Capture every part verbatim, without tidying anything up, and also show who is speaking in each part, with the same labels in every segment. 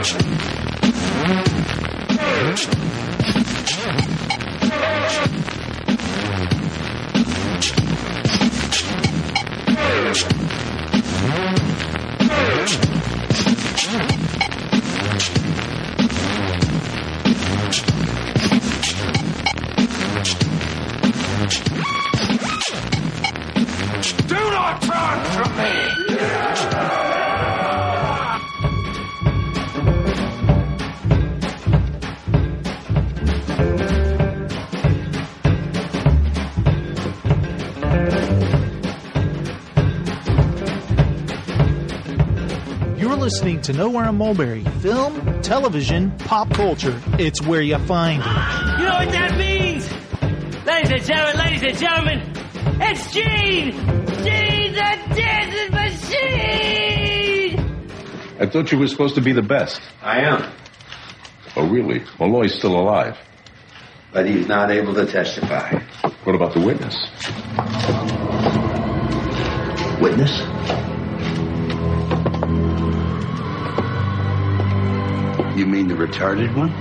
Speaker 1: Do not turn from me!
Speaker 2: You're listening to Nowhere in Mulberry. Film, television, pop culture. It's where you find it.
Speaker 3: You know what that means? Ladies and gentlemen, ladies and gentlemen, it's Gene! Gene the Dancing Machine!
Speaker 4: I thought you were supposed to be the best.
Speaker 5: I am.
Speaker 4: Oh, really? Malloy's still alive.
Speaker 5: But he's not able to testify.
Speaker 4: What about the witness?
Speaker 5: Witness? You mean the retarded one?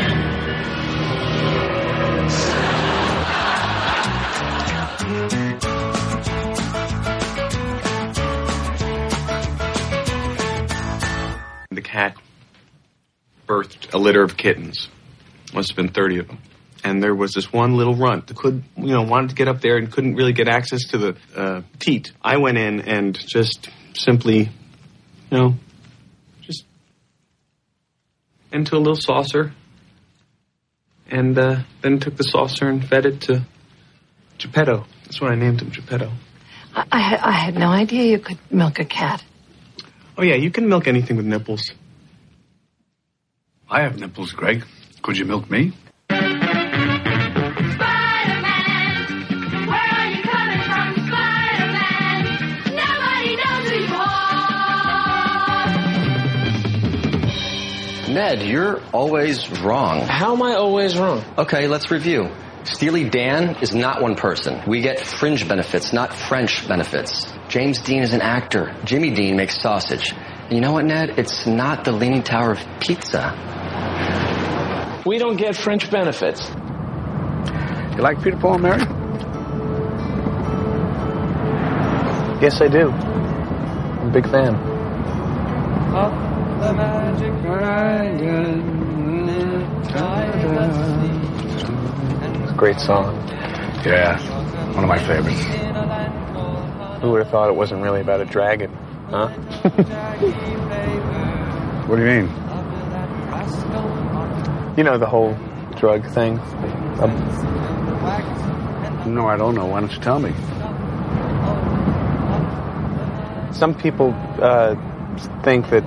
Speaker 6: The cat birthed a litter of kittens. Must have been thirty of them. And there was this one little runt that could, you know, wanted to get up there and couldn't really get access to the uh, teat. I went in and just simply, you know, just into a little saucer. And uh, then took the saucer and fed it to Geppetto. That's what I named him, Geppetto.
Speaker 7: I, I, had, I had no idea you could milk a cat.
Speaker 6: Oh, yeah, you can milk anything with nipples.
Speaker 8: I have nipples, Greg. Could you milk me?
Speaker 9: Ned, you're always wrong.
Speaker 10: How am I always wrong?
Speaker 9: Okay, let's review. Steely Dan is not one person. We get fringe benefits, not French benefits. James Dean is an actor. Jimmy Dean makes sausage. And you know what, Ned? It's not the Leaning Tower of Pizza.
Speaker 10: We don't get French benefits.
Speaker 8: You like Peter, Paul, and Mary?
Speaker 10: Yes, I do. I'm a big fan.
Speaker 11: Oh. The magic dragon.
Speaker 10: It's a great song.
Speaker 8: Yeah, one of my favorites.
Speaker 10: Who would have thought it wasn't really about a dragon, huh?
Speaker 8: What do you mean?
Speaker 10: You know, the whole drug thing. Um,
Speaker 8: no, I don't know. Why don't you tell me?
Speaker 10: Some people uh, think that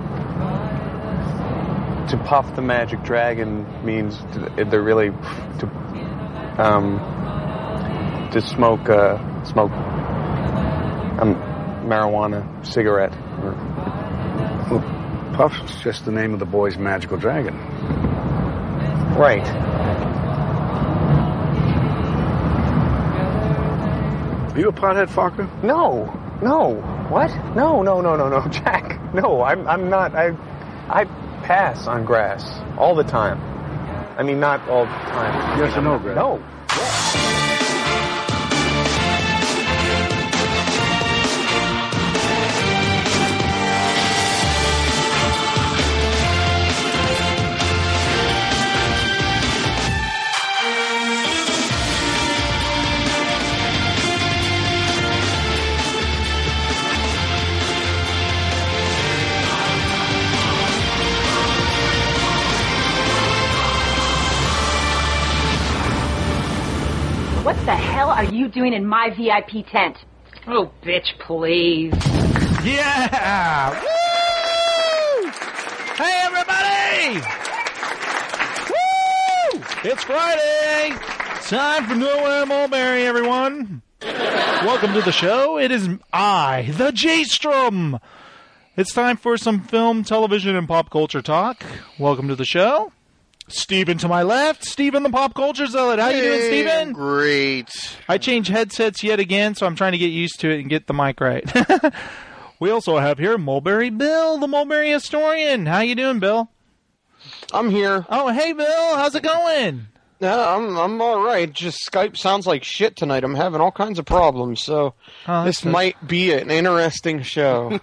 Speaker 10: to puff the magic dragon means to, they're really to um, to smoke uh, smoke um, marijuana cigarette.
Speaker 8: Well, Puff's just the name of the boy's magical dragon.
Speaker 10: Right.
Speaker 8: Are you a pothead, Fokker?
Speaker 10: No, no. What? No, no, no, no, no, Jack. No, I'm I'm not. I I. pass on grass all the time. I mean, not all the time.
Speaker 8: Yes or no, Greg?
Speaker 10: No.
Speaker 12: What the hell are you doing in my V I P tent? Oh, bitch, please.
Speaker 2: Yeah! Woo! Hey, everybody! Woo! It's Friday! Time for Nowhere in Mulberry, everyone. Welcome to the show. It is I, the J-Strom. It's time for some film, television, and pop culture talk. Welcome to the show. Steven to my left, Steven the Pop Culture Zealot. How you
Speaker 13: hey,
Speaker 2: doing, Steven?
Speaker 13: Great.
Speaker 2: I changed headsets yet again, so I'm trying to get used to it and get the mic right. We also have here Mulberry Bill, the Mulberry Historian. How you doing, Bill?
Speaker 13: I'm here.
Speaker 2: Oh, hey, Bill. How's it going?
Speaker 13: Yeah, I'm I'm all right. Just Skype sounds like shit tonight. I'm having all kinds of problems, so
Speaker 2: oh,
Speaker 13: this
Speaker 2: good.
Speaker 13: might be an interesting show.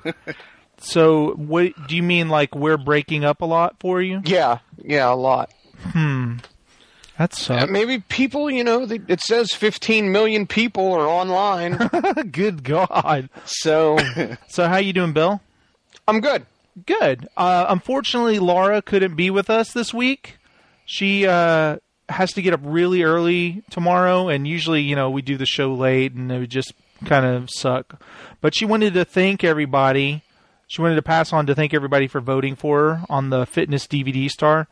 Speaker 2: So, what do you mean, like, we're breaking up a lot for you?
Speaker 13: Yeah, yeah, a lot.
Speaker 2: Hmm. That's
Speaker 13: uh, maybe people, you know, they, it says fifteen million people are online.
Speaker 2: Good God.
Speaker 13: So,
Speaker 2: so how you doing, Bill?
Speaker 13: I'm good.
Speaker 2: Good. Uh, unfortunately, Laura couldn't be with us this week. She uh, has to get up really early tomorrow, and usually, you know, we do the show late, and it would just kind of suck. But she wanted to thank everybody. She wanted to pass on to thank everybody for voting for her on the Fitness D V D Star.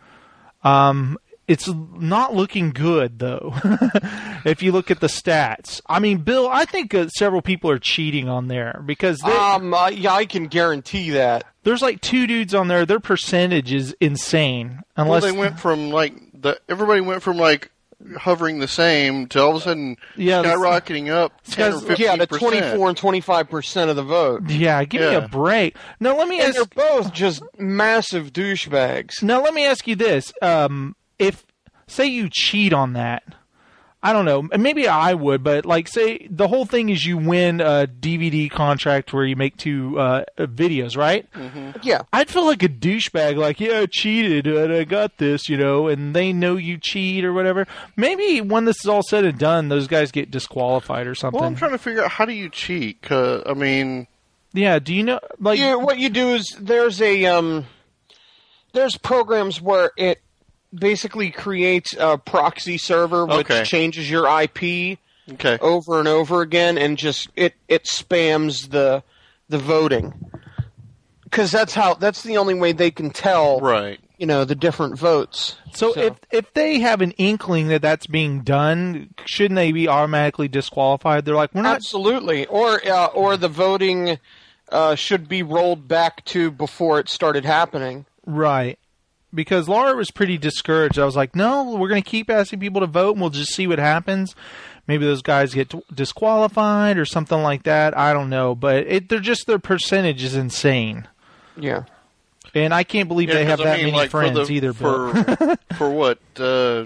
Speaker 2: Um, it's not looking good, though, if you look at the stats. I mean, Bill, I think uh, several people are cheating on there because they,
Speaker 13: um, uh, yeah, I can guarantee that.
Speaker 2: There's like two dudes on there. Their percentage is insane. Unless
Speaker 14: well, they went from like the everybody went from like hovering the same to all of a sudden
Speaker 2: yeah,
Speaker 14: skyrocketing up ten or fifteen percent.
Speaker 13: Yeah, the twenty-four and twenty-five percent of the vote.
Speaker 2: Yeah, give
Speaker 14: yeah.
Speaker 2: me a break. Now let me
Speaker 13: and
Speaker 2: ask.
Speaker 13: They're both just massive douchebags.
Speaker 2: Now let me ask you this: um, if say you cheat on that. I don't know. Maybe I would, but like, say the whole thing is you win a D V D contract where you make two uh, videos, right?
Speaker 13: Mm-hmm. Yeah.
Speaker 2: I'd feel like a douchebag, like, yeah, I cheated and I got this, you know, and they know you cheat or whatever. Maybe when this is all said and done, those guys get disqualified or something.
Speaker 14: Well, I'm trying to figure out how do you cheat? 'Cause, I mean,
Speaker 2: yeah. Do you know? Like,
Speaker 13: yeah, what you do is there's a um, there's programs where it basically creates a proxy server which
Speaker 14: okay.
Speaker 13: changes your I P
Speaker 14: okay.
Speaker 13: over and over again, and just it, it spams the the voting because that's how that's the only way they can tell
Speaker 14: right.
Speaker 13: you know the different votes.
Speaker 2: So,
Speaker 13: so
Speaker 2: if if they have an inkling that that's being done, shouldn't they be automatically disqualified? They're like, we're not
Speaker 13: absolutely, or uh, or the voting uh, should be rolled back to before it started happening.
Speaker 2: Right. Because Laura was pretty discouraged. I was like, no, we're going to keep asking people to vote, and we'll just see what happens. Maybe those guys get disqualified or something like that. I don't know. But it, they're just their percentage is insane.
Speaker 13: Yeah.
Speaker 2: And I can't believe
Speaker 14: yeah,
Speaker 2: they have
Speaker 14: I
Speaker 2: that
Speaker 14: mean,
Speaker 2: many
Speaker 14: like
Speaker 2: friends
Speaker 14: for the,
Speaker 2: either.
Speaker 14: For, for what? Uh,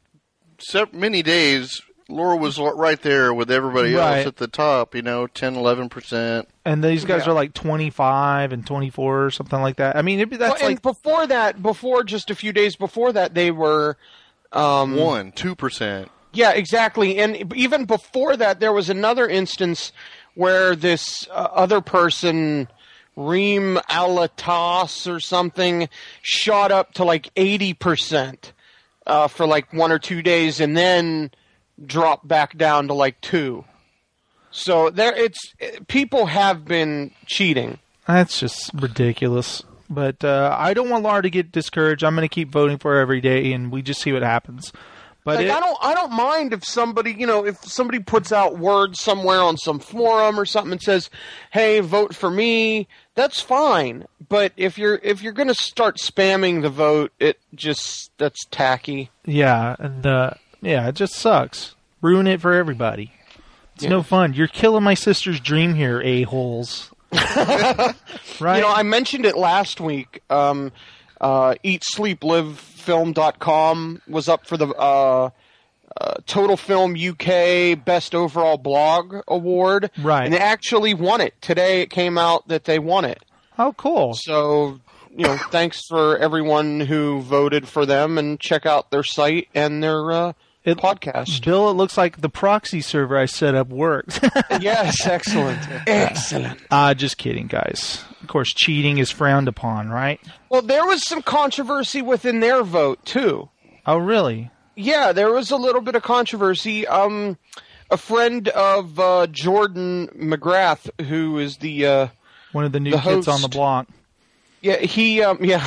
Speaker 14: se- many days, Laura was right there with everybody
Speaker 2: right.
Speaker 14: else at the top, you know, ten, eleven percent.
Speaker 2: And these guys
Speaker 13: yeah.
Speaker 2: are like twenty-five and twenty-four or something like that. I mean, it, that's
Speaker 13: well,
Speaker 2: like...
Speaker 13: And before that, before just a few days before that, they were... Um,
Speaker 14: one, two percent.
Speaker 13: Yeah, exactly. And even before that, there was another instance where this uh, other person, Reem Alatas or something, shot up to like eighty percent uh, for like one or two days and then dropped back down to like two. So there, it's people have been cheating.
Speaker 2: That's just ridiculous. But uh, I don't want Laura to get discouraged. I'm going to keep voting for her every day, and we just see what happens. But
Speaker 13: like,
Speaker 2: it,
Speaker 13: I don't, I don't mind if somebody, you know, if somebody puts out words somewhere on some forum or something and says, "Hey, vote for me." That's fine. But if you're if you're going to start spamming the vote, it just that's tacky.
Speaker 2: Yeah, and uh, yeah, it just sucks. Ruin it for everybody. It's yeah. no fun. You're killing my sister's dream here, a-holes. Right?
Speaker 13: You know, I mentioned it last week. Um, uh, Eat, Sleep, Live Film dot com was up for the uh, uh, Total Film U K Best Overall Blog Award.
Speaker 2: Right.
Speaker 13: And they actually won it. Today it came out that they won it.
Speaker 2: Oh, cool.
Speaker 13: So, you know, thanks for everyone who voted for them, and check out their site and their... Uh, It, podcast.
Speaker 2: Bill, it looks like the proxy server I set up worked.
Speaker 13: Yes, excellent. Excellent.
Speaker 2: Uh, just kidding, guys. Of course, cheating is frowned upon, right?
Speaker 13: Well, there was some controversy within their vote, too.
Speaker 2: Oh, really?
Speaker 13: Yeah, there was a little bit of controversy. Um, a friend of uh, Jordan McGrath, who is the... Uh,
Speaker 2: One of the new the kids on the block.
Speaker 13: Yeah, he... Um, yeah...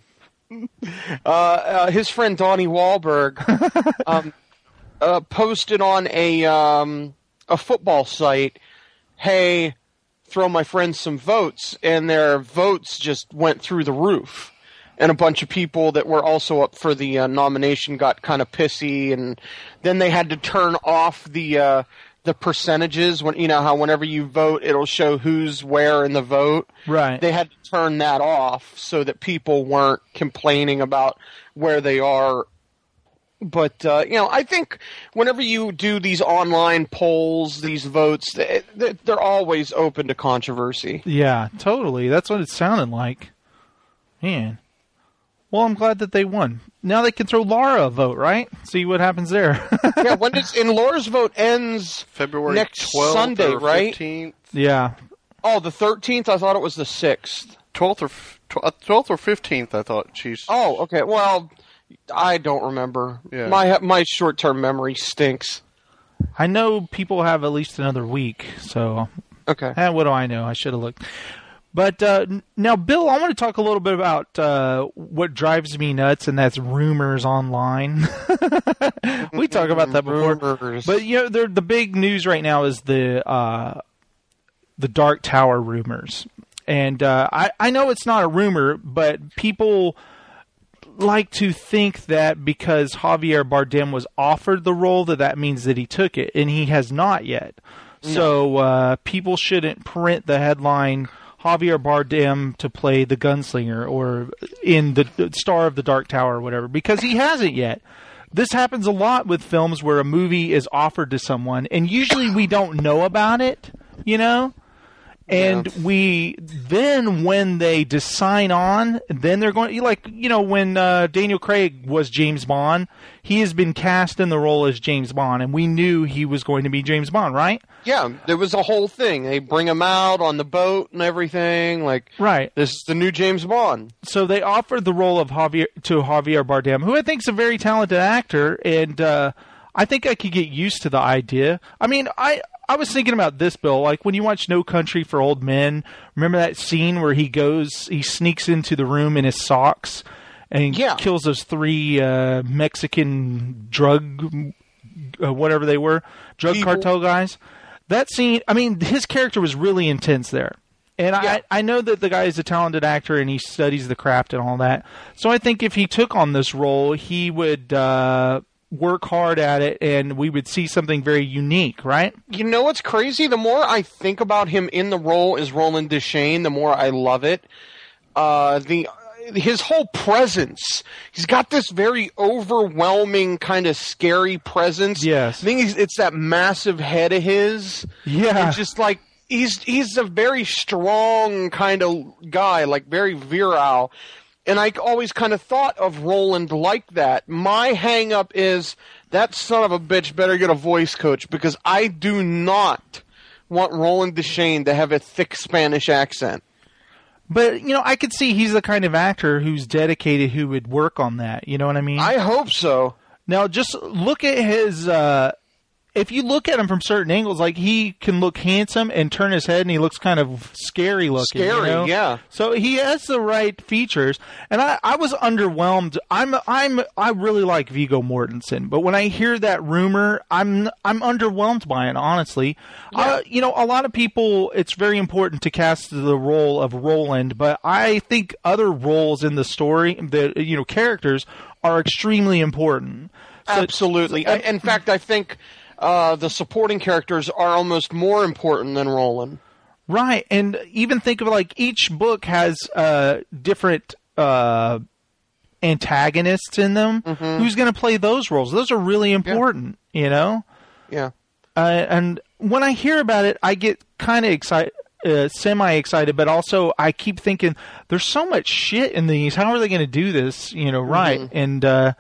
Speaker 13: uh, uh, his friend Donnie Wahlberg um, uh, posted on a um, a football site, "Hey, throw my friends some votes," and their votes just went through the roof. And a bunch of people that were also up for the uh, nomination got kind of pissy, and then they had to turn off the uh, the percentages. When you know how whenever you vote, it'll show who's where in the vote.
Speaker 2: Right.
Speaker 13: They had to turn that off so that people weren't complaining about where they are. But, uh, you know, I think whenever you do these online polls, these votes, they, they're always open to controversy.
Speaker 2: Yeah, totally. That's what it sounded like. Man. Well, I'm glad that they won. Now they can throw Laura a vote, right? See what happens there.
Speaker 13: Yeah, when does, and Laura's vote ends
Speaker 14: February
Speaker 13: next
Speaker 14: twelfth
Speaker 13: Sunday,
Speaker 14: or
Speaker 13: right?
Speaker 14: fifteenth.
Speaker 2: Yeah.
Speaker 13: Oh, the thirteenth? I thought it was the sixth.
Speaker 14: twelfth or twelfth or fifteenth, I thought. She's.
Speaker 13: Oh, okay. Well, I don't remember.
Speaker 14: Yeah.
Speaker 13: My my short-term memory stinks.
Speaker 2: I know people have at least another week, so.
Speaker 13: Okay.
Speaker 2: Eh, what do I know? I should have looked. But uh, now, Bill, I want to talk a little bit about uh, what drives me nuts, and that's rumors online. We talked about that before.
Speaker 13: Rumors.
Speaker 2: But you know, the big news right now is the uh, the Dark Tower rumors, and uh, I I know it's not a rumor, but people like to think that because Javier Bardem was offered the role, that that means that he took it, and he has not yet. No. So uh, people shouldn't print the headline Javier Bardem to play the gunslinger or in the, the star of the Dark Tower or whatever, because he hasn't yet. This happens a lot with films where a movie is offered to someone, and usually we don't know about it, you know? And yeah. we then, when they just sign on, then they're going, like, you know, when uh, Daniel Craig was James Bond, he has been cast in the role as James Bond, and we knew he was going to be James Bond, right?
Speaker 13: Yeah, there was a whole thing. They bring him out on the boat and everything, like,
Speaker 2: right.
Speaker 13: This is the new James Bond.
Speaker 2: So they offered the role of Javier to Javier Bardem, who I think is a very talented actor, and uh, I think I could get used to the idea. I mean, I... I was thinking about this, Bill, like when you watch No Country for Old Men, remember that scene where he goes, he sneaks into the room in his socks and
Speaker 13: yeah.
Speaker 2: kills those three uh, Mexican drug, uh, whatever they were, drug
Speaker 13: People.
Speaker 2: cartel guys. That scene, I mean, his character was really intense there. And yeah. I, I know that the guy is a talented actor and he studies the craft and all that. So I think if he took on this role, he would... Uh, work hard at it, and we would see something very unique, right?
Speaker 13: You know what's crazy? The more I think about him in the role as Roland Deschain, the more I love it. Uh, the his whole presence. He's got this very overwhelming, kind of scary presence.
Speaker 2: Yes.
Speaker 13: I think he's, it's that massive head of his.
Speaker 2: Yeah.
Speaker 13: It's just like, he's he's a very strong kind of guy, like very virile. And I always kind of thought of Roland like that. My hang-up is that son of a bitch better get a voice coach, because I do not want Roland Deschain to have a thick Spanish accent.
Speaker 2: But, you know, I could see he's the kind of actor who's dedicated, who would work on that. You know what I mean?
Speaker 13: I hope so.
Speaker 2: Now, just look at his... Uh, if you look at him from certain angles, like, he can look handsome and turn his head, and he looks kind of scary looking.
Speaker 13: Scary,
Speaker 2: you know?
Speaker 13: yeah.
Speaker 2: So he has the right features, and I, I was underwhelmed. I'm I'm I really like Viggo Mortensen, but when I hear that rumor, I'm I'm underwhelmed by it. Honestly, yeah. uh, you know, a lot of people, it's very important to cast the role of Roland, but I think other roles in the story, the you know characters, are extremely important.
Speaker 13: So, Absolutely. I, in fact, I think. Uh, the supporting characters are almost more important than Roland.
Speaker 2: Right, and even think of like each book has uh, different uh, antagonists in them. Mm-hmm. Who's going to play those roles? Those are really important, yeah. you know?
Speaker 13: Yeah.
Speaker 2: Uh, and when I hear about it, I get kind of excited. Uh, semi-excited, but also I keep thinking there's so much shit in these. How are they going to do this? You know, right? Mm-hmm. And uh,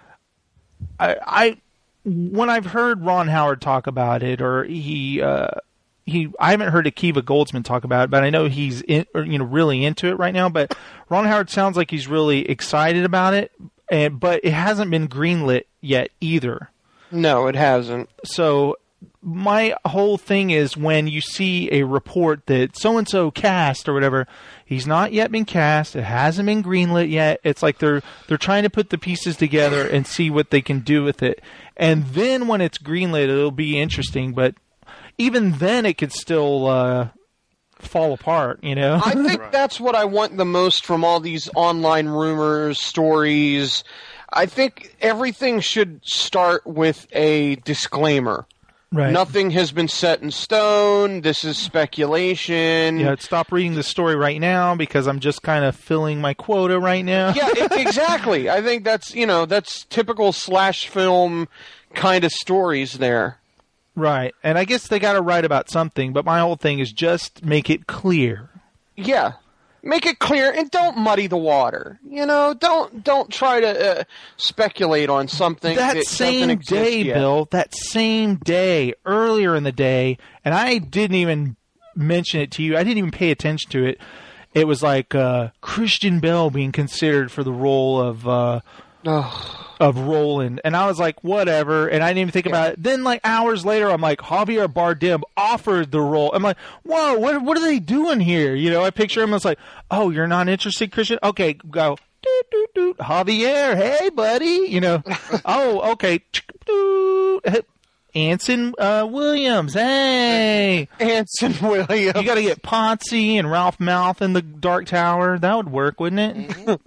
Speaker 2: I, I, when I've heard Ron Howard talk about it, or he, uh, he, I haven't heard Akiva Goldsman talk about it, but I know he's in, or, you know, really into it right now. But Ron Howard sounds like he's really excited about it, and but it hasn't been greenlit yet either.
Speaker 13: No, it hasn't.
Speaker 2: So my whole thing is when you see a report that so-and-so cast or whatever, he's not yet been cast, it hasn't been greenlit yet. It's like they're they're trying to put the pieces together and see what they can do with it. And then when it's greenlit, it'll be interesting. But even then, it could still uh, fall apart, you know?
Speaker 13: I think right. that's what I want the most from all these online rumors, stories. I think everything should start with a disclaimer.
Speaker 2: Right.
Speaker 13: Nothing has been set in stone. This is speculation.
Speaker 2: Yeah, stop reading the story right now because I'm just kind of filling my quota right now.
Speaker 13: Yeah, e- exactly. I think that's, you know, that's typical slash film kind of stories there.
Speaker 2: Right. And I guess they got to write about something, but my whole thing is just make it clear.
Speaker 13: Yeah. Make it clear and don't muddy the water. You know, don't don't try to uh, speculate on something
Speaker 2: that,
Speaker 13: that
Speaker 2: same
Speaker 13: doesn't
Speaker 2: day,
Speaker 13: exist yet.
Speaker 2: Bill, that same day, earlier in the day, and I didn't even mention it to you. I didn't even pay attention to it. It was like uh, Christian Bale being considered for the role of uh, of Roland, and I was like, whatever, and I didn't even think about it. Then, like hours later, I'm like, Javier Bardem offered the role. I'm like, whoa, what what are they doing here? You know, I picture him. I was like, oh, you're not interested, Christian? Okay, go. Doot, doot, doot. Javier, hey, buddy. You know, oh, okay. Anson uh, Williams, hey.
Speaker 13: Anson Williams.
Speaker 2: You got to get Ponzi and Ralph Mouth in the Dark Tower. That would work, wouldn't it?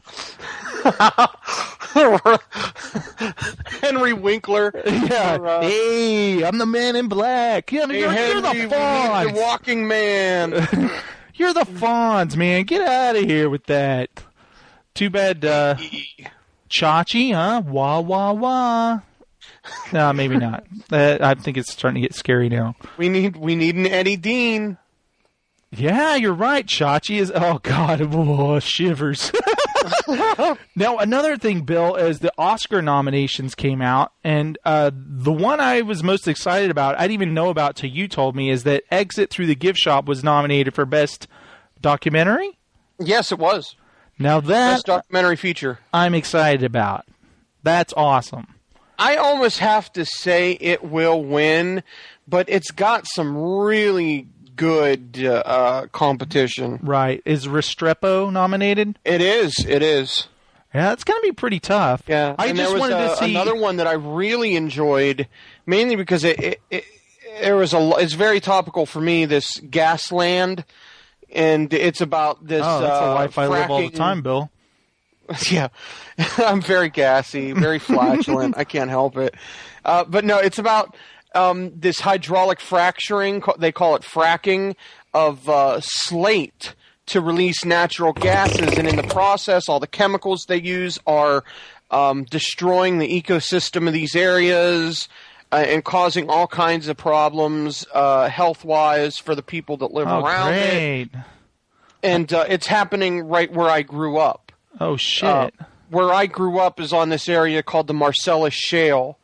Speaker 13: Henry Winkler.
Speaker 2: Yeah.
Speaker 13: Or, uh,
Speaker 2: hey, I'm the man in black. Yeah,
Speaker 13: hey,
Speaker 2: you're,
Speaker 13: Henry,
Speaker 2: you're the
Speaker 13: we need
Speaker 2: Fonz.
Speaker 13: the walking man.
Speaker 2: You're the Fonz, man. Get out of here with that. Too bad, uh, Chachi, huh? Wah, wah, wah. No, maybe not. Uh, I think it's starting to get scary now.
Speaker 13: We need we need an Eddie Dean.
Speaker 2: Yeah, you're right. Chachi is. Oh God, oh, shivers. Now, another thing, Bill, is the Oscar nominations came out, and uh, the one I was most excited about, I didn't even know about till you told me, is that Exit Through the Gift Shop was nominated for Best Documentary.
Speaker 13: Yes, it was.
Speaker 2: Now that
Speaker 13: Best documentary feature.
Speaker 2: I'm excited about. That's awesome.
Speaker 13: I almost have to say it will win, but it's got some really good uh, uh, competition.
Speaker 2: Right. Is Restrepo nominated?
Speaker 13: It is. It is.
Speaker 2: Yeah, it's going to be pretty tough.
Speaker 13: Yeah.
Speaker 2: I
Speaker 13: and
Speaker 2: just
Speaker 13: there was
Speaker 2: wanted
Speaker 13: a,
Speaker 2: to see
Speaker 13: another one that I really enjoyed, mainly because it, it, it there was a. It's very topical for me. This Gasland, and it's about this.
Speaker 2: Oh, that's
Speaker 13: uh,
Speaker 2: a life I live all the
Speaker 13: fracking-
Speaker 2: time, Bill.
Speaker 13: Yeah, I'm very gassy, very flatulent. I can't help it. Uh, but no, it's about um, this hydraulic fracturing. They call it fracking of uh, slate to release natural gases, and in the process, all the chemicals they use are um, destroying the ecosystem of these areas uh, and causing all kinds of problems uh, health-wise for the people that live
Speaker 2: Oh,
Speaker 13: around
Speaker 2: great.
Speaker 13: it. And uh, it's happening right where I grew up.
Speaker 2: Oh, shit.
Speaker 13: Uh, where I grew up is on this area called the Marcellus Shale.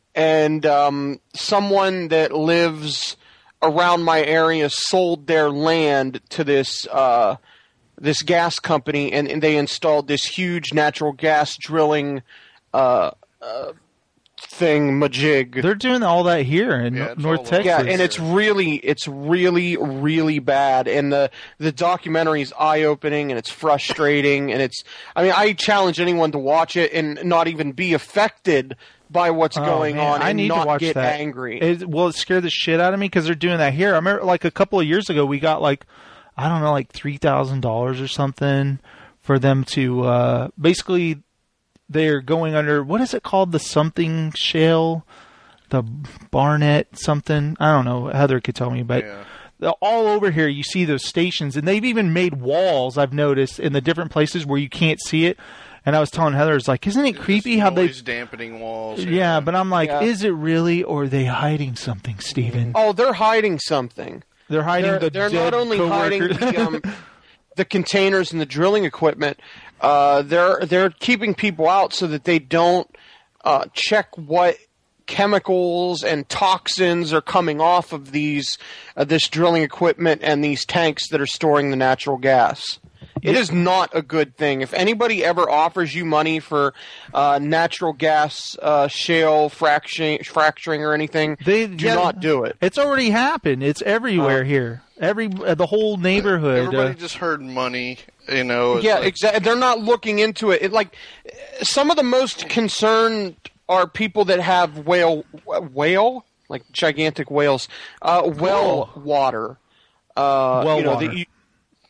Speaker 13: And um, someone that lives around my area sold their land to this uh, this gas company, and, and they installed this huge natural gas drilling uh, uh, thing, majig.
Speaker 2: They're doing all that here in
Speaker 14: Yeah, it's
Speaker 2: North
Speaker 14: all over.
Speaker 2: Texas.
Speaker 13: Yeah, and it's really, it's really, really bad. And the the documentary is eye opening, and it's frustrating, and it's. I mean, I challenge anyone to watch it and not even be affected by what's
Speaker 2: Oh,
Speaker 13: going
Speaker 2: man,
Speaker 13: on, and
Speaker 2: I need
Speaker 13: not
Speaker 2: to watch
Speaker 13: get
Speaker 2: that.
Speaker 13: angry.
Speaker 2: It, well, it scared the shit out of me because they're doing that here. I remember, like a couple of years ago, we got like, I don't know, like three thousand dollars or something for them to uh, basically. They're going under, what is it called? The something shale? The Barnett something? I don't know. Heather could tell me. But
Speaker 14: Yeah.
Speaker 2: all over here, you see those stations. And they've even made walls, I've noticed, in the different places where you can't see it. And I was telling Heather, it's like, isn't it creepy how they...
Speaker 14: Noise dampening walls.
Speaker 2: Yeah, but I'm like,
Speaker 13: Yeah.
Speaker 2: is it really? Or are they hiding something, Steven?
Speaker 13: Oh, they're hiding something.
Speaker 2: They're hiding
Speaker 13: They're,
Speaker 2: the
Speaker 13: they're
Speaker 2: dead
Speaker 13: not only hiding
Speaker 2: coworker.
Speaker 13: the, um, the containers and the drilling equipment. Uh, they're they're keeping people out so that they don't uh, check what chemicals and toxins are coming off of these uh, this drilling equipment and these tanks that are storing the natural gas. It is not a good thing. If anybody ever offers you money for uh, natural gas, uh, shale fracturing, fracturing or anything,
Speaker 2: They
Speaker 13: do
Speaker 2: yeah,
Speaker 13: not do it.
Speaker 2: It's already happened. It's everywhere
Speaker 13: Uh,
Speaker 2: here. Every uh, the whole neighborhood.
Speaker 14: Everybody
Speaker 2: uh,
Speaker 14: just heard money, you know. it's
Speaker 13: Yeah,
Speaker 14: like-
Speaker 13: exactly. They're not looking into it. it. Like some of the most concerned are people that have whale, whale, like gigantic whales, uh, well water. Uh,
Speaker 2: Well
Speaker 13: you know,
Speaker 2: water.
Speaker 13: that you-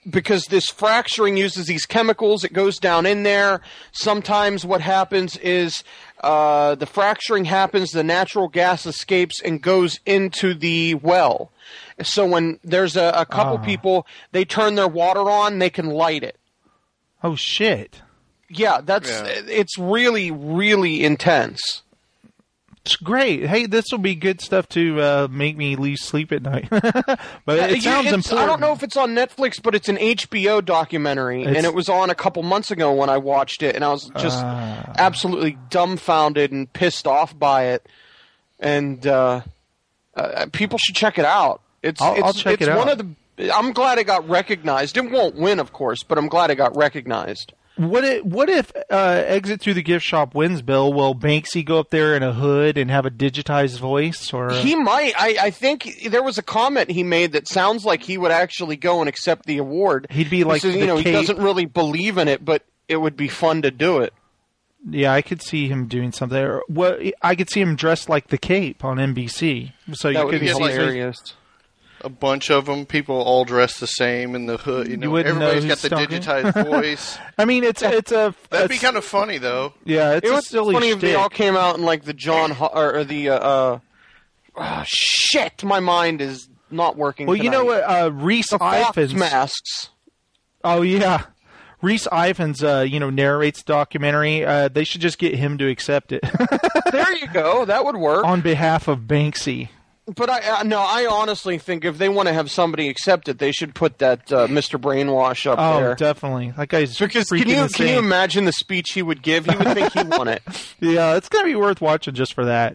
Speaker 13: because this fracturing uses these chemicals. It goes down in there. Sometimes what happens is uh, the fracturing happens, the natural gas escapes and goes into the well. So when there's a, a couple
Speaker 2: Ah.
Speaker 13: people, they turn their water on, they can light it.
Speaker 2: Oh, shit.
Speaker 13: Yeah, that's
Speaker 14: Yeah.
Speaker 13: it's really, really intense.
Speaker 2: It's great. Hey, this will be good stuff to uh, make me lose sleep at night. But it
Speaker 13: Yeah,
Speaker 2: sounds
Speaker 13: it's-
Speaker 2: important.
Speaker 13: I don't know if it's on Netflix, but it's an H B O documentary,
Speaker 2: It's-
Speaker 13: and it was on a couple months ago when I watched it, and I was just
Speaker 2: Ah.
Speaker 13: absolutely dumbfounded and pissed off by it. And uh, uh, people should check it out. It's
Speaker 2: I'll-
Speaker 13: it's,
Speaker 2: I'll check
Speaker 13: it's
Speaker 2: it
Speaker 13: one
Speaker 2: out.
Speaker 13: of the. I'm glad it got recognized. It won't win, of course, but I'm glad it got recognized.
Speaker 2: What if, what if uh, Exit Through the Gift Shop wins, Bill? Will Banksy go up there in a hood and have a digitized voice? Or
Speaker 13: He might. I, I think there was a comment he made that sounds like he would actually go and accept the award.
Speaker 2: He'd be like
Speaker 13: He says,
Speaker 2: the
Speaker 13: you know, he
Speaker 2: Cape-
Speaker 13: doesn't really believe in it, but it would be fun to do it.
Speaker 2: Yeah, I could see him doing something. Or, well, I could see him dressed like the Cape on N B C. So
Speaker 13: That
Speaker 2: you
Speaker 13: would
Speaker 2: could
Speaker 13: be
Speaker 2: see
Speaker 13: hilarious.
Speaker 14: A bunch of them, people all dressed the same in the hood. You know,
Speaker 2: wouldn't know
Speaker 14: everybody's got
Speaker 2: who's
Speaker 14: the
Speaker 2: talking.
Speaker 14: digitized voice.
Speaker 2: I mean, it's it's a
Speaker 14: That'd be
Speaker 2: it's-
Speaker 14: kind of funny, though.
Speaker 2: yeah, it's
Speaker 13: It
Speaker 2: a
Speaker 13: was
Speaker 2: silly
Speaker 13: funny if they
Speaker 2: shtick.
Speaker 13: all came out in like the John Ho- or, or the uh, uh oh, shit. My mind is not working.
Speaker 2: Well, you know
Speaker 13: tonight.
Speaker 2: what? Uh, Reese
Speaker 13: The Fox
Speaker 2: Ifans
Speaker 13: masks.
Speaker 2: Oh yeah, Reese Ifans, uh, you know, narrates the documentary. Uh, they should just get him to accept it
Speaker 13: There you go. That would work.
Speaker 2: on behalf of Banksy.
Speaker 13: But I uh, no, I honestly think if they want to have somebody accept it, they should put that uh, Mister Brainwash up
Speaker 2: Oh,
Speaker 13: there.
Speaker 2: definitely. That guy's
Speaker 13: Because
Speaker 2: freaking
Speaker 13: can you
Speaker 2: insane.
Speaker 13: can you imagine the speech he would give? He would think he won it.
Speaker 2: Yeah, it's gonna be worth watching just for that.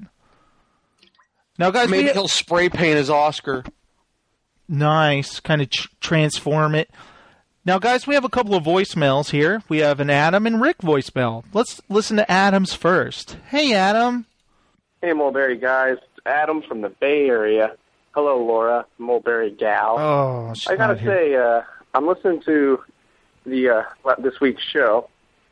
Speaker 2: Now, guys,
Speaker 13: Maybe
Speaker 2: we
Speaker 13: he'll spray paint his Oscar.
Speaker 2: nice kind of tr- transform it. Now, guys, we have a couple of voicemails here. We have an Adam and Rick voicemail. Let's listen to Adam's first. Hey, Adam.
Speaker 15: Hey, Mulberry guys. Adam from the Bay Area. Hello, Laura, Mulberry gal.
Speaker 2: Oh, she's
Speaker 15: I gotta
Speaker 2: not here.
Speaker 15: say, uh, I'm listening to the uh, this week's show,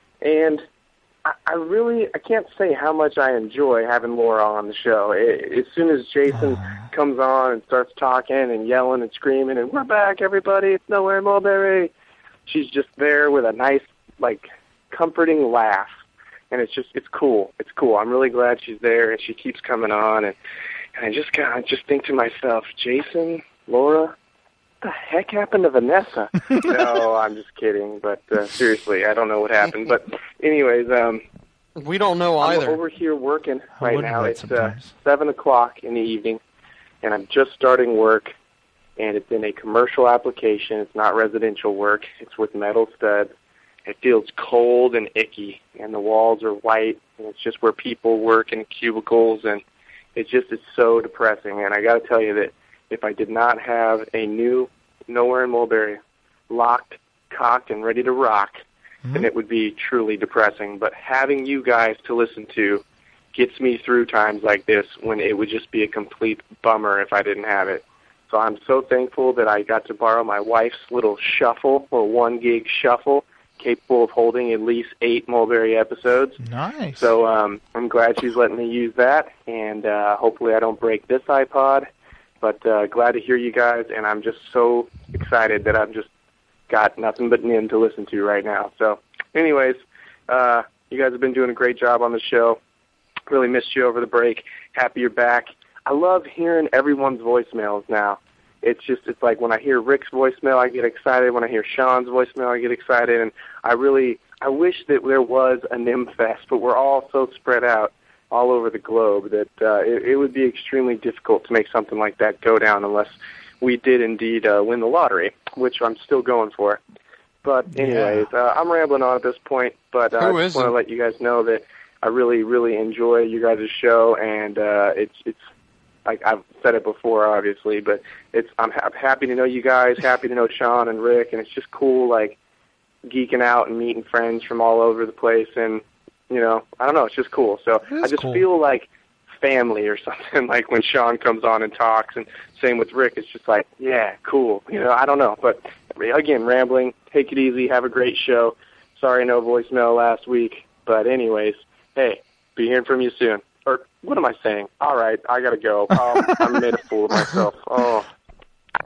Speaker 15: and I, I really I can't say how much I enjoy having Laura on the show. I as soon as Jason comes on and starts talking and yelling and screaming, and we're back, everybody, it's Nowhere Mulberry, she's just there with a nice, like, comforting laugh. And it's just, it's cool. It's cool. I'm really glad she's there, and she keeps coming on. And, and I just kind of just think to myself, Jason, Laura, what the heck happened to Vanessa? No, I'm just kidding. But uh, seriously, I don't know what happened. But anyways, um,
Speaker 13: we don't know either.
Speaker 15: I'm over here working
Speaker 2: I
Speaker 15: right
Speaker 2: wonder
Speaker 15: now.
Speaker 2: that
Speaker 15: It's uh,
Speaker 2: sometimes.
Speaker 15: seven o'clock in the evening, and I'm just starting work. And it's in a commercial application. It's not residential work. It's with metal studs. It feels cold and icky, and the walls are white, and it's just where people work in cubicles, and it just is so depressing. And I got to tell you that if I did not have a new Nowhere in Mulberry locked, cocked, and ready to rock,
Speaker 2: Mm-hmm.
Speaker 15: then it would be truly depressing. But having you guys to listen to gets me through times like this when it would just be a complete bummer if I didn't have it. So I'm so thankful that I got to borrow my wife's little shuffle, or one gig shuffle, capable of holding at least eight Mulberry episodes.
Speaker 2: Nice.
Speaker 15: So um, I'm glad she's letting me use that, and uh, hopefully I don't break this iPod. But uh, glad to hear you guys, and I'm just so excited that I've just got nothing but Nim to listen to right now. So anyways, uh, you guys have been doing a great job on the show. Really missed you over the break. Happy you're back. I love hearing everyone's voicemails now. It's just, it's like when I hear Rick's voicemail, I get excited. When I hear Sean's voicemail, I get excited. And I really, I wish that there was a Nim Fest, but we're all so spread out all over the globe that uh, it, it would be extremely difficult to make something like that go down unless we did indeed uh, win the lottery, which I'm still going for. But anyways, uh, I'm rambling on at this point, but uh,
Speaker 13: Who
Speaker 15: I
Speaker 13: is
Speaker 15: just want to
Speaker 13: it?
Speaker 15: let you guys know that I really, really enjoy you guys' show, and uh, it's, it's, like I've said it before, obviously, but it's I'm, ha- I'm happy to know you guys, happy to know Sean and Rick, and it's just cool, like, geeking out and meeting friends from all over the place, and, you know, I don't know, it's just cool. So
Speaker 2: It is
Speaker 15: I just
Speaker 2: cool.
Speaker 15: feel like family or something, like when Sean comes on and talks, and same with Rick, it's just like, yeah, cool, you know, I don't know, but again, rambling, take it easy, have a great show. Sorry, no voicemail last week, but anyways, hey, be hearing from you soon. Or what am I saying? All right, I gotta go. Oh, I made a fool of myself. Oh.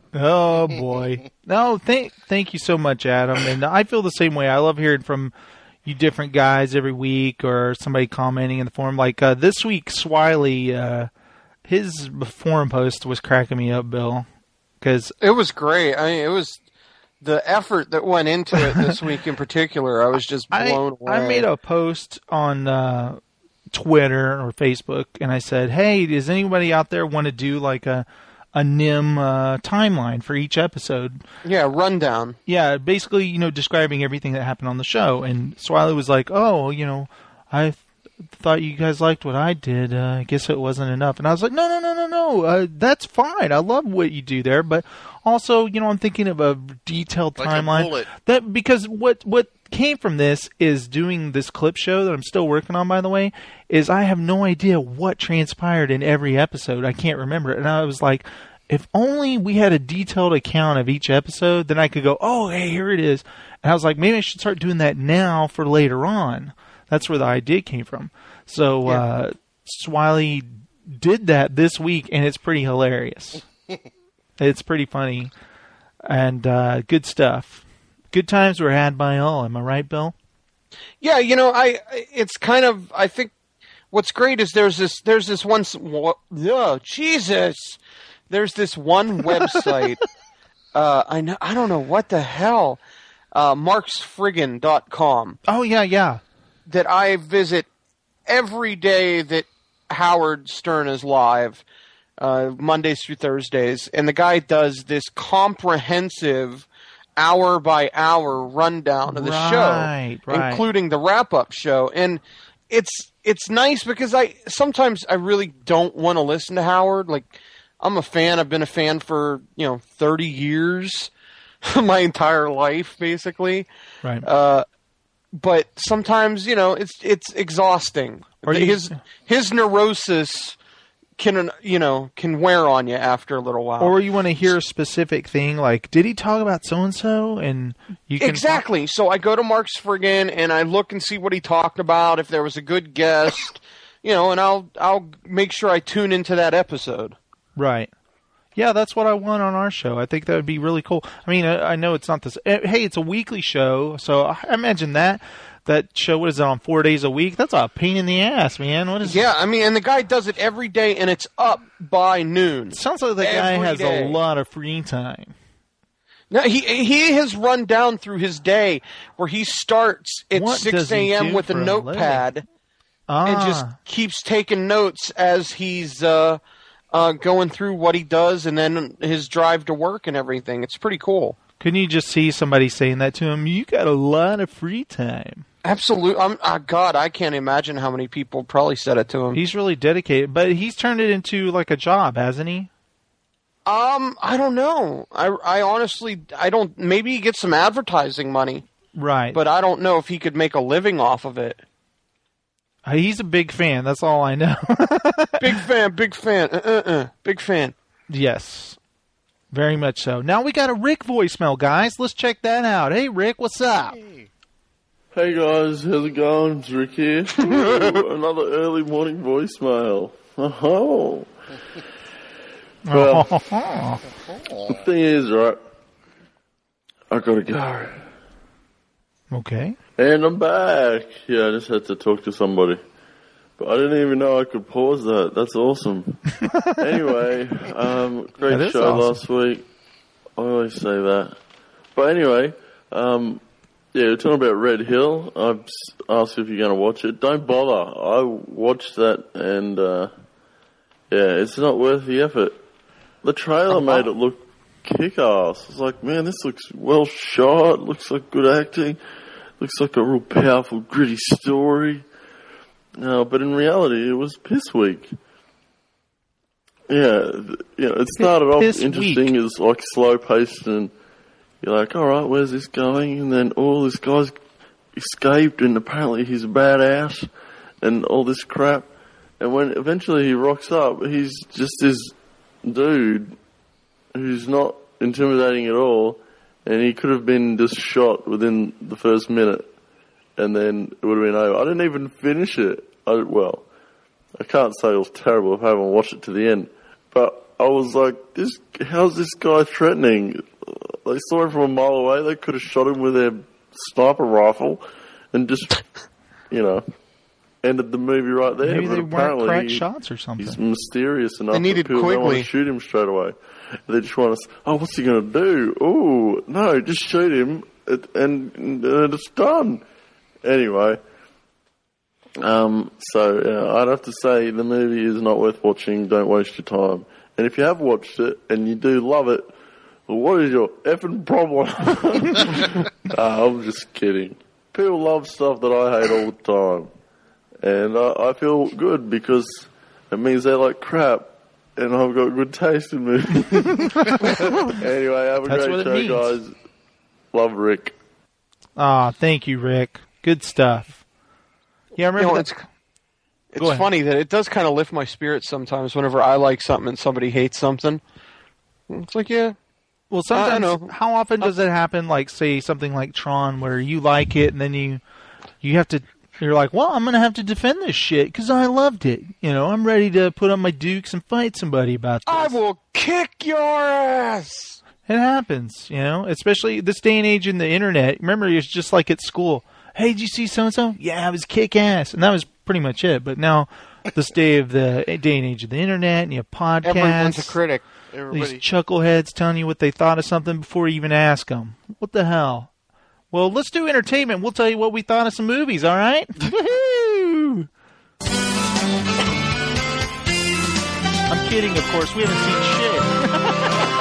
Speaker 2: Oh, boy. No, thank thank you so much, Adam. And I feel the same way. I love hearing from you different guys every week or somebody commenting in the forum. Like uh, this week, Swiley, uh, his forum post was cracking me up, Bill. Cause
Speaker 13: it was great. I mean, it was the effort that went into it this week in particular. I was just blown
Speaker 2: I,
Speaker 13: away.
Speaker 2: I made a post on uh, Twitter or Facebook, and I said, hey, does anybody out there want to do like a a N I M uh, timeline for each episode?
Speaker 13: Yeah, rundown.
Speaker 2: Yeah, basically, you know, describing everything that happened on the show. And Swiley was like, oh, you know, I th- thought you guys liked what I did. Uh, I guess it wasn't enough. And I was like, no, no, no, no, no. Uh, that's fine. I love what you do there. But also, you know, I'm thinking of a detailed
Speaker 14: Like a
Speaker 2: timeline.
Speaker 14: bullet.
Speaker 2: That because what what came from this is doing this clip show that I'm still working on, by the way, is I have no idea what transpired in every episode. I can't remember it. And I was like, if only we had a detailed account of each episode, then I could go, oh, hey, here it is. And I was like, maybe I should start doing that now for later on. That's where the idea came from. So
Speaker 13: Yeah.
Speaker 2: uh, Swiley did that this week, and it's pretty hilarious. It's pretty funny and uh, good stuff. Good times were had by all. Am I right, Bill?
Speaker 13: Yeah, you know, I it's kind of I think what's great is there's this there's this one what, oh, Jesus. There's this one website. uh, I know I don't know what the hell. Uh, marks friggin dot com.
Speaker 2: Oh yeah, yeah.
Speaker 13: That I visit every day that Howard Stern is live, uh, Mondays through Thursdays, and the guy does this comprehensive hour by hour rundown of the
Speaker 2: Right,
Speaker 13: show,
Speaker 2: right.
Speaker 13: including the wrap up show. And it's it's nice because I sometimes I really don't want to listen to Howard. Like I'm a fan. I've been a fan for you know thirty years, my entire life basically.
Speaker 2: Right.
Speaker 13: Uh, but sometimes you know it's it's exhausting.
Speaker 2: Or you-
Speaker 13: his his neurosis can you know can wear on you after a little while.
Speaker 2: Or you want to hear a specific thing, like, did he talk about so-and-so? And you can
Speaker 13: Exactly. So I go to Mark's friggin' and I look and see what he talked about, if there was a good guest, you know, and I'll I'll make sure I tune into that episode.
Speaker 2: Right. Yeah, that's what I want on our show. I think that would be really cool. I mean, I, I know it's not this. eh, Hey, it's a weekly show, so I imagine that that show what is it on four days a week? That's a pain in the ass, man. What is?
Speaker 13: Yeah, I mean, and the guy does it every day, and it's up by noon.
Speaker 2: Sounds like the guy
Speaker 13: Every
Speaker 2: has
Speaker 13: day.
Speaker 2: a lot of free time.
Speaker 13: No, he he has run down through his day where he starts at
Speaker 2: What
Speaker 13: six
Speaker 2: does he
Speaker 13: a.m.
Speaker 2: do
Speaker 13: with a
Speaker 2: for a
Speaker 13: notepad
Speaker 2: Ah,
Speaker 13: and just keeps taking notes as he's uh, uh, going through what he does and then his drive to work and everything. It's pretty cool.
Speaker 2: couldn't you just see somebody saying that to him? You got a lot of free time.
Speaker 13: Absolutely. I'm, oh God, I can't imagine how many people probably said it to him.
Speaker 2: He's really dedicated, but he's turned it into like a job, hasn't he?
Speaker 13: Um, I don't know. I, I honestly, I don't. Maybe he gets some advertising money,
Speaker 2: Right.
Speaker 13: but I don't know if he could make a living off of it.
Speaker 2: Uh, he's a big fan. That's all I know.
Speaker 13: Big fan, big fan, uh, uh, uh, big fan.
Speaker 2: Yes. Very much so. Now we got a Rick voicemail, guys. Let's check that out. Hey, Rick, what's up?
Speaker 16: Hey guys, how's it going? It's Rick here. Another early morning voicemail. Oh. Well, the thing is, right, I gotta go.
Speaker 2: Okay.
Speaker 16: And I'm back. Yeah, I just had to talk to somebody. But I didn't even know I could pause that. That's awesome. Anyway, um, great
Speaker 2: That is
Speaker 16: show
Speaker 2: awesome.
Speaker 16: last week. I always say that. But anyway, um, yeah, we're talking about Red Hill. I've s- asked if you're going to watch it. Don't bother. I watched that and, uh, yeah, it's not worth the effort. The trailer made it look kick-ass. It's like, man, this looks well shot, looks like good acting, looks like a real powerful, gritty story. No, but in reality, it was piss weak. Yeah, th- you know, it started off
Speaker 2: Piss
Speaker 16: interesting as like slow-paced and you're like, alright, where's this going? And then all this guy's escaped and apparently he's a badass and all this crap. And when eventually he rocks up, he's just this dude who's not intimidating at all, and he could have been just shot within the first minute, and then it would have been over. I didn't even finish it. I, well, I can't say it was terrible if I haven't watched it to the end, but I was like, "This, how's this guy threatening?" They saw him from a mile away. They could have shot him with their sniper rifle, and just, you know, ended the movie right there.
Speaker 2: Maybe
Speaker 16: but
Speaker 2: they weren't
Speaker 16: apparently
Speaker 2: cracked
Speaker 16: he,
Speaker 2: shots or something.
Speaker 16: He's mysterious enough
Speaker 13: They needed
Speaker 16: that people don't want
Speaker 13: Quigley.
Speaker 16: to shoot him straight away. They just want to. Oh, what's he going to do? Oh, no, just shoot him, and, and, and it's done. Anyway. Um, so, yeah, I'd have to say the movie is not worth watching. Don't waste your time. And if you have watched it and you do love it, well, what is your effing problem? Nah, I'm just kidding. People love stuff that I hate all the time. And I, I feel good because it means they like crap. And I've got good taste in movies. Anyway, have a
Speaker 2: That's what
Speaker 16: great
Speaker 2: it
Speaker 16: show,
Speaker 2: means.
Speaker 16: guys. Love, Rick.
Speaker 2: Ah, thank you, Rick. Good stuff. Yeah, I remember
Speaker 13: You know,
Speaker 2: that's...
Speaker 13: it's
Speaker 2: Go
Speaker 13: it's
Speaker 2: ahead.
Speaker 13: funny that it does kind of lift my spirits sometimes whenever I like something and somebody hates something. It's like, yeah.
Speaker 2: Well,
Speaker 13: I- I
Speaker 2: sometimes,
Speaker 13: know.
Speaker 2: how often does it happen, like, say, something like Tron, where you like it, and then you you have to, you're like, well, I'm going to have to defend this shit, because I loved it. You know, I'm ready to put on my dukes and fight somebody about this.
Speaker 13: I will kick your ass!
Speaker 2: It happens, you know, especially this day and age in the internet. Remember, it's just like at school. Hey, did you see so-and-so? Yeah, it was kick-ass. And that was pretty much it. But now, this day of the day and age of the internet, and you have podcasts.
Speaker 13: Everyone's a critic.
Speaker 2: These
Speaker 14: Everybody.
Speaker 2: chuckleheads telling you what they thought of something before you even ask them. What the hell? Well, let's do entertainment. We'll tell you what we thought of some movies, all right? Woo-hoo! I'm kidding, of course. We haven't seen shit.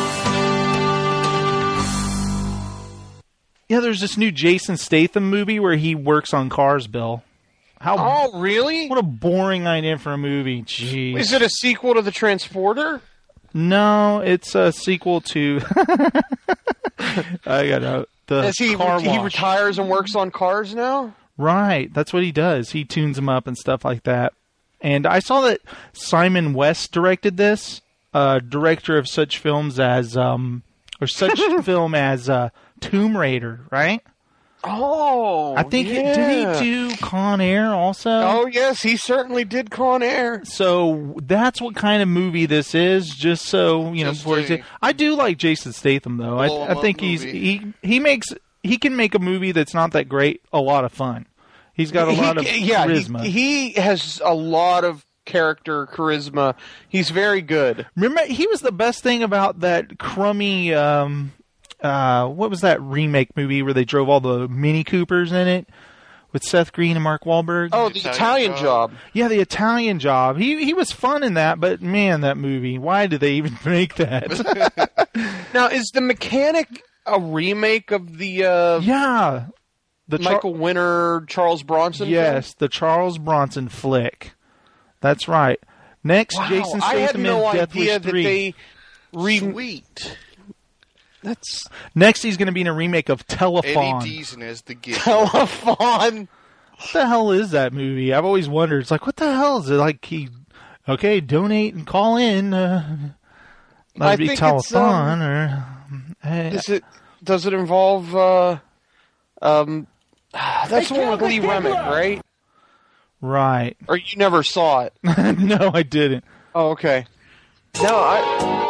Speaker 2: Yeah, there's this new Jason Statham movie where he works on cars, Bill. How?
Speaker 13: Oh, really?
Speaker 2: What a boring idea for a movie. Jeez.
Speaker 13: Is it a sequel to The Transporter?
Speaker 2: No, it's a sequel to. I got out the
Speaker 13: Is he,
Speaker 2: car
Speaker 13: he
Speaker 2: wash.
Speaker 13: retires and works on cars now?
Speaker 2: Right, that's what he does. He tunes them up and stuff like that. And I saw that Simon West directed this, uh, director of such films as, um, or such film as uh, Tomb Raider, right?
Speaker 13: Oh,
Speaker 2: I think
Speaker 13: yeah.
Speaker 2: did he do Con Air also?
Speaker 13: Oh yes, he certainly did Con Air.
Speaker 2: So that's what kind of movie this is. Just so you know,
Speaker 14: Just
Speaker 2: before
Speaker 14: a-
Speaker 2: it's- I do like Jason Statham though.
Speaker 14: blow
Speaker 2: I,
Speaker 14: him
Speaker 2: I
Speaker 14: up
Speaker 2: think he's
Speaker 14: movie.
Speaker 2: he he makes he can make a movie that's not that great a lot of fun. He's got a
Speaker 13: He-
Speaker 2: lot of
Speaker 13: yeah, he-
Speaker 2: charisma.
Speaker 13: He, has a lot of character charisma. He's very good.
Speaker 2: Remember, he was the best thing about that crummy. Um, uh, what was that remake movie where they drove all the Mini Coopers in it with Seth Green and Mark Wahlberg?
Speaker 13: Oh, the Italian, job.
Speaker 2: Yeah, the Italian Job. He he was fun in that, but man, that movie. Why did they even make that?
Speaker 13: Now, is The Mechanic a remake of the uh,
Speaker 2: yeah, the Char-
Speaker 13: Michael Winner, Charles Bronson?
Speaker 2: Yes, the Charles Bronson flick. That's right. Next,
Speaker 13: film? Wow,
Speaker 2: Jason
Speaker 13: I had
Speaker 2: Statham
Speaker 13: no
Speaker 2: in Death
Speaker 13: idea
Speaker 2: Wish
Speaker 13: that
Speaker 2: three.
Speaker 13: they re-
Speaker 14: Sweet.
Speaker 13: That's
Speaker 2: Next, he's going to be in a remake of Telephone.
Speaker 14: Eddie Deason as the gift.
Speaker 13: Telephone.
Speaker 2: What the hell is that movie? I've always wondered. It's like, what the hell is it? Like, he, okay, donate and call in. Uh,
Speaker 13: I
Speaker 2: that'd be
Speaker 13: think it's,
Speaker 2: Telephone
Speaker 13: um,
Speaker 2: or. Hey,
Speaker 13: Is it? Does it involve? Uh, um, that's the one with Lee Remick, right?
Speaker 2: right.
Speaker 13: Or you never saw it?
Speaker 2: No, I didn't.
Speaker 13: Oh, okay. No, I.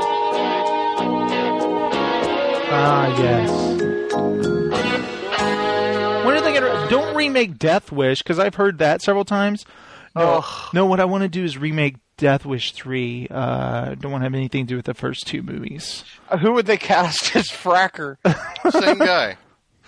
Speaker 2: Ah, yes. When are they gonna? Don't remake Death Wish because I've heard that several times. No, no. What I want to do is remake Death Wish three. Uh, don't want to have anything to do with the first two movies.
Speaker 13: Uh, who would they cast as Fracker?
Speaker 14: Same guy.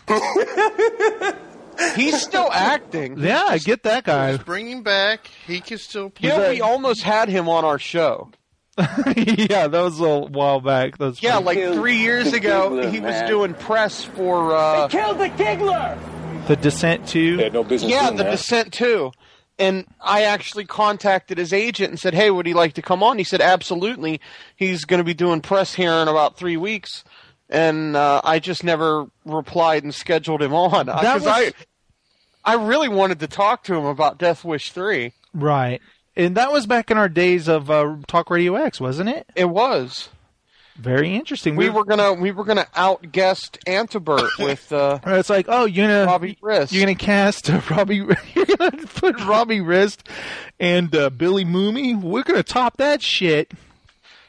Speaker 13: He's still acting.
Speaker 2: Yeah, I get that guy.
Speaker 14: Just bring him back. He can still play.
Speaker 13: You know, we almost had him on our show.
Speaker 2: Yeah, that was a while back. That was
Speaker 13: Yeah,
Speaker 2: funny.
Speaker 13: like three years ago, he was doing press for. Uh,
Speaker 3: Killed the Giggler!
Speaker 2: The Descent two.
Speaker 8: no business
Speaker 13: yeah, The Descent too. And I actually contacted his agent and said, hey, would he like to come on? He said, absolutely. He's going to be doing press here in about three weeks. And uh, I just never replied and scheduled him on. Because
Speaker 2: was-
Speaker 13: I, I really wanted to talk to him about Death Wish three.
Speaker 2: Right. And that was back in our days of uh, Talk Radio X, wasn't it?
Speaker 13: It was.
Speaker 2: Very interesting.
Speaker 13: We were gonna we were gonna outguest Antibert with uh,
Speaker 2: It's like, oh, you're gonna
Speaker 13: Robbie Wrist.
Speaker 2: You're gonna cast uh, Robbie. You're gonna put Robbie Wrist and uh, Billy Mooney. We're gonna top that shit.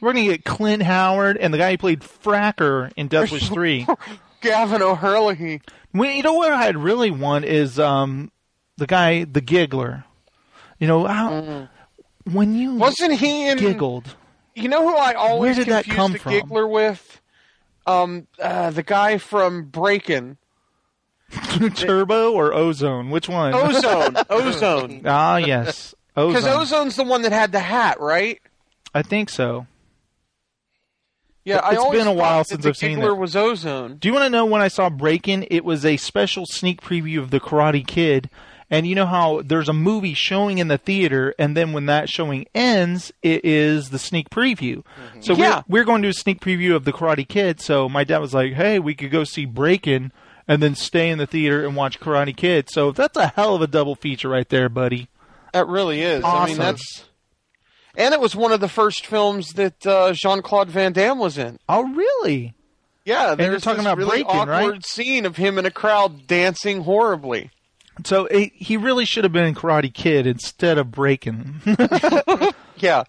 Speaker 2: We're going to get Clint Howard and the guy who played Fracker in Death Wish three.
Speaker 13: Gavin O'Hurley.
Speaker 2: Well, you know what I'd really want is um, the guy, the giggler. You know, how, mm. when you
Speaker 13: Wasn't he in,
Speaker 2: giggled.
Speaker 13: You know who I always
Speaker 2: Where did that
Speaker 13: confused
Speaker 2: come
Speaker 13: the
Speaker 2: from?
Speaker 13: giggler with? Um, uh, the guy from Breakin'.
Speaker 2: Turbo or Ozone? Which one?
Speaker 13: Ozone. Ozone.
Speaker 2: Ah, yes.
Speaker 13: Because
Speaker 2: Ozone.
Speaker 13: Ozone's the one that had the hat, right?
Speaker 2: I think so.
Speaker 13: Yeah,
Speaker 2: It's
Speaker 13: I always
Speaker 2: been a while
Speaker 13: thought
Speaker 2: since
Speaker 13: that
Speaker 2: I've
Speaker 13: the
Speaker 2: seen
Speaker 13: giggler
Speaker 2: that.
Speaker 13: was Ozone.
Speaker 2: Do you want to know when I saw Breakin'? It was a special sneak preview of The Karate Kid. And you know how there's a movie showing in the theater, and then when that showing ends, it is the sneak preview. Mm-hmm. So
Speaker 13: Yeah.
Speaker 2: we're, we're going to do a sneak preview of The Karate Kid, so my dad was like, hey, we could go see Breakin' and then stay in the theater and watch Karate Kid. So that's a hell of a double feature right there, buddy.
Speaker 13: That really is.
Speaker 2: Awesome.
Speaker 13: I mean, that's... And it was one of the first films that uh, Jean-Claude Van Damme was in.
Speaker 2: Oh, really?
Speaker 13: Yeah,
Speaker 2: And you're
Speaker 13: there's
Speaker 2: talking
Speaker 13: this
Speaker 2: about
Speaker 13: really
Speaker 2: Breakin',
Speaker 13: awkward
Speaker 2: right?
Speaker 13: scene of him in a crowd dancing horribly.
Speaker 2: So it, he really should have been in Karate Kid instead of Breakin'.
Speaker 13: Yeah.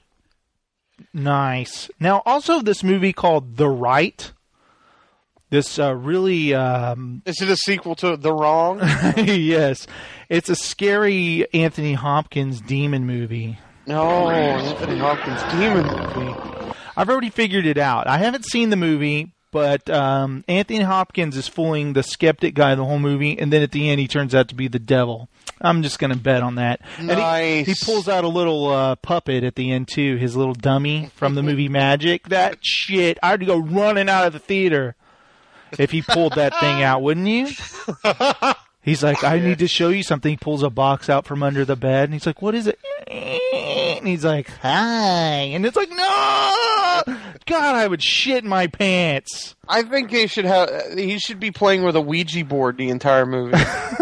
Speaker 2: Nice. Now, also this movie called The Right. This uh, really... Um,
Speaker 13: Is it a sequel to The Wrong?
Speaker 2: yes. It's a scary Anthony Hopkins demon movie.
Speaker 13: No, Anthony Hopkins demon movie.
Speaker 2: I've already figured it out. I haven't seen the movie, but um, Anthony Hopkins is fooling the skeptic guy the whole movie, and then at the end he turns out to be the devil. I'm just going to bet on that. And
Speaker 13: Nice.
Speaker 2: he, he pulls out a little uh, puppet at the end, too, his little dummy from the movie Magic. That shit, I'd go running out of the theater if he pulled that thing out, wouldn't you? He's like, I need to show you something. He pulls a box out from under the bed, and he's like, what is it? And he's like, hi. And it's like, no! God, I would shit my pants.
Speaker 13: I think he should have. He should be playing with a Ouija board the entire movie.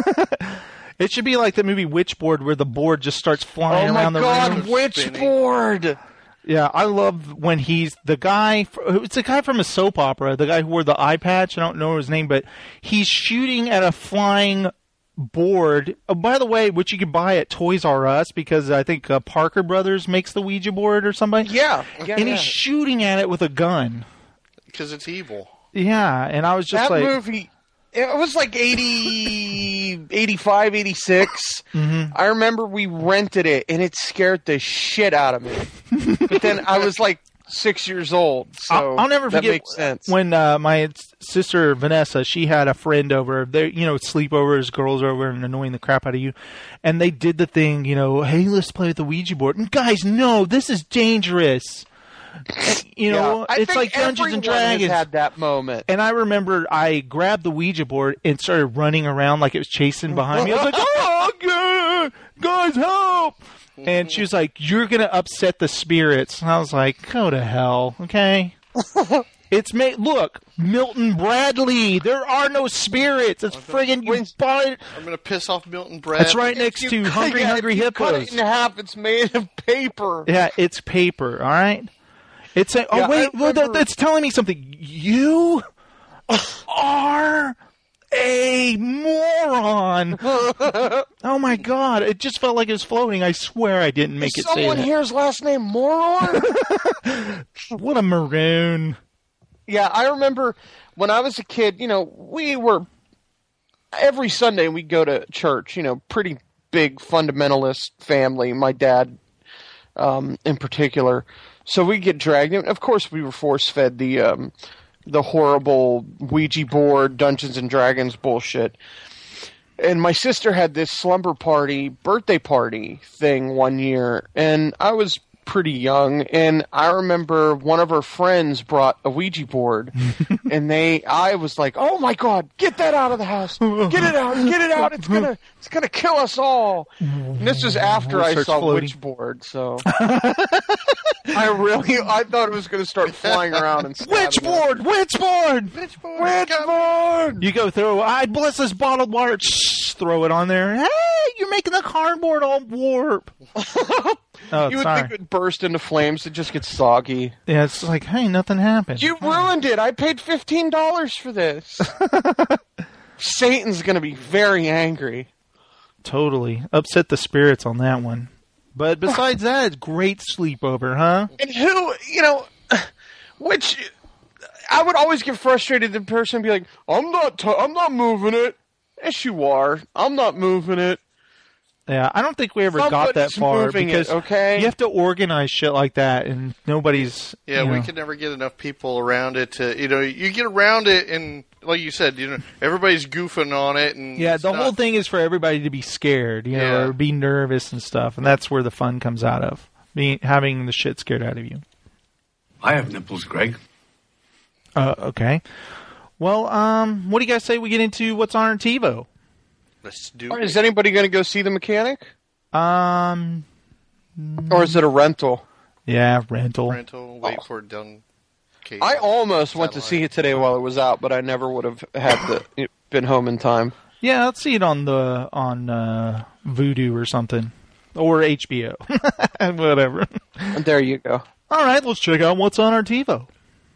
Speaker 2: It should be like the movie Witchboard, where the board just starts flying
Speaker 13: oh my
Speaker 2: around the
Speaker 13: God,
Speaker 2: room.
Speaker 13: Witchboard!
Speaker 2: Yeah, I love when he's the guy. It's a guy from a soap opera. The guy who wore the eye patch. I don't know his name, but he's shooting at a flying board. Oh, by the way, which you can buy at Toys R Us because I think uh, Parker Brothers makes the Ouija board or somebody.
Speaker 13: Yeah, yeah
Speaker 2: and
Speaker 13: yeah.
Speaker 2: he's shooting at it with a gun.
Speaker 14: Because it's evil.
Speaker 2: Yeah, and I was just
Speaker 13: that
Speaker 2: like,
Speaker 13: movie. It was like eighty, eighty-five, eighty-six.
Speaker 2: Mm-hmm.
Speaker 13: I remember we rented it, and it scared the shit out of me. But then I was like six years old, so
Speaker 2: I'll, I'll never
Speaker 13: that
Speaker 2: forget
Speaker 13: makes sense.
Speaker 2: when uh, my sister Vanessa, she had a friend over. They, you know, sleepovers, girls are over and annoying the crap out of you, and they did the thing, you know, hey, let's play with the Ouija board. And guys, no, this is dangerous. And, you know,
Speaker 13: Yeah, I
Speaker 2: it's
Speaker 13: think
Speaker 2: like Dungeons and
Speaker 13: everyone has
Speaker 2: Dragons.
Speaker 13: had that moment.
Speaker 2: And I remember I grabbed the Ouija board and started running around like it was chasing behind me. I was like, oh, God, guys, help! And she was like, you're going to upset the spirits. And I was like, go to hell, okay? It's made. Look, Milton Bradley. There are no spirits. It's friggin' you bought it.
Speaker 14: I'm going to piss off Milton Bradley.
Speaker 2: That's right next
Speaker 13: If
Speaker 2: to
Speaker 13: you-
Speaker 2: Hungry
Speaker 13: yeah,
Speaker 2: Hungry
Speaker 13: if you
Speaker 2: Hippos.
Speaker 13: Cut it in half. It's made of paper.
Speaker 2: Yeah, it's paper, all right? It's a, oh,
Speaker 13: Yeah,
Speaker 2: wait,
Speaker 13: I
Speaker 2: well, that,
Speaker 13: remember-
Speaker 2: that's telling me something. You are a moron. Oh, my God. It just felt like it was floating. I swear I didn't make
Speaker 13: Is
Speaker 2: it say
Speaker 13: someone
Speaker 2: that.
Speaker 13: here's last name Moron?
Speaker 2: What a maroon.
Speaker 13: Yeah, I remember when I was a kid, you know, we were, every Sunday we'd go to church, you know, pretty big fundamentalist family, my dad um, in particular. So we get dragged in. Of course, we were force-fed the um, the horrible Ouija board, Dungeons and Dragons bullshit. And my sister had this slumber party, birthday party thing one year, and I was pretty young, and I remember one of her friends brought a Ouija board, and they, I was like, "Oh my God, get that out of the house! Get it out! Get it out! It's gonna, it's gonna kill us all!" And this was after I
Speaker 2: Starts
Speaker 13: saw
Speaker 2: floating.
Speaker 13: Witchboard, so I really, I thought it was gonna start flying around and stabbing us.
Speaker 2: Witchboard! Witchboard!
Speaker 14: Witchboard!
Speaker 13: Witchboard!
Speaker 2: You go throw, I bless this bottled water, shh, throw it on there. Hey, you're making the cardboard all warp. Oh,
Speaker 13: You would
Speaker 2: sorry.
Speaker 13: think it would burst into flames. It just gets soggy.
Speaker 2: Yeah, it's like, hey, nothing happened.
Speaker 13: You ruined it. I paid fifteen dollars for this. Satan's going to be very angry.
Speaker 2: Totally. Upset the spirits on that one. But besides that, it's great sleepover, huh?
Speaker 13: And who, you know, which I would always get frustrated. The person would be like, "I'm not, t- I'm not moving it." Yes, you are. I'm not moving it.
Speaker 2: Yeah, I don't think we ever got that
Speaker 13: Somebody's
Speaker 2: far
Speaker 13: moving
Speaker 2: because
Speaker 13: it, okay?
Speaker 2: you have to organize shit like that, and nobody's.
Speaker 14: Yeah,
Speaker 2: you
Speaker 14: we
Speaker 2: know.
Speaker 14: could never get enough people around it to, you know, you get around it and, like you said, you know, everybody's goofing on it. And
Speaker 2: Yeah,
Speaker 14: it's
Speaker 2: the
Speaker 14: not-
Speaker 2: whole thing is for everybody to be scared, you know,
Speaker 14: Yeah.
Speaker 2: or be nervous and stuff, and that's where the fun comes out of, being having the shit scared out of you.
Speaker 1: I have nipples, Greg.
Speaker 2: Uh, okay. Well, um, what do you guys say we get into what's on our TiVo?
Speaker 14: Let's do
Speaker 13: Or is anybody going to go see The Mechanic?
Speaker 2: Um,
Speaker 13: Or is it a rental?
Speaker 2: yeah, rental.
Speaker 14: rental, wait for it done. Case.
Speaker 13: I almost went to see it today while it was out, but I never would have had the, been home in time.
Speaker 2: Yeah, let's see it on the on uh, Vudu or something, or H B O, whatever.
Speaker 13: And there you go.
Speaker 2: All right, let's check out what's on our TiVo.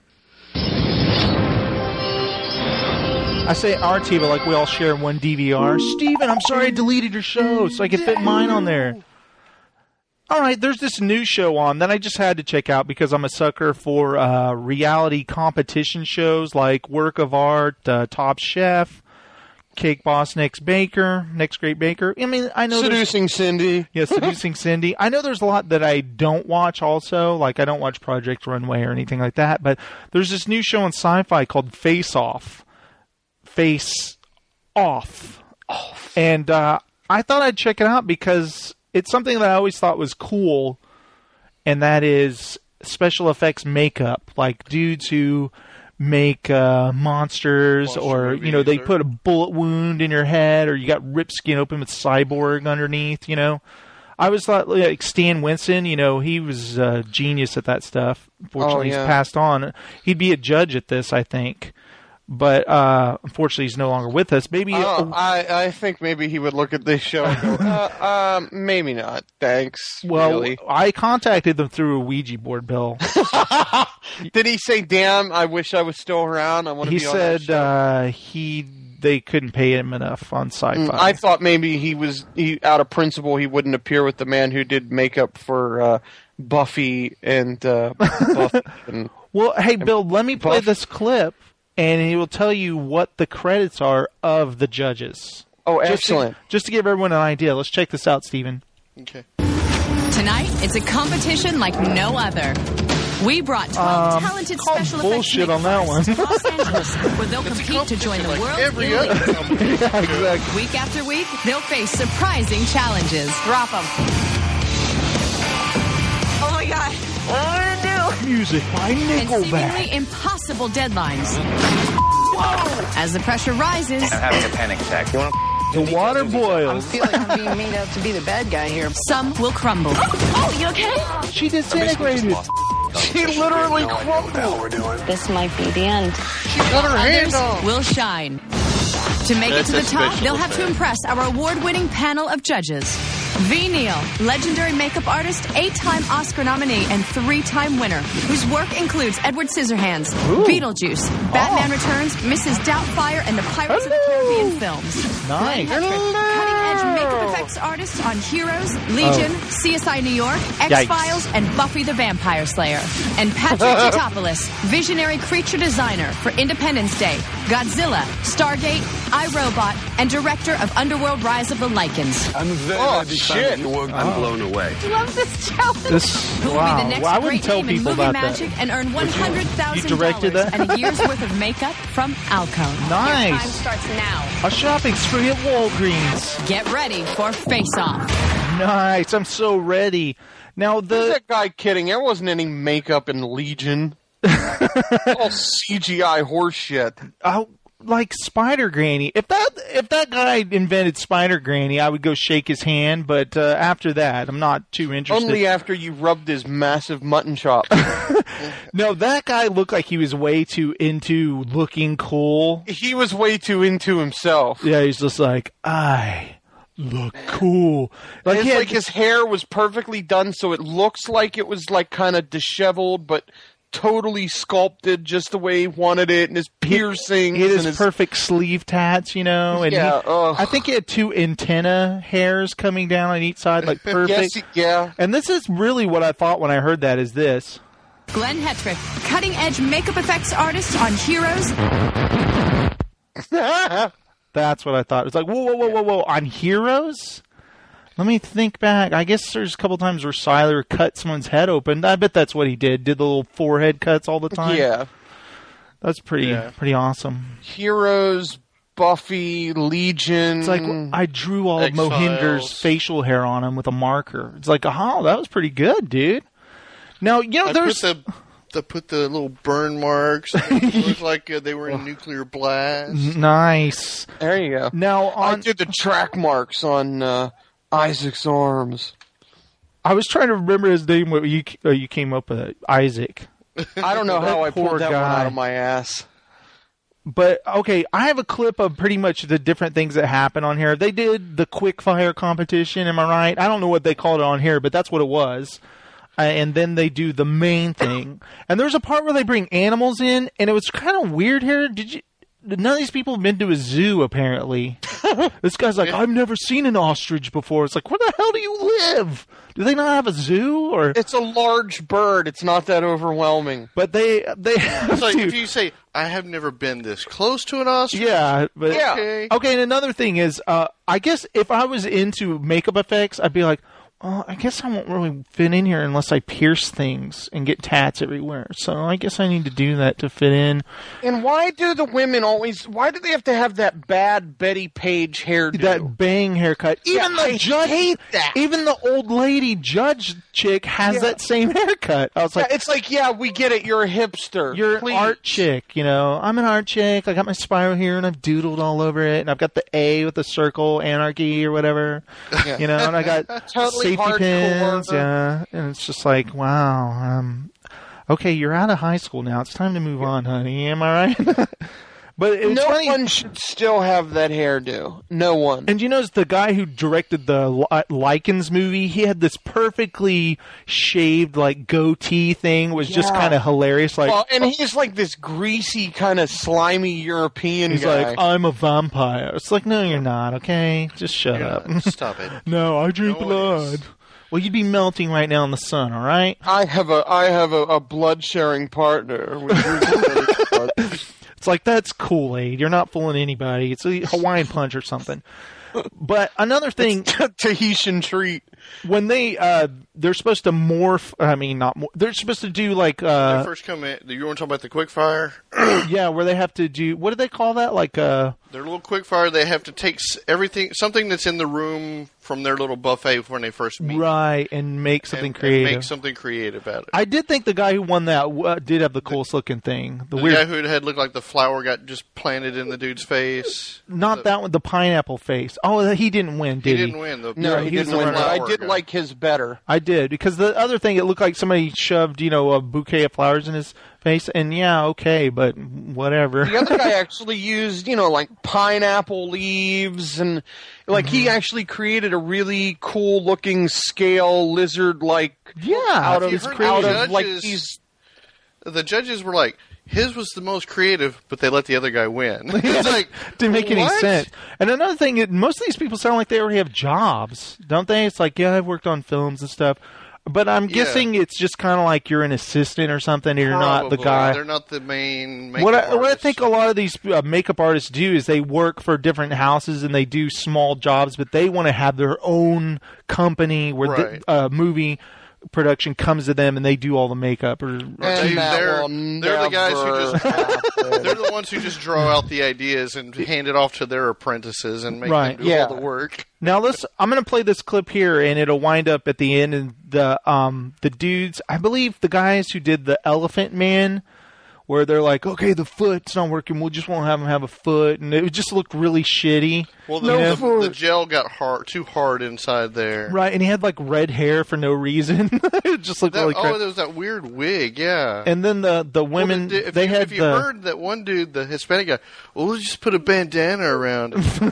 Speaker 2: I say our TiVo like we all share one D V R. Steven, I'm sorry I deleted your show so I could fit mine on there. All right, there's this new show on that I just had to check out because I'm a sucker for uh, reality competition shows like Work of Art, uh, Top Chef, Cake Boss Next Baker, Next Great Baker. I mean, I know there's-
Speaker 13: Seducing Cindy.
Speaker 2: Yeah, Seducing Cindy. I know there's a lot that I don't watch also. Like, I don't watch Project Runway or anything like that. But there's this new show on Sci-Fi called Face Off. Face Off. Off. And uh, I thought I'd check it out because it's something that I always thought was cool. And that is special effects makeup. Like, dudes who make uh, monsters,
Speaker 14: Monster
Speaker 2: or
Speaker 14: movies,
Speaker 2: you know, they
Speaker 14: or-
Speaker 2: put a bullet wound in your head, or you got ripped skin open with Cyborg underneath. You know, I always thought like Stan Winston, you know, he was a genius at that stuff. Fortunately,
Speaker 13: Oh, yeah.
Speaker 2: he's passed on. He'd be a judge at this, I think, but uh, unfortunately, he's no longer with us. Maybe
Speaker 13: Oh, I, I think maybe he would look at this show and go, uh, um, maybe not. Thanks.
Speaker 2: well,
Speaker 13: really.
Speaker 2: I contacted them through a Ouija board, Bill.
Speaker 13: Did he say, damn, I wish I was still around? I want to
Speaker 2: He
Speaker 13: be on that
Speaker 2: said
Speaker 13: show.
Speaker 2: uh, he they couldn't pay him enough on Sci-Fi.
Speaker 13: Mm, I thought maybe he was, he out of principle, he wouldn't appear with the man who did makeup for uh, Buffy and uh, Buffy. And,
Speaker 2: Well, hey, Bill, let me play
Speaker 13: Buff-
Speaker 2: this clip, and he will tell you what the credits are of the judges.
Speaker 13: oh,
Speaker 2: Just to-
Speaker 13: excellent.
Speaker 2: Just to give everyone an idea. Let's check this out, Steven.
Speaker 14: Okay.
Speaker 17: Tonight, it's a competition like no other. We brought twelve
Speaker 2: Um,
Speaker 17: talented
Speaker 2: call
Speaker 17: special effects
Speaker 2: bullshit on that one.
Speaker 17: makers to Los Angeles, where they'll compete to join the
Speaker 14: like
Speaker 17: world
Speaker 14: every
Speaker 17: elite.
Speaker 14: other company.
Speaker 2: Yeah, exactly.
Speaker 17: Week after week, they'll face surprising challenges. Drop them. Oh my God! What am I gonna do?
Speaker 2: Music by
Speaker 17: And
Speaker 2: Nickelback.
Speaker 17: seemingly impossible deadlines. As the pressure rises,
Speaker 18: I'm having a panic attack. You want
Speaker 2: The water boils.
Speaker 7: I feel like I'm being made out to be the bad guy here.
Speaker 17: some will crumble.
Speaker 12: Oh, you okay?
Speaker 2: She disintegrated.
Speaker 13: She literally crumbled.
Speaker 7: This might be the end.
Speaker 14: She got her hand
Speaker 17: Others
Speaker 14: off.
Speaker 17: will shine. To make
Speaker 14: That's
Speaker 17: it to
Speaker 14: a
Speaker 17: the top,
Speaker 14: special
Speaker 17: they'll have to
Speaker 14: effect.
Speaker 17: impress our award-winning panel of judges. V. Neal, legendary makeup artist, eight-time Oscar nominee, and three-time winner, whose work includes Edward Scissorhands, Beetlejuice, Batman Returns, Missus Doubtfire, and the Pirates of the Caribbean films.
Speaker 2: Nice.
Speaker 17: Glenn Hedrick, cutting-edge makeup effects artist on Heroes, Legion, C S I New York, X-Files, and Buffy the Vampire Slayer. And Patrick Tatopoulos, visionary creature designer for Independence Day, Godzilla, Stargate, iRobot, and director of Underworld Rise of the Lycans.
Speaker 8: I'm very,
Speaker 13: Oh,
Speaker 8: very
Speaker 13: shit.
Speaker 8: I'm blown away.
Speaker 12: Love this challenge.
Speaker 2: This,
Speaker 17: Who will
Speaker 2: wow.
Speaker 17: be the next
Speaker 2: Well, I wouldn't
Speaker 17: great
Speaker 2: tell
Speaker 17: name in
Speaker 2: people
Speaker 17: movie
Speaker 2: about
Speaker 17: magic
Speaker 2: that.
Speaker 17: and earn one hundred thousand
Speaker 2: You directed
Speaker 17: dollars
Speaker 2: that?
Speaker 17: and a year's worth of makeup from Alcone.
Speaker 12: Time
Speaker 2: Nice.
Speaker 12: starts now.
Speaker 2: A shopping spree at Walgreens.
Speaker 17: Get ready for Face Off.
Speaker 2: Nice. I'm so ready. Now,
Speaker 13: Who's
Speaker 2: the
Speaker 13: that guy kidding? There wasn't any makeup in Legion. All C G I horse shit.
Speaker 2: oh, like Spider Granny. If that if that guy invented Spider Granny, I would go shake his hand. But uh, after that, I'm not too interested.
Speaker 13: Only after you rubbed his massive mutton chop.
Speaker 2: No, that guy looked like he was way too into looking cool.
Speaker 13: He was way too into himself.
Speaker 2: Yeah, he's just like, I look cool. Like,
Speaker 13: It's
Speaker 2: he had-
Speaker 13: like his hair was perfectly done, so it looks like it was like kind of disheveled, but totally sculpted just the way he wanted it, and his piercings.
Speaker 2: He had his
Speaker 13: and his
Speaker 2: perfect sleeve tats, you know. And
Speaker 13: Yeah,
Speaker 2: he,
Speaker 13: ugh.
Speaker 2: I think he had two antenna hairs coming down on each side, like perfect.
Speaker 13: Yes, he- yeah.
Speaker 2: And this is really what I thought when I heard that. Is this?
Speaker 17: Glenn Hetrick, cutting-edge makeup effects artist on Heroes.
Speaker 2: That's what I thought. It's like, whoa, whoa, whoa, whoa, whoa. On Heroes? Let me think back. I guess there's a couple times where Siler cut someone's head open. I bet that's what he did. Did the little forehead cuts all the time.
Speaker 13: Yeah.
Speaker 2: That's pretty
Speaker 13: Yeah.
Speaker 2: pretty awesome.
Speaker 13: Heroes, Buffy, Legion.
Speaker 2: It's like I drew all of
Speaker 14: X-Files.
Speaker 2: Mohinder's facial hair on him with a marker. It's like, oh, that was pretty good, dude. Now, you know,
Speaker 14: I
Speaker 2: there's...
Speaker 14: put the, the put the little burn marks. It looked like uh, they were in a nuclear blast.
Speaker 2: Nice.
Speaker 13: There you go.
Speaker 2: Now, on...
Speaker 13: I did the track marks on uh, Isaac's arms.
Speaker 2: I was trying to remember his name. What you uh, you came up with it. Isaac.
Speaker 13: I don't know how I
Speaker 2: Poor
Speaker 13: pulled that
Speaker 2: guy.
Speaker 13: one out of my ass.
Speaker 2: But, okay, I have a clip of pretty much the different things that happen on here. They did the quick fire competition, am I right? I don't know what they called it on here, but that's what it was. Uh, and then they do the main thing. And there's a part where they bring animals in, and it was kind of weird here. Did you... None of these people have been to a zoo, apparently. This guy's like, I've never seen an ostrich before. It's like, where the hell do you live? Do they not have a zoo? Or
Speaker 13: It's a large bird. It's not that overwhelming.
Speaker 2: But they... they
Speaker 14: It's like if you say, I have never been this close to an ostrich.
Speaker 2: Yeah, but
Speaker 13: Yeah.
Speaker 14: Okay.
Speaker 2: Okay, and another thing is, uh, I guess if I was into makeup effects, I'd be like, oh, I guess I won't really fit in here unless I pierce things and get tats everywhere. So I guess I need to do that to fit in.
Speaker 13: And why do the women always... Why do they have to have that bad Betty Page hairdo?
Speaker 2: That bang haircut. Even
Speaker 13: Yeah,
Speaker 2: the
Speaker 13: I
Speaker 2: judge,
Speaker 13: hate that.
Speaker 2: even the old lady judge chick has
Speaker 13: Yeah.
Speaker 2: that same haircut. I was
Speaker 13: Yeah,
Speaker 2: like,
Speaker 13: it's like, yeah, we get it. You're a hipster.
Speaker 2: you're an
Speaker 13: Please.
Speaker 2: art chick, you know. I'm an art chick. I got my spiral here, and I've doodled all over it, and I've got the A with the circle, anarchy or whatever,
Speaker 13: Yeah.
Speaker 2: you know. And I got
Speaker 13: Totally
Speaker 2: safety
Speaker 13: hardcore.
Speaker 2: pins, yeah. And it's just like, wow. Um, okay, you're out of high school now. It's time to move on, honey. Am I right? But it's
Speaker 13: No
Speaker 2: funny.
Speaker 13: one should still have that hairdo. No one.
Speaker 2: And you notice the guy who directed the Li- Lycans movie, he had this perfectly shaved, like, goatee thing, was just
Speaker 13: Yeah.
Speaker 2: kind of hilarious. Like,
Speaker 13: well, and he's like this greasy, kind of slimy European
Speaker 2: he's
Speaker 13: guy.
Speaker 2: like, I'm a vampire. It's like, no, you're not, okay? Just shut
Speaker 14: Yeah,
Speaker 2: up.
Speaker 14: stop it.
Speaker 2: No, I drink
Speaker 14: No one
Speaker 2: blood.
Speaker 14: is.
Speaker 2: Well, you'd be melting right now in the sun, all right?
Speaker 13: I have a I have a, a blood sharing partner. We drink blood.
Speaker 2: It's like, that's Kool-Aid. You're not fooling anybody. It's a Hawaiian punch or something. But another thing,
Speaker 13: Tahitian treat.
Speaker 2: when they uh they're supposed to morph, I mean not mor- they're supposed to do like
Speaker 14: When
Speaker 2: uh
Speaker 14: they first come in, you want to talk about the quick fire?
Speaker 2: yeah, where they have to do, what do they call that? Like uh
Speaker 14: Their little quick fire, they have to take s- everything, something that's in the room from their little buffet when they first meet.
Speaker 2: right, and make something
Speaker 14: and,
Speaker 2: creative.
Speaker 14: And make something creative out of it.
Speaker 2: I did think the guy who won that uh, did have the coolest looking thing. The,
Speaker 14: The
Speaker 2: weird
Speaker 14: guy who had looked like the flower got just planted in the dude's face.
Speaker 2: not that one, the pineapple face. Oh, he didn't win,
Speaker 14: He
Speaker 2: did he?
Speaker 14: didn't win. The,
Speaker 13: No,
Speaker 2: he
Speaker 13: he
Speaker 2: was
Speaker 13: didn't
Speaker 2: the
Speaker 13: win. But I
Speaker 14: flower
Speaker 13: did
Speaker 14: guy.
Speaker 13: like his better.
Speaker 2: I did, because the other thing, it looked like somebody shoved, you know, a bouquet of flowers in his face, and yeah, okay, but whatever.
Speaker 13: The other guy actually used, you know, like pineapple leaves, and like
Speaker 2: Mm-hmm.
Speaker 13: he actually created a really cool looking scale lizard like
Speaker 2: yeah,
Speaker 13: out of
Speaker 14: you
Speaker 13: his
Speaker 14: heard
Speaker 13: out
Speaker 14: the
Speaker 13: of like
Speaker 14: judges-
Speaker 13: these.
Speaker 14: The judges were like, his was the most creative, but they let the other guy win. It's like,
Speaker 2: didn't make any
Speaker 14: what?
Speaker 2: sense. And another thing, it- most of these people sound like they already have jobs, don't they? It's like, yeah, I've worked on films and stuff. But I'm
Speaker 14: Yeah.
Speaker 2: guessing it's just kind of like you're an assistant or something, and you're not the
Speaker 14: Probably.
Speaker 2: guy.
Speaker 14: They're not the main makeup
Speaker 2: What I, what I
Speaker 14: artist.
Speaker 2: think a lot of these uh, makeup artists do is they work for different houses and they do small jobs, but they want to have their own company where
Speaker 14: Right.
Speaker 2: the uh, movie production comes to them and they do all the makeup. Or, or
Speaker 13: And
Speaker 14: They-
Speaker 13: that
Speaker 14: they're,
Speaker 13: will
Speaker 14: they're the guys who
Speaker 13: never
Speaker 14: just
Speaker 13: happen.
Speaker 14: they're the ones who just draw out the ideas and hand it off to their apprentices and make
Speaker 2: Right.
Speaker 14: them do
Speaker 13: Yeah.
Speaker 14: all the work.
Speaker 2: Now let's. I'm going to play this clip here, and it'll wind up at the end. And the um the dudes, I believe the guys who did the Elephant Man, where they're like, okay, the foot's not working. We just won't have him have a foot, and it just looked really shitty.
Speaker 14: Well, the,
Speaker 2: you know?
Speaker 14: the, the gel got hard, too hard inside there.
Speaker 2: Right, and he had like red hair for no reason. It just looked
Speaker 14: That,
Speaker 2: really
Speaker 14: oh,
Speaker 2: crazy.
Speaker 14: there was that weird wig, yeah.
Speaker 2: And then the the
Speaker 14: Well,
Speaker 2: women,
Speaker 14: the- if
Speaker 2: they
Speaker 14: you,
Speaker 2: had
Speaker 14: if you
Speaker 2: the.
Speaker 14: heard that one dude, the Hispanic guy, well, we'll just put a bandana around him.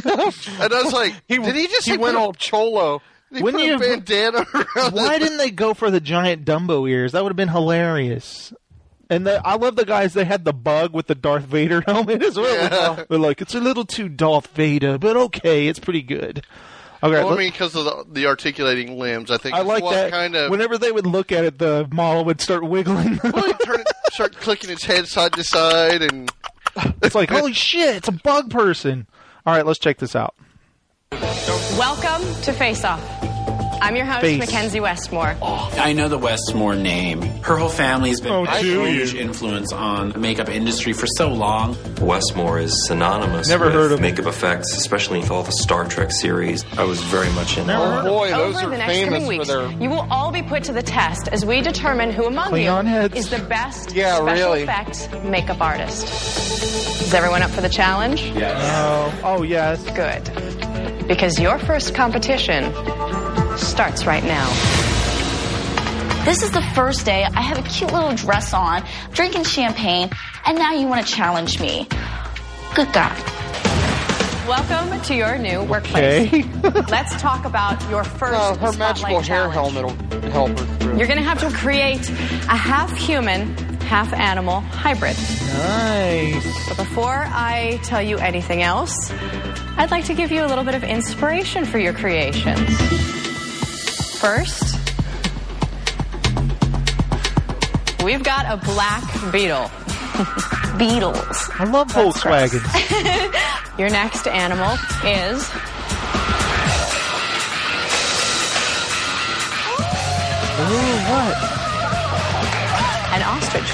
Speaker 14: And I was like,
Speaker 13: He,
Speaker 14: did he just
Speaker 13: he
Speaker 14: like,
Speaker 13: went
Speaker 14: put a-
Speaker 13: all cholo.
Speaker 14: Did he
Speaker 2: Wouldn't
Speaker 14: put a
Speaker 2: you-
Speaker 14: bandana around
Speaker 2: Why
Speaker 14: his-
Speaker 2: didn't they go for the giant Dumbo ears? That would have been hilarious. And the, I love the guys, they had the bug with the Darth Vader helmet as well.
Speaker 14: Yeah.
Speaker 2: They're like, it's a little too Darth Vader, but okay, it's pretty good. Okay,
Speaker 14: well,
Speaker 2: let,
Speaker 14: I mean, because of the, the articulating limbs, I think
Speaker 2: I
Speaker 14: it's
Speaker 2: like
Speaker 14: what
Speaker 2: that.
Speaker 14: kind of...
Speaker 2: Whenever they would look at it, the model would start wiggling.
Speaker 14: well, he'd turn it, start clicking its head side to side, and...
Speaker 2: It's like, holy shit, it's a bug person. All right, let's check this out.
Speaker 17: Welcome to Face Off. I'm your host,
Speaker 2: Face.
Speaker 17: Mackenzie Westmore.
Speaker 18: I know the Westmore name. Her whole family's been
Speaker 2: Oh,
Speaker 18: a
Speaker 2: do
Speaker 18: huge
Speaker 2: you?
Speaker 18: influence on the makeup industry for so long.
Speaker 19: Westmore is synonymous
Speaker 2: Never
Speaker 19: with
Speaker 2: heard of
Speaker 19: makeup effects, especially with all the Star Trek series. I was very much into
Speaker 13: Oh
Speaker 19: it.
Speaker 13: boy, those
Speaker 17: Over
Speaker 13: are
Speaker 17: the next
Speaker 13: famous
Speaker 17: coming weeks,
Speaker 13: for their...
Speaker 17: you will all be put to the test as we determine who among
Speaker 2: Klingon
Speaker 17: you
Speaker 2: heads.
Speaker 17: is the best
Speaker 13: Yeah,
Speaker 17: special
Speaker 13: really.
Speaker 17: effects makeup artist. Is everyone up for the challenge?
Speaker 2: Oh, oh yes.
Speaker 17: Good. Because your first competition starts right now.
Speaker 20: This is the first day. I have a cute little dress on, drinking champagne, and now you want to challenge me. Good God.
Speaker 17: Welcome to your new workplace.
Speaker 2: Okay.
Speaker 17: Let's talk about your first
Speaker 13: Uh, her
Speaker 17: spotlight
Speaker 13: magical hair
Speaker 17: challenge.
Speaker 13: helmet will help her through.
Speaker 17: You're going to have to create a half-human, half-animal hybrid.
Speaker 2: Nice.
Speaker 17: But before I tell you anything else, I'd like to give you a little bit of inspiration for your creations. First, we've got a black beetle.
Speaker 20: Beetles.
Speaker 2: I love Volkswagens.
Speaker 17: Your next animal is
Speaker 2: Ooh, what?
Speaker 17: an ostrich.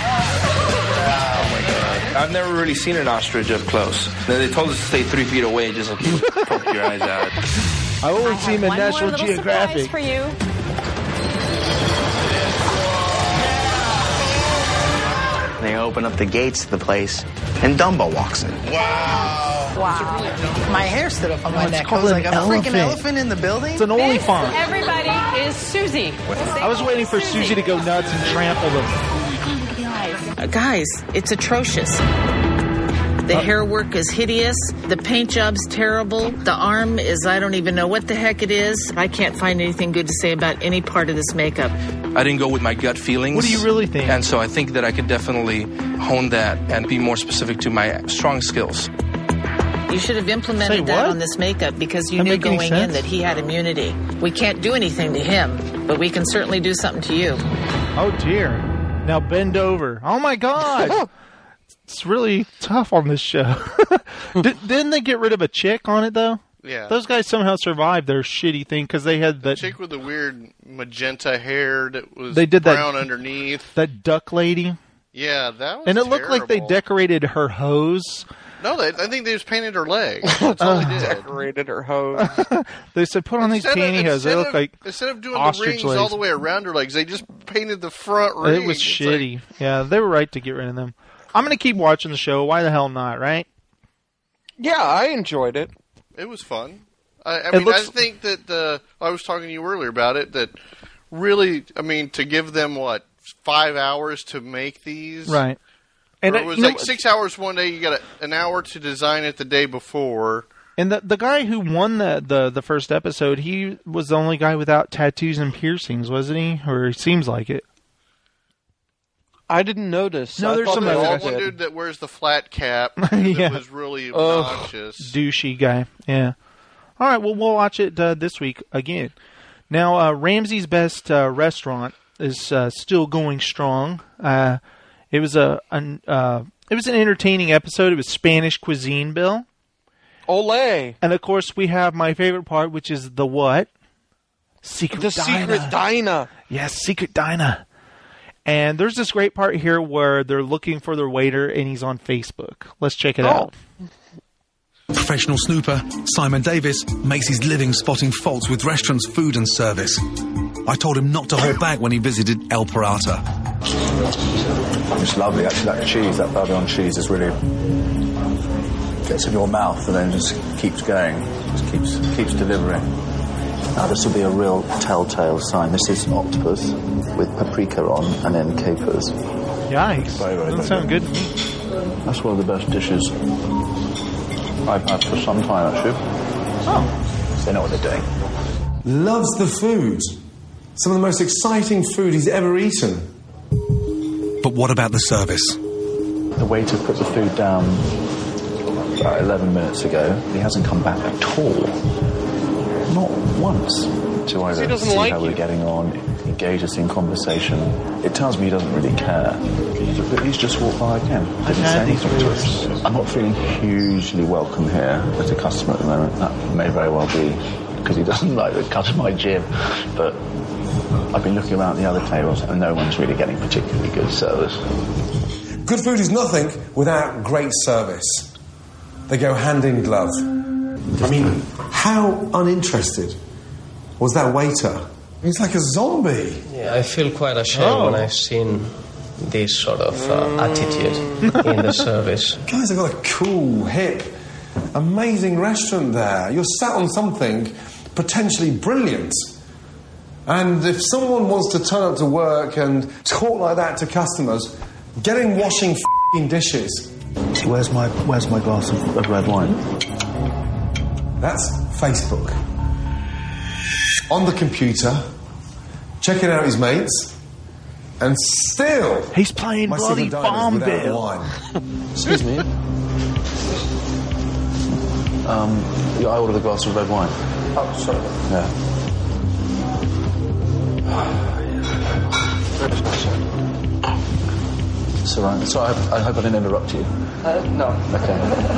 Speaker 21: I've never really seen an ostrich up close. They told us to stay three feet away, just poke your eyes out.
Speaker 2: I only see him in
Speaker 17: One
Speaker 2: National
Speaker 17: more little surprise
Speaker 2: Geographic.
Speaker 17: for you.
Speaker 22: They open up the gates to the place, and Dumbo walks in.
Speaker 17: Wow.
Speaker 23: My hair stood up on my
Speaker 2: it's
Speaker 23: neck. I
Speaker 2: called
Speaker 23: was
Speaker 2: an
Speaker 23: like, a
Speaker 2: elephant.
Speaker 23: freaking elephant in the building?
Speaker 2: It's an olifant.
Speaker 17: Everybody is Susie.
Speaker 2: I was waiting for Susie to go nuts and trample them.
Speaker 23: Uh, guys, it's atrocious. The hair work is hideous. The paint job's terrible. The arm is, I don't even know what the heck it is. I can't find anything good to say about any part of this makeup.
Speaker 21: I didn't go with my gut feelings.
Speaker 2: What do you really think?
Speaker 21: And so I think that I could definitely hone that and be more specific to my strong skills.
Speaker 23: You should have implemented
Speaker 2: Say
Speaker 23: that
Speaker 2: what?
Speaker 23: on this makeup because you
Speaker 2: That
Speaker 23: knew
Speaker 2: make any
Speaker 23: going
Speaker 2: sense?
Speaker 23: in that he had immunity. We can't do anything to him, but we can certainly do something to you.
Speaker 2: Oh dear. Now bend over. Oh my god. It's really tough on this show. Did, didn't they get rid of a chick on it though?
Speaker 14: Yeah.
Speaker 2: Those guys somehow survived their shitty thing because they had that
Speaker 14: chick with the weird magenta hair that was
Speaker 2: They did that-
Speaker 14: brown underneath.
Speaker 2: that duck lady.
Speaker 14: Yeah, that was
Speaker 2: And it looked like they
Speaker 14: terrible.
Speaker 2: decorated her hose.
Speaker 14: No, they, I think they just painted her legs. That's all they did.
Speaker 13: Decorated her hose.
Speaker 2: They said put on these
Speaker 14: Instead of-
Speaker 2: pantyhose. They
Speaker 14: instead
Speaker 2: look
Speaker 14: of-
Speaker 2: like
Speaker 14: Instead of doing the
Speaker 2: ostrich
Speaker 14: rings
Speaker 2: legs.
Speaker 14: all the way around her legs, they just painted the front ring.
Speaker 2: It was
Speaker 14: It's
Speaker 2: shitty.
Speaker 14: like-
Speaker 2: Yeah, they were right to get rid of them. I'm going to keep watching the show. Why the hell not, right?
Speaker 13: Yeah, I enjoyed it.
Speaker 14: It was fun. I, I
Speaker 2: It
Speaker 14: mean,
Speaker 2: looks-
Speaker 14: I think that uh, I was talking to you earlier about it. That really, I mean, to give them what five hours to make these,
Speaker 2: Right.
Speaker 14: And
Speaker 2: And
Speaker 14: it
Speaker 2: uh,
Speaker 14: was
Speaker 2: you know
Speaker 14: like
Speaker 2: what-
Speaker 14: six hours one day. You got a, an hour to design it the day before.
Speaker 2: And the the guy who won the, the, the first episode, he was the only guy without tattoos and piercings, wasn't he? Or he seems like it.
Speaker 13: I didn't notice.
Speaker 2: No,
Speaker 13: I
Speaker 2: there's
Speaker 13: thought
Speaker 2: some
Speaker 13: they
Speaker 2: other-
Speaker 13: all
Speaker 14: One
Speaker 13: did.
Speaker 14: dude that wears the flat cap
Speaker 2: Yeah.
Speaker 14: that was really
Speaker 2: Ugh.
Speaker 14: obnoxious.
Speaker 2: Douchey guy. Yeah. All right, well, we'll watch it uh, this week again. Now, uh, Ramsey's Best uh, Restaurant is uh, still going strong. Uh, it was a an, uh, it was an entertaining episode. It was Spanish cuisine, Bill.
Speaker 13: Olay.
Speaker 2: And of course, we have my favorite part, which is the what? Secret
Speaker 13: The
Speaker 2: Dinah.
Speaker 13: secret Dinah.
Speaker 2: Yes, Secret Dinah. And there's this great part here where they're looking for their waiter, and he's on Facebook. Let's check it
Speaker 13: Oh.
Speaker 2: out.
Speaker 24: Professional snooper Simon Davis makes his living spotting faults with restaurants' food and service. I told him not to hold back when he visited El Parata.
Speaker 25: It's lovely, actually. That cheese, that Barbon cheese, is really gets in your mouth and then just keeps going, just keeps keeps delivering. Now this will be a real telltale sign. This is octopus with paprika on and then capers.
Speaker 2: Yikes!
Speaker 25: Very, very,
Speaker 2: Doesn't
Speaker 25: very
Speaker 2: sound
Speaker 25: good.
Speaker 2: good to me.
Speaker 25: That's one of the best dishes I've had for some time, actually.
Speaker 2: Oh.
Speaker 25: They know what they're doing.
Speaker 26: Loves the food. Some of the most exciting food he's ever eaten.
Speaker 24: But what about the service?
Speaker 25: The waiter put the food down about eleven minutes ago. He hasn't come back at all. Not once. To either see
Speaker 13: like
Speaker 25: how
Speaker 13: you.
Speaker 25: we're getting on, engage us in conversation. It tells me he doesn't really care. But he's just walked by again. Didn't say anything to us. I'm not feeling hugely welcome here as a customer at the moment. That may very well be because he doesn't like the cut of my jib. But I've been looking around the other tables and no one's really getting particularly good service.
Speaker 4: Good food is nothing without great service. They go hand in glove. I mean, how uninterested was that waiter? He's like a zombie.
Speaker 5: Yeah, I feel quite ashamed
Speaker 4: Oh.
Speaker 5: when I've seen this sort of uh, attitude in the service.
Speaker 4: Guys have got a cool, hip, amazing restaurant there. You're sat on something potentially brilliant. And if someone wants to turn up to work and talk like that to customers, get in washing f***ing dishes.
Speaker 25: See, where's my, where's my glass of, of red wine?
Speaker 4: That's Facebook. On the computer, checking out his mates, and still...
Speaker 2: He's playing
Speaker 4: my
Speaker 2: bloody
Speaker 4: secret diners without
Speaker 2: Farmville.
Speaker 4: wine.
Speaker 25: Excuse me. Um, yeah, I ordered a glass of red wine.
Speaker 4: Oh, sorry.
Speaker 25: Yeah. It's all right. So I, I hope I didn't interrupt you.
Speaker 5: Uh, no.
Speaker 25: Okay.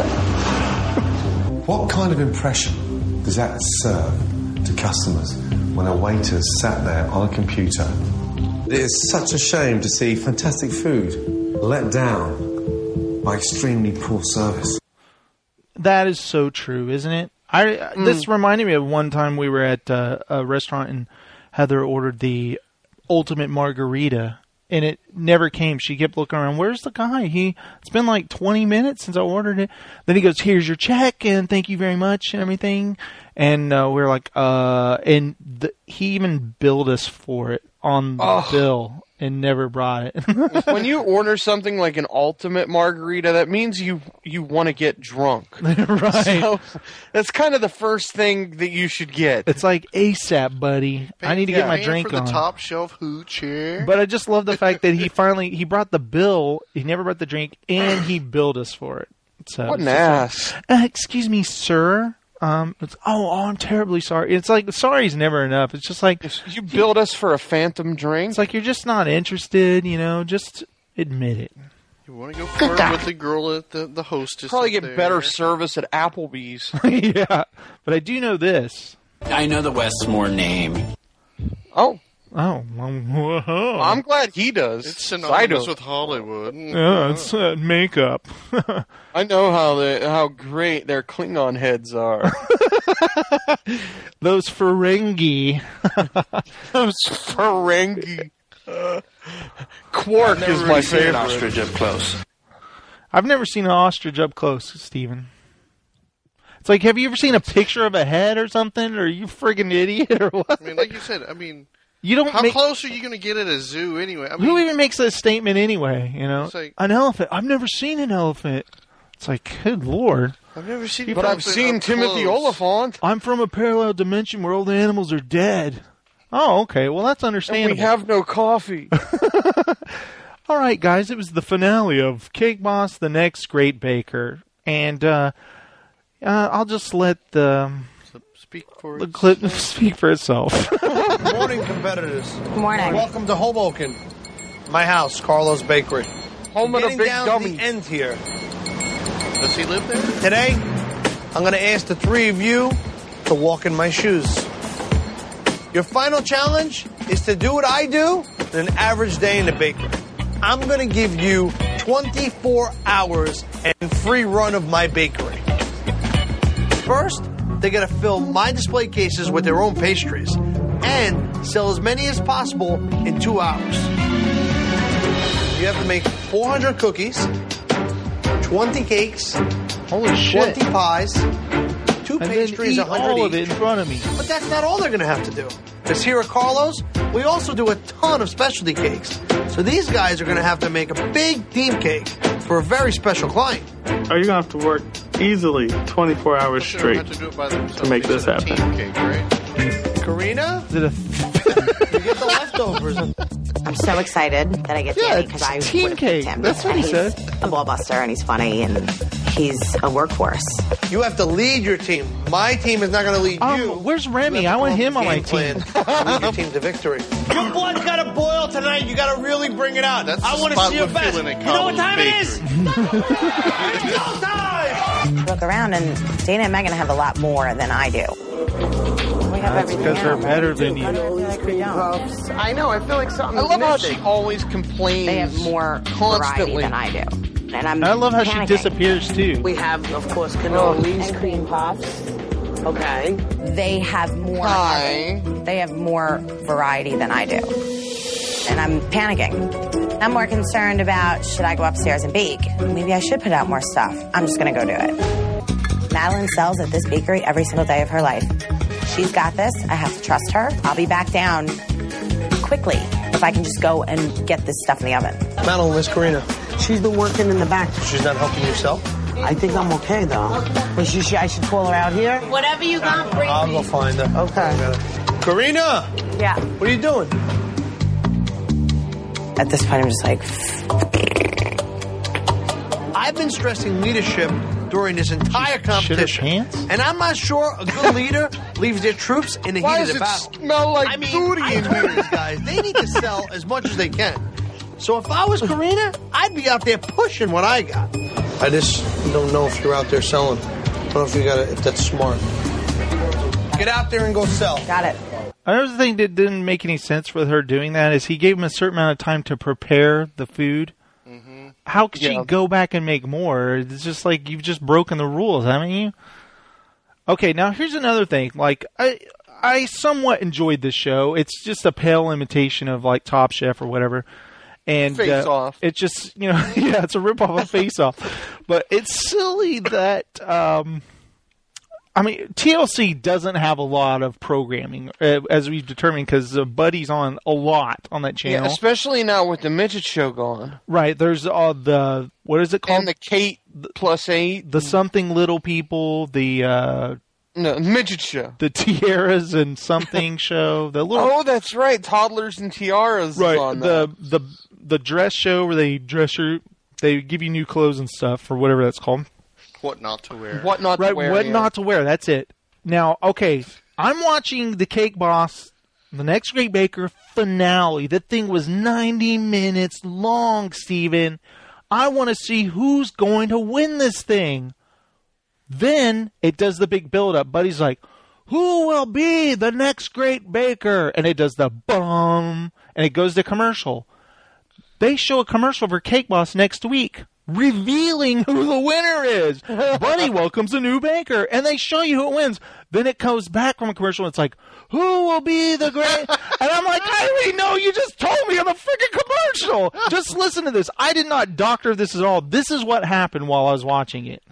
Speaker 4: What kind of impression does that serve to customers when a waiter's sat there on a computer? It is such a shame to see fantastic food let down by extremely poor service.
Speaker 2: That is so true, isn't it? I
Speaker 4: Mm.
Speaker 2: This reminded me of one time we were at uh, a restaurant and Heather ordered the ultimate margarita, and it never came. She kept looking around. Where's the guy? He it's been like twenty minutes since I ordered it. Then he goes, "Here's your check, and thank you very much," and everything. And uh, we we're like, uh, and the, he even billed us for it on the
Speaker 13: Oh.
Speaker 2: bill and never brought it.
Speaker 13: When you order something like an ultimate margarita, that means you you want to get drunk.
Speaker 2: Right.
Speaker 13: So that's kind of the first thing that you should get.
Speaker 2: It's like ASAP, buddy. I need to get my
Speaker 14: Paying
Speaker 2: drink
Speaker 14: for
Speaker 2: on.
Speaker 14: the top shelf hooch here.
Speaker 2: But I just love the fact that he finally he brought the bill. He never brought the drink, and he billed us for it. So
Speaker 13: What an
Speaker 2: it's
Speaker 13: ass.
Speaker 2: like, uh, excuse me, sir. Um, it's, oh, oh, I'm terribly sorry. It's like sorry's never enough. It's just like
Speaker 13: you billed us for a phantom drink.
Speaker 2: It's like you're just not interested. You know, just admit it.
Speaker 14: You want to go flirt with the girl at the, the hostess.
Speaker 13: Probably
Speaker 14: up
Speaker 13: get
Speaker 14: there.
Speaker 13: better service at Applebee's.
Speaker 2: Yeah, but I do know this.
Speaker 18: I know the Westmore name.
Speaker 13: Oh.
Speaker 2: Oh, well,
Speaker 13: I'm glad he does.
Speaker 14: It's
Speaker 13: I
Speaker 14: synonymous
Speaker 13: don't.
Speaker 14: with Hollywood.
Speaker 2: yeah, it's uh, makeup.
Speaker 13: I know how they, how great their Klingon heads are.
Speaker 2: Those Ferengi.
Speaker 13: Those Ferengi. Quark
Speaker 21: I've never
Speaker 13: is
Speaker 21: really
Speaker 13: my
Speaker 21: seen an
Speaker 13: favorite.
Speaker 21: ostrich up close.
Speaker 2: I've never seen an ostrich up close, Steven. It's like, have you ever seen a picture of a head or something? Or are you friggin' idiot or what?
Speaker 14: I mean, like you said, I mean,
Speaker 2: You don't
Speaker 14: how
Speaker 2: make-
Speaker 14: close are you going to get at a zoo anyway? I mean,
Speaker 2: Who even makes that statement anyway? You know,
Speaker 14: It's like-
Speaker 2: an elephant. I've never seen an elephant. It's like, good lord.
Speaker 14: I've never seen.
Speaker 13: But I've
Speaker 14: elephant
Speaker 13: seen
Speaker 14: up
Speaker 13: Timothy
Speaker 14: close.
Speaker 13: Oliphant.
Speaker 2: I'm from a parallel dimension where all the animals are dead. Oh, okay. Well, that's
Speaker 13: And
Speaker 2: understandable.
Speaker 13: we have no coffee.
Speaker 2: All right, guys. It was the finale of Cake Boss, the next great baker, and uh, uh, I'll just let the
Speaker 14: Speak for
Speaker 2: the clip speak for itself.
Speaker 6: Good morning, competitors. Good
Speaker 12: morning.
Speaker 6: Welcome to Hoboken, my house, Carlos Bakery.
Speaker 13: Home of the
Speaker 6: Getting
Speaker 13: big
Speaker 6: down
Speaker 13: dummy.
Speaker 6: to the end here.
Speaker 14: Does he live there?
Speaker 6: Today, I'm going to ask the three of you to walk in my shoes. Your final challenge is to do what I do in an average day in the bakery. I'm going to give you twenty-four hours and free run of my bakery. First, they're going to fill my display cases with their own pastries and sell as many as possible in two hours. You have to make four hundred cookies, twenty cakes,
Speaker 2: Holy shit.
Speaker 6: twenty pies, two
Speaker 2: And then
Speaker 6: pastries,
Speaker 2: eat
Speaker 6: one hundred
Speaker 2: all of
Speaker 6: each.
Speaker 2: it in front of me.
Speaker 6: But that's not all they're going to have to do. Because here at Carlos, we also do a ton of specialty cakes. So these guys are going to have to make a big theme cake for a very special client.
Speaker 9: Are you going to have to work easily twenty-four hours
Speaker 14: Sure,
Speaker 9: straight
Speaker 14: have to do it by themselves.
Speaker 9: to make
Speaker 14: They
Speaker 9: this
Speaker 14: said a
Speaker 9: happen?
Speaker 14: team cake, right?
Speaker 6: Karina,
Speaker 2: Is it a
Speaker 6: you get the leftovers.
Speaker 3: I'm so excited that I get
Speaker 2: Yeah,
Speaker 3: Danny because I
Speaker 2: it's team
Speaker 3: would have picked
Speaker 2: cake.
Speaker 3: him.
Speaker 2: That's what
Speaker 3: And
Speaker 2: he
Speaker 3: he's
Speaker 2: said.
Speaker 3: a ball buster and he's funny and he's a workhorse.
Speaker 6: You have to lead your team. My team is not going to lead
Speaker 2: Um,
Speaker 6: you.
Speaker 2: where's Remy? I want him on my team.
Speaker 6: Lead your team to victory. Your blood's got to boil tonight. You got to really bring it out.
Speaker 14: That's
Speaker 6: I
Speaker 14: the
Speaker 6: want to
Speaker 14: spot
Speaker 6: see your
Speaker 14: we're
Speaker 6: best.
Speaker 14: feeling
Speaker 6: You
Speaker 14: at
Speaker 6: know what
Speaker 14: Cobble's
Speaker 6: time it is? It's go time!
Speaker 3: Look around and Dana and Megan have a lot more than I do. We have
Speaker 2: That's
Speaker 3: everything
Speaker 2: because they're
Speaker 3: else.
Speaker 2: better than you.
Speaker 3: I feel like we don't.
Speaker 13: I know. I feel like something. I love how she always complains.
Speaker 3: They have more variety
Speaker 13: constantly
Speaker 3: than I do. And I'm
Speaker 2: I love how
Speaker 3: panicking.
Speaker 2: she disappears too.
Speaker 10: We have, of course, cannolis, and cream puffs. Okay.
Speaker 3: They have more.
Speaker 13: Hi.
Speaker 3: They have more variety than I do, and I'm panicking. I'm more concerned about should I go upstairs and bake? Maybe I should put out more stuff. I'm just gonna go do it. Madeline sells at this bakery every single day of her life. She's got this. I have to trust her. I'll be back down quickly if I can just go and get this stuff in the oven.
Speaker 6: Madeline, Miss Karina.
Speaker 10: She's been working in the back.
Speaker 6: She's not helping yourself?
Speaker 10: I think I'm okay, though. But she, she, I should call her out here?
Speaker 3: Whatever you got, bring
Speaker 6: I'll go find her.
Speaker 10: Okay.
Speaker 6: Karina!
Speaker 3: Yeah.
Speaker 6: What are you doing?
Speaker 3: At this point, I'm just like,
Speaker 6: I've been stressing leadership during this entire competition.
Speaker 2: Pants?
Speaker 6: And I'm not sure a good leader leaves their troops in the
Speaker 13: Why
Speaker 6: heat
Speaker 13: does
Speaker 6: of the
Speaker 13: it
Speaker 6: battle.
Speaker 13: smell like
Speaker 6: I mean,
Speaker 13: booty
Speaker 6: I
Speaker 13: in
Speaker 6: told
Speaker 13: here?
Speaker 6: these guys, they need to sell as much as they can. So if I was Karina, I'd be out there pushing what I got. I just don't know if you're out there selling. I don't know if you got it, if that's smart. Get out there and go sell.
Speaker 3: got it.
Speaker 2: Another thing that didn't make any sense with her doing that is he gave him a certain amount of time to prepare the food. Mm-hmm. How could
Speaker 13: Yeah.
Speaker 2: she go back and make more? It's just like you've just broken the rules, haven't you? Okay, now here's another thing. Like I, I somewhat enjoyed this show. It's just a pale imitation of like Top Chef or whatever. And
Speaker 13: Face
Speaker 2: uh,
Speaker 13: Off.
Speaker 2: It's just, you know, yeah, it's a ripoff of Face Off. But it's silly that, um, I mean, T L C doesn't have a lot of programming, uh, as we've determined, because uh, Buddy's on a lot on that channel.
Speaker 13: Yeah, especially now with the midget show gone.
Speaker 2: Right, there's all the, what is it called?
Speaker 13: And the Kate plus eight.
Speaker 2: The Something Little People, the, uh,
Speaker 13: No, midget show.
Speaker 2: the Tiaras and Something show, the little...
Speaker 13: Oh, that's right. Toddlers and Tiaras
Speaker 2: Right,
Speaker 13: is on
Speaker 2: the,
Speaker 13: that.
Speaker 2: the, the dress show where they dress your, they give you new clothes and stuff, or whatever that's called.
Speaker 14: What not to wear.
Speaker 13: What not
Speaker 2: Right,
Speaker 13: to wear.
Speaker 2: what
Speaker 13: yeah.
Speaker 2: not to wear. That's it. Now, okay, I'm watching the Cake Boss, The Next Great Baker finale. That thing was ninety minutes long, Steven. I want to see who's going to win this thing. Then it does the big build-up. Buddy's like, who will be the next great baker? And it does the bum, and it goes to commercial. They show a commercial for Cake Boss next week, revealing who the winner is. Buddy welcomes a new baker, and they show you who wins. Then it comes back from a commercial, and it's like, who will be the great... And I'm like, I already know, you just told me on the freaking commercial. Just listen to this. I did not doctor this at all. This is what happened while I was watching it.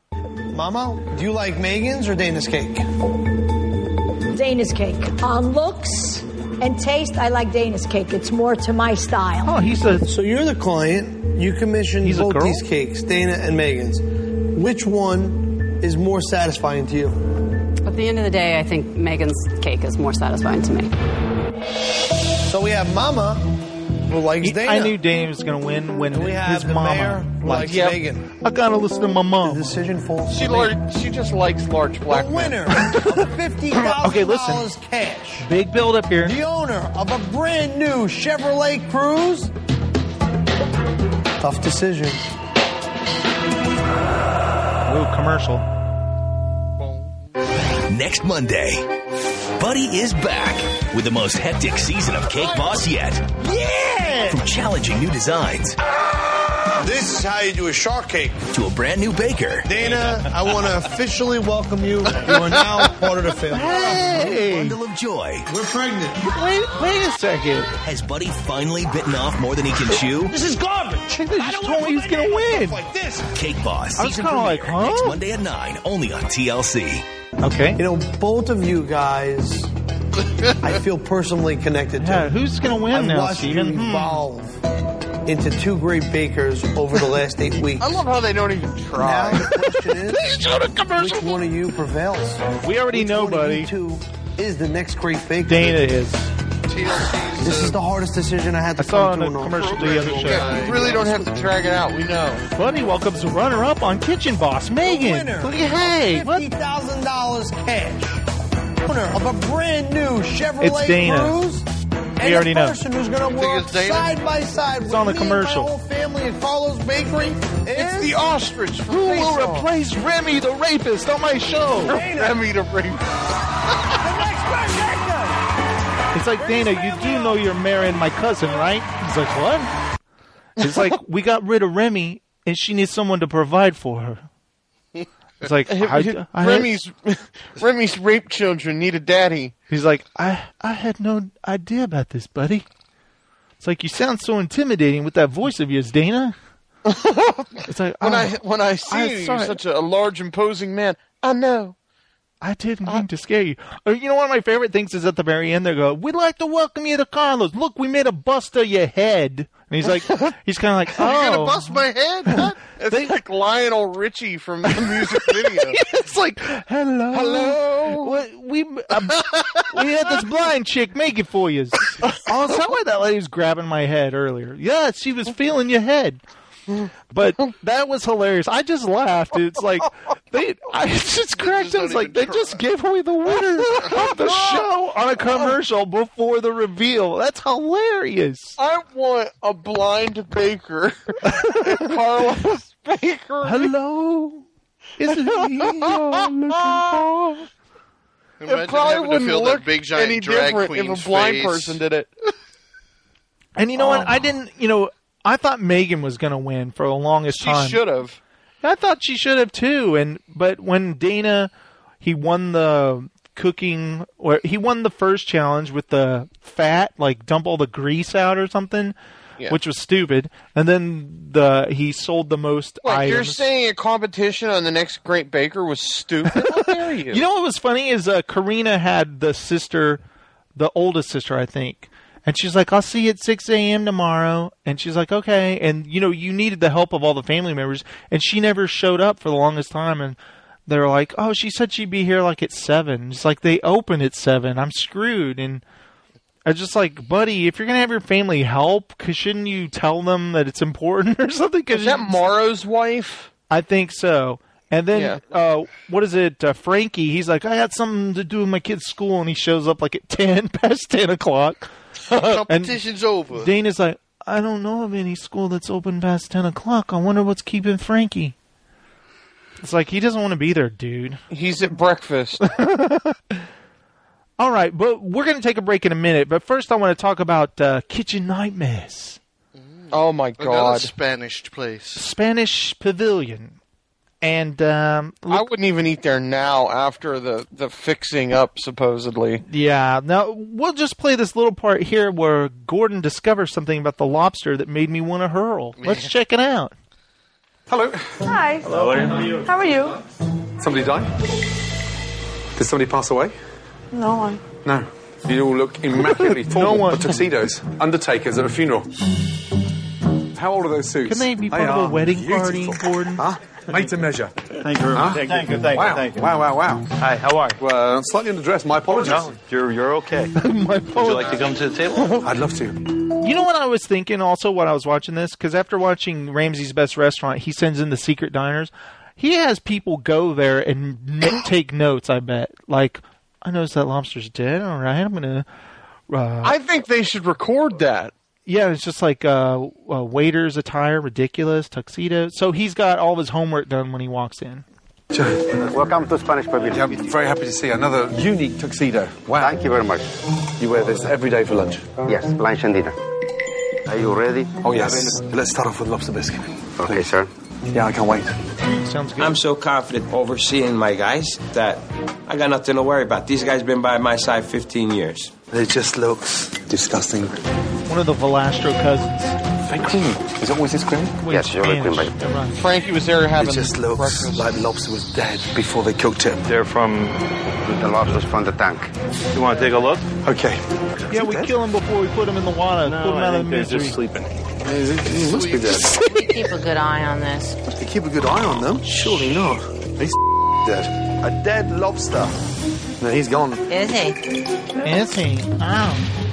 Speaker 6: Mama, do you like Megan's or Dana's cake?
Speaker 11: Dana's cake. On looks and taste, I like Dana's cake. It's more to my style.
Speaker 2: Oh, he's a...
Speaker 6: So you're the client. You commissioned
Speaker 2: He's a
Speaker 6: both
Speaker 2: girl?
Speaker 6: these cakes, Dana and Megan's. Which one is more satisfying to you?
Speaker 15: At the end of the day, I think Megan's cake is more satisfying to me.
Speaker 6: So we have Mama, who likes Dana.
Speaker 2: I knew Dana was going to win when
Speaker 6: And we have
Speaker 2: his
Speaker 6: the
Speaker 2: mama
Speaker 6: mayor, who likes
Speaker 2: Yep.
Speaker 6: Megan.
Speaker 2: I got to listen to my mom.
Speaker 6: The decision falls
Speaker 13: She,
Speaker 6: to me.
Speaker 13: lar- she just likes large black
Speaker 6: The
Speaker 13: men.
Speaker 6: winner of fifty thousand
Speaker 2: Okay,
Speaker 6: dollars
Speaker 2: listen.
Speaker 6: cash.
Speaker 2: Big build up here.
Speaker 6: The owner of a brand new Chevrolet Cruze. Tough decision.
Speaker 2: Ooh, commercial.
Speaker 16: Next Monday, Buddy is back with the most hectic season of Cake Boss yet.
Speaker 6: Yeah!
Speaker 16: From challenging new designs
Speaker 6: This is how you do a shark cake.
Speaker 16: to a brand new baker.
Speaker 6: Dana, I want to officially welcome you. You are now part of the family.
Speaker 2: Hey!
Speaker 16: Bundle of joy.
Speaker 6: We're pregnant.
Speaker 2: Wait, wait a second.
Speaker 16: Has Buddy finally bitten off more than he can chew?
Speaker 6: This is garbage.
Speaker 2: They just told me he's going to win.
Speaker 6: Like this.
Speaker 16: Cake Boss
Speaker 2: I was
Speaker 16: season
Speaker 2: kinda like,
Speaker 16: premiere
Speaker 2: huh?
Speaker 16: next Monday at nine, only on T L C.
Speaker 2: Okay.
Speaker 6: You know, both of you guys, I feel personally connected to.
Speaker 2: Yeah, who's going to win
Speaker 6: I've
Speaker 2: now,
Speaker 6: watched you
Speaker 2: Steven? Hmm.
Speaker 6: evolve into two great bakers over the last eight weeks.
Speaker 13: I love how they don't even
Speaker 6: Now
Speaker 13: try.
Speaker 6: the question is, which one of you prevails?
Speaker 2: We already
Speaker 6: Which
Speaker 2: know,
Speaker 6: one of
Speaker 2: buddy.
Speaker 6: you two is the next great baker?
Speaker 2: Dana is.
Speaker 14: T
Speaker 6: This is the hardest decision I had to
Speaker 2: I saw
Speaker 6: come
Speaker 2: on
Speaker 6: to.
Speaker 2: a commercial the other show.
Speaker 13: Yeah, you really don't have to drag it out. We know.
Speaker 2: Buddy welcomes the runner-up on Kitchen Boss, Megan.
Speaker 6: Winner.
Speaker 2: Look at hey, what?
Speaker 6: fifty thousand dollars cash. Winner of a brand new Chevrolet
Speaker 2: It's Dana.
Speaker 6: Cruise.
Speaker 2: We
Speaker 6: And
Speaker 2: already
Speaker 6: a
Speaker 2: know.
Speaker 6: person who's going to work
Speaker 14: it's Dana?
Speaker 6: side by side with
Speaker 2: on the
Speaker 6: me
Speaker 2: commercial.
Speaker 6: and my whole family at Carlos Bakery.
Speaker 13: It's the ostrich.
Speaker 2: Who will replace Remy the rapist on my show?
Speaker 13: Remy the rapist.
Speaker 2: It's like, Dana, you do know you're marrying my cousin, right? He's like, what? It's like, we got rid of Remy, and she needs someone to provide for her. It's like, I, I
Speaker 13: Remy's Remy's rape children need a daddy.
Speaker 2: He's like, I I had no idea about this, buddy. It's like, you sound so intimidating with that voice of yours, Dana. It's like,
Speaker 13: when
Speaker 2: oh,
Speaker 13: I when I see
Speaker 2: I
Speaker 13: you,
Speaker 2: saw
Speaker 13: you're
Speaker 2: it.
Speaker 13: such a, a large, imposing man. I know.
Speaker 2: I didn't mean to scare you. Uh, you know, one of my favorite things is at the very end, they go, we'd like to welcome you to Carlos. Look, we made a bust of your head. And he's like, he's kind of like, oh.
Speaker 14: You're going to bust my head? What?
Speaker 13: It's they, like Lionel Richie from the music video.
Speaker 2: It's like, hello.
Speaker 13: Hello.
Speaker 2: We, we, um, we had this blind chick make it for you. Oh, is that why that lady was grabbing my head earlier? Yeah, she was feeling your head. But that was hilarious. I just laughed. It's like they. I just cracked up. It's like they just gave away the winner of the show on a commercial before the reveal. That's hilarious.
Speaker 13: I want a blind baker, Carlos Baker.
Speaker 2: Hello, is it me you're looking for?
Speaker 14: Imagine
Speaker 13: It probably
Speaker 14: having to
Speaker 13: wouldn't
Speaker 14: fill
Speaker 13: look
Speaker 14: that big giant
Speaker 13: any
Speaker 14: drag
Speaker 13: different
Speaker 14: queen's
Speaker 13: if a blind
Speaker 14: face.
Speaker 13: person did it.
Speaker 2: And you know oh. what? I didn't. You know. I thought Megan was going to win for the longest
Speaker 13: she
Speaker 2: time.
Speaker 13: She should have.
Speaker 2: I thought she should have too. And but when Dana, he won the cooking, or he won the first challenge with the fat, like dump all the grease out or something, yeah. which was stupid. And then the he sold the most
Speaker 13: Wait,
Speaker 2: items.
Speaker 13: You're saying a competition on the next Great Baker was stupid? How dare you?
Speaker 2: You know what was funny is uh, Karina had the sister, the oldest sister, I think. And she's like, I'll see you at six a.m. tomorrow. And she's like, okay. And, you know, you needed the help of all the family members. And she never showed up for the longest time. And they were like, oh, she said she'd be here like at seven. It's like they open at seven. I'm screwed. And I was just like, buddy, if you're going to have your family help, cause shouldn't you tell them that it's important or something? Cause
Speaker 13: is that Morrow's wife?
Speaker 2: I think so. And then,
Speaker 13: yeah.
Speaker 2: uh, what is it, uh, Frankie, he's like, I had something to do with my kid's school. And he shows up like at ten, past ten o'clock.
Speaker 14: Competition's over.
Speaker 2: Dana's like, I don't know of any school that's open past ten o'clock. I wonder what's keeping Frankie. It's like, he doesn't want to be there, dude.
Speaker 13: He's at breakfast.
Speaker 2: All right, but we're going to take a break in a minute. But first I want to talk about uh, Kitchen Nightmares.
Speaker 13: Oh, my God.
Speaker 14: Another Spanish place.
Speaker 2: Spanish Pavilion. And um,
Speaker 13: I wouldn't even eat there now after the, the fixing up, supposedly.
Speaker 2: Yeah. Now, we'll just play this little part here where Gordon discovers something about the lobster that made me want to hurl. Let's yeah. check it out.
Speaker 1: Hello.
Speaker 7: Hi.
Speaker 1: Hello. How are you?
Speaker 7: How are you?
Speaker 1: Somebody die? Did somebody pass away?
Speaker 7: No one.
Speaker 1: No. You all look immaculately formal. No one. Tuxedos. Undertakers at a funeral. How old are those suits?
Speaker 2: Can they be part they of a wedding beautiful. Party, Gordon?
Speaker 1: Huh? Made to measure.
Speaker 8: Thank you.
Speaker 1: Huh?
Speaker 8: Thank, thank you. Thank
Speaker 1: wow.
Speaker 8: you. Thank you.
Speaker 1: Wow, wow, wow.
Speaker 8: Hi, how are you?
Speaker 1: Well, I'm slightly underdressed. My apologies.
Speaker 8: No, you're, you're okay.
Speaker 2: My
Speaker 8: apologies. Would you like to come to the table?
Speaker 1: I'd love to.
Speaker 2: You know what I was thinking also when I was watching this? Because after watching Ramsay's Best Restaurant, he sends in the secret diners. He has people go there and n- take notes, I bet. Like, I noticed that lobster's dead. All right, I'm going to... Uh,
Speaker 13: I think they should record that.
Speaker 2: Yeah, it's just like uh, uh, waiter's attire, ridiculous, tuxedo. So he's got all of his homework done when he walks in.
Speaker 19: Welcome to Spanish Pavilion.
Speaker 1: Yeah, I'm very happy to see another unique tuxedo. Wow.
Speaker 19: Thank you very much.
Speaker 1: You wear this every day for lunch?
Speaker 19: Yes, lunch and dinner. Are you ready?
Speaker 1: Oh, yes. Let's start off with lobster biscuit.
Speaker 19: Okay,
Speaker 1: please.
Speaker 19: Sir.
Speaker 1: Yeah, I can't wait.
Speaker 2: Sounds good.
Speaker 20: I'm so confident overseeing my guys that I got nothing to worry about. These guys been by my side fifteen years.
Speaker 1: It just looks disgusting.
Speaker 2: One of the Velastro cousins.
Speaker 1: Fake cream. Is it always this cream?
Speaker 19: Well, yes, you're cream.
Speaker 13: Right. Frankie was there having
Speaker 1: It just looks
Speaker 13: breakfast.
Speaker 1: like the lobster was dead before they cooked it.
Speaker 8: They're from...
Speaker 19: The lobster's from the tank.
Speaker 8: You want to take a look?
Speaker 1: Okay.
Speaker 2: Yeah, we kill him before we put him in the water.
Speaker 8: No,
Speaker 2: put him
Speaker 8: I
Speaker 2: out
Speaker 8: think
Speaker 2: of the
Speaker 8: they're
Speaker 2: misery.
Speaker 8: just sleeping.
Speaker 1: He must be dead.
Speaker 3: Keep a good eye on this.
Speaker 1: You keep a good eye on them? Surely not. He's dead. A dead lobster. No, he's gone.
Speaker 3: Is he?
Speaker 2: Is he? Oh.
Speaker 14: Now,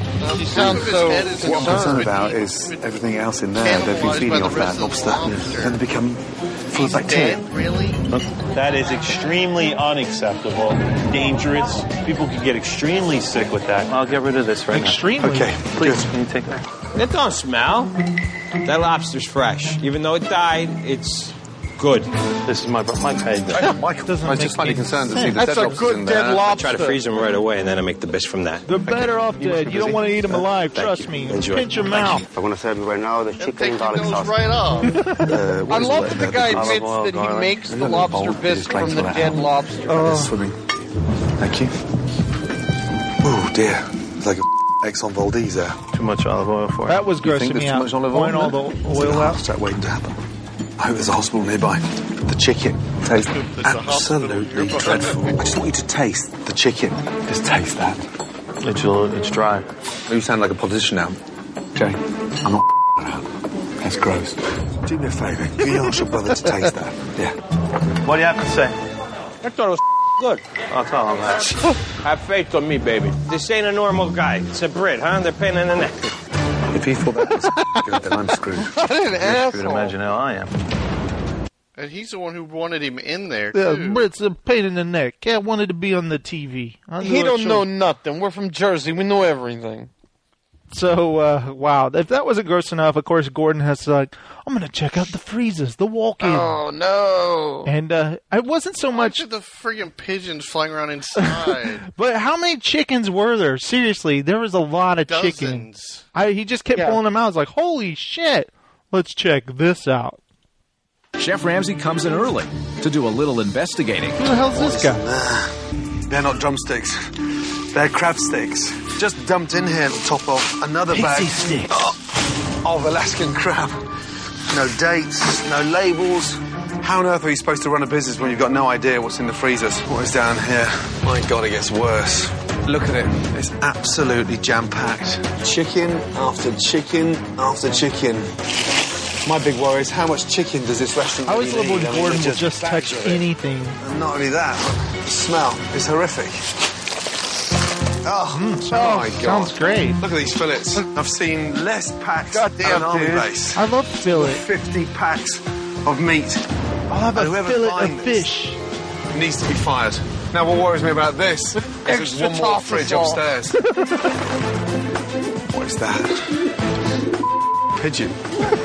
Speaker 13: sound so
Speaker 14: His head is
Speaker 25: What I'm
Speaker 14: gone,
Speaker 25: concerned
Speaker 14: but
Speaker 25: about
Speaker 14: he-
Speaker 25: is everything else in there. They've been
Speaker 14: cannibalized
Speaker 25: feeding
Speaker 14: by the
Speaker 25: off that
Speaker 14: rest of the
Speaker 25: lobster,
Speaker 14: lobster.
Speaker 25: and they become full of
Speaker 14: He's
Speaker 25: bacteria.
Speaker 14: dead, really?
Speaker 8: That is extremely unacceptable, dangerous. People could get extremely sick with that. I'll get rid of this right
Speaker 2: Extremely.
Speaker 8: now.
Speaker 25: Okay,
Speaker 8: Please, can you take that?
Speaker 20: It don't smell. That lobster's fresh. Even though it died, it's good.
Speaker 8: This is my my peg.
Speaker 25: Michael,
Speaker 2: Doesn't
Speaker 25: I was
Speaker 2: make
Speaker 25: just finding
Speaker 2: any
Speaker 25: concerned to see
Speaker 2: sense.
Speaker 25: the
Speaker 13: That's
Speaker 25: dead
Speaker 13: a
Speaker 25: lobsters
Speaker 13: good
Speaker 25: in
Speaker 13: dead
Speaker 25: there.
Speaker 13: lobster.
Speaker 20: I try to freeze them right away, and then I make the best from that.
Speaker 2: They're better off dead. You don't want to eat them alive.
Speaker 20: Thank
Speaker 2: Trust
Speaker 20: you.
Speaker 2: me.
Speaker 20: Enjoy.
Speaker 2: Pinch them out.
Speaker 19: I'm going to serve you right now the
Speaker 14: Take
Speaker 19: chicken
Speaker 14: your
Speaker 19: garlic
Speaker 14: nose
Speaker 19: sauce.
Speaker 14: right off.
Speaker 25: Uh,
Speaker 13: I
Speaker 25: what is
Speaker 13: love
Speaker 25: it,
Speaker 13: that the
Speaker 25: uh,
Speaker 13: guy
Speaker 25: olive
Speaker 13: admits
Speaker 25: oil,
Speaker 13: that he
Speaker 25: garlic?
Speaker 13: makes
Speaker 25: There's
Speaker 13: the
Speaker 25: a little
Speaker 13: lobster
Speaker 25: bowl that
Speaker 13: bisque
Speaker 25: just claims
Speaker 13: from the
Speaker 25: for that
Speaker 13: dead
Speaker 25: ham.
Speaker 13: lobster.
Speaker 25: Uh, swimming. Thank you. Oh dear, it's like a Exxon Valdez there.
Speaker 8: Too much olive oil for it.
Speaker 2: That was
Speaker 25: You think
Speaker 2: grossing
Speaker 25: there's
Speaker 2: me
Speaker 25: too
Speaker 2: out.
Speaker 25: much olive oil
Speaker 2: Pouring
Speaker 25: in
Speaker 2: all
Speaker 25: there?
Speaker 2: the
Speaker 25: It's like
Speaker 2: oil
Speaker 25: a heart
Speaker 2: out.
Speaker 25: attack waiting to happen. I hope there's a hospital nearby. The chicken tastes absolutely dreadful. I just want you to taste the chicken. Just taste that.
Speaker 8: It's a little, it's dry.
Speaker 25: You sound like a politician now. Jay, I'm not around. That's gross. Do me a favour. Can you ask your brother to taste that? Yeah.
Speaker 8: What do you have to say?
Speaker 20: I thought it was good.
Speaker 8: I'll tell him that.
Speaker 20: Have faith on me, baby. This ain't a normal guy. It's a Brit, huh? They're pain in the neck.
Speaker 25: If you thought that was good, then I'm screwed.
Speaker 13: What an
Speaker 8: You can
Speaker 13: asshole.
Speaker 8: imagine how I am.
Speaker 14: And he's the one who wanted him in there,
Speaker 2: Yeah,
Speaker 14: too.
Speaker 2: it's a pain in the neck. Cat wanted to be on the T V. I knew
Speaker 13: He
Speaker 2: it
Speaker 13: don't
Speaker 2: should-
Speaker 13: know nothing. We're from Jersey. We know everything.
Speaker 2: So, uh, wow. If that wasn't gross enough, of course, Gordon has to, like, I'm going to check out the freezers, the walk-in.
Speaker 14: Oh, no.
Speaker 2: And uh, it wasn't so much...
Speaker 14: Look at the friggin' pigeons flying around inside.
Speaker 2: But how many chickens were there? Seriously, there was a lot of
Speaker 14: Dozens.
Speaker 2: chickens. I, he just kept
Speaker 13: Yeah.
Speaker 2: pulling them out. I was like, holy shit. Let's check this out.
Speaker 7: Chef Ramsay comes in early to do a little investigating.
Speaker 2: Who the hell's this guy?
Speaker 4: They're not drumsticks. They're crab sticks. Just dumped in here to top off another bag oh, of Alaskan crab. No dates, no labels. How on earth are you supposed to run a business when you've got no idea what's in the freezers? What is down here? My God, it gets worse. Look at it. It's absolutely jam-packed. Chicken after chicken after chicken. My big worry is how much chicken does this restaurant
Speaker 2: I always
Speaker 4: really
Speaker 2: love when
Speaker 4: need? I mean,
Speaker 2: Gordon
Speaker 4: they're
Speaker 2: will just
Speaker 4: bags
Speaker 2: touch
Speaker 4: of it.
Speaker 2: anything.
Speaker 4: And not only that, the smell is horrific. Oh,
Speaker 2: Mm,
Speaker 4: oh my God.
Speaker 2: sounds great.
Speaker 4: Look at these fillets. I've seen less packs
Speaker 14: Goddamn,
Speaker 4: at an army
Speaker 14: dude.
Speaker 4: base.
Speaker 2: I love fillet.
Speaker 4: fifty packs of meat.
Speaker 2: I'll have
Speaker 4: And
Speaker 2: a
Speaker 4: whoever
Speaker 2: fillet
Speaker 4: finds
Speaker 2: of
Speaker 4: this
Speaker 2: fish.
Speaker 4: needs to be fired. Now, what worries me about this is there's
Speaker 13: Extra
Speaker 4: one more
Speaker 13: top
Speaker 4: fridge
Speaker 13: as well.
Speaker 4: upstairs. What is that? Pigeon.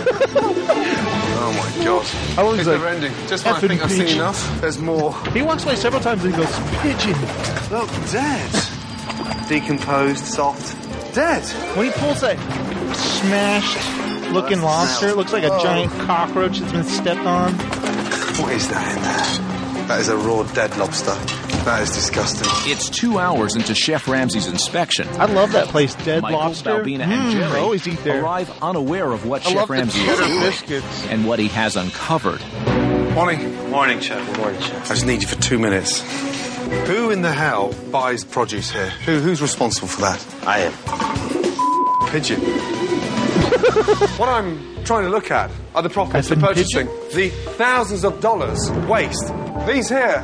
Speaker 4: Oh my God.
Speaker 2: I was
Speaker 4: It's
Speaker 2: like,
Speaker 4: never ending. Just when I
Speaker 2: effing
Speaker 4: think I've seen
Speaker 2: pigeon.
Speaker 4: enough, there's more.
Speaker 2: He walks away several times and he goes, pigeon.
Speaker 4: Look, dead. Decomposed, soft, dead.
Speaker 2: When he pulls that smashed looking lobster, it looks like a
Speaker 4: Oh.
Speaker 2: giant cockroach that's been stepped on.
Speaker 4: What is that in there? That is a raw dead lobster. That is disgusting.
Speaker 7: It's two hours into Chef Ramsay's inspection.
Speaker 2: I love that place, Dead
Speaker 7: Michael,
Speaker 2: Lobster.
Speaker 7: Balbina,
Speaker 2: Mm,
Speaker 7: and Jerry
Speaker 2: I always eat there.
Speaker 7: arrive unaware of what
Speaker 13: I
Speaker 7: Chef
Speaker 13: love the
Speaker 7: Ramsay is
Speaker 13: cheddar
Speaker 7: doing
Speaker 13: biscuits.
Speaker 7: and what he has uncovered.
Speaker 4: Morning.
Speaker 8: Morning, Chef.
Speaker 20: Morning, Chef.
Speaker 4: I just need you for two minutes. Who in the hell buys produce here? Who, who's responsible for that?
Speaker 20: I am.
Speaker 4: Pigeon. What I'm trying to look at are the profits of
Speaker 2: Effing
Speaker 4: purchasing. The thousands of dollars waste. These here,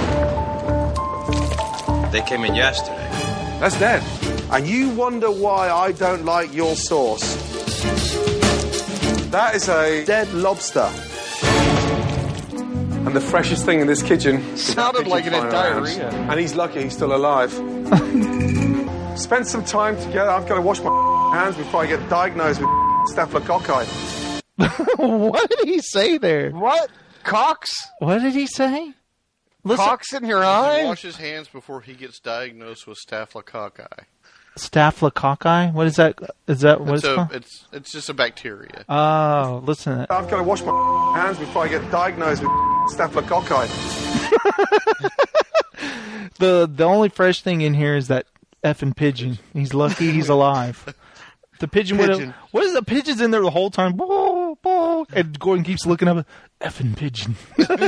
Speaker 20: They came in yesterday.
Speaker 4: that's dead. And you wonder why I don't like your sauce. That is a dead lobster. And the freshest thing in this kitchen is that
Speaker 13: Sounded
Speaker 4: pigeon
Speaker 13: like it had
Speaker 4: flying around.
Speaker 13: diarrhea.
Speaker 4: And he's lucky he's still alive. Spend some time together. I've got to wash my hands before I get diagnosed with staphylococci.
Speaker 2: What did he say there?
Speaker 13: What? Cox?
Speaker 2: What did he say? Listen,
Speaker 13: Cox in your
Speaker 14: He
Speaker 13: eye?
Speaker 14: wash his hands before he gets diagnosed with staphylococci.
Speaker 2: staphylococci? What is that? Is that what
Speaker 14: It's,
Speaker 2: it's
Speaker 14: a,
Speaker 2: called?
Speaker 14: it's, it's just a bacteria.
Speaker 2: Oh, listen.
Speaker 4: I've got to wash my hands before I get diagnosed with staphylococci.
Speaker 2: The the only fresh thing in here is that effing pigeon. He's lucky he's alive. The pigeon would have.
Speaker 14: Pigeon.
Speaker 2: What is the pigeon's in there the whole time? Boo, boo, and Gordon keeps looking up. Effing pigeon.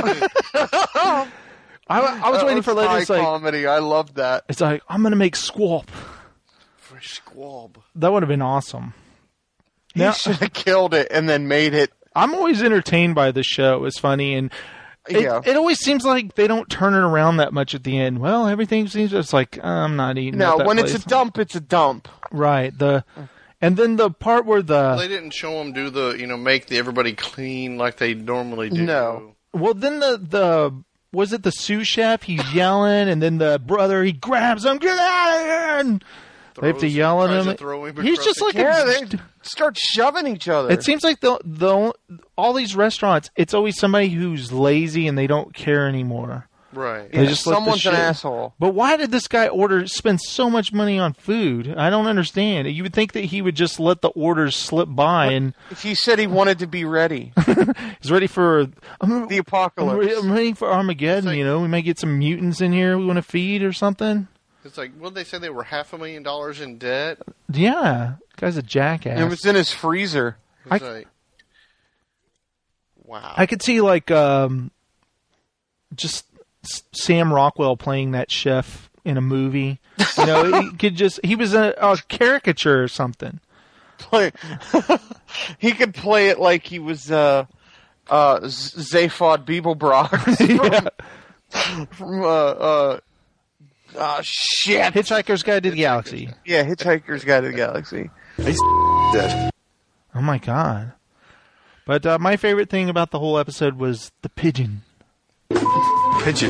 Speaker 2: I, I was
Speaker 13: That
Speaker 2: waiting for later.
Speaker 13: high
Speaker 2: It's like
Speaker 13: comedy. I loved that.
Speaker 2: it's like I'm gonna make squab.
Speaker 14: Fresh squab.
Speaker 2: That would have been awesome.
Speaker 13: He
Speaker 2: Now,
Speaker 13: should have killed it and then made it.
Speaker 2: I'm always entertained by the show. It's funny and. It,
Speaker 13: Yeah.
Speaker 2: it always seems like they don't turn it around that much at the end. Well, everything seems it's like I'm not eating.
Speaker 13: No,
Speaker 2: at that
Speaker 13: when
Speaker 2: place.
Speaker 13: it's a dump, it's a dump.
Speaker 2: Right. The and then the part where the
Speaker 14: They didn't show them do the, you know, make the everybody clean like they normally do.
Speaker 13: No.
Speaker 2: Well, then the the was it the sous chef? He's yelling, and then the brother he grabs him, get out of here! And they have to yell at
Speaker 14: tries
Speaker 2: him.
Speaker 14: to throw him
Speaker 2: He's
Speaker 14: across
Speaker 2: just
Speaker 14: the
Speaker 2: like
Speaker 13: Yeah,
Speaker 2: a,
Speaker 13: they start shoving each other.
Speaker 2: It seems like the the all these restaurants, it's always somebody who's lazy and they don't care anymore.
Speaker 14: Right.
Speaker 2: They
Speaker 13: Yeah,
Speaker 2: just let the
Speaker 13: someone's an
Speaker 2: shit-
Speaker 13: asshole.
Speaker 2: But why did this guy order spend so much money on food? I don't understand. You would think that he would just let the orders slip by and
Speaker 13: He said he wanted to be ready.
Speaker 2: he's ready for I'm,
Speaker 13: The
Speaker 2: I'm,
Speaker 13: apocalypse.
Speaker 2: re- I'm ready for Armageddon. You know, we might get some mutants in here we want to feed or something.
Speaker 14: It's like, well, they said they were half a million dollars in debt.
Speaker 2: Yeah, guy's a jackass.
Speaker 13: It was in his freezer.
Speaker 14: It's
Speaker 2: I-
Speaker 14: like, wow.
Speaker 2: I could see like um, just S- Sam Rockwell playing that chef in a movie. You know, he could just he was a, a caricature or something.
Speaker 13: Play. He could play it like he was uh, uh, Z- Zaphod Beeblebrox from, from uh, uh, uh, shit.
Speaker 2: Hitchhiker's Guide to the Galaxy.
Speaker 13: Yeah, Hitchhiker's Guide to the Galaxy.
Speaker 4: He's dead.
Speaker 2: Oh my god! But uh, my favorite thing about the whole episode was the pigeon.
Speaker 4: Pigeon.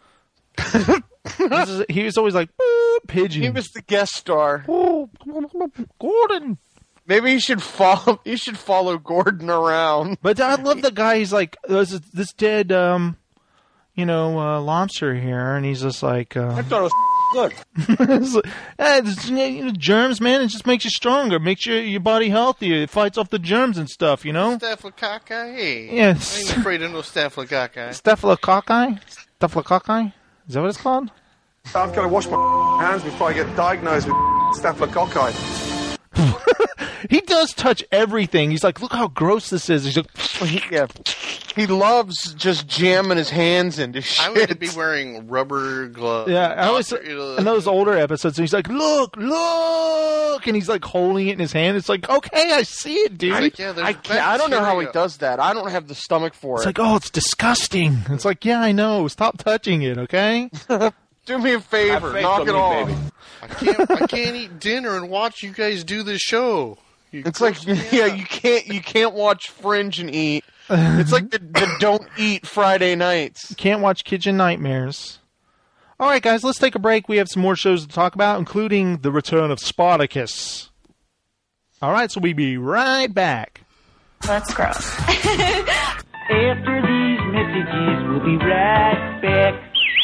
Speaker 2: This is, he was always like "Boop, pigeon.
Speaker 13: He was the guest star.
Speaker 2: Oh, Gordon.
Speaker 13: Maybe you should follow. You should follow Gordon around.
Speaker 2: But I love the guy. He's like, there's this, this dead, um, you know, uh, lobster here, and he's just like, uh,
Speaker 20: I thought it was good.
Speaker 2: it's like, hey, this, you know, germs, man. It just makes you stronger, makes your your body healthier. It fights off the germs and stuff, you know.
Speaker 14: Staphylococci.
Speaker 2: Yes.
Speaker 14: I ain't afraid of no staphylococci.
Speaker 2: Staphylococci. Staphylococci. Is that what it's called?
Speaker 4: I've got to wash my hands before I get diagnosed with staphylococci.
Speaker 2: He does touch everything. He's like, look how gross this is. He's like,
Speaker 13: He, yeah, he loves just jamming his hands into shit.
Speaker 14: I would be wearing rubber gloves.
Speaker 2: yeah. I always
Speaker 14: Doctor, you know,
Speaker 2: in those older episodes, he's like, look, look, and he's like holding it in his hand. It's like, okay, I see it, dude.
Speaker 14: Like, yeah, there's
Speaker 13: I can't. I don't know how he
Speaker 14: bacteria.
Speaker 13: does that. I don't have the stomach for
Speaker 2: It's
Speaker 13: it.
Speaker 2: like, oh, it's disgusting. It's like, yeah, I know. Stop touching it, okay?
Speaker 13: Do me a favor,
Speaker 20: Have faith
Speaker 13: knock
Speaker 20: on
Speaker 13: it
Speaker 20: me,
Speaker 13: off.
Speaker 20: baby.
Speaker 14: I can't. I can't eat dinner and watch you guys do this show. You
Speaker 13: It's like, yeah, you can't you can't watch Fringe and eat. It's like the, the don't eat Friday nights.
Speaker 2: Can't watch Kitchen Nightmares. All right, guys, let's take a break. We have some more shows to talk about, including the return of Spartacus. All right, so we'll be right back.
Speaker 3: That's gross.
Speaker 5: After these messages, we'll be right back.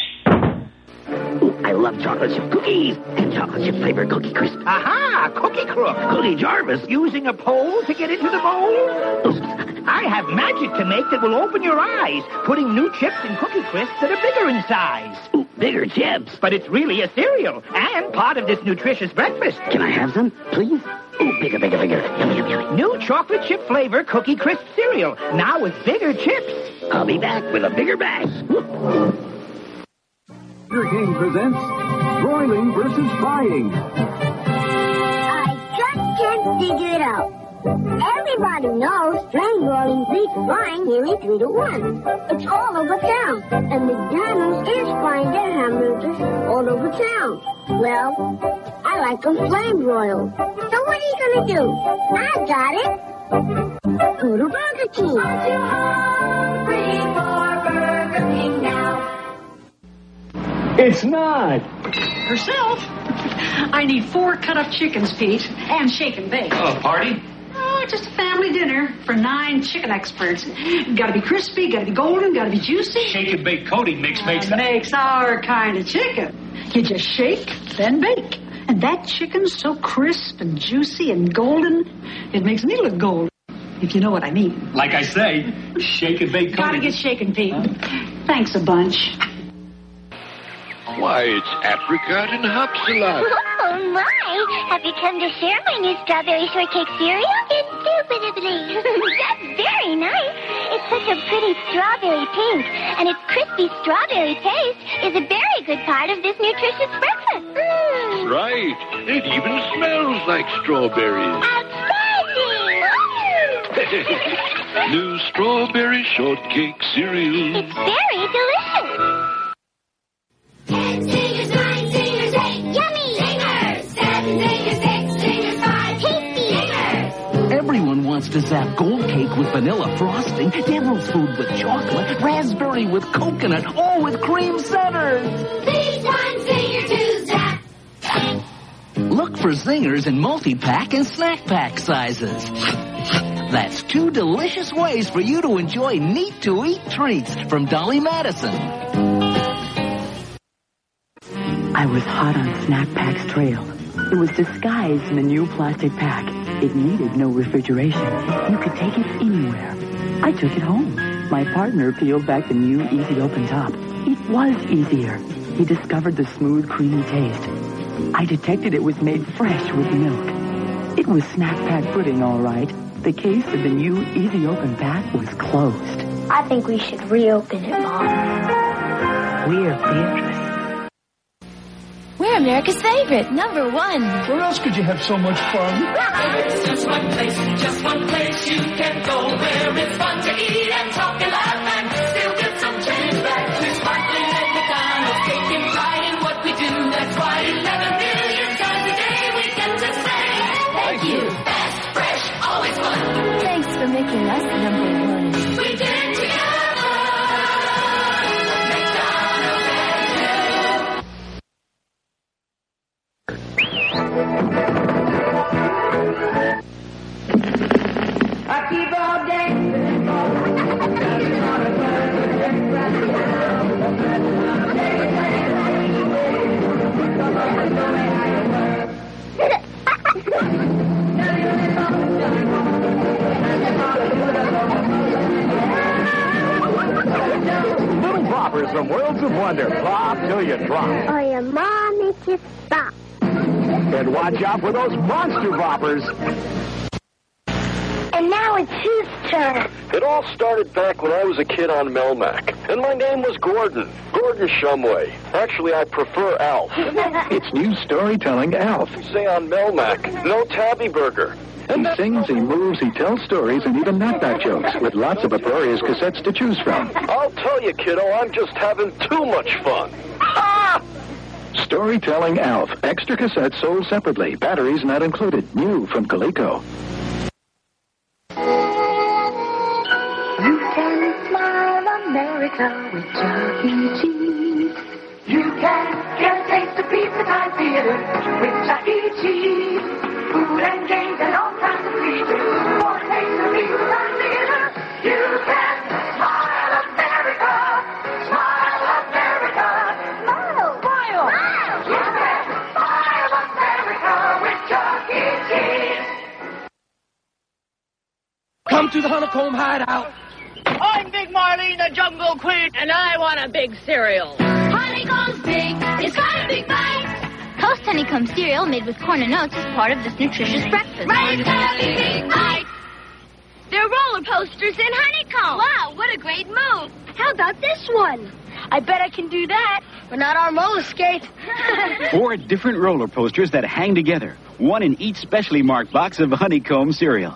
Speaker 17: I love chocolate chip cookies and chocolate chip flavored Cookie Crisp.
Speaker 5: Aha! Cookie Crook! Cookie Jarvis using a pole to get into the bowl? I have magic to make that will open your eyes, putting new chips in Cookie Crisp that are bigger in size.
Speaker 17: Ooh, bigger chips.
Speaker 5: But it's really a cereal and part of this nutritious breakfast.
Speaker 17: Can I have some, please? Ooh, bigger, bigger, bigger. Yummy, yummy, yummy.
Speaker 5: New chocolate chip flavor Cookie Crisp cereal, now with bigger chips.
Speaker 17: I'll be back with a bigger bag.
Speaker 22: Burger King presents broiling versus frying.
Speaker 23: I just can't figure it out. Everybody knows flame broiling beats frying nearly three to one. It's all over town, and McDonald's is frying their hamburgers all over town. Well, I like them flame broiled. So what are you gonna do? I got it. Go to Burger King. Are you hungry for Burger King now?
Speaker 22: It's not.
Speaker 11: Herself? I need four cut-up chickens, Pete, and shake and bake.
Speaker 18: Oh, party?
Speaker 11: Oh, just a family dinner for nine chicken experts. Gotta be crispy, gotta be golden, gotta be juicy.
Speaker 18: Shake and bake coating mix makes
Speaker 11: Uh, makes our kind of chicken. You just shake, then bake. And that chicken's so crisp and juicy and golden, it makes me look golden, if you know what I mean.
Speaker 18: Like I say, shake and bake coating.
Speaker 11: Gotta get shaken, Pete. Thanks a bunch.
Speaker 24: Why, it's apricot and hop salad.
Speaker 23: Oh, my. Have you come to share my new strawberry shortcake cereal? Indubitably. That's very nice. It's such a pretty strawberry pink, and its crispy strawberry taste is a very good part of this nutritious breakfast. Mm.
Speaker 24: Right. It even smells like strawberries.
Speaker 23: Outstanding!
Speaker 24: New strawberry shortcake cereal.
Speaker 23: It's very delicious. Ten singers, nine singers, eight yummy singers. Seven singers, six
Speaker 9: wants to zap gold cake with vanilla frosting, devil's food with chocolate, raspberry with coconut, all with cream centers.
Speaker 23: Big time Zinger to zap.
Speaker 9: Look for Zingers in multi-pack and snack pack sizes. That's two delicious ways for you to enjoy neat-to-eat treats from Dolly Madison.
Speaker 10: I was hot on Snack Pack's trail. It was disguised in a new plastic pack. It needed no refrigeration. You could take it anywhere. I took it home. My partner peeled back the new Easy Open top. It was easier. He discovered the smooth, creamy taste. I detected it was made fresh with milk. It was Snack Pack pudding, all right. The case of the new Easy Open pack was closed.
Speaker 23: I think we should reopen it, Mom.
Speaker 10: We're Beatrice.
Speaker 12: We're America's favorite, number one.
Speaker 22: Where else could you have so much fun?
Speaker 15: There's just one place, just one place you can go where it's fun to eat and talk and laugh and still get some change back. We're sparkling at McDonald's, taking pride in what we do. That's why eleven million times a day we get to say thank you. Fast, fresh, always fun.
Speaker 12: Thanks for making us number one.
Speaker 15: We did it together.
Speaker 23: I keep on dancing.
Speaker 22: Little boppers from Worlds of Wonder. Plop till you drop.
Speaker 23: Oh, your mom makes you stop.
Speaker 22: And watch out for those monster boppers.
Speaker 23: And now it's his turn.
Speaker 21: It all started back when I was a kid on Melmac. And my name was Gordon. Gordon Shumway. Actually, I prefer Alf.
Speaker 22: It's new storytelling Alf.
Speaker 21: Say on Melmac, no Tabby Burger.
Speaker 22: He sings, he moves, he tells stories, and even knockback jokes, with lots of Uproarious cassettes to choose from.
Speaker 21: I'll tell you, kiddo, I'm just having too much fun. Ah!
Speaker 22: Storytelling Alf. Extra cassettes sold separately. Batteries not included. New from Coleco.
Speaker 23: You can smile America with Chuck E. Cheese. You can get a taste of Pizza Time Theater with Chuck E. Cheese. Food and games and all kinds of features. For a taste of Pizza Time Theater, you can smile America. Smile America. Smile. Smile. You can smile America with Chuck E. Cheese.
Speaker 9: Come to the Honeycomb Hideout.
Speaker 26: I'm Big Marlene, the Jungle Queen, and I want a big cereal.
Speaker 12: Honeycomb's big. It's got a big bite. Toast honeycomb cereal made with corn and oats is part of this nutritious breakfast. Right, big bite. There are roller posters in honeycomb. Wow, what a great move.
Speaker 23: How about this one? I bet I can do that, but not on roller skate.
Speaker 27: Four different roller posters that hang together. One in each specially marked box of honeycomb cereal.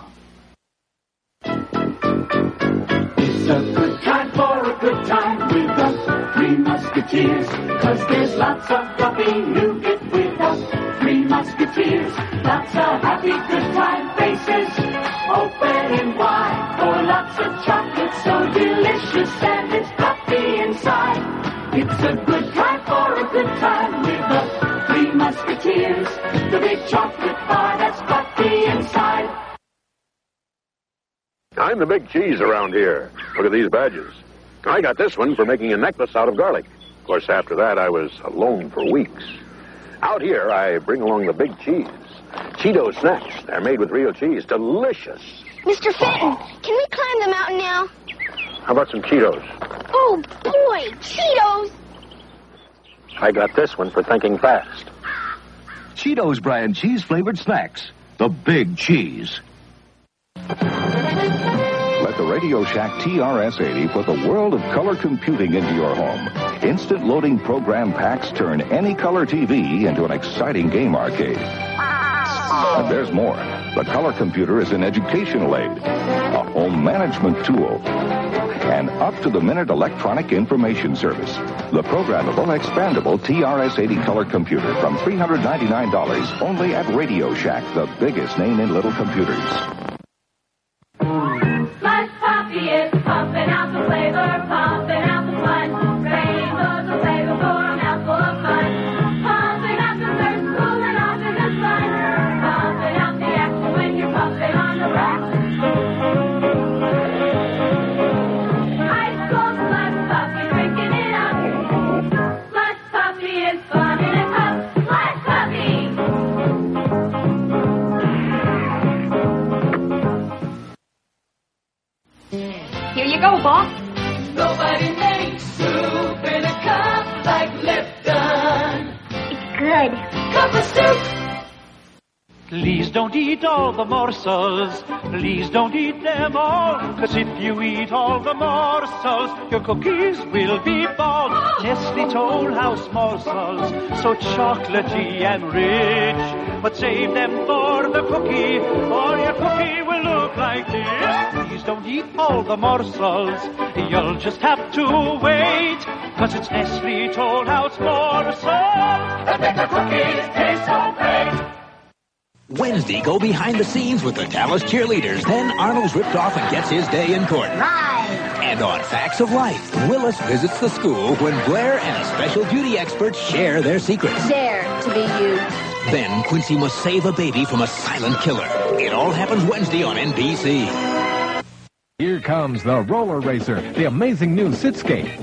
Speaker 15: It's a good time for a good time with the Three Musketeers. Cause there's lots of fluffing nougat with us Three Musketeers. Lots of happy good time faces, opening wide. For lots of chocolate so delicious and it's fluffy inside. It's a good time for a good time with the Three Musketeers. The big chocolate bar that's fluffy inside.
Speaker 28: I'm the big cheese around here. Look at these badges. I got this one for making a necklace out of garlic. Of course, after that, I was alone for weeks. Out here, I bring along the big cheese. Cheeto snacks. They're made with real cheese. Delicious.
Speaker 23: Mister Fenton, can we climb the mountain now?
Speaker 28: How about some Cheetos?
Speaker 23: Oh, boy, Cheetos!
Speaker 28: I got this one for thinking fast.
Speaker 29: Cheetos brand cheese-flavored snacks. The big cheese.
Speaker 30: Let the Radio Shack T R S eighty put the world of color computing into your home. Instant loading program packs turn any color T V into an exciting game arcade. And there's more. The color computer is an educational aid, a home management tool, an up-to-the-minute electronic information service. The programmable, expandable T R S eighty color computer from three hundred ninety-nine dollars only at Radio Shack, the biggest name in little computers.
Speaker 12: Here you go, boss.
Speaker 15: Nobody makes soup in a cup like Lipton.
Speaker 12: It's good.
Speaker 15: Cup of soup.
Speaker 1: Please don't eat all the morsels. Please don't eat them all. Cause if you eat all the morsels, your cookies will be bald. Nestle Toll House morsels, so chocolatey and rich. But save them for the cookie, or your cookie will look like this. Please don't eat all the morsels. You'll just have to wait. Cause it's Nestle Toll House morsels that make the cookies taste so great.
Speaker 4: Wednesday, go behind the scenes with the Dallas cheerleaders. Then Arnold's ripped off and gets his day in court.
Speaker 23: Right.
Speaker 4: And on Facts of Life, Willis visits the school when Blair and a special duty expert share their secrets.
Speaker 12: Dare to be you.
Speaker 4: Then Quincy must save a baby from a silent killer. It all happens Wednesday on N B C.
Speaker 6: Here comes the Roller Racer, the amazing new Sitscape.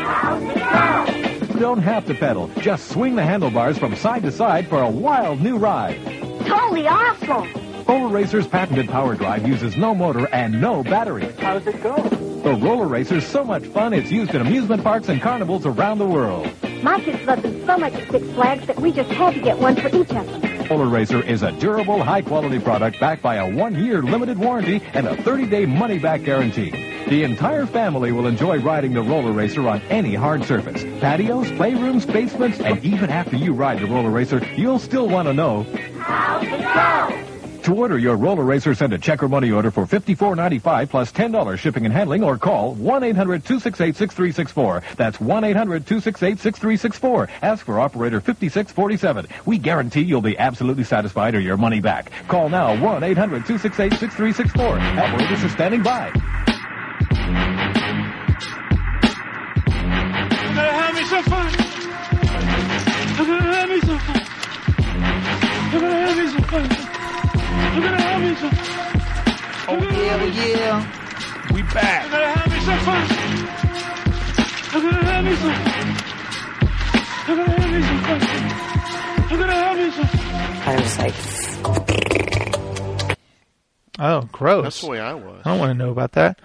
Speaker 6: You don't have to pedal. Just swing the handlebars from side to side for a wild new ride.
Speaker 23: Totally awful.
Speaker 6: Roller Racer's patented power drive uses no motor and no battery.
Speaker 23: How does it go?
Speaker 6: The Roller Racer's so much fun it's used in amusement parks and carnivals around the world.
Speaker 23: My kids love them so much at Six Flags that we just had to get one for each of them.
Speaker 6: Roller Racer is a durable, high-quality product backed by a one-year limited warranty and a thirty-day money-back guarantee. The entire family will enjoy riding the Roller Racer on any hard surface. Patios, playrooms, basements, and even after you ride the Roller Racer, you'll still want to know...
Speaker 23: How's it go?
Speaker 6: To order your Roller Racer, send a check or money order for fifty-four ninety-five plus ten dollars shipping and handling, or call one eight hundred two six eight six three six four. That's one eight hundred two six eight six three six four. Ask for operator fifty-six forty-seven. We guarantee you'll be absolutely satisfied or your money back. Call now, one eight hundred two six eight six three six four. Operators are standing by.
Speaker 15: I'm gonna have me some fun. I'm gonna have me some fun. I'm gonna have me some fun. I'm gonna have me some fun.
Speaker 2: Oh, yeah, yeah. We back.
Speaker 15: I'm gonna have me some fun. I'm gonna have me some fun. I'm gonna have me some fun. I'm gonna have me some fun.
Speaker 3: I was like...
Speaker 2: Oh, gross.
Speaker 7: That's the way I was.
Speaker 2: I don't want to know about that.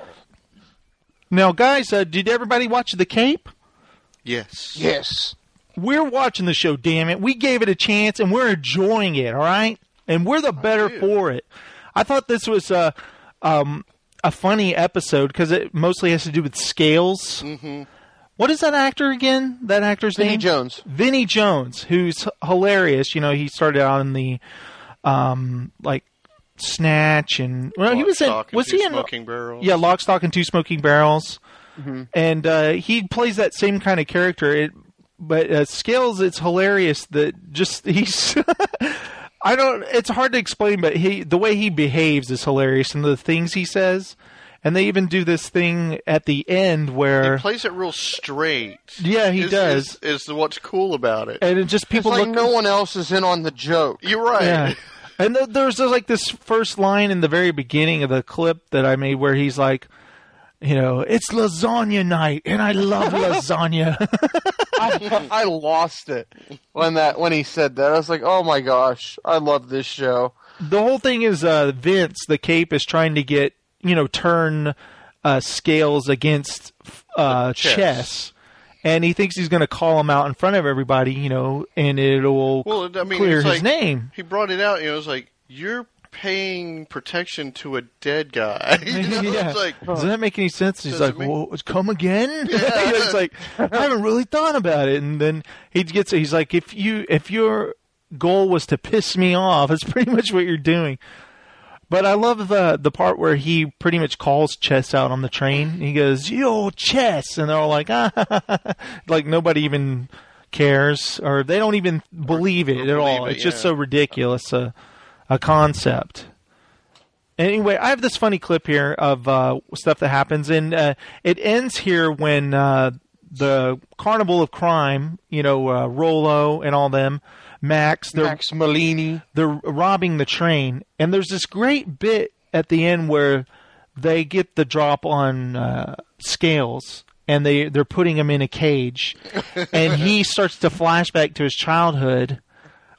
Speaker 2: Now, guys, uh, did everybody watch The Cape?
Speaker 7: Yes.
Speaker 13: Yes.
Speaker 2: We're watching the show, damn it. We gave it a chance, and we're enjoying it, all right? And we're the better for it. I thought this was a, um, a funny episode because it mostly has to do with scales.
Speaker 7: Mm-hmm.
Speaker 2: What is that actor again? That actor's
Speaker 13: Vinny
Speaker 2: name?
Speaker 13: Jones.
Speaker 2: Vinny Jones, who's hilarious. You know, he started out in the, um, like, Snatch and... Well,
Speaker 7: Lock,
Speaker 2: he was in...
Speaker 7: Stock, and
Speaker 2: Was
Speaker 7: Two
Speaker 2: he in...
Speaker 7: Smoking Barrels.
Speaker 2: Yeah, Lock, Stock, and Two Smoking Barrels.
Speaker 13: Mm-hmm.
Speaker 2: And uh, he plays that same kind of character. It, but uh, Scales, it's hilarious that just... he's. I don't... It's hard to explain, but he the way he behaves is hilarious, and the things he says. And they even do this thing at the end where...
Speaker 7: He plays it real straight.
Speaker 2: Yeah, he
Speaker 7: is,
Speaker 2: does.
Speaker 7: Is, is what's cool about it.
Speaker 2: And it just people
Speaker 13: it's like
Speaker 2: look...
Speaker 13: no one else is in on the joke.
Speaker 7: You're right.
Speaker 2: Yeah. And th- there's uh, like this first line in the very beginning of the clip that I made where he's like, you know, it's lasagna night, and I love lasagna.
Speaker 13: I, I lost it when that when he said that. I was like, oh my gosh, I love this show.
Speaker 2: The whole thing is uh, Vince, the Cape, is trying to get, you know, turn uh, Scales against uh, chess. chess. And he thinks he's going to call him out in front of everybody, you know, and it'll
Speaker 7: well, I mean,
Speaker 2: clear
Speaker 7: it's
Speaker 2: his
Speaker 7: like,
Speaker 2: name.
Speaker 7: He brought it out, you know, it was like, you're paying protection to a dead guy. You know?
Speaker 2: Yeah.
Speaker 7: It's like,
Speaker 2: does that make any sense? He's like,
Speaker 7: make...
Speaker 2: well, come again?
Speaker 7: Yeah.
Speaker 2: It's like, I haven't really thought about it. And then he gets, he's like, if you, if your goal was to piss me off, it's pretty much what you're doing. But I love the the part where he pretty much calls Chess out on the train. He goes, yo, Chess. And they're all like, ah, like nobody even cares, or they don't even believe it at all.
Speaker 7: It,
Speaker 2: it's just
Speaker 7: yeah.
Speaker 2: so ridiculous, a, a concept. Anyway, I have this funny clip here of uh, stuff that happens, and uh, it ends here when uh, the Carnival of Crime, you know, uh, Rollo and all them, Max, they're,
Speaker 13: Max Malini,
Speaker 2: they're robbing the train, and there's this great bit at the end where they get the drop on uh, Scales, and they they're putting him in a cage, and he starts to flashback to his childhood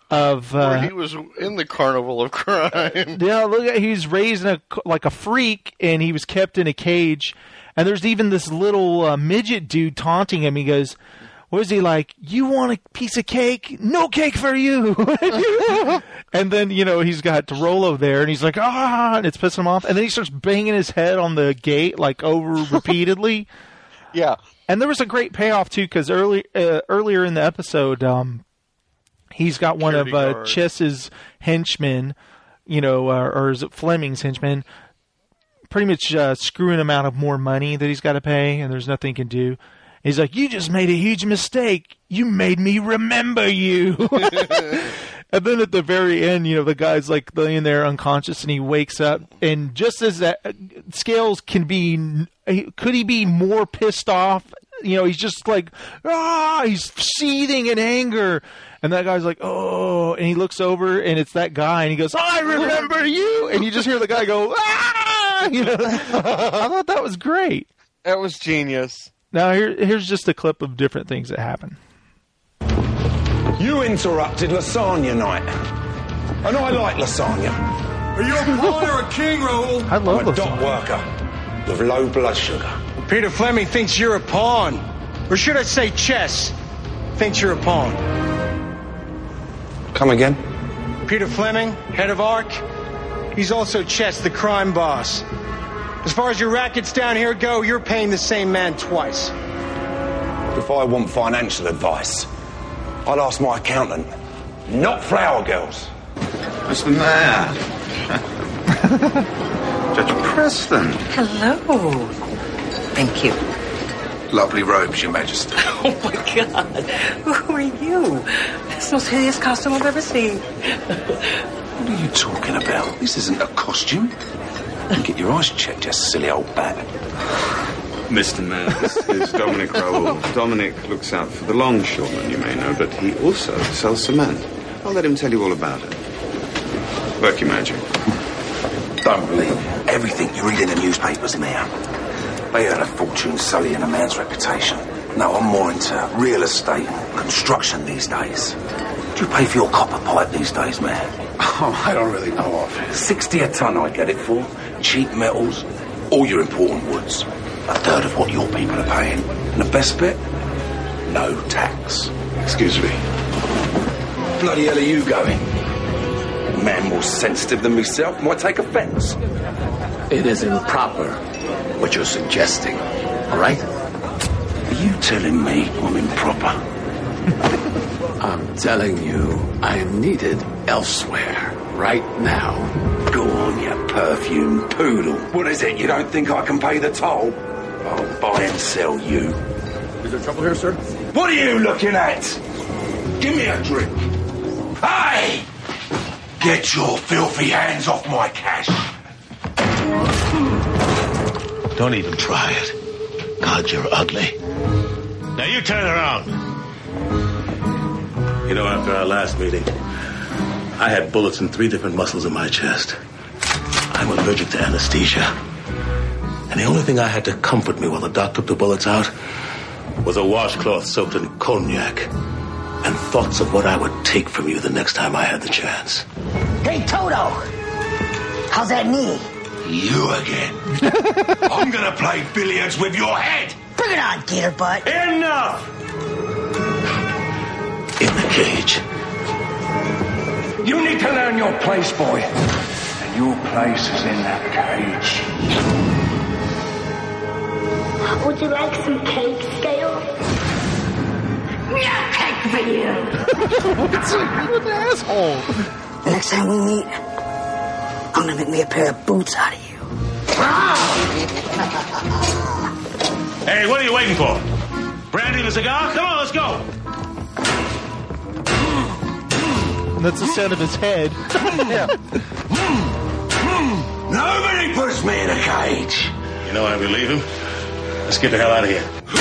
Speaker 2: of uh,
Speaker 7: Where he was in the carnival of crime.
Speaker 2: Yeah, look at he's raised in a, like a freak, and he was kept in a cage. And there's even this little uh, midget dude taunting him. He goes, "What is he like? You want a piece of cake? No cake for you." And then, you know, he's got Rolo there, and he's like, "Ah!" and it's pissing him off. And then he starts banging his head on the gate like over repeatedly.
Speaker 13: Yeah.
Speaker 2: And there was a great payoff too, because early uh, earlier in the episode, um, he's got one
Speaker 7: Security
Speaker 2: of uh,
Speaker 7: guard.
Speaker 2: Chess's henchmen, you know, uh, or is it Fleming's henchmen, pretty much uh, screwing him out of more money that he's got to pay, and there's nothing he can do. He's like, "You just made a huge mistake. You made me remember you." And then at the very end, you know, the guy's like laying there unconscious, and he wakes up, and just as that, Scales can be, could he be more pissed off? You know, he's just like, ah, he's seething in anger. And that guy's like, oh, and he looks over, and it's that guy, and he goes, "I remember you." And you just hear the guy go, ah, you know. I thought that was great.
Speaker 13: That was genius.
Speaker 2: Now, here, here's just a clip of different things that happen.
Speaker 5: You interrupted lasagna night. And I like lasagna.
Speaker 8: Are you a pawn or a king, Raoul?
Speaker 2: I love
Speaker 5: I'm a
Speaker 2: lasagna.
Speaker 5: dock worker with low blood sugar.
Speaker 11: Peter Fleming thinks you're a pawn. Or should I say Chess thinks you're a pawn.
Speaker 5: Come again?
Speaker 11: Peter Fleming, head of ARC. He's also Chess, the crime boss. As far as your rackets down here go, you're paying the same man twice.
Speaker 5: If I want financial advice, I'll ask my accountant, not Flower Girls.
Speaker 14: Mister Mayor. Judge Preston.
Speaker 16: Hello. Thank you.
Speaker 14: Lovely robes, Your Majesty.
Speaker 16: Oh, my God. Who are you? That's the most hideous costume I've ever seen.
Speaker 5: What are you talking about? This isn't a costume. Get your eyes checked, you silly old bat.
Speaker 14: Mister Mayor, this is Dominic Raoul. Dominic looks out for the longshoremen, you may know, but he also sells cement. I'll let him tell you all about it. Work your magic.
Speaker 5: Don't believe everything you read in the newspapers, Mayor. They earn a fortune sullying a man's reputation. No, I'm more into real estate and construction these days. Do you pay for your copper pipe these days, Mayor?
Speaker 14: Oh, I don't really know of it.
Speaker 5: Sixty a ton I get it for. Cheap metals, all your important woods. A third of what your people are paying. And the best bit? No tax.
Speaker 14: Excuse me.
Speaker 5: Bloody hell are you going? A man more sensitive than myself might take offence.
Speaker 24: It is improper what you're suggesting, all right?
Speaker 5: Are you telling me I'm improper?
Speaker 24: I'm telling you I am needed elsewhere right now.
Speaker 5: Go on, you perfume poodle. What is it? You don't think I can pay the toll? I'll buy and sell you.
Speaker 14: Is there trouble here, sir?
Speaker 5: What are you looking at? Give me a drink. Hey! Get your filthy hands off my cash.
Speaker 24: Don't even try it. God, you're ugly. Now you turn around. You know, after our last meeting, I had bullets in three different muscles in my chest. I'm allergic to anesthesia. And the only thing I had to comfort me while the doc took the bullets out was a washcloth soaked in cognac and thoughts of what I would take from you the next time I had the chance.
Speaker 17: Hey, Toto! How's that knee?
Speaker 5: You again. I'm gonna play billiards with your head.
Speaker 17: Bring it on, gator butt.
Speaker 5: Enough!
Speaker 24: In the cage.
Speaker 5: You need to learn your place, boy. And your place is in that cage.
Speaker 23: Would you like some cake, Scale?
Speaker 16: Yeah, cake for you.
Speaker 2: It's like, what an asshole.
Speaker 17: Next time we meet, I'm gonna make me a pair of boots out of you.
Speaker 24: Hey, what are you waiting for? Brandy and a cigar? Come on, let's go.
Speaker 2: And that's the sound of his head. Yeah.
Speaker 5: Nobody puts me in a cage.
Speaker 24: You know I believe him. Let's get the hell out of here.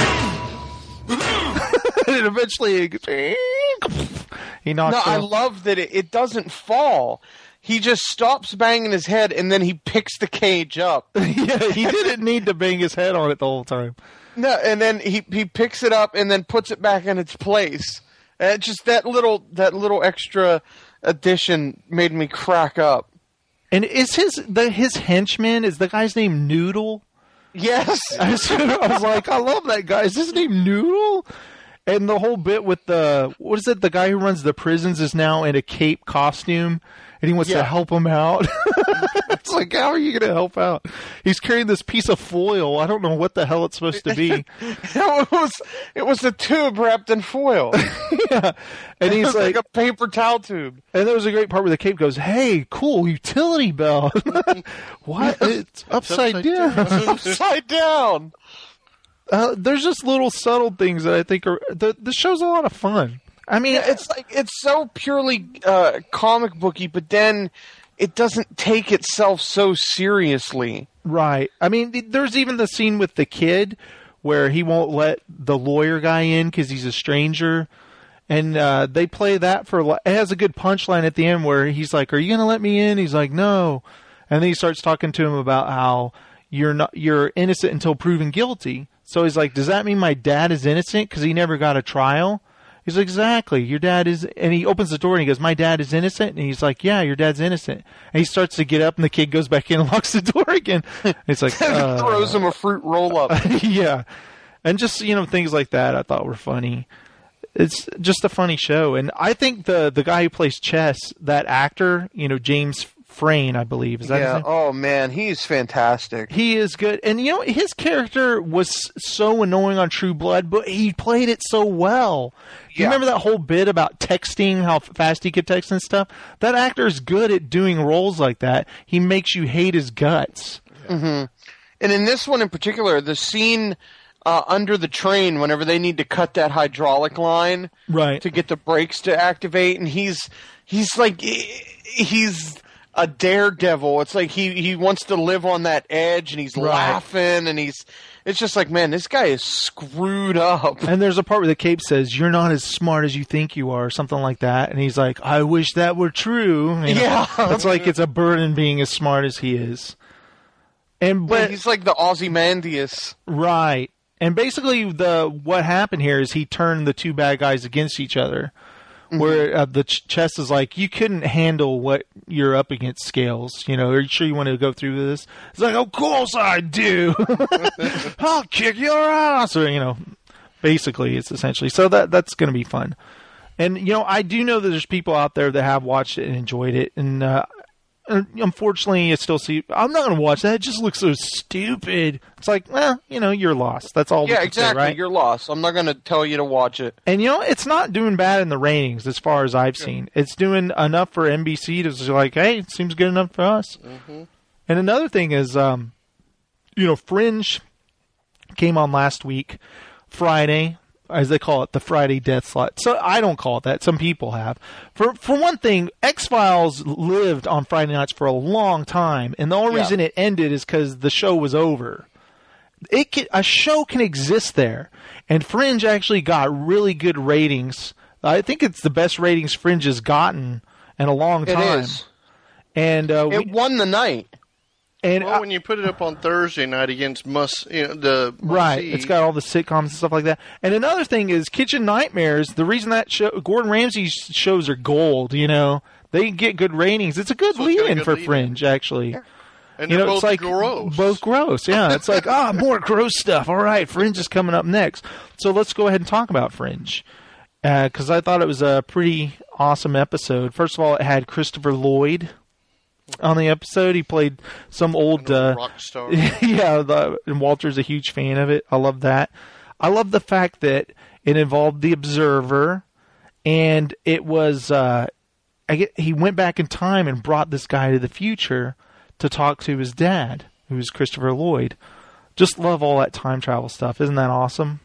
Speaker 2: And eventually he knocks
Speaker 13: No, I
Speaker 2: down.
Speaker 13: love that it, it doesn't fall. He just stops banging his head, and then he picks the cage up.
Speaker 2: Yeah, he didn't need to bang his head on it the whole time.
Speaker 13: No, and then he, he picks it up and then puts it back in its place. Uh, just that little that little extra addition made me crack up.
Speaker 2: And is his the his henchman is the guy's name Noodle?
Speaker 13: Yes.
Speaker 2: I was, I was like, I love that guy. Is his name Noodle? And the whole bit with the what is it? The guy who runs the prisons is now in a cape costume, and he wants
Speaker 13: Yeah.
Speaker 2: to help him out. It's like, how are you going to help out? He's carrying this piece of foil. I don't know what the hell it's supposed to be.
Speaker 13: it was it was a tube wrapped in foil.
Speaker 2: Yeah. And
Speaker 13: It
Speaker 2: he's
Speaker 13: was
Speaker 2: like,
Speaker 13: like a paper towel tube.
Speaker 2: and there was a great part where the cape goes, "Hey, cool utility belt." What? It's upside,
Speaker 13: upside
Speaker 2: down.
Speaker 13: down. Upside down.
Speaker 2: Uh, there's just little subtle things that I think are the the show's a lot of fun. I mean,
Speaker 13: Yeah, it's like it's so purely uh, comic booky, but then it doesn't take itself so seriously.
Speaker 2: right. I mean, th- there's even the scene with the kid where he won't let the lawyer guy in because he's a stranger. And uh, they play that for. It has a good punchline at the end where he's like, "Are you gonna let me in?" He's like, "No," and then he starts talking to him about how you're not you're innocent until proven guilty. So he's like, "Does that mean my dad is innocent because he never got a trial?" He's like, "Exactly. Your dad is," and he opens the door and he goes, "My dad is innocent," and he's like, "Yeah, your dad's innocent." And he starts to get up, and the kid goes back in and locks the door again. It's like uh,
Speaker 13: Throws him a fruit roll up.
Speaker 2: yeah, and just you know things like that I thought were funny. It's just a funny show, and I think the the guy who plays chess, that actor, you know, James Frain, I believe, is that his
Speaker 13: Yeah.
Speaker 2: name?
Speaker 13: Oh man, he's fantastic.
Speaker 2: He is good, and you know his character was so annoying on True Blood, but he played it so well. You
Speaker 13: Yeah.
Speaker 2: remember that whole bit about texting, how fast he could text and stuff? That actor is good at doing roles like that. He makes you hate his guts.
Speaker 13: hmm And in this one in particular, the scene uh, under the train, whenever they need to cut that hydraulic line
Speaker 2: Right.
Speaker 13: to get the brakes to activate, and he's he's like he's a daredevil. It's like he, he wants to live on that edge, and he's
Speaker 2: Right.
Speaker 13: laughing, and he's it's just like, man, this guy is screwed up.
Speaker 2: And there's a part where the cape says, "You're not as smart as you think you are," or something like that. And he's like, "I wish that were true." You know?
Speaker 13: Yeah.
Speaker 2: It's like it's a burden being as smart as he is. And
Speaker 13: But
Speaker 2: but
Speaker 13: he's like the Ozymandias.
Speaker 2: right. And basically the what happened here is he turned the two bad guys against each other. Where uh, the ch- chess is like, you couldn't handle what you're up against, Scales. You know, are you sure you want to go through this? It's like, of course I do. I'll kick your ass. Or, you know, basically, it's essentially. So that that's going to be fun. And, you know, I do know that there's people out there that have watched it and enjoyed it. And uh, unfortunately, I still see, I'm not going to watch that. It just looks so stupid. It's like, well, you know, you're lost. That's all we
Speaker 13: Yeah,
Speaker 2: can say,
Speaker 13: exactly.
Speaker 2: right?
Speaker 13: You're lost. I'm not going to tell you to watch it.
Speaker 2: And, you know, it's not doing bad in the ratings as far as I've seen. It's doing enough for N B C to be like, hey, it seems good enough for us.
Speaker 7: Mm-hmm.
Speaker 2: And another thing is, um, you know, Fringe came on last week, Friday, as they call it, the Friday death slot. So I don't call it that. Some people have. For for one thing, X-Files lived on Friday nights for a long time, and the only
Speaker 13: Yeah.
Speaker 2: reason it ended is because the show was over. It can, a show can exist there, and Fringe actually got really good ratings. I think it's the best ratings Fringe has gotten in a long
Speaker 13: It
Speaker 2: time.
Speaker 13: is.
Speaker 2: And uh,
Speaker 13: It
Speaker 2: we,
Speaker 13: won the night.
Speaker 2: and
Speaker 7: Well, when you put it up on Thursday night against must, you know, the
Speaker 2: right,
Speaker 7: must-see-
Speaker 2: it's got all the sitcoms and stuff like that. And another thing is Kitchen Nightmares. The reason that show, Gordon Ramsay's shows are gold, you know, they get good ratings. It's a good
Speaker 7: So it's got a
Speaker 2: lead-in
Speaker 7: good
Speaker 2: for
Speaker 7: lead-in.
Speaker 2: Fringe, actually.
Speaker 7: and
Speaker 2: You
Speaker 7: they're
Speaker 2: know,
Speaker 7: both
Speaker 2: it's like
Speaker 7: gross.
Speaker 2: both gross. Yeah, it's like ah, more gross stuff. All right, Fringe is coming up next. So let's go ahead and talk about Fringe because I thought it was a pretty awesome episode. First of all, it had Christopher Lloyd on the episode. He played some old uh,
Speaker 7: rock star.
Speaker 2: yeah, the, and Walter's a huge fan of it. I love that. I love the fact that it involved the Observer, and it was uh, I get, he went back in time and brought this guy to the future to talk to his dad, who was Christopher Lloyd. Just love all that time travel stuff. Isn't that awesome?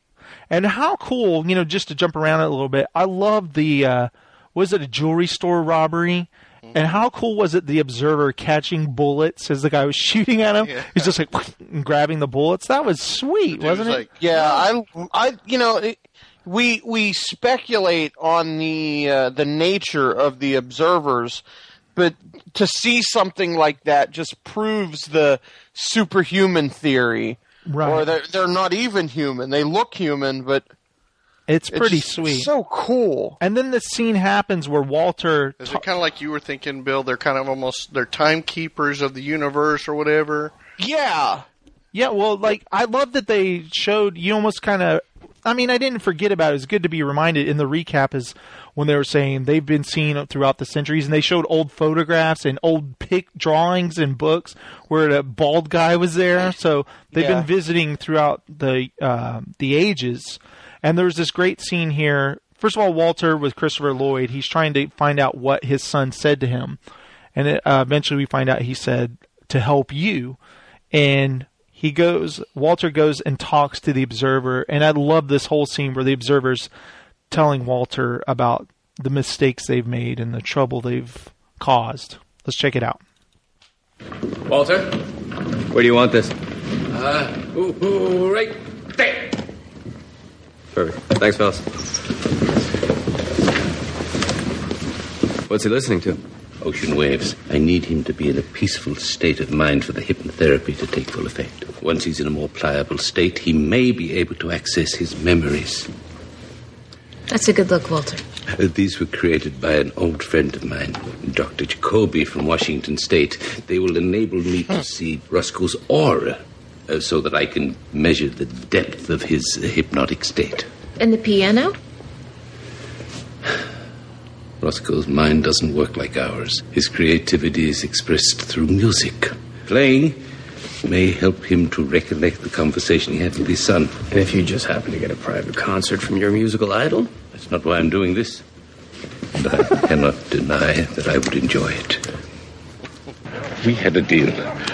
Speaker 2: And how cool, you know, just to jump around it a little bit, I love the, uh, was it a jewelry store robbery? And how cool was it the Observer catching bullets as the guy was shooting at him?
Speaker 7: Yeah.
Speaker 2: He's just like grabbing the bullets. That was sweet,
Speaker 7: Dude
Speaker 2: wasn't
Speaker 7: was
Speaker 2: it?
Speaker 7: like,
Speaker 13: Yeah, I, I, you know, it, we we speculate on the uh, the nature of the observers, but to see something like that just proves the superhuman theory.
Speaker 2: Right.
Speaker 13: Or they're they're not even human. They look human, but
Speaker 2: It's pretty
Speaker 13: It's
Speaker 2: sweet.
Speaker 13: so cool.
Speaker 2: And then the scene happens where Walter...
Speaker 7: Is it kind of like you were thinking, Bill? They're kind of almost, they're timekeepers of the universe or whatever?
Speaker 13: Yeah.
Speaker 2: Yeah, well, like, I love that they showed, you almost kind of... I mean, I didn't forget about it. It's good to be reminded. In the recap is when they were saying they've been seen throughout the centuries, and they showed old photographs and old pic drawings and books where the bald guy was there. So they've
Speaker 13: Yeah.
Speaker 2: been visiting throughout the uh, the ages. And there's this great scene here. First of all, Walter with Christopher Lloyd, he's trying to find out what his son said to him. And it, uh, eventually we find out he said, to help you. And he goes, Walter goes and talks to the Observer. And I love this whole scene where the Observer's telling Walter about the mistakes they've made and the trouble they've caused. Let's check it out.
Speaker 9: Walter, where do you want this? Uh, ooh, ooh, right there. Perfect. Thanks, fellas. What's he listening to?
Speaker 24: Ocean waves. I need him to be in a peaceful state of mind for the hypnotherapy to take full effect. Once he's in a more pliable state, he may be able to access his memories.
Speaker 10: That's a good look, Walter.
Speaker 24: Uh, these were created by an old friend of mine, Doctor Jacoby from Washington State. They will enable me to see Roscoe's aura, uh, so that I can measure the depth of his uh, hypnotic state.
Speaker 10: And the piano?
Speaker 24: Roscoe's mind doesn't work like ours. His creativity is expressed through music. Playing may help him to recollect the conversation he had with his son.
Speaker 9: And if you just happen to get a private concert from your musical idol?
Speaker 24: That's not why I'm doing this. But I cannot deny that I would enjoy it. We had a deal.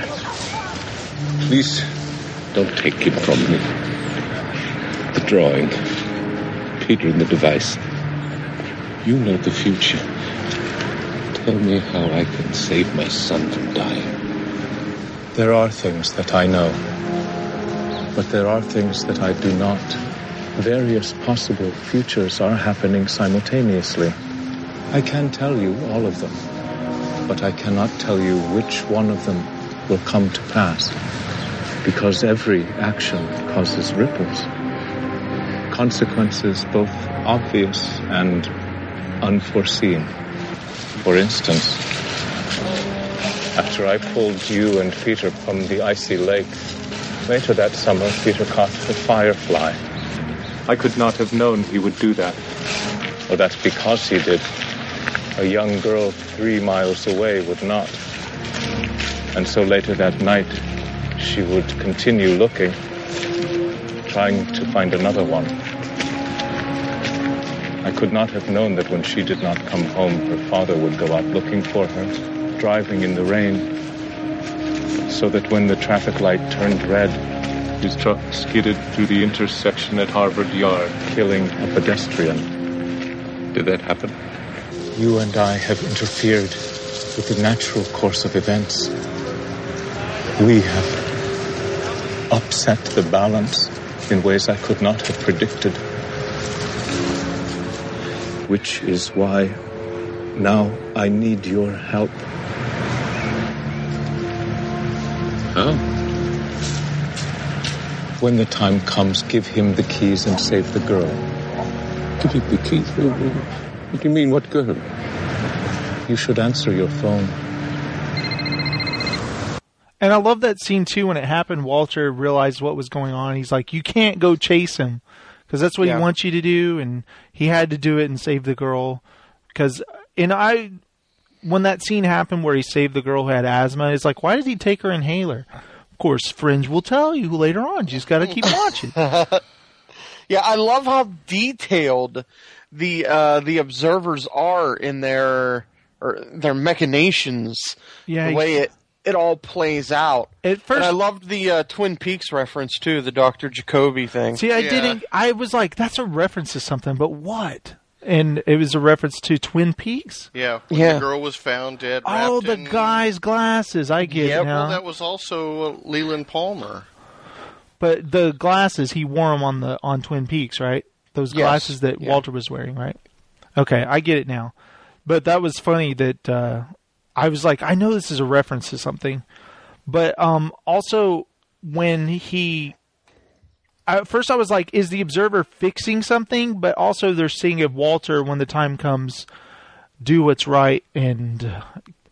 Speaker 24: Please don't take it from me. The drawing, Peter and the device. You know the future. Tell me how I can save my son from dying.
Speaker 18: There are things that I know, but there are things that I do not. Various possible futures are happening simultaneously. I can tell you all of them, but I cannot tell you which one of them will come to pass, because every action causes ripples, consequences both obvious and unforeseen. For instance, after I pulled you and Peter from the icy lake, later that summer Peter caught a firefly. I could not have known he would do that. Or that because he did, a young girl three miles away would not. And so later that night, she would continue looking, trying to find another one. I could not have known that when she did not come home, her father would go out looking for her, driving in the rain, so that when the traffic light turned red, his truck skidded through the intersection at Harvard Yard, killing a pedestrian. Did that happen? You and I have interfered with the natural course of events. We have upset the balance in ways I could not have predicted. Which is why now I need your help.
Speaker 24: How?
Speaker 18: When the time comes, give him the keys and save the girl.
Speaker 24: Give him the keys? What do you mean, what girl?
Speaker 18: You should answer your phone.
Speaker 2: And I love that scene, too, when it happened. Walter realized what was going on. He's like, you can't go chase him, because that's what
Speaker 13: Yeah.
Speaker 2: he wants you to do. And he had to do it and save the girl. Because, and I, when that scene happened where he saved the girl who had asthma, it's like, why did he take her inhaler? Of course, Fringe will tell you later on. You just got to keep watching.
Speaker 13: Yeah, I love how detailed the uh, the observers are in their or their machinations.
Speaker 2: Yeah,
Speaker 13: the way it, it all plays out.
Speaker 2: At first,
Speaker 13: and I loved the uh, Twin Peaks reference too, the Doctor Jacoby thing.
Speaker 2: See, I didn't. I was like, that's a reference to something, but what? And it was a reference to Twin Peaks.
Speaker 7: Yeah, when
Speaker 2: Yeah.
Speaker 7: the girl was found dead.
Speaker 2: Oh,
Speaker 7: wrapped
Speaker 2: the
Speaker 7: in-
Speaker 2: guy's glasses. I get
Speaker 7: Yeah,
Speaker 2: it now.
Speaker 7: well, that was also uh, Leland Palmer.
Speaker 2: But the glasses, he wore them on the on Twin Peaks, right? Those
Speaker 7: Yes.
Speaker 2: glasses that
Speaker 7: Yeah.
Speaker 2: Walter was wearing, right? Okay, I get it now. But that was funny that uh, I was like, I know this is a reference to something. But um, also, when he... at first I was like, is the Observer fixing something? But also they're seeing if Walter, when the time comes, do what's right and uh,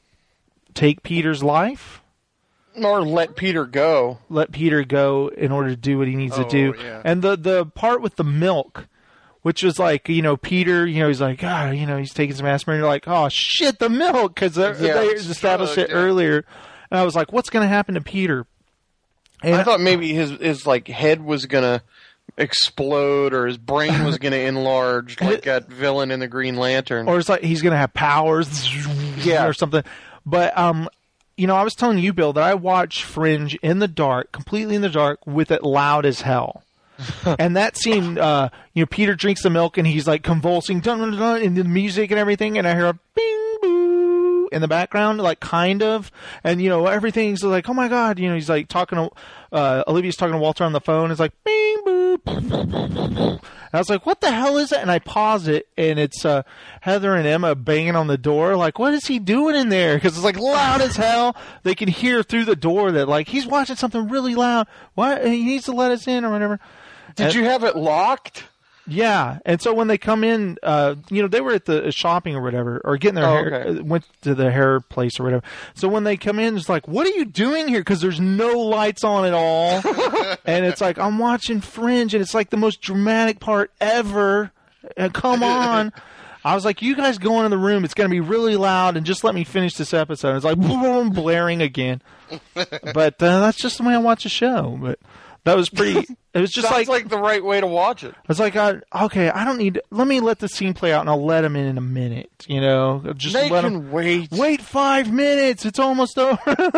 Speaker 2: take Peter's life.
Speaker 13: Or let Peter go.
Speaker 2: Let Peter go in order to do what he needs
Speaker 13: Oh,
Speaker 2: to do.
Speaker 13: yeah.
Speaker 2: And the, the part with the milk, which was like, you know, Peter, you know, he's like, God, you know, he's taking some aspirin. And you're like, oh, shit, the milk. Because
Speaker 13: Yeah,
Speaker 2: they
Speaker 13: it's
Speaker 2: established
Speaker 13: drugged,
Speaker 2: it
Speaker 13: yeah.
Speaker 2: earlier. And I was like, what's going to happen to Peter? And
Speaker 13: I thought maybe his, his like head was going to explode or his brain was going to enlarge like that villain in the Green Lantern.
Speaker 2: Or it's like he's going to have powers
Speaker 13: Yeah.
Speaker 2: or something. But, um, you know, I was telling you, Bill, that I watched Fringe in the dark, completely in the dark, with it loud as hell. And that scene, uh, you know, Peter drinks the milk and he's like convulsing, dun, dun, dun, and the music and everything, and I hear a bing, boo in the background, like kind of, and you know, everything's like, oh my God, you know, he's like talking to, uh, Olivia's talking to Walter on the phone, it's like, bing, boo. And I was like, what the hell is that? And I pause it, and it's uh, Heather and Emma banging on the door. Like, what is he doing in there? Because it's like loud as hell. They can hear through the door that like he's watching something really loud. What? He needs to let us in or whatever.
Speaker 13: Did
Speaker 2: and,
Speaker 13: you have it locked?
Speaker 2: Yeah. And so when they come in, uh, you know, they were at the uh, shopping or whatever, or getting their
Speaker 13: Oh,
Speaker 2: hair,
Speaker 13: okay.
Speaker 2: uh, went to the hair place or whatever. So when they come in, it's like, what are you doing here? Because there's no lights on at all. And it's like, I'm watching Fringe, and it's like the most dramatic part ever. Uh, come on. I was like, you guys go into the room. It's going to be really loud, and just let me finish this episode. It's like, boom, blaring again. But uh, that's just the way I watch a show. But that was pretty. It was just
Speaker 13: Sounds
Speaker 2: like,
Speaker 13: like the right way to watch it.
Speaker 2: I was like, I, okay, I don't need. To, let me let the scene play out, and I'll let him in in a minute. You know, just
Speaker 13: They
Speaker 2: let
Speaker 13: can
Speaker 2: him
Speaker 13: wait.
Speaker 2: Wait five minutes. It's almost over.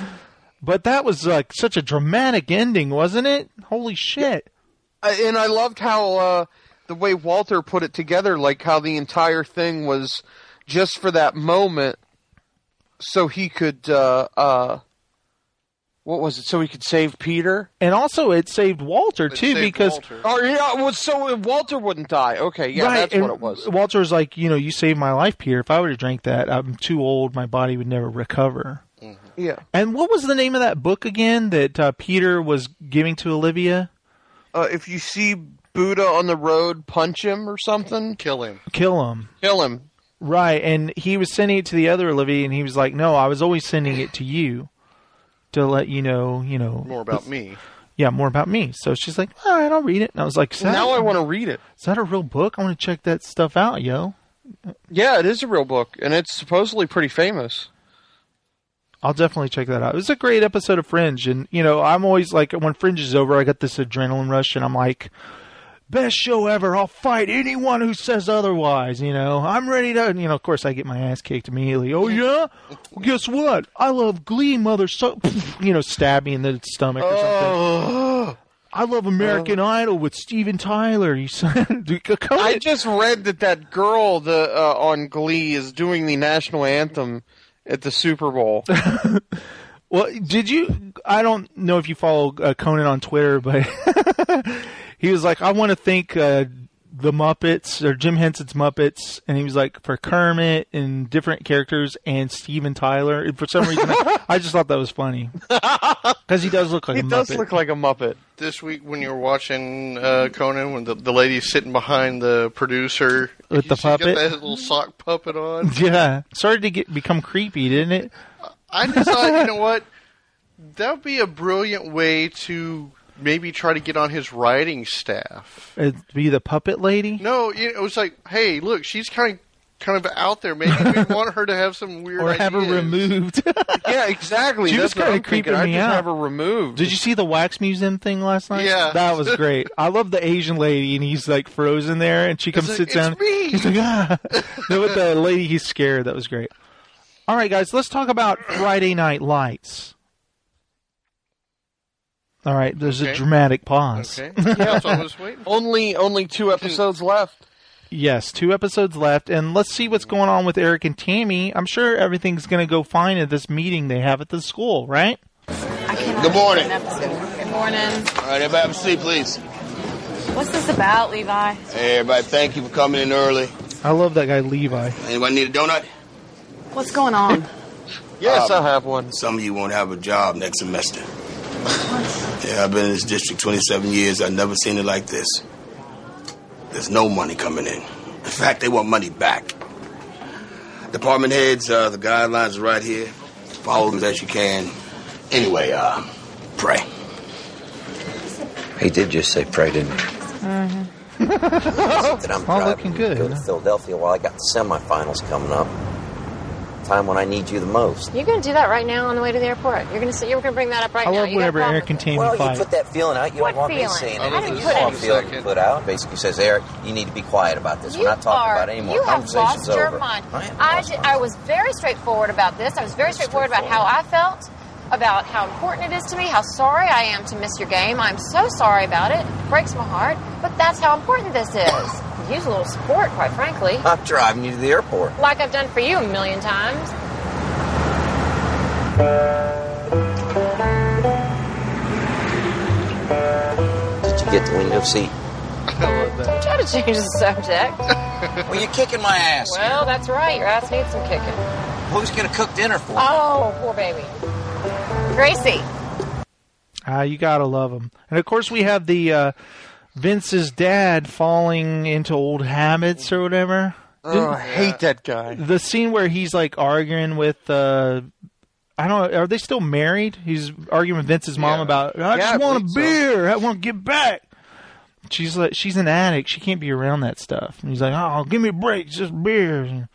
Speaker 2: But that was like such a dramatic ending, wasn't it? Holy shit!
Speaker 13: I- And I loved how uh, the way Walter put it together, like how the entire thing was just for that moment, so he could. Uh, uh, what was it? So he could save Peter,
Speaker 2: and also it saved Walter too, because
Speaker 13: oh yeah, well, so Walter wouldn't die. Okay, yeah,
Speaker 2: right,
Speaker 13: that's
Speaker 2: and
Speaker 13: what it was.
Speaker 2: Walter was like, you know, you saved my life, Peter. If I would have drank that, I'm too old. My body would never recover.
Speaker 13: Yeah.
Speaker 2: And what was the name of that book again that uh, Peter was giving to Olivia?
Speaker 13: Uh, if you see Buddha on the road, punch him or something.
Speaker 7: Kill him.
Speaker 2: Kill him.
Speaker 13: Kill him.
Speaker 2: Right, and he was sending it to the other Olivia, and he was like, no, I was always sending it to you to let you know, you know.
Speaker 7: More about me.
Speaker 2: Yeah, more about me. So she's like, all right, I'll read it. And I was like, is that,
Speaker 13: Now I want to read it.
Speaker 2: Is that a real book? I want to check that stuff out, yo.
Speaker 13: Yeah, it is a real book, and it's supposedly pretty famous.
Speaker 2: I'll definitely check that out. It was a great episode of Fringe, and you know, I'm always like, when Fringe is over, I got this adrenaline rush, and I'm like, best show ever. I'll fight anyone who says otherwise. You know, I'm ready to. You know, of course, I get my ass kicked immediately. Oh yeah, well, guess what? I love Glee, mother. So, you know, stab me in the stomach or something. I love American Idol with Steven Tyler. You said,
Speaker 13: I just read that that girl the uh, on Glee is doing the national anthem at the Super Bowl.
Speaker 2: Well, did you? I don't know if you follow uh, Conan on Twitter, but he was like, I want to thank uh, the Muppets, or Jim Henson's Muppets, and he was like, for Kermit and different characters and Steven Tyler. And for some reason, I, I just thought that was funny. Because he does look like
Speaker 13: he
Speaker 2: a Muppet.
Speaker 13: He does look like a Muppet.
Speaker 7: This week when you were watching uh, Conan, when the, the lady's sitting behind the producer.
Speaker 2: With the
Speaker 7: she
Speaker 2: puppet?
Speaker 7: got that little sock puppet on.
Speaker 2: Yeah. Started to get become creepy, didn't it?
Speaker 7: I just thought, you know what? That would be a brilliant way to maybe try to get on his writing staff.
Speaker 2: It'd be the puppet lady?
Speaker 7: No, you know, it was like, hey, look, she's kind of kind of out there. Maybe we want her to have some weird
Speaker 2: Or have her
Speaker 7: ideas.
Speaker 2: removed.
Speaker 13: Yeah, exactly.
Speaker 2: She
Speaker 13: That's
Speaker 2: was
Speaker 13: what
Speaker 2: kind
Speaker 13: I'm
Speaker 2: of creeping
Speaker 13: thinking.
Speaker 2: me
Speaker 13: I just
Speaker 2: out.
Speaker 13: have her removed.
Speaker 2: Did you see the wax museum thing last night?
Speaker 7: Yeah.
Speaker 2: That was great. I love the Asian lady, and he's like frozen there, and she comes
Speaker 7: like,
Speaker 2: sits
Speaker 7: "It's
Speaker 2: down.
Speaker 7: me."
Speaker 2: He's like, ah. No, with the lady, he's scared. That was great. All right, guys, let's talk about Friday Night Lights. All right, there's
Speaker 7: Okay.
Speaker 2: a dramatic pause.
Speaker 7: Okay. Yeah, that's what I was waiting for.
Speaker 13: Only, only two episodes left.
Speaker 2: Yes, two episodes left, and let's see what's going on with Eric and Tammy. I'm sure everything's going to go fine at this meeting they have at the school, right?
Speaker 3: Good
Speaker 19: morning.
Speaker 3: Good morning.
Speaker 19: All right, everybody have a seat, please.
Speaker 3: What's this about, Levi?
Speaker 19: Hey, everybody, thank you for coming in early.
Speaker 2: I love that guy, Levi.
Speaker 19: Anybody need a donut?
Speaker 3: What's going on?
Speaker 13: Yes,
Speaker 19: Um,
Speaker 13: I have one.
Speaker 19: Some of you won't have a job next semester. Yeah, I've been in this district twenty-seven years. I've never seen it like this. There's no money coming in. In fact, they want money back. Department heads, uh, the guidelines are right here. Follow them as you can. Anyway, uh, pray.
Speaker 1: He did just say pray, didn't he?
Speaker 2: Mm-hmm.
Speaker 1: that I'm
Speaker 2: All
Speaker 1: driving
Speaker 2: looking good.
Speaker 1: to go to Philadelphia while I got the semifinals coming up. Time when I need you the most.
Speaker 10: You're going to do that right now on the way to the airport. You're going to you're going to bring that up right
Speaker 2: I
Speaker 10: now.
Speaker 2: love
Speaker 10: You
Speaker 2: whenever
Speaker 10: got a
Speaker 2: Eric
Speaker 10: problem
Speaker 2: can tame
Speaker 1: Well,
Speaker 2: a
Speaker 1: you
Speaker 2: fight.
Speaker 1: put that feeling out. You
Speaker 10: What
Speaker 1: don't want me
Speaker 10: feeling?
Speaker 1: saying
Speaker 10: I
Speaker 1: anything.
Speaker 10: didn't
Speaker 1: You
Speaker 10: put
Speaker 1: don't want
Speaker 10: any-
Speaker 1: feeling you put out. Basically says, Eric, you need to be quiet about this.
Speaker 10: You
Speaker 1: We're not talking
Speaker 10: are,
Speaker 1: about any more.
Speaker 10: you have
Speaker 1: Conversation's
Speaker 10: lost your
Speaker 1: over.
Speaker 10: mind.
Speaker 1: I am
Speaker 10: I,
Speaker 1: lost
Speaker 10: ju-
Speaker 1: my
Speaker 10: I was very straightforward about this. I was very straightforward about how I felt, about how important it is to me, how sorry I am to miss your game. I'm so sorry about it. It breaks my heart. But that's how important this is. Use a little support, quite frankly.
Speaker 1: I'm driving you to the airport.
Speaker 10: Like I've done for you a million times.
Speaker 1: Did you get the window seat?
Speaker 10: Don't try to change the subject.
Speaker 1: Well, you're kicking my ass.
Speaker 10: Well, that's right. Your ass needs some kicking.
Speaker 1: Who's going to cook dinner for me?
Speaker 10: Oh, poor baby. Gracie.
Speaker 2: Ah, you gotta love him. And of course, we have the uh, Vince's dad falling into old habits or whatever.
Speaker 13: Oh, I hate that guy.
Speaker 2: The scene where he's like arguing with, uh, I don't know, are they still married? He's arguing with Vince's mom about, I
Speaker 13: Yeah,
Speaker 2: just
Speaker 13: I
Speaker 2: want a
Speaker 13: believe so.
Speaker 2: beer. I want to get back. She's like, she's an addict. She can't be around that stuff. And he's like, oh, give me a break. It's just beer.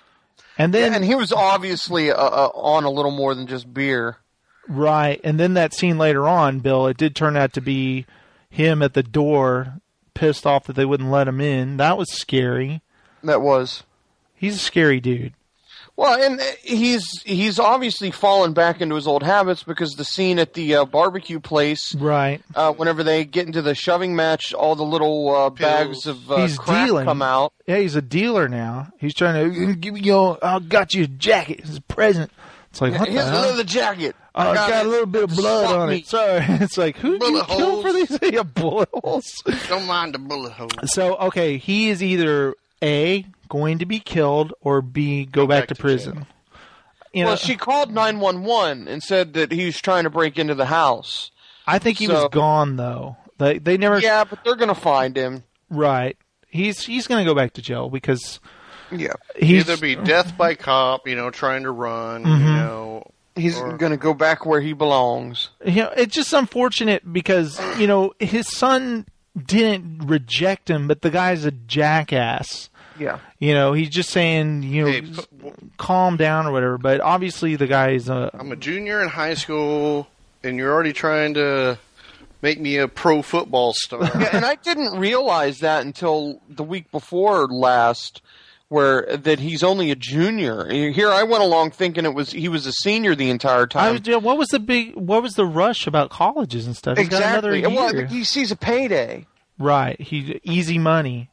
Speaker 2: And then,
Speaker 13: Yeah, and he was obviously uh, uh, on a little more than just beer.
Speaker 2: right. And then that scene later on, Bill, it did turn out to be him at the door, pissed off that they wouldn't let him in. That was scary.
Speaker 13: That was.
Speaker 2: He's a scary dude.
Speaker 13: Well, and he's he's obviously fallen back into his old habits because the scene at the uh, barbecue place,
Speaker 2: right?
Speaker 13: Uh, whenever they get into the shoving match, all the little uh, bags of uh,
Speaker 2: he's
Speaker 13: crap
Speaker 2: dealing.
Speaker 13: come out.
Speaker 2: Yeah, he's a dealer now. He's trying to give me your. I got you a jacket. It's a present. It's like, what
Speaker 13: Here's
Speaker 2: the hell?
Speaker 13: another jacket.
Speaker 2: Oh, it's got a little bit of blood
Speaker 13: Swap
Speaker 2: on
Speaker 13: me.
Speaker 2: it. Sorry. It's like, who did you
Speaker 7: Bullet
Speaker 2: kill for
Speaker 7: holes.
Speaker 2: these? Yeah, bullet holes.
Speaker 7: Don't mind the bullet hole.
Speaker 2: So, okay, he is either A, going to be killed, or B, go, back, to, prison. You know,
Speaker 13: well, she called nine one one and said that he was trying to break into the house.
Speaker 2: I think he
Speaker 13: So-
Speaker 2: was gone, though. They, they never...
Speaker 13: Yeah, but they're going to find him.
Speaker 2: Right. He's he's going to go back to jail because...
Speaker 13: Yeah.
Speaker 2: He's,
Speaker 7: Either be death by cop, you know, trying to run,
Speaker 2: Mhm.
Speaker 7: you know.
Speaker 13: He's
Speaker 7: or-
Speaker 13: going to go back where he belongs.
Speaker 2: You know, it's just unfortunate because, you know, his son didn't reject him, but the guy's a jackass.
Speaker 13: Yeah.
Speaker 2: You know, he's just saying, you know,
Speaker 7: Hey,
Speaker 2: s- calm down or whatever, but obviously the guy's a...
Speaker 7: I'm a junior in high school, and you're already trying to make me a pro football star.
Speaker 13: Yeah, and I didn't realize that until the week before last, where that he's only a junior. Here I went along thinking it was he was a senior the entire
Speaker 2: I
Speaker 13: time.
Speaker 2: was, yeah, what was the big, what was the rush about colleges and stuff? He's got another
Speaker 13: Exactly.
Speaker 2: year.
Speaker 13: Well, he sees a payday.
Speaker 2: Right. He easy money.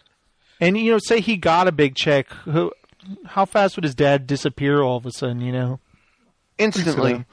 Speaker 2: And, you know, say he got a big check. Who, how fast would his dad disappear all of a sudden, you know?
Speaker 13: Instantly.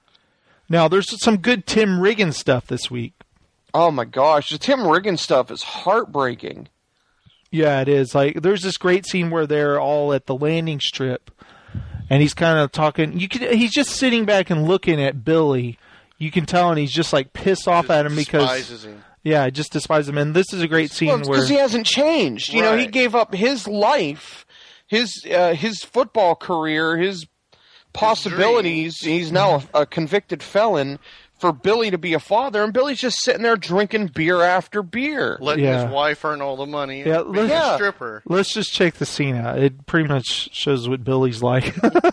Speaker 2: Now, there's some good Tim Riggins stuff this week.
Speaker 13: Oh, my gosh. The Tim Riggins stuff is heartbreaking.
Speaker 2: Yeah, it is. Like, there's this great scene where they're all at the landing strip, and he's kind of talking. You can. He's just sitting back and looking at Billy. You can tell, and he's just like pissed off at him because
Speaker 7: despises him.
Speaker 2: Yeah, just despises him. And this is a great scene
Speaker 13: Well,
Speaker 2: where
Speaker 13: because he hasn't changed. You know, he
Speaker 7: Right.
Speaker 13: gave up his life, his uh, his football career, his possibilities. He's now a, a convicted felon for Billy to be a father, and Billy's just sitting there drinking beer after beer.
Speaker 7: Letting
Speaker 2: Yeah.
Speaker 7: his wife earn all the money.
Speaker 2: Yeah,
Speaker 7: and being
Speaker 2: let's-
Speaker 7: a stripper.
Speaker 2: Let's just check the scene out. It pretty much shows what Billy's like.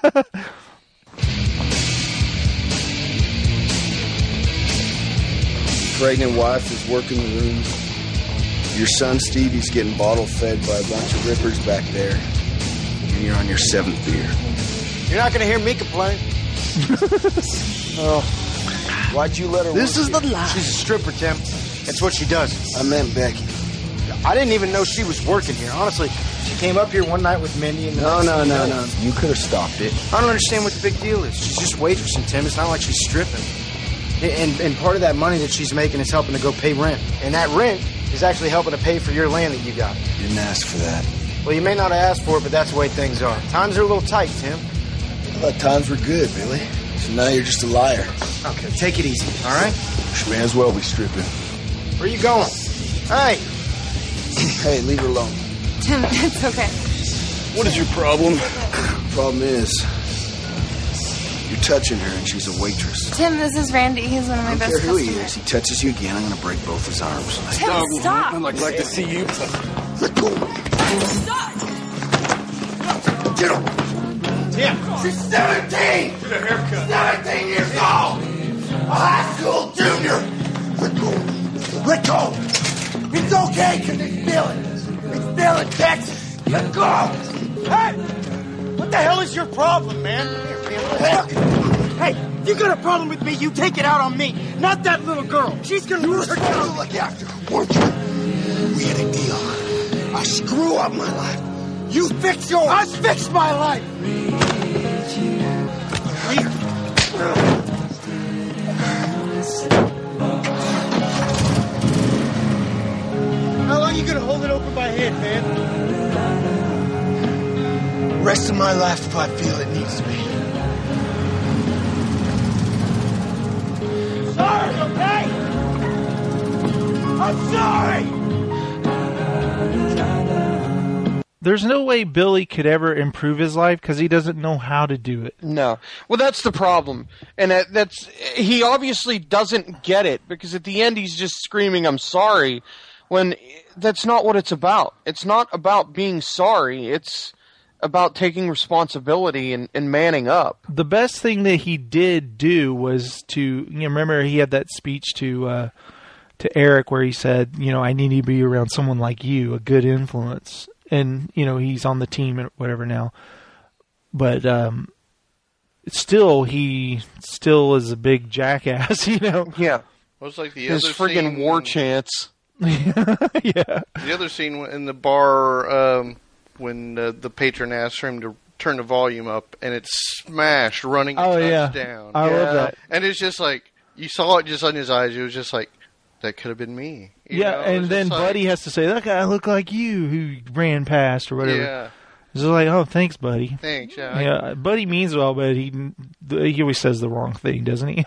Speaker 20: Pregnant wife is working the rooms. Your son Stevie's getting bottle fed by a bunch of rippers back there. And you're on your seventh beer.
Speaker 11: You're not going to hear me complain.
Speaker 20: Oh. Why'd you let her
Speaker 11: This
Speaker 20: work
Speaker 11: is the
Speaker 20: here?
Speaker 11: lie. She's a stripper, Tim. That's what she does.
Speaker 20: I meant Becky.
Speaker 11: I didn't even know she was working here. Honestly, she came up here one night with Mindy and... the
Speaker 20: No,
Speaker 11: next
Speaker 20: no,
Speaker 11: thing you
Speaker 20: no,
Speaker 11: know-
Speaker 20: no. You could have stopped it.
Speaker 11: I don't understand what the big deal is. She's just waitressing, Tim. It's not like she's stripping. And, and part of that money that she's making is helping to go pay rent. And that rent is actually helping to pay for your land that you got.
Speaker 20: Didn't ask for that.
Speaker 11: Well, you may not have asked for it, but that's the way things are. Times are a little tight, Tim.
Speaker 20: I thought times were good, Billy. So now you're just a liar.
Speaker 11: Okay, take it easy, all right?
Speaker 20: She may as well be stripping.
Speaker 11: Where you going? Hey!
Speaker 20: Hey, leave her alone.
Speaker 4: Tim, it's okay.
Speaker 20: What is your problem? Problem is, you're touching her and she's a waitress.
Speaker 4: Tim, this is Randy. He's one of my
Speaker 20: I don't
Speaker 4: best
Speaker 20: care who
Speaker 4: customers.
Speaker 20: he is. He touches you again, I'm gonna break both his arms.
Speaker 4: Tim, stop!
Speaker 20: I'd like, like to see you. Let go.
Speaker 4: Stop!
Speaker 20: Get him!
Speaker 15: Tim!
Speaker 20: She's seventeen!
Speaker 15: Get a haircut.
Speaker 20: seventeen years old! A high school junior! Let go! Let go! It's okay, because it's still in, it's still in Texas! Let go!
Speaker 11: Hey! What the hell is your problem, man? Look! Hey, you got a problem with me, you take it out on me, not that little girl. She's gonna lose her job.
Speaker 20: You look after her, weren't you? We had a deal. I screw up my life. You fix yours!
Speaker 11: I fixed my life! Here. How long you gonna hold it over my head, man?
Speaker 20: Rest of my life if I feel it needs to be.
Speaker 11: Sorry, okay? I'm sorry!
Speaker 2: There's no way Billy could ever improve his life because he doesn't know how to do it.
Speaker 13: No. Well, that's the problem. And that, that's he obviously doesn't get it because at the end he's just screaming, I'm sorry, when that's not what it's about. It's not about being sorry. It's about taking responsibility and, and manning up.
Speaker 2: The best thing that he did do was to, you know, remember he had that speech to uh, to Eric where he said, you know, I need to be around someone like you, a good influence. And, you know, he's on the team and whatever now. But um, still, he still is a big jackass, you know?
Speaker 13: Yeah.
Speaker 7: Well, it's like the
Speaker 13: His
Speaker 7: other
Speaker 13: friggin'
Speaker 7: scene,
Speaker 13: war chants.
Speaker 2: Yeah.
Speaker 7: The other scene in the bar um, when uh, the patron asked for him to turn the volume up, and it's smashed, running a
Speaker 2: Oh, yeah.
Speaker 7: touchdown.
Speaker 2: I love that.
Speaker 7: And it's just like, you saw it just on his eyes. It was just like, that could have been me. You
Speaker 2: Yeah,
Speaker 7: know? It
Speaker 2: and
Speaker 7: was
Speaker 2: then
Speaker 7: just like-
Speaker 2: Buddy has to say, that guy looked like you who ran past or whatever.
Speaker 7: Yeah.
Speaker 2: It's just like, oh, thanks, Buddy.
Speaker 7: Thanks, yeah.
Speaker 2: Yeah, Buddy means well, but he he always says the wrong thing, doesn't he?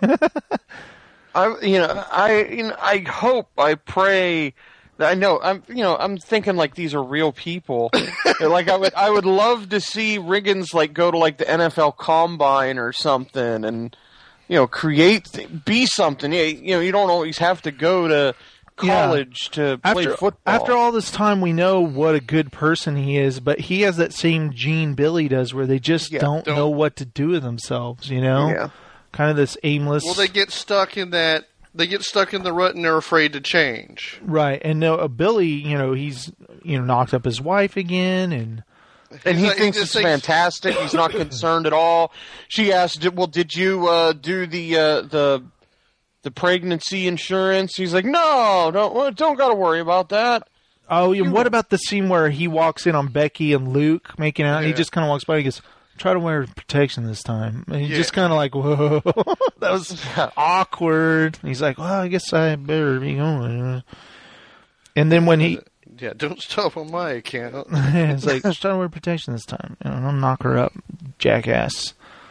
Speaker 13: I, you know, I, you know, I hope, I pray. I know, I'm, you know, I'm thinking like these are real people. Like I would, I would love to see Riggins like go to like the N F L Combine or something, and you know, create, be something. Yeah, you know, you don't always have to go to college to play
Speaker 2: after,
Speaker 13: football.
Speaker 2: After all this time, we know what a good person he is, but he has that same gene Billy does, where they just
Speaker 7: Yeah,
Speaker 2: don't,
Speaker 7: don't-
Speaker 2: know what to do with themselves. You know,
Speaker 7: Yeah.
Speaker 2: kind of this aimless.
Speaker 7: Well, they get stuck in that. They get stuck in the rut, and they're afraid to change.
Speaker 2: Right, and no, uh, Billy, you know, he's you know knocked up his wife again, and
Speaker 13: And he
Speaker 7: He's like-
Speaker 13: thinks
Speaker 7: he
Speaker 13: it's
Speaker 7: just thinks-
Speaker 13: fantastic. He's not concerned at all. She asked, "Did- "Well, did you uh, do the uh, the the pregnancy insurance?" He's like, "No, don't don't got to worry about that."
Speaker 2: oh, and what about the scene where he walks in on Becky and Luke making out, and he
Speaker 13: Yeah.
Speaker 2: just kind of walks by and he goes, "Try to wear protection this time," and he
Speaker 7: Yeah.
Speaker 2: just kind of like, "Whoa, that was awkward." He's like, "Well, I guess I better be going." And then when he,
Speaker 7: Yeah, don't stop on my account.
Speaker 2: it's like, "Just try to wear protection this time," you know, I'll knock her up, jackass.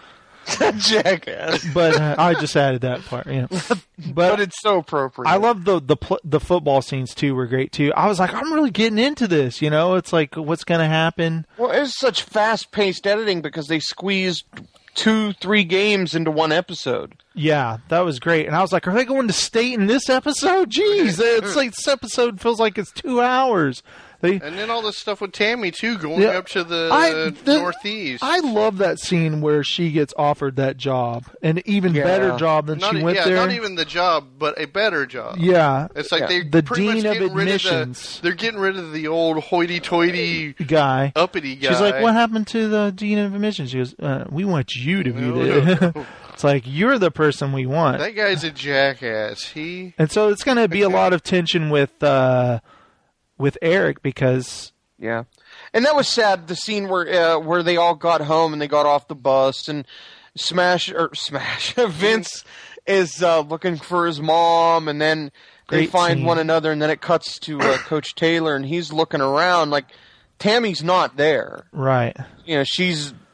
Speaker 13: Jackass.
Speaker 2: But uh, I just added that part, you know. But,
Speaker 13: But it's so appropriate.
Speaker 2: I love the the pl- the football scenes too. Were great too. I was like, I'm really getting into this. You know, it's like, what's going to happen?
Speaker 13: Well, it's such fast-paced editing because they squeezed two, three games into one episode.
Speaker 2: Yeah, that was great. And I was like, are they going to state in this episode? Jeez, it's like this episode feels like it's two hours. They,
Speaker 7: And then all this stuff with Tammy too, going
Speaker 2: Yeah,
Speaker 7: up to the
Speaker 2: I- the-
Speaker 7: northeast.
Speaker 2: I love that scene where she gets offered that job, an even
Speaker 7: Yeah.
Speaker 2: better job than
Speaker 7: not,
Speaker 2: she
Speaker 7: e-
Speaker 2: went
Speaker 7: yeah,
Speaker 2: there.
Speaker 7: not even the job, but a better job.
Speaker 2: Yeah.
Speaker 7: it's like
Speaker 2: Yeah.
Speaker 7: they
Speaker 2: The
Speaker 7: pretty much
Speaker 2: dean of
Speaker 7: getting rid
Speaker 2: admissions.
Speaker 7: the, they're getting rid of the old hoity-toity
Speaker 2: guy,
Speaker 7: uppity guy.
Speaker 2: She's like, what happened to the dean of admissions? She goes, uh, we want you to be
Speaker 7: No,
Speaker 2: there.
Speaker 7: no.
Speaker 2: It's like, you're the person we want.
Speaker 7: That guy's a jackass. He
Speaker 2: And so it's going to be a lot of tension with uh, with Eric because
Speaker 13: Yeah, and that was sad. The scene where uh, where they all got home and they got off the bus, and Smash or Smash Vince is uh, looking for his mom, and then they
Speaker 2: Great
Speaker 13: find
Speaker 2: scene.
Speaker 13: one another, and then it cuts to uh, Coach Taylor, and he's looking around like Tammy's not there.
Speaker 2: right.
Speaker 13: You know, she's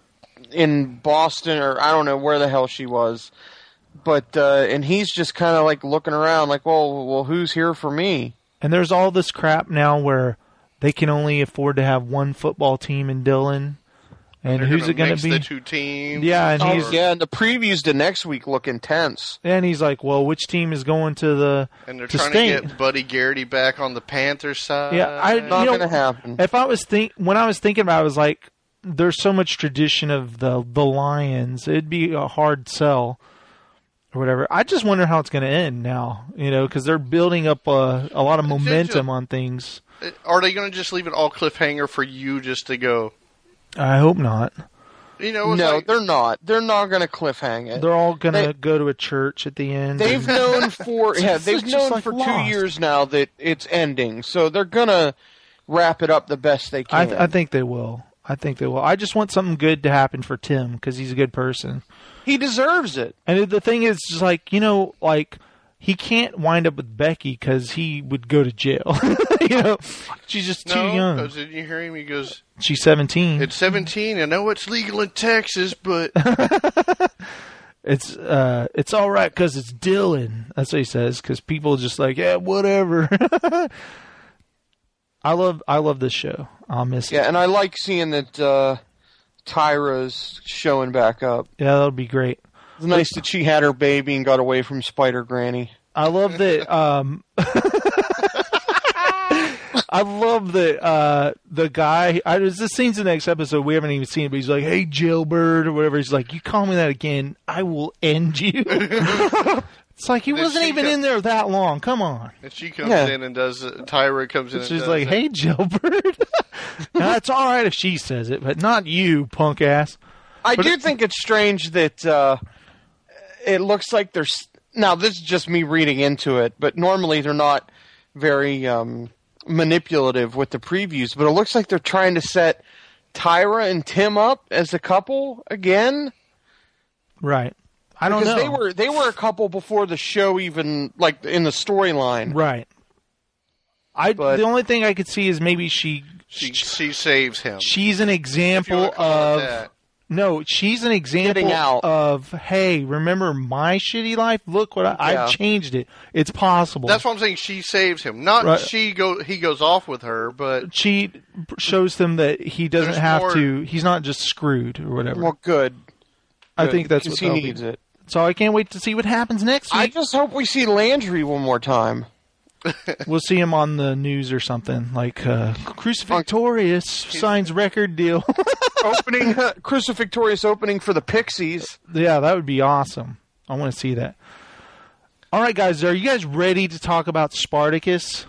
Speaker 13: in Boston, or I don't know where the hell she was. But uh, and he's just kind of like looking around, like, well, well, who's here for me?
Speaker 2: And there's all this crap now where they can only afford to have one football team in Dillon. And
Speaker 7: They're
Speaker 2: who's
Speaker 7: gonna
Speaker 2: it going
Speaker 7: mix
Speaker 2: to be?
Speaker 7: The two teams.
Speaker 2: Yeah, and
Speaker 13: Oh,
Speaker 2: he's
Speaker 13: yeah, and the previews to next week look intense.
Speaker 2: and he's like, well, which team is going to the
Speaker 7: And they're
Speaker 2: to
Speaker 7: trying
Speaker 2: state?
Speaker 7: to get Buddy Garrity back on the Panthers side.
Speaker 2: Yeah, I
Speaker 13: Not
Speaker 2: you know,
Speaker 13: gonna happen.
Speaker 2: If I was think when I was thinking about it, I was like, there's so much tradition of the the Lions. It'd be a hard sell or whatever. I just wonder how it's going to end now, you know, because they're building up a, a lot of momentum on things.
Speaker 7: Are they going to just leave it all cliffhanger for you just to go?
Speaker 2: I hope not.
Speaker 7: You know, it's
Speaker 13: No,
Speaker 7: like,
Speaker 13: they're not. They're not going to cliffhang it.
Speaker 2: They're all going to
Speaker 13: They-
Speaker 2: go to a church at the end.
Speaker 13: They've
Speaker 2: and-
Speaker 13: known for yeah,
Speaker 2: It's
Speaker 13: they've
Speaker 2: just
Speaker 13: known
Speaker 2: like
Speaker 13: for
Speaker 2: Lost.
Speaker 13: two years now that it's ending, so they're gonna wrap it up the best they
Speaker 2: I,
Speaker 13: can.
Speaker 2: th- I think they will. I think they will. I just want something good to happen for Tim because he's a good person.
Speaker 13: He deserves it.
Speaker 2: And the thing is, just like, you know, like, he can't wind up with Becky because he would go to jail. You know, she's just too
Speaker 7: no,
Speaker 2: young.
Speaker 7: because did you hear him? He goes,
Speaker 2: She's seventeen.
Speaker 7: it's seventeen. I know it's legal in Texas, but
Speaker 2: It's uh, it's all right because it's Dylan. That's what he says. Because people just like, yeah, whatever. I love, I love this show. I'll miss
Speaker 13: Yeah,
Speaker 2: it.
Speaker 13: and I like seeing that uh, Tyra's showing back up.
Speaker 2: Yeah, that'll be great.
Speaker 13: It's nice that she had her baby and got away from Spider Granny.
Speaker 2: I love that. Um, I love that uh, the guy. I was this scene's the next episode. We haven't even seen it, but he's like, "Hey, jailbird," or whatever. He's like, "You call me that again, I will end you." It's like he
Speaker 7: Then
Speaker 2: wasn't
Speaker 7: she
Speaker 2: even
Speaker 7: co-
Speaker 2: in there that long. Come on.
Speaker 7: and she comes
Speaker 2: Yeah.
Speaker 7: in and does it. Tyra comes in and
Speaker 2: She's
Speaker 7: does
Speaker 2: like,
Speaker 7: it.
Speaker 2: "Hey, jailbird." Now, it's all right if she says it, but not you, punk ass.
Speaker 13: I
Speaker 2: But
Speaker 13: do
Speaker 2: it-
Speaker 13: think it's strange that uh, it looks like there's. Now, this is just me reading into it, but normally they're not very um, manipulative with the previews, but it looks like they're trying to set Tyra and Tim up as a couple again.
Speaker 2: Right. I don't
Speaker 13: because
Speaker 2: know.
Speaker 13: they were they were a couple before the show even, like, in the storyline.
Speaker 2: Right. I
Speaker 13: But-
Speaker 2: the only thing I could see is maybe she
Speaker 7: She, she saves him.
Speaker 2: she's an example
Speaker 7: wanna call it
Speaker 2: of
Speaker 7: that.
Speaker 2: no, she's an example
Speaker 13: Getting out.
Speaker 2: of hey, remember my shitty life? Look what I,
Speaker 13: Yeah.
Speaker 2: I've changed it. It's possible.
Speaker 7: That's what I'm saying. She saves him. Not
Speaker 2: Right.
Speaker 7: she go. He goes off with her, but
Speaker 2: she shows them that he doesn't
Speaker 7: There's
Speaker 2: have
Speaker 7: more-
Speaker 2: to. He's not just screwed or whatever.
Speaker 13: Well, good.
Speaker 2: I
Speaker 13: Good,
Speaker 2: think that's
Speaker 13: because
Speaker 2: what
Speaker 13: he
Speaker 2: that'll be.
Speaker 13: needs it.
Speaker 2: So I can't wait to see what happens next
Speaker 13: I
Speaker 2: week.
Speaker 13: just hope we see Landry one more time.
Speaker 2: We'll see him on the news or something like uh, Crucifixtorius signs record deal.
Speaker 13: Opening uh, Crucifixtorius opening for the Pixies.
Speaker 2: Yeah, that would be awesome. I want to see that. All right, guys, are you guys ready to talk about Spartacus?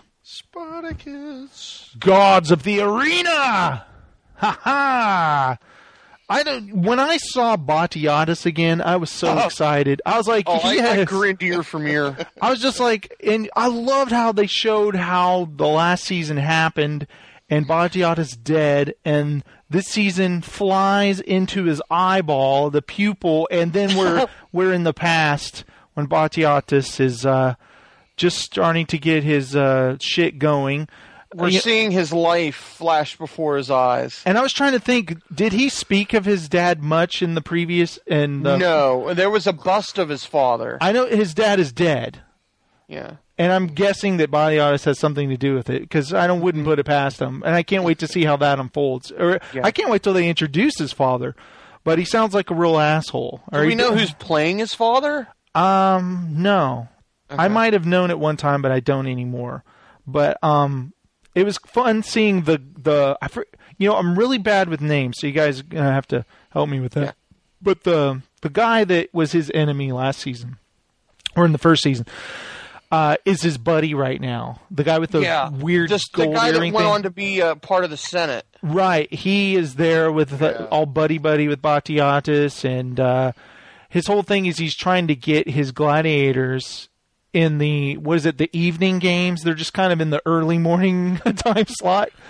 Speaker 7: Spartacus.
Speaker 2: Gods of the Arena! Ha ha! I don't. When I saw Batiatus again, I was so
Speaker 13: Oh.
Speaker 2: excited. I was like,
Speaker 13: Oh, I, I
Speaker 2: yes.
Speaker 13: grinned ear from ear.
Speaker 2: I was just like, and I loved how they showed how the last season happened, and Batiatus dead, and this season flies into his eyeball, the pupil, and then we're we're in the past when Batiatus is uh, just starting to get his uh, shit going.
Speaker 13: We're
Speaker 2: Uh, you-
Speaker 13: seeing his life flash before his eyes.
Speaker 2: and I was trying to think, did he speak of his dad much in the previous? And the,
Speaker 13: No, there was a bust of his father.
Speaker 2: I know his dad is dead.
Speaker 13: Yeah.
Speaker 2: And I'm guessing that Batiatus has something to do with it because I don't wouldn't put it past him, and I can't wait to see how that unfolds. Or
Speaker 13: Yeah.
Speaker 2: I can't wait till they introduce his father. But he sounds like a real asshole.
Speaker 13: Do
Speaker 2: Or
Speaker 13: we
Speaker 2: he-
Speaker 13: know who's playing his father?
Speaker 2: Um, no, I
Speaker 13: Okay.
Speaker 2: might have known at one time, but I don't anymore. But um, it was fun seeing the the. I for, you know, I'm really bad with names, so you guys are gonna have to help me with that.
Speaker 13: Yeah.
Speaker 2: But the the guy that was his enemy last season, or in the first season. Uh, is his buddy right now? The guy with the
Speaker 13: yeah.
Speaker 2: weird
Speaker 13: Just the
Speaker 2: gold
Speaker 13: guy that
Speaker 2: earring
Speaker 13: went
Speaker 2: thing?
Speaker 13: on to be uh, part of the Senate.
Speaker 2: Right, he is there with the, all buddy buddy with Batiatus, and uh, his whole thing is he's trying to get his gladiators in the what is it? The evening games. They're just kind of in the early morning time slot.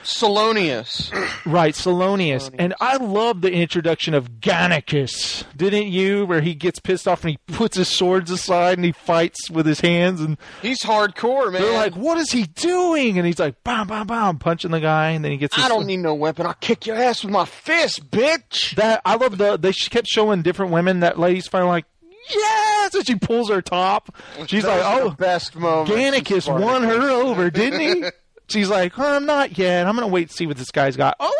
Speaker 13: Salonius.
Speaker 2: Right, Salonius. And I love the introduction of Gannicus, didn't you? Where he gets pissed off and he puts his swords aside and he fights with his hands. And
Speaker 13: he's hardcore, man.
Speaker 2: They're like, what is he doing? And he's like, bam, bam, bam, punching the guy. And then he gets his
Speaker 13: I don't
Speaker 2: sword.
Speaker 13: need no weapon. I'll kick your ass with my fist, bitch.
Speaker 2: That I love the, they kept showing different women. That lady's finally like, yes! And she pulls her top. She's
Speaker 13: Those
Speaker 2: like,
Speaker 13: are
Speaker 2: oh,
Speaker 13: the best moments.
Speaker 2: Gannicus won her over, didn't he? She's like, oh, I'm not yet. I'm going to wait to see what this guy's got. Oh,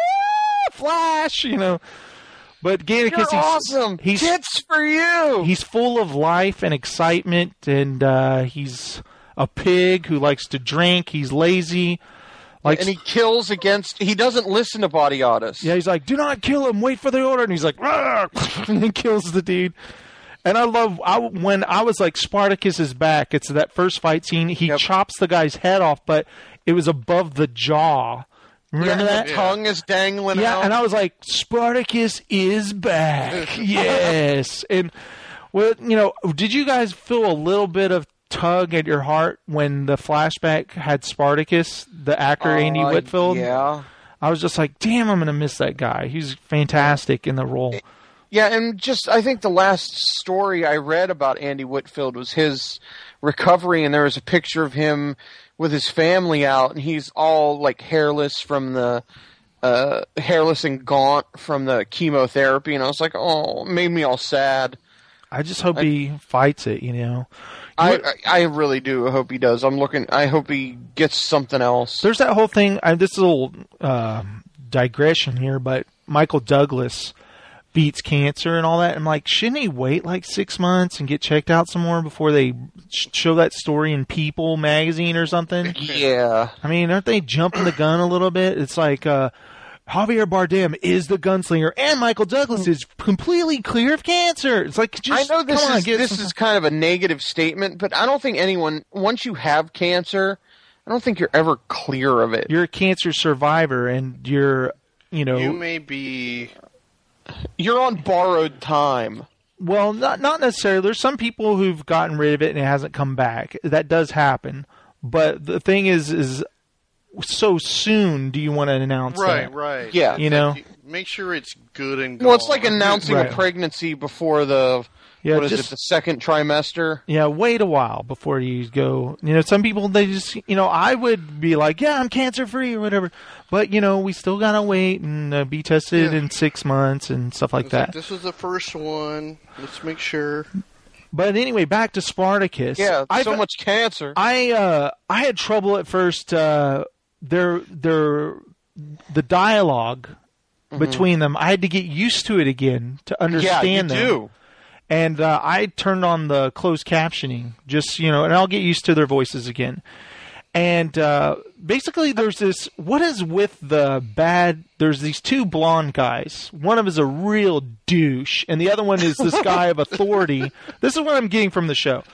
Speaker 2: Flash, you know. But Gannicus,
Speaker 13: You're
Speaker 2: he's
Speaker 13: awesome.
Speaker 2: He's,
Speaker 13: Tits for you.
Speaker 2: He's full of life and excitement, and uh, he's a pig who likes to drink. He's lazy. Likes,
Speaker 13: and he kills against... He doesn't listen to Body Otis.
Speaker 2: Yeah, he's like, do not kill him. Wait for the order. And he's like, and he kills the dude. And I love I, when I was like, Spartacus is back. It's that first fight scene. He yep. chops the guy's head off, but it was above the jaw. Remember
Speaker 13: yeah,
Speaker 2: that?
Speaker 13: The tongue is dangling
Speaker 2: yeah,
Speaker 13: out.
Speaker 2: Yeah, and I was like, Spartacus is back. Yes. And, well, you know, did you guys feel a little bit of tug at your heart when the flashback had Spartacus, the actor uh, Andy Whitfield?
Speaker 13: Yeah.
Speaker 2: I was just like, damn, I'm going to miss that guy. He's fantastic in the role.
Speaker 13: Yeah, and just, I think the last story I read about Andy Whitfield was his recovery, and there was a picture of him with his family out, and he's all, like, hairless from the, uh, hairless and gaunt from the chemotherapy, and I was like, oh, it made me all sad.
Speaker 2: I just hope I, he fights it, you know.
Speaker 13: I, I I really do hope he does. I'm looking, I hope he gets something else.
Speaker 2: There's that whole thing, I, this is a little uh, digression here, but Michael Douglas beats cancer and all that. I'm like, shouldn't he wait like six months and get checked out some more before they show that story in People magazine or something?
Speaker 13: Yeah.
Speaker 2: I mean, aren't they jumping the gun a little bit? It's like uh, Javier Bardem is the gunslinger and Michael Douglas is completely clear of cancer. It's like, just
Speaker 13: I know this,
Speaker 2: come on,
Speaker 13: is,
Speaker 2: get
Speaker 13: this
Speaker 2: some...
Speaker 13: is kind of a negative statement, but I don't think anyone, once you have cancer, I don't think you're ever clear of it.
Speaker 2: You're a cancer survivor and you're, you know...
Speaker 7: You may be...
Speaker 13: You're on borrowed time.
Speaker 2: Well, not not necessarily. There's some people who've gotten rid of it and it hasn't come back. That does happen. But the thing is, is so soon do you want to announce
Speaker 7: right,
Speaker 2: that?
Speaker 7: Right, right.
Speaker 2: Yeah. You know?
Speaker 7: Like, make sure it's good and gone.
Speaker 13: Well, it's like announcing
Speaker 2: right.
Speaker 13: a pregnancy before the...
Speaker 2: Yeah,
Speaker 13: what is
Speaker 2: just,
Speaker 13: it, the second trimester?
Speaker 2: Yeah, wait a while before you go. You know, some people, they just, you know, I would be like, yeah, I'm cancer-free or whatever. But, you know, we still got to wait and uh, be tested yeah. in six months and stuff like that.
Speaker 7: Like, this was the first one. Let's make sure.
Speaker 2: But anyway, back to Spartacus.
Speaker 13: Yeah,
Speaker 2: I've,
Speaker 13: so much cancer.
Speaker 2: I uh, I had trouble at first. Uh, their, their, the dialogue mm-hmm. between them, I had to get used to it again to understand
Speaker 13: yeah, you
Speaker 2: them.
Speaker 13: do.
Speaker 2: And uh, I turned on the closed captioning, just, you know, and I'll get used to their voices again. And uh, basically there's this, what is with the bad, there's these two blonde guys. One of them is a real douche, and the other one is this guy of authority. This is what I'm getting from the show.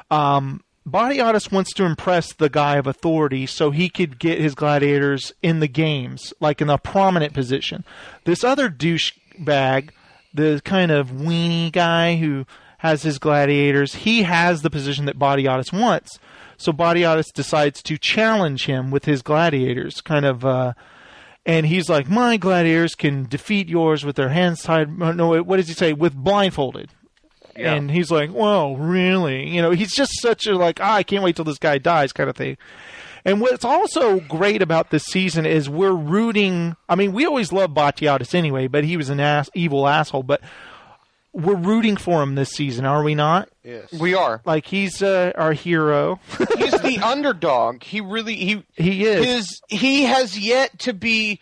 Speaker 2: Um, Body Otis wants to impress the guy of authority so he could get his gladiators in the games, like in a prominent position. This other douchebag, the kind of weenie guy who has his gladiators, he has the position that Body Otis wants. So Body Otis decides to challenge him with his gladiators, kind of, uh, and he's like, my gladiators can defeat yours with their hands tied, no, what does he say, with blindfolded. Yeah. And he's like, well, really? You know, he's just such a, like, ah, I can't wait till this guy dies kind of thing. And what's also great about this season is we're rooting. I mean, we always loved Batiotis anyway, but he was an ass, evil asshole. But we're rooting for him this season, are we not?
Speaker 7: Yes,
Speaker 13: we are.
Speaker 2: Like he's uh, our hero.
Speaker 13: He's the underdog. He really he
Speaker 2: he is.
Speaker 13: His, he has yet to be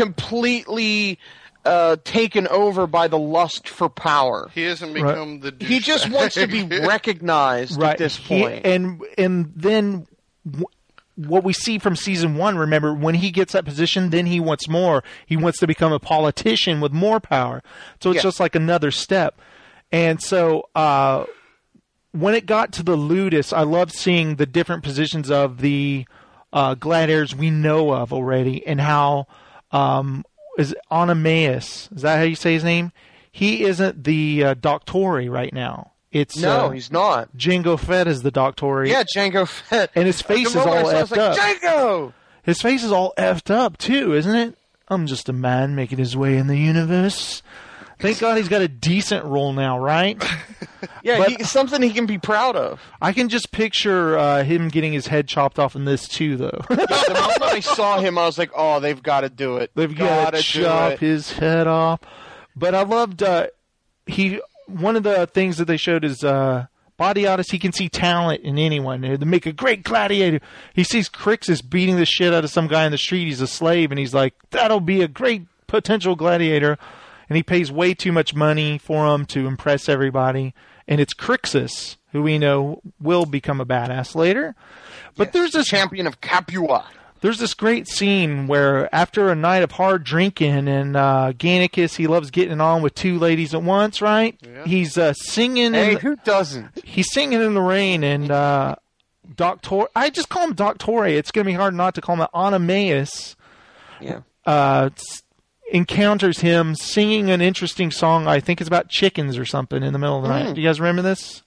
Speaker 13: completely uh, taken over by the lust for power.
Speaker 7: He hasn't become
Speaker 2: right.
Speaker 7: the douchebag.
Speaker 13: He just wants to be recognized
Speaker 2: right.
Speaker 13: at this
Speaker 2: he,
Speaker 13: point.
Speaker 2: and and then. W- What we see from season one, remember, when he gets that position, then he wants more. He wants to become a politician with more power. So it's
Speaker 13: yeah.
Speaker 2: just like another step. And so uh, when it got to the Ludus, I loved seeing the different positions of the uh, gladiators we know of already and how um, is Onomaus, is that how you say his name? He isn't the uh, Doctori right now. It's,
Speaker 13: no,
Speaker 2: uh,
Speaker 13: he's not.
Speaker 2: Jango Fett is the Doctori.
Speaker 13: Yeah, Jango Fett.
Speaker 2: And his face is all effed
Speaker 13: like,
Speaker 2: up.
Speaker 13: Jango!
Speaker 2: His face is all effed up, too, isn't it? I'm just a man making his way in the universe. Thank God he's got a decent role now, right?
Speaker 13: Yeah,
Speaker 2: But-
Speaker 13: he, something he can be proud of.
Speaker 2: I can just picture uh, him getting his head chopped off in this, too, though.
Speaker 13: Yeah, the moment I saw him, I was like, oh, they've got to do it.
Speaker 2: They've got to chop
Speaker 13: it.
Speaker 2: his head off. But I loved, uh, he, one of the things that they showed is, uh, Body Artist, he can see talent in anyone. They make a great gladiator. He sees Crixus beating the shit out of some guy in the street. He's a slave, and he's like, that'll be a great potential gladiator. And he pays way too much money for him to impress everybody. And it's Crixus, who we know will become a badass later. But
Speaker 13: Yes,
Speaker 2: there's this
Speaker 13: champion of Capua.
Speaker 2: There's this great scene where after a night of hard drinking and uh, Gannicus, he loves getting on with two ladies at once, right?
Speaker 13: Yeah.
Speaker 2: He's uh, singing.
Speaker 13: Hey,
Speaker 2: in,
Speaker 13: who doesn't?
Speaker 2: He's singing in the rain, and uh, Doctor. I just call him Doctore. It's going to be hard not to call him Anameus.
Speaker 13: Yeah.
Speaker 2: Uh, s- encounters him singing an interesting song. I think it's about chickens or something in the middle of the
Speaker 13: Mm.
Speaker 2: night. Do you guys remember this?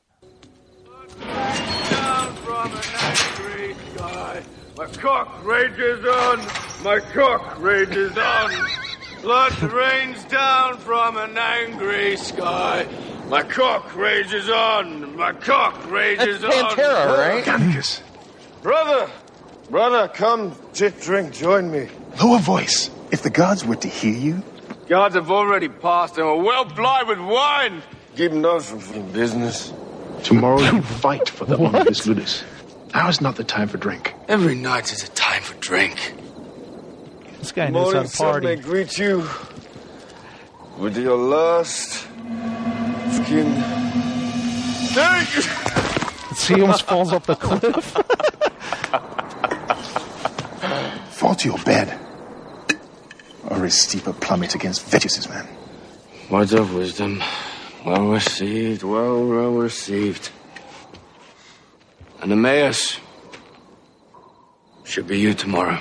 Speaker 8: My cock rages on, my cock rages on. Blood rains down from an angry sky. My cock rages on, my cock rages
Speaker 13: That's
Speaker 8: on.
Speaker 13: Pantera, right?
Speaker 8: Gannicus. Brother, brother, come, chit drink, join me.
Speaker 6: Lower voice. If the gods were to hear you.
Speaker 8: Gods have already passed and are well blind with wine. Keep none from business.
Speaker 6: Tomorrow you fight for the honor of this Ludus. Now is not the time for drink.
Speaker 8: Every night is a time for drink.
Speaker 2: This guy knows how
Speaker 8: Morning
Speaker 2: to
Speaker 8: sun
Speaker 2: party.
Speaker 8: may greet you with your last skin.
Speaker 2: See, he almost falls off the cliff.
Speaker 6: Fall to your bed. Or a steeper plummet against Vetus's man.
Speaker 8: Words of wisdom. Well received, well, well received. And Emmaus should be you tomorrow.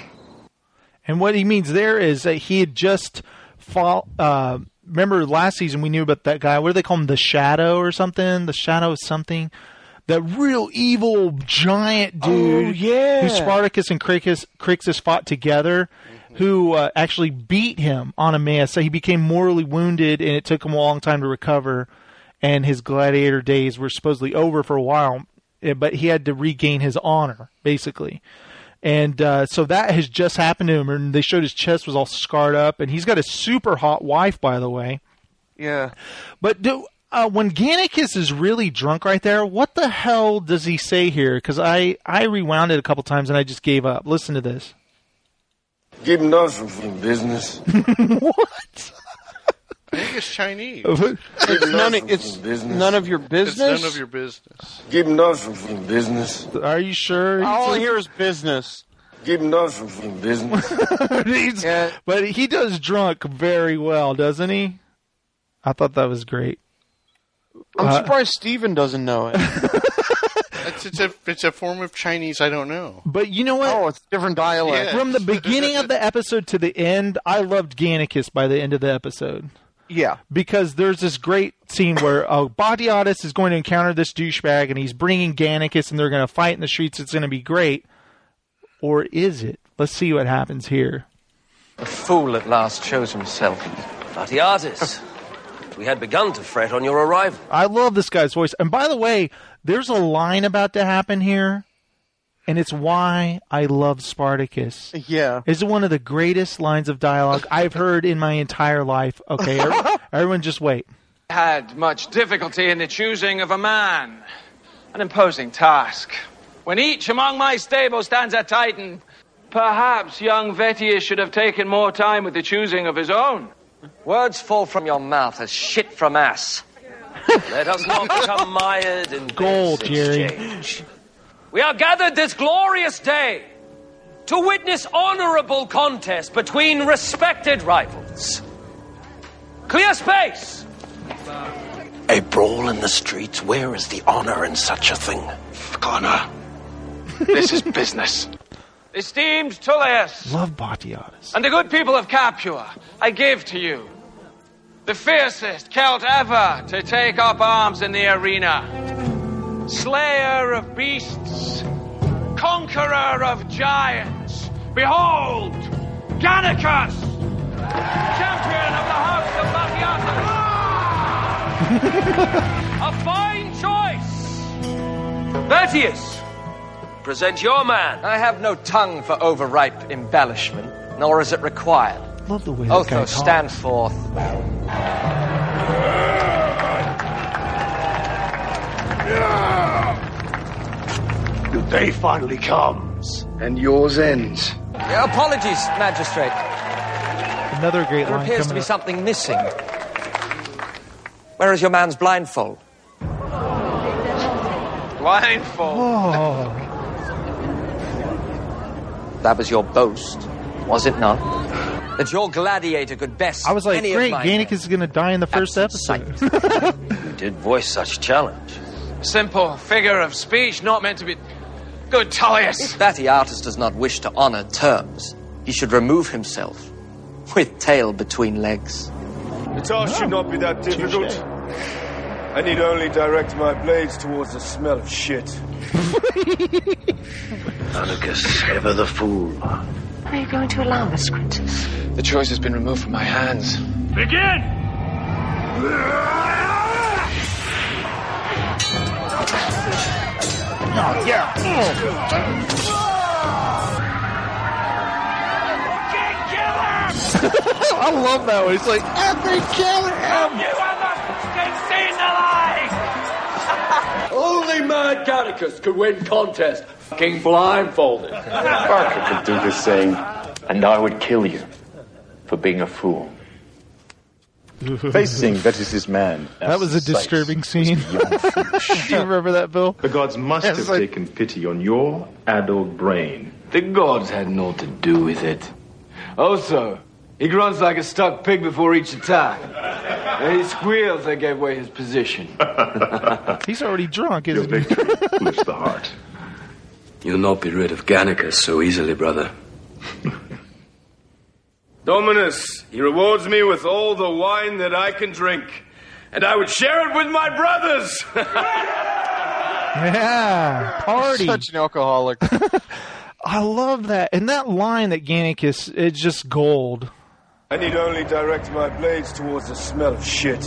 Speaker 2: And what he means there is that he had just fall. Uh, remember last season we knew about that guy. What do they call him? The Shadow or something? The Shadow of something. That real evil giant dude.
Speaker 13: Oh, yeah.
Speaker 2: Who Spartacus and Crixus, Crixus fought together. Mm-hmm. Who uh, actually beat him on Emmaus. So he became mortally wounded, and it took him a long time to recover. And his gladiator days were supposedly over for a while. But he had to regain his honor, basically. And uh, so that has just happened to him. And they showed his chest was all scarred up. And he's got a super hot wife, by the way.
Speaker 13: Yeah.
Speaker 2: But do, uh, when Gannicus is really drunk right there, what the hell does he say here? Because I, I rewound it a couple times and I just gave up. Listen to this.
Speaker 8: Keep none from business.
Speaker 2: What?
Speaker 7: I think it's Chinese.
Speaker 13: It's none, of, it's none of your business?
Speaker 7: It's none of your business.
Speaker 8: Keep none from business.
Speaker 2: Are you sure?
Speaker 13: All I hear is business.
Speaker 8: Keep none from business.
Speaker 2: He's-
Speaker 13: Yeah.
Speaker 2: But he does drunk very well, doesn't he? I thought that was great.
Speaker 13: I'm
Speaker 2: Uh,
Speaker 13: surprised Steven doesn't know it.
Speaker 7: It's, it's a it's a form of Chinese I don't know.
Speaker 2: But you know what?
Speaker 13: Oh, it's a different dialect.
Speaker 7: Yeah.
Speaker 2: From the beginning of the episode to the end, I loved Gannicus by the end of the episode.
Speaker 13: Yeah.
Speaker 2: Because there's this great scene where uh, Batiatus is going to encounter this douchebag, and he's bringing Gannicus, and they're going to fight in the streets. It's going to be great. Or is it? Let's see what happens here.
Speaker 12: The fool at last shows himself.
Speaker 21: Batiatus, we had begun to fret on your arrival.
Speaker 2: I love this guy's voice. And by the way, there's a line about to happen here, and it's why I love Spartacus.
Speaker 13: Yeah.
Speaker 2: It's one of the greatest lines of dialogue I've heard in my entire life. Okay, everyone, everyone just wait.
Speaker 22: Had much difficulty in the choosing of a man. An imposing task. When each among my stable stands at Titan, perhaps young Vettius should have taken more time with the choosing of his own.
Speaker 21: Words fall from your mouth as shit from ass. Let us not become mired in
Speaker 2: Gold,
Speaker 21: this
Speaker 2: Jerry.
Speaker 21: exchange. We are gathered this glorious day to witness honorable contest between respected rivals. Clear space!
Speaker 24: A brawl in the streets, where is the honor in such a thing?
Speaker 6: Honor. This is business.
Speaker 22: Esteemed Tullius,
Speaker 2: Love Batiatus.
Speaker 22: and the good people of Capua, I give to you the fiercest Celt ever to take up arms in the arena. Slayer of beasts, conqueror of giants, Behold, Gannicus, champion of the House of Batiatus. A fine choice. Vetius, present your man.
Speaker 12: I have no tongue for overripe embellishment, nor is it required.
Speaker 2: Love the way this guy
Speaker 12: Otho,
Speaker 2: talks.
Speaker 12: stand forth.
Speaker 20: The day finally comes, and yours ends.
Speaker 12: Apologies, magistrate.
Speaker 2: Another great
Speaker 12: There
Speaker 2: line
Speaker 12: appears to
Speaker 2: coming
Speaker 12: be
Speaker 2: up.
Speaker 12: something missing. Where is your man's blindfold?
Speaker 22: Blindfold.
Speaker 2: Oh.
Speaker 12: That was your boast, was it not? That your gladiator could best
Speaker 2: I was like,
Speaker 12: any
Speaker 2: great,
Speaker 12: of my
Speaker 2: Gannicus is going to die in the first episode.
Speaker 21: You did voice such challenge.
Speaker 22: Simple figure of speech, not meant to be... Good Tullius.
Speaker 12: If Batiatus does not wish to honor terms, he should remove himself with tail between legs.
Speaker 8: The task should not be that difficult. I need only direct my blades towards the smell of shit.
Speaker 21: Gannicus, ever the fool.
Speaker 10: Are you going to alarm us, Quintus?
Speaker 22: The choice has been removed from my hands.
Speaker 8: Begin!
Speaker 2: Oh, yeah. I love that one. It's like, every killer him.
Speaker 21: Only Mad Gannicus could win contest. Fucking blindfolded.
Speaker 18: Barker could do the same, and I would kill you for being a fool. Facing Vetis's man.
Speaker 2: That was a disturbing scene. Do you remember that, Bill?
Speaker 18: The gods must
Speaker 2: It's
Speaker 18: have
Speaker 2: like-
Speaker 18: taken pity on your adult brain.
Speaker 8: The gods had naught to do with it. Also, he grunts like a stuck pig before each attack. And he squeals they gave away his position.
Speaker 2: He's already drunk,
Speaker 18: Your
Speaker 2: isn't he?
Speaker 18: victory lifts the heart.
Speaker 8: You'll not be rid of Gannicus so easily, brother. Dominus, he rewards me with all the wine that I can drink, and I would share it with my brothers.
Speaker 2: Yeah, party.
Speaker 13: Such an alcoholic.
Speaker 2: I love that. And that line that Gannicus, it's just gold.
Speaker 8: I need only direct my blades towards the smell of shit.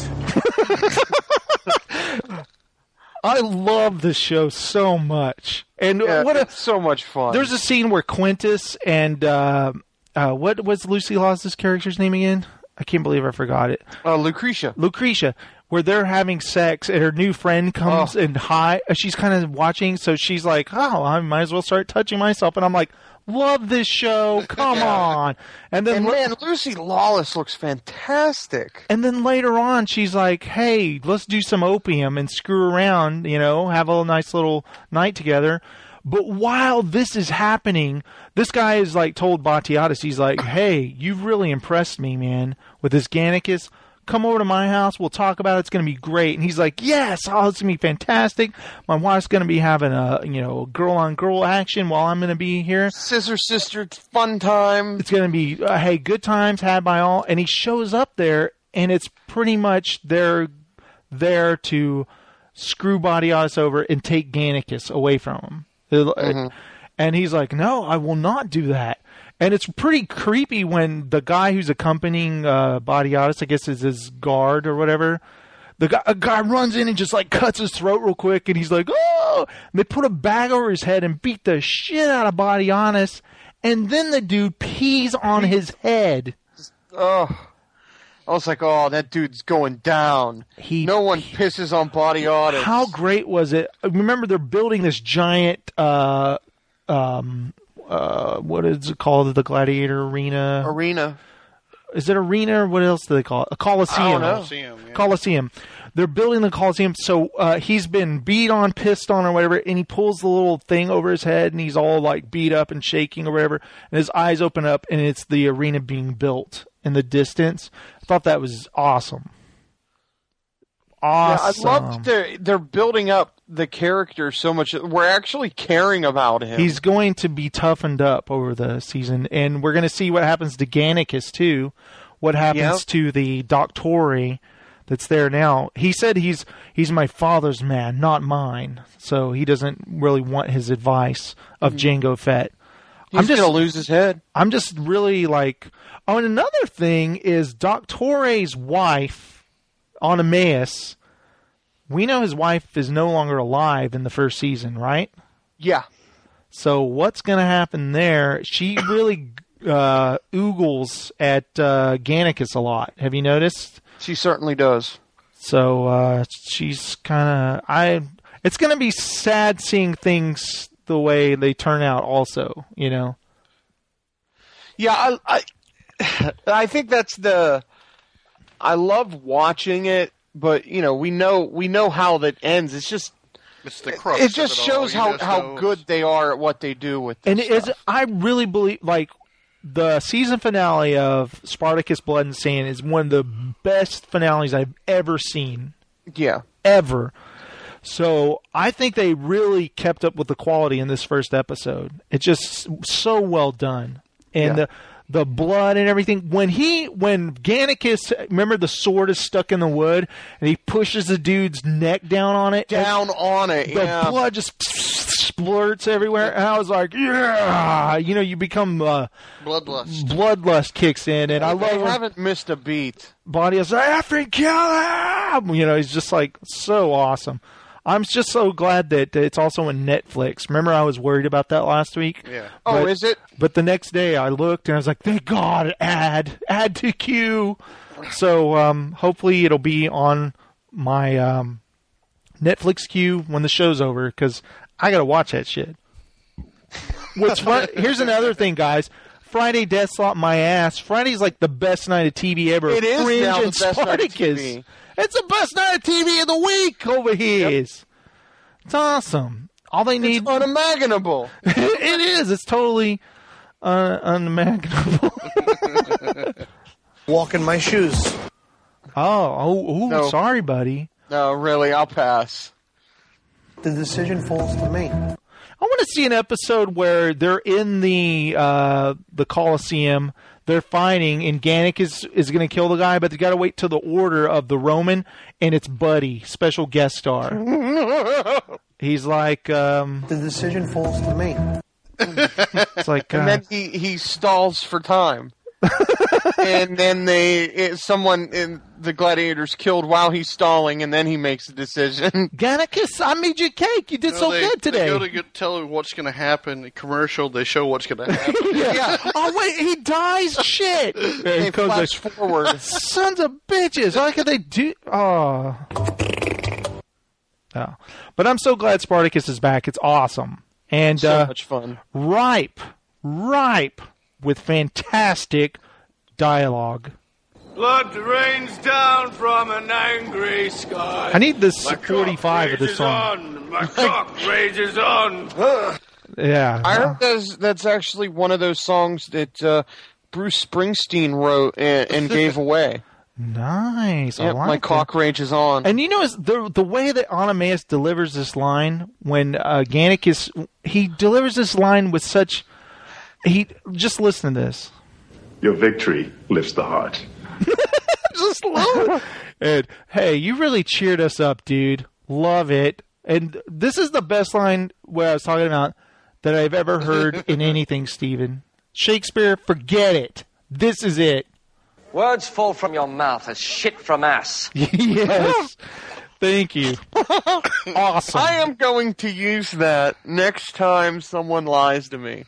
Speaker 2: I love this show so much. And
Speaker 13: Yeah,
Speaker 2: what a,
Speaker 13: it's so much fun.
Speaker 2: there's a scene where Quintus and uh, uh, what was Lucy Lawless's character's name again? I can't believe I forgot it.
Speaker 13: Uh, Lucretia.
Speaker 2: Lucretia, where they're having sex and her new friend comes
Speaker 13: Oh.
Speaker 2: and hi. She's kind of watching, so she's like, "Oh, I might as well start touching myself." And I'm like, "Love this show, come on!" And then
Speaker 13: And
Speaker 2: la-
Speaker 13: man, Lucy Lawless looks fantastic.
Speaker 2: And then later on, she's like, "Hey, let's do some opium and screw around, you know, have a nice little night together." But while this is happening, this guy is like told Batiatus, he's like, "Hey, you've really impressed me, man, with this Gannicus. Come over to my house. We'll talk about it. It's going to be great." And he's like, "Yes, oh, it's going to be fantastic. My wife's going to be having a, you know, girl on girl action while I'm going to be here.
Speaker 13: Scissor sister fun time.
Speaker 2: It's going to be, uh, hey, good times had by all." And he shows up there, and it's pretty much they're there to screw Batiatus over and take Gannicus away from him.
Speaker 13: Mm-hmm.
Speaker 2: And he's like, "No, I will not do that." And it's pretty creepy when the guy who's accompanying uh, Batiatus, I guess is his guard or whatever, the guy, a guy runs in and just like cuts his throat real quick, and he's like, "Oh!" And they put a bag over his head and beat the shit out of Batiatus, and then the dude pees on his head.
Speaker 13: Oh, I was like, oh, that dude's going down.
Speaker 2: He,
Speaker 13: no one pisses on Batiatus.
Speaker 2: How great was it? Remember, they're building this giant, uh, um, uh, what is it called? The Gladiator Arena?
Speaker 13: Arena.
Speaker 2: Is it arena or what else do they call it? A Coliseum.
Speaker 13: I don't know.
Speaker 7: Coliseum, yeah.
Speaker 2: Coliseum. They're building the Coliseum, so uh, he's been beat on, pissed on, or whatever, and he pulls the little thing over his head, and he's all like beat up and shaking or whatever, and his eyes open up, and it's the arena being built in the distance. I thought that was awesome. Awesome.
Speaker 13: Yeah, I love they're, they're building up the character so much. We're actually caring about him.
Speaker 2: He's going to be toughened up over the season, and we're going to see what happens to Gannicus, too. What happens
Speaker 13: Yep.
Speaker 2: to the Doctori that's there now. He said he's he's my father's man, not mine. So he doesn't really want his advice of
Speaker 13: Mm-hmm.
Speaker 2: Jango Fett.
Speaker 13: He's
Speaker 2: I'm just
Speaker 13: gonna lose his head.
Speaker 2: I'm just really like. Oh, and another thing is Doctore's wife on Emmaus. We know his wife is no longer alive in the first season, right?
Speaker 13: Yeah.
Speaker 2: So what's going to happen there? She really uh, oogles at uh, Gannicus a lot. Have you noticed?
Speaker 13: She certainly does.
Speaker 2: So uh, she's kind of I. It's going to be sad seeing things the way they turn out. Also, you know.
Speaker 13: Yeah, I, I, I think that's the. I love watching it, but you know, we know we know how that ends. It's just.
Speaker 7: It's the crux
Speaker 13: It just
Speaker 7: of it
Speaker 13: shows
Speaker 7: all. You
Speaker 13: how,
Speaker 7: just
Speaker 13: how
Speaker 7: know-
Speaker 13: good they are at what they do with this
Speaker 2: And it is,
Speaker 13: stuff.
Speaker 2: I really believe, like, the season finale of Spartacus Blood and Sand is one of the best finales I've ever seen.
Speaker 13: Yeah.
Speaker 2: Ever. So I think they really kept up with the quality in this first episode. It's just so well done. And
Speaker 13: Yeah.
Speaker 2: the the blood and everything. When he, when Gannicus, remember the sword is stuck in the wood, and he pushes the dude's neck down on it?
Speaker 13: Down on it,
Speaker 2: The
Speaker 13: yeah.
Speaker 2: blood just splurts everywhere. And I was like, yeah! You know, you become, uh,
Speaker 7: Bloodlust.
Speaker 2: bloodlust kicks in, and I
Speaker 13: They
Speaker 2: love when
Speaker 13: haven't missed a beat.
Speaker 2: Body is like, effing kill him! You know, he's just like so awesome. I'm just so glad that it's also in Netflix. Remember, I was worried about that last week.
Speaker 7: Yeah.
Speaker 13: Oh,
Speaker 2: But-
Speaker 13: is it?
Speaker 2: But the next day, I looked and I was like, "Thank God, add, add to queue." So um, hopefully, it'll be on my um, Netflix queue when the show's over because I gotta watch that shit. What's fun? Here's another thing, guys. Friday Death Slot my ass. Friday's like the best night of T V ever.
Speaker 13: It is
Speaker 2: Fringe
Speaker 13: now the
Speaker 2: and
Speaker 13: best night of
Speaker 2: Spartacus.
Speaker 13: T V.
Speaker 2: It's the best night of T V of the week over here. It's awesome. All they need.
Speaker 13: It's unimaginable.
Speaker 2: It is. It's totally uh, unimaginable.
Speaker 11: Walk in my shoes.
Speaker 2: Oh, oh, oh
Speaker 13: No.
Speaker 2: sorry, buddy.
Speaker 13: No, really, I'll pass.
Speaker 11: The decision falls to me.
Speaker 2: I want to see an episode where they're in the uh, the Colosseum. They're fighting, and Gannic is, is going to kill the guy, but they got to wait till the order of the Roman, and it's Buddy, special guest star. He's like, um,
Speaker 11: The decision falls to me.
Speaker 2: it's like, uh,
Speaker 13: And then he, he stalls for time. And then they it, someone in the gladiators killed while he's stalling, and then he makes a decision.
Speaker 2: Gannicus, I made you cake. You did
Speaker 7: No,
Speaker 2: so
Speaker 7: they,
Speaker 2: good today.
Speaker 7: They go to get, tell what's going to happen. Commercial, they show what's going to happen.
Speaker 2: yeah. Oh wait, he dies. Shit.
Speaker 13: They
Speaker 2: And Code's
Speaker 13: flash
Speaker 2: like,
Speaker 13: forward.
Speaker 2: Sons of bitches. How could they do? Oh. Oh. But I'm so glad Spartacus is back. It's awesome. And
Speaker 13: So
Speaker 2: uh,
Speaker 13: much fun.
Speaker 2: ripe, ripe with fantastic dialogue.
Speaker 8: Blood rains down from an angry sky.
Speaker 2: I need this
Speaker 8: My cock
Speaker 2: forty-five of this
Speaker 8: rages
Speaker 2: song.
Speaker 8: On. My cock rages on.
Speaker 2: Yeah.
Speaker 13: I heard that's, that's actually one of those songs that uh, Bruce Springsteen wrote and, and gave away.
Speaker 2: Nice. I
Speaker 13: Yep,
Speaker 2: like
Speaker 13: my
Speaker 2: that.
Speaker 13: cock rages on.
Speaker 2: And you know, is the the way that Anameus delivers this line when uh, Gannicus, he delivers this line with such. He just listen to this.
Speaker 6: Your victory lifts the heart.
Speaker 2: Just love it. And hey, you really cheered us up, dude. Love it. And this is the best line where I was talking about that I've ever heard in anything, Stephen. Shakespeare, forget it. This is it.
Speaker 12: Words fall from your mouth as shit from ass.
Speaker 2: Yes. Thank you. Awesome.
Speaker 13: I am going to use that next time someone lies to me.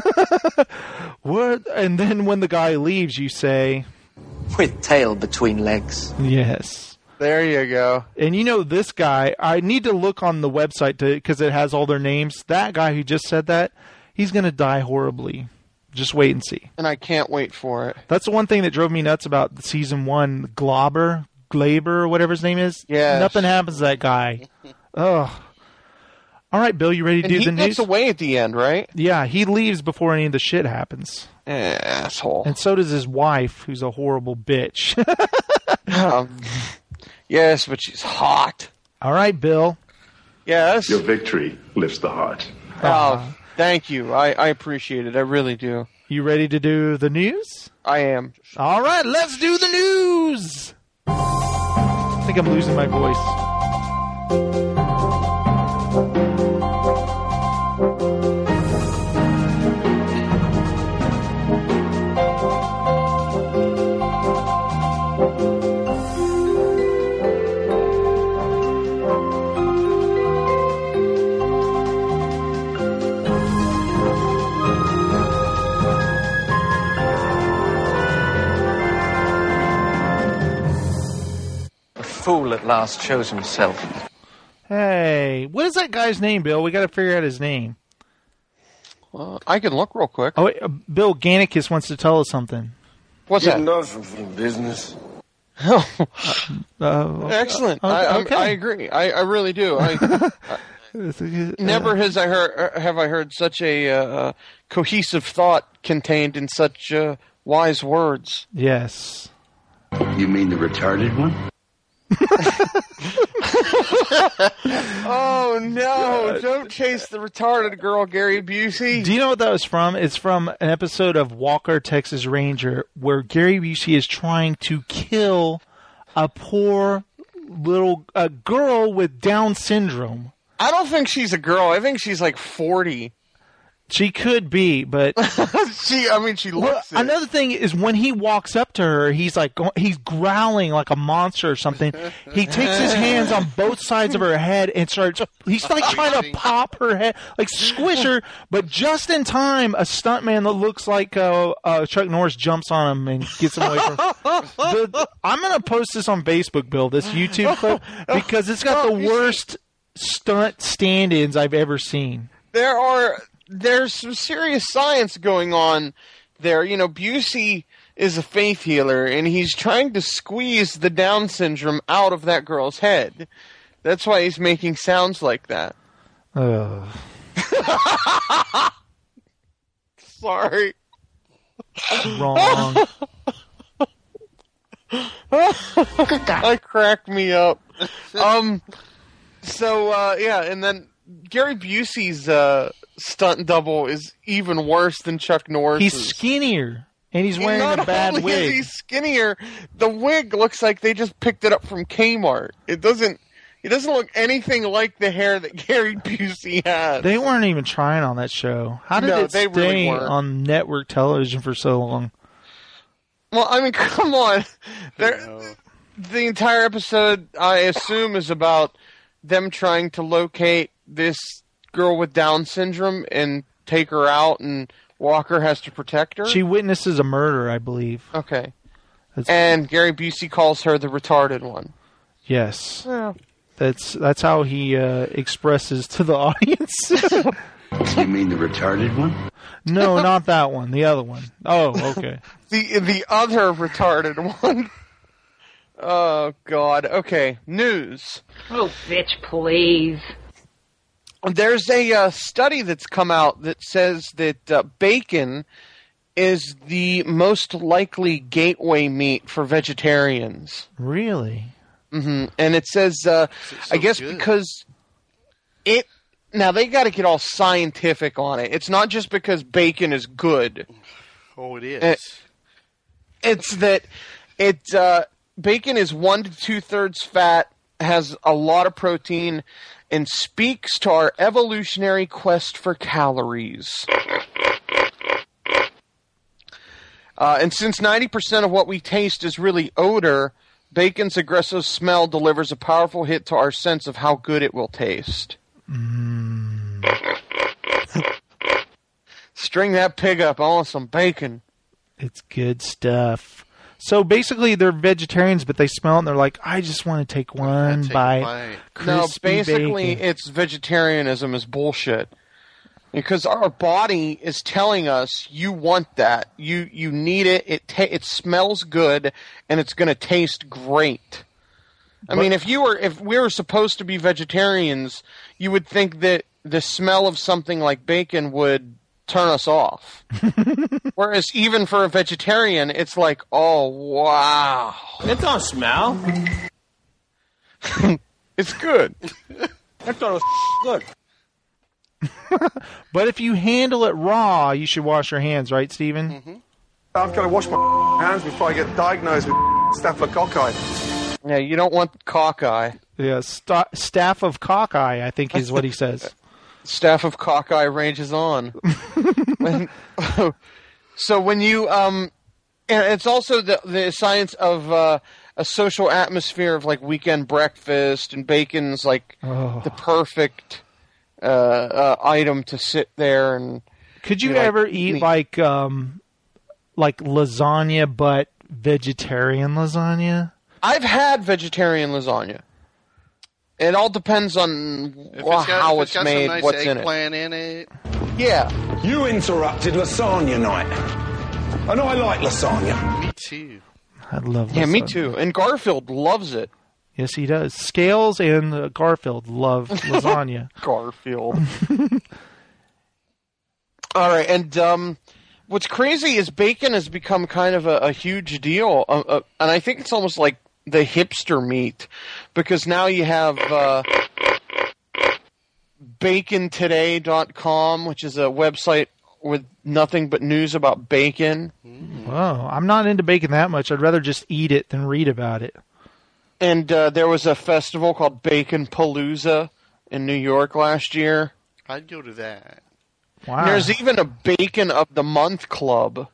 Speaker 2: What? And then when the guy leaves, you say,
Speaker 12: With tail between legs.
Speaker 2: yes.
Speaker 13: There you go.
Speaker 2: And you know this guy, I need to look on the website to because it has all their names. That guy who just said that, he's going to die horribly. Just wait and see.
Speaker 13: And I can't wait for it.
Speaker 2: That's the one thing that drove me nuts about season one. Glauber, Glaber, or whatever his name is.
Speaker 13: Yes.
Speaker 2: Nothing happens to that guy. Ugh. All right, Bill, you ready to
Speaker 13: And
Speaker 2: do
Speaker 13: he
Speaker 2: the
Speaker 13: gets
Speaker 2: news?
Speaker 13: away at the end, right?
Speaker 2: Yeah, he leaves before any of the shit happens.
Speaker 13: Eh, asshole.
Speaker 2: And so does his wife, who's a horrible bitch.
Speaker 13: Um, yes, but she's hot.
Speaker 2: All right, Bill.
Speaker 13: Yes.
Speaker 6: Your victory lifts the heart.
Speaker 13: Oh, thank you. I, I appreciate it. I really do.
Speaker 2: You ready to do the news?
Speaker 13: I am.
Speaker 2: All right, let's do the news. I think I'm losing my voice.
Speaker 12: will at last shows himself.
Speaker 2: Hey, what is that guy's name, Bill? We got to figure out his name.
Speaker 13: Well, I can look real quick.
Speaker 2: Oh, wait, uh, Bill Gannicus wants to tell us something.
Speaker 13: What's
Speaker 8: Getting
Speaker 13: that?
Speaker 8: those from, from business.
Speaker 13: Oh,
Speaker 2: uh,
Speaker 13: excellent.
Speaker 2: uh,
Speaker 13: I,
Speaker 2: okay.
Speaker 13: I, I agree. I, I really do. I, I, never has I heard have I heard such a uh, cohesive thought contained in such uh, wise words.
Speaker 2: Yes.
Speaker 5: You mean the retarded one?
Speaker 13: Oh no! Don't chase the retarded girl, Gary Busey.
Speaker 2: Do you know what that was from? It's from an episode of Walker, Texas Ranger, where Gary Busey is trying to kill a poor little a girl with Down syndrome.
Speaker 13: I don't think she's a girl. I think she's like forty.
Speaker 2: She could be, but
Speaker 13: she. I mean, she looks.
Speaker 2: Well,
Speaker 13: it.
Speaker 2: another thing is when he walks up to her, he's like go- he's growling like a monster or something. He takes his hands on both sides of her head and starts. He's like trying to pop her head, like squish her, but just in time, a stuntman that looks like uh, uh, Chuck Norris jumps on him and gets him away from. The, I'm gonna post this on Facebook, Bill. This YouTube clip because it's got the worst stunt stand-ins I've ever seen.
Speaker 13: There are. There's some serious science going on there. You know, Busey is a faith healer, and he's trying to squeeze the Down syndrome out of that girl's head. That's why he's making sounds like that.
Speaker 2: Uh.
Speaker 13: Sorry.
Speaker 2: Wrong.
Speaker 13: That cracked me up. Um. So, uh, yeah, and then Gary Busey's uh, stunt double is even worse than Chuck Norris's.
Speaker 2: He's skinnier, and he's wearing
Speaker 13: Not
Speaker 2: a bad
Speaker 13: only
Speaker 2: wig.
Speaker 13: Is he skinnier, the wig looks like they just picked it up from Kmart. It doesn't. It doesn't look anything like the hair that Gary Busey has.
Speaker 2: They weren't even trying on that show. How did
Speaker 13: No,
Speaker 2: it
Speaker 13: they
Speaker 2: stay
Speaker 13: really weren't.
Speaker 2: on network television for so long?
Speaker 13: Well, I mean, come on. There, the entire episode, I assume, is about them trying to locate this girl with Down syndrome and take her out, and Walker has to protect her.
Speaker 2: She witnesses a murder, I believe.
Speaker 13: Okay.
Speaker 2: That's,
Speaker 13: and Gary Busey calls her the retarded one.
Speaker 2: Yes.
Speaker 13: Yeah.
Speaker 2: That's that's how he uh, expresses to the audience.
Speaker 5: You mean the retarded one?
Speaker 2: No, not that one. The other one. Oh, okay.
Speaker 13: The the other retarded one. Oh, God. Okay, news.
Speaker 14: Oh, bitch, please.
Speaker 13: There's a uh, study that's come out that says that uh, bacon is the most likely gateway meat for vegetarians.
Speaker 2: Really?
Speaker 13: Mm-hmm. And it says, uh,
Speaker 7: so
Speaker 13: I guess
Speaker 7: good.
Speaker 13: because it... Now, they got to get all scientific on it. It's not just because bacon is good.
Speaker 7: Oh, it is.
Speaker 13: It, it's that it... Uh, Bacon is one to two-thirds fat, has a lot of protein, and speaks to our evolutionary quest for calories. Uh, and since ninety percent of what we taste is really odor, bacon's aggressive smell delivers a powerful hit to our sense of how good it will taste.
Speaker 2: Mm.
Speaker 13: String that pig up. I want some bacon.
Speaker 2: It's good stuff. So basically, they're vegetarians, but they smell it and they're like, "I just want to take one
Speaker 7: take a
Speaker 2: bite."
Speaker 7: bite.
Speaker 13: No,
Speaker 2: Crispy
Speaker 13: basically,
Speaker 2: bacon.
Speaker 13: it's vegetarianism is bullshit. Because our body is telling us you want that, you you need it. It ta- it smells good, and it's going to taste great. I
Speaker 2: But-
Speaker 13: mean, if you were if we were supposed to be vegetarians, you would think that the smell of something like bacon would turn us off. Whereas even for a vegetarian, it's like, oh wow,
Speaker 9: It don't smell.
Speaker 13: it's good.
Speaker 9: I thought it was good.
Speaker 2: But if you handle it raw, you should wash your hands, right, Stephen?
Speaker 13: Mm-hmm.
Speaker 6: I've got to wash my hands before I get diagnosed with staphylococci.
Speaker 13: Yeah, you don't want cockeye.
Speaker 2: Yeah, sta- staff of cockeye, I think is what he says.
Speaker 13: Staff of cockeye ranges on. When- so when you um, and it's also the the science of uh, a social atmosphere of like weekend breakfast, and bacon's like
Speaker 2: Oh.
Speaker 13: the perfect uh, uh, item to sit there and.
Speaker 2: Could you
Speaker 13: You like
Speaker 2: ever eat
Speaker 13: meat.
Speaker 2: like um, like lasagna, but vegetarian lasagna?
Speaker 13: I've had vegetarian lasagna. It all depends on
Speaker 7: If
Speaker 13: well,
Speaker 7: it's got,
Speaker 13: how
Speaker 7: if
Speaker 13: it's,
Speaker 7: it's got
Speaker 13: made,
Speaker 7: some nice
Speaker 13: what's in it.
Speaker 7: eggplant in it.
Speaker 13: Yeah.
Speaker 5: You interrupted lasagna night. And I like lasagna.
Speaker 7: Me too.
Speaker 2: I love
Speaker 13: Yeah, me
Speaker 2: lasagna.
Speaker 13: too. And Garfield loves it.
Speaker 2: Yes, he does. Scales and uh, Garfield love lasagna.
Speaker 13: Garfield. All right, and um, what's crazy is bacon has become kind of a, a huge deal, uh, uh, and I think it's almost like the hipster meat, because now you have uh, bacon today dot com, which is a website with nothing but news about bacon.
Speaker 2: Whoa, I'm not into bacon that much. I'd rather just eat it than read about it.
Speaker 13: And uh, there was a festival called Bacon Palooza in New York last year.
Speaker 7: I'd go to that.
Speaker 2: Wow.
Speaker 13: And there's even a Bacon of the Month Club.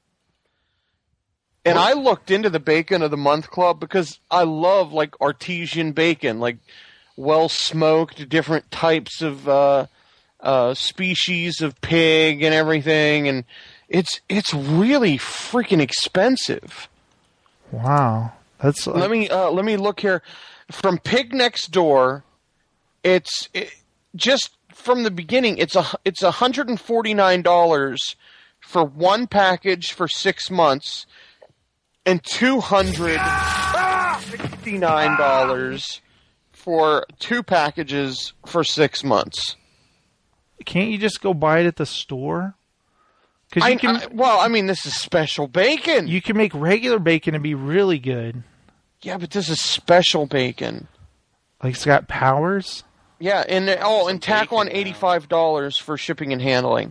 Speaker 13: And I looked into the Bacon of the Month Club because I love, like, artesian bacon, like well-smoked, different types of uh, uh, species of pig and everything. And it's it's really freaking expensive.
Speaker 2: Wow. That's like...
Speaker 13: Let me uh, let me look here. From Pig Next Door, it's it, just from the beginning. It's a it's a hundred and forty nine dollars for one package for six months, and two hundred sixty nine dollars for two packages for six months.
Speaker 2: Can't you just go buy it at the store? Because
Speaker 13: I,
Speaker 2: you can.
Speaker 13: I, well, I mean, this is special bacon.
Speaker 2: You can make regular bacon and be really good.
Speaker 13: Yeah, but this is special bacon.
Speaker 2: Like it's got powers.
Speaker 13: Yeah, and oh, and tack on eighty five dollars for shipping and handling.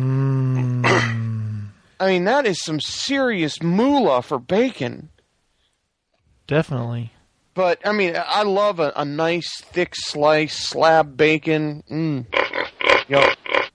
Speaker 2: Mm.
Speaker 13: I mean, that is some serious moolah for bacon.
Speaker 2: Definitely.
Speaker 13: But I mean, I love a, a nice thick slice slab bacon. Mm. Yep.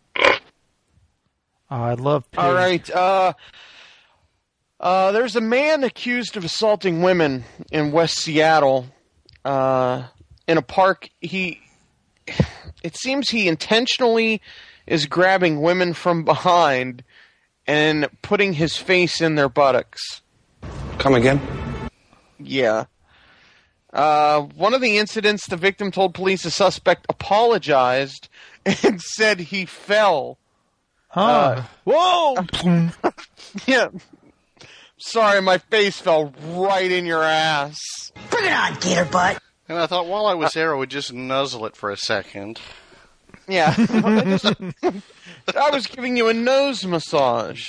Speaker 2: Oh, I love pig.
Speaker 13: All right. Uh, uh, there's a man accused of assaulting women in West Seattle uh, in a park. He, it seems he intentionally is grabbing women from behind and putting his face in their buttocks.
Speaker 19: Come again?
Speaker 13: Yeah. Uh, one of the incidents, the victim told police the suspect apologized and said he fell.
Speaker 2: Huh.
Speaker 13: Uh,
Speaker 2: Whoa!
Speaker 13: Yeah. Sorry, my face fell right in your ass.
Speaker 20: Bring it on, gator butt.
Speaker 7: And I thought while I was there, I would just nuzzle it for a second.
Speaker 13: Yeah. I was giving you a nose massage.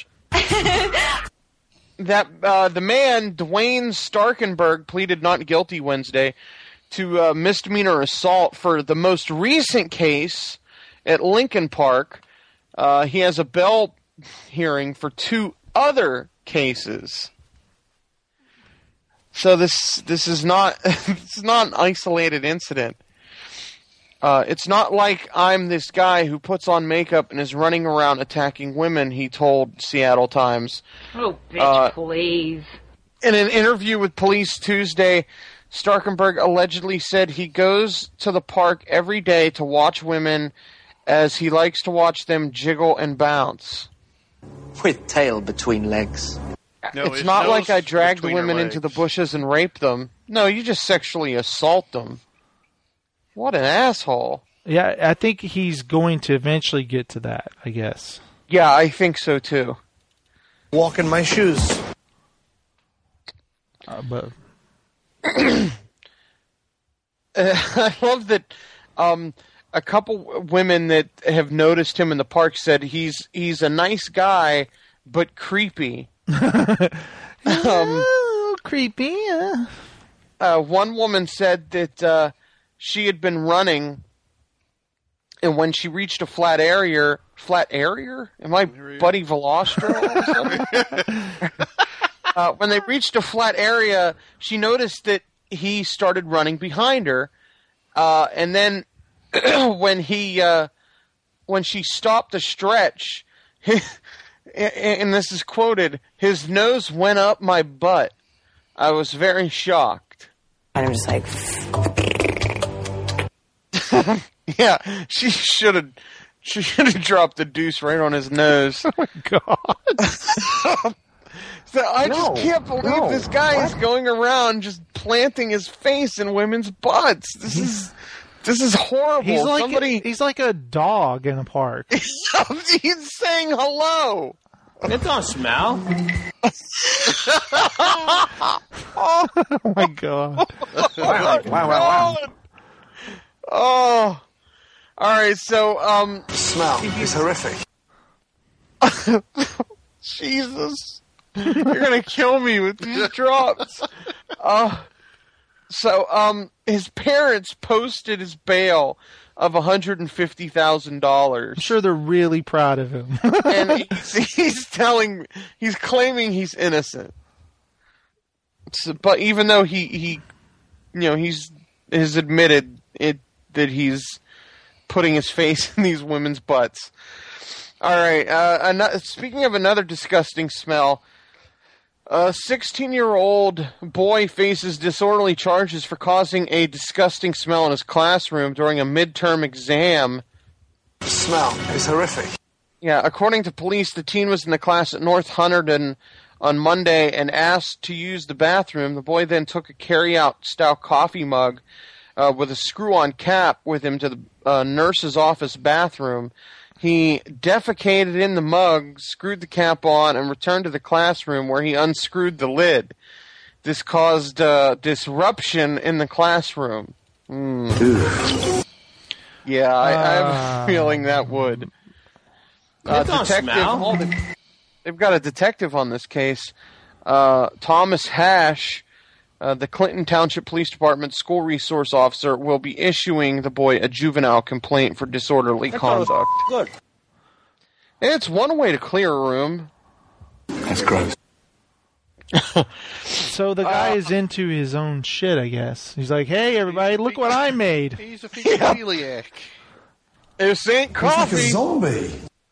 Speaker 13: That uh, the man, Dwayne Starkenberg, pleaded not guilty Wednesday to uh, misdemeanor assault for the most recent case at Lincoln Park. Uh, he has a bail hearing for two other cases. So this this is not it's not an isolated incident. Uh, it's not like I'm this guy who puts on makeup and is running around attacking women, he told Seattle Times.
Speaker 14: Oh, bitch,
Speaker 13: Uh,
Speaker 14: please.
Speaker 13: In an interview with police Tuesday, Starkenberg allegedly said he goes to the park every day to watch women as he likes to watch them jiggle and bounce.
Speaker 12: With tail between legs.
Speaker 7: No,
Speaker 13: it's
Speaker 7: his
Speaker 13: not
Speaker 7: nose
Speaker 13: like I drag the
Speaker 7: between her
Speaker 13: women into the
Speaker 7: legs.
Speaker 13: bushes and rape them. No, you just sexually assault them. What an asshole.
Speaker 2: Yeah, I think he's going to eventually get to that, I guess.
Speaker 13: Yeah, I think so too.
Speaker 11: Walk in my shoes.
Speaker 2: Uh, but
Speaker 13: I love that um, a couple women that have noticed him in the park said he's he's a nice guy, but creepy. um,
Speaker 2: oh, creepy. Yeah.
Speaker 13: Uh, one woman said that uh, she had been running, and when she reached a flat area, flat area? Am I Buddy Velostro? all of a sudden? uh, when they reached a flat area, she noticed that he started running behind her, uh, and then when he, uh, when she stopped to stretch, and this is quoted, his nose went up my butt. I was very shocked.
Speaker 3: And I'm just like,
Speaker 13: yeah, she should have. She should have dropped the deuce right on his nose.
Speaker 2: Oh my god!
Speaker 13: So I
Speaker 6: No,
Speaker 13: just can't believe
Speaker 6: no,
Speaker 13: this guy
Speaker 6: what?
Speaker 13: is going around just planting his face in women's butts. This is this is horrible.
Speaker 2: He's like
Speaker 13: Somebody,
Speaker 2: he's like a dog in a park.
Speaker 13: he's saying hello.
Speaker 9: It don't smell.
Speaker 2: Oh my god!
Speaker 6: Wow, wow, wow, wow.
Speaker 13: Oh, all right. So, um,
Speaker 6: Smell. It's horrific.
Speaker 13: Jesus, you're gonna kill me with these drops. Uh, so, um, his parents posted his bail of one hundred fifty thousand dollars.
Speaker 2: I'm sure they're really proud of him.
Speaker 13: And he's, he's telling, he's claiming he's innocent. So, but even though he, he, you know, he's has admitted it that he's putting his face in these women's butts. All right. Uh, another, speaking of another disgusting smell, a sixteen-year-old boy faces disorderly charges for causing a disgusting smell in his classroom during a midterm exam.
Speaker 6: Smell. It's horrific.
Speaker 13: Yeah, according to police, the teen was in the class at North Hunterdon on Monday and asked to use the bathroom. The boy then took a carry-out stout coffee mug uh, with a screw-on cap with him to the uh, nurse's office bathroom. He defecated in the mug, screwed the cap on, and returned to the classroom where he unscrewed the lid. This caused uh, disruption in the classroom. Mm. Yeah, I, I have a feeling that would. Uh,
Speaker 9: It don't
Speaker 13: detective,
Speaker 9: smell.
Speaker 13: They've got a detective on this case, uh, Thomas Hash. Uh, the Clinton Township Police Department school resource officer will be issuing the boy a juvenile complaint for disorderly conduct.
Speaker 9: Good.
Speaker 13: It's one way to clear a room.
Speaker 6: That's gross.
Speaker 2: So the guy is into his own shit, I guess. He's like, hey, everybody, look what I made.
Speaker 7: He's a fecophiliac.
Speaker 13: This ain't coffee.
Speaker 6: He's like a zombie.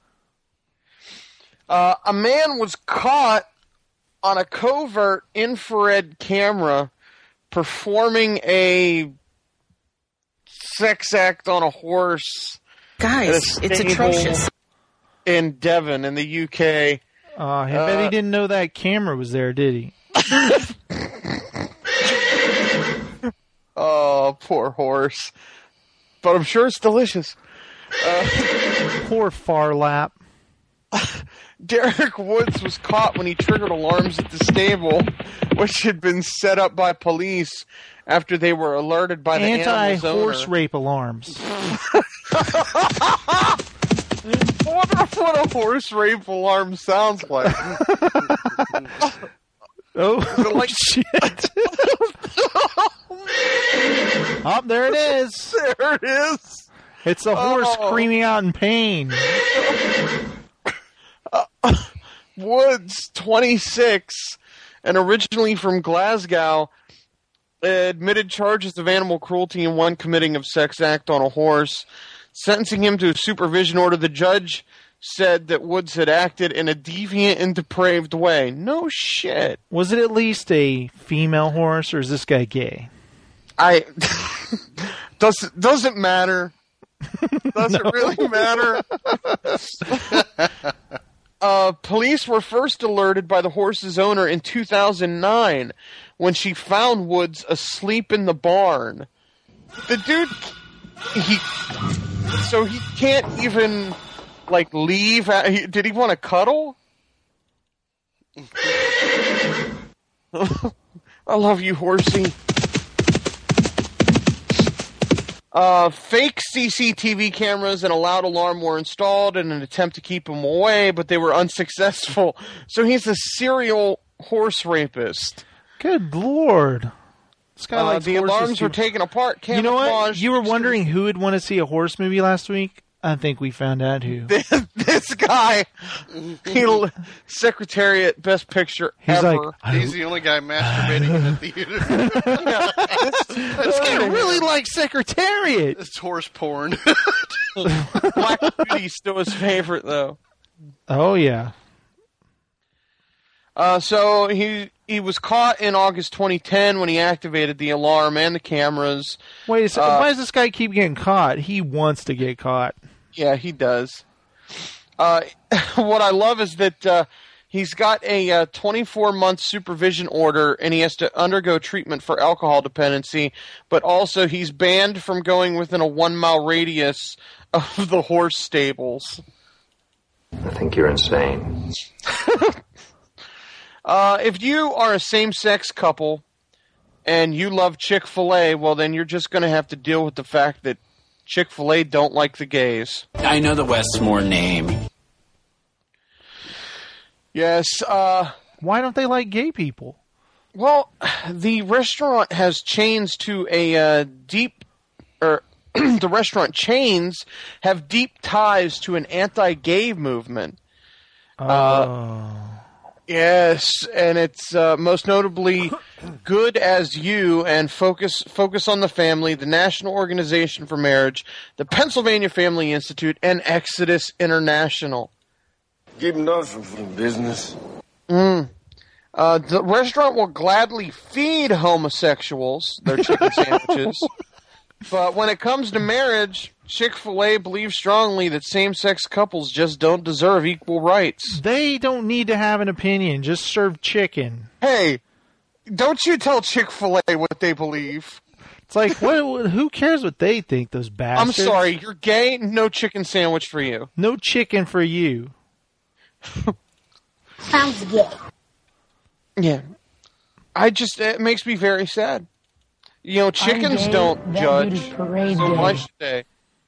Speaker 13: Uh, a man was caught on a covert infrared camera performing a sex act on a horse.
Speaker 3: Guys,
Speaker 13: at a
Speaker 3: it's
Speaker 13: stable
Speaker 3: atrocious.
Speaker 13: In Devon, in the U K.
Speaker 2: Uh, I bet he didn't know that camera was there, did he?
Speaker 13: Oh, poor horse. But I'm sure it's delicious. Uh,
Speaker 2: Poor Farlap.
Speaker 13: Derek Woods was caught when he triggered alarms at the stable, which had been set up by police after they were alerted by the animal's
Speaker 2: Anti-horse
Speaker 13: owner.
Speaker 2: rape alarms.
Speaker 13: I wonder what a horse rape alarm sounds like.
Speaker 2: Oh,
Speaker 13: like
Speaker 2: shit. Oh, there it is.
Speaker 13: There it is.
Speaker 2: It's a horse
Speaker 13: Oh.
Speaker 2: screaming out in pain.
Speaker 13: Uh, Woods, twenty-six, and originally from Glasgow, admitted charges of animal cruelty and one committing of sex act on a horse. Sentencing him to a supervision order, the judge said that Woods had acted in a deviant and depraved way. No shit.
Speaker 2: Was it at least a female horse, or is this guy gay?
Speaker 13: I does doesn't matter. Doesn't
Speaker 2: No.
Speaker 13: really matter. uh, police were first alerted by the horse's owner in two thousand nine when she found Woods asleep in the barn. The dude, he so he can't even like leave. He, did he want to cuddle? I love you, horsey. Uh, fake C C T V cameras and a loud alarm were installed in an attempt to keep him away, but they were unsuccessful. So he's a serial horse rapist.
Speaker 2: Good lord. This guy
Speaker 13: Uh,
Speaker 2: likes
Speaker 13: the
Speaker 2: horses
Speaker 13: alarms
Speaker 2: too.
Speaker 13: were taken apart.
Speaker 2: You know what?
Speaker 13: camouflaged.
Speaker 2: You were wondering who would want to see a horse movie last week? I think we found out who.
Speaker 13: This, this guy, he, Secretariat Best Picture
Speaker 2: He's
Speaker 13: ever.
Speaker 2: like, I-
Speaker 7: He's the only guy masturbating in the theater.
Speaker 2: This guy really likes Secretariat.
Speaker 7: It's horse porn.
Speaker 13: Black Beauty's still his favorite, though.
Speaker 2: Oh, yeah.
Speaker 13: Uh, so he he was caught in August twenty ten when he activated the alarm and the cameras.
Speaker 2: Wait a second.
Speaker 13: Uh,
Speaker 2: Why does this guy keep getting caught? He wants to get caught.
Speaker 13: Yeah, he does. Uh, what I love is that uh, He's got a uh, twenty-four month supervision order, and he has to undergo treatment for alcohol dependency, but also he's banned from going within a one-mile radius of the horse stables.
Speaker 1: I think you're insane.
Speaker 13: uh, if you are a same-sex couple and you love Chick-fil-A, well, then you're just going to have to deal with the fact that Chick-fil-A don't like the gays.
Speaker 3: I know the Westmore name.
Speaker 13: Yes, uh...
Speaker 2: Why don't they like gay people?
Speaker 13: Well, the restaurant has chains to a uh, deep... or the restaurant chains have deep ties to an anti-gay movement.
Speaker 2: Oh.
Speaker 13: Uh, yes, and it's uh, most notably Good As You and Focus Focus on the Family, the National Organization for Marriage, the Pennsylvania Family Institute, and Exodus International.
Speaker 8: Keep nothing from business.
Speaker 13: Mm. Uh, the restaurant will gladly feed homosexuals their chicken sandwiches. But when it comes to marriage, Chick-fil-A believes strongly that same-sex couples just don't deserve equal rights.
Speaker 2: They don't need to have an opinion. Just serve chicken.
Speaker 13: Hey, don't you tell Chick-fil-A what they believe.
Speaker 2: It's like, what, who cares what they think, those bastards?
Speaker 13: I'm sorry, you're gay, no chicken sandwich for you.
Speaker 2: No chicken for you.
Speaker 14: Sounds gay.
Speaker 13: Yeah. I just, it makes me very sad. You know, chickens don't judge, so why should they?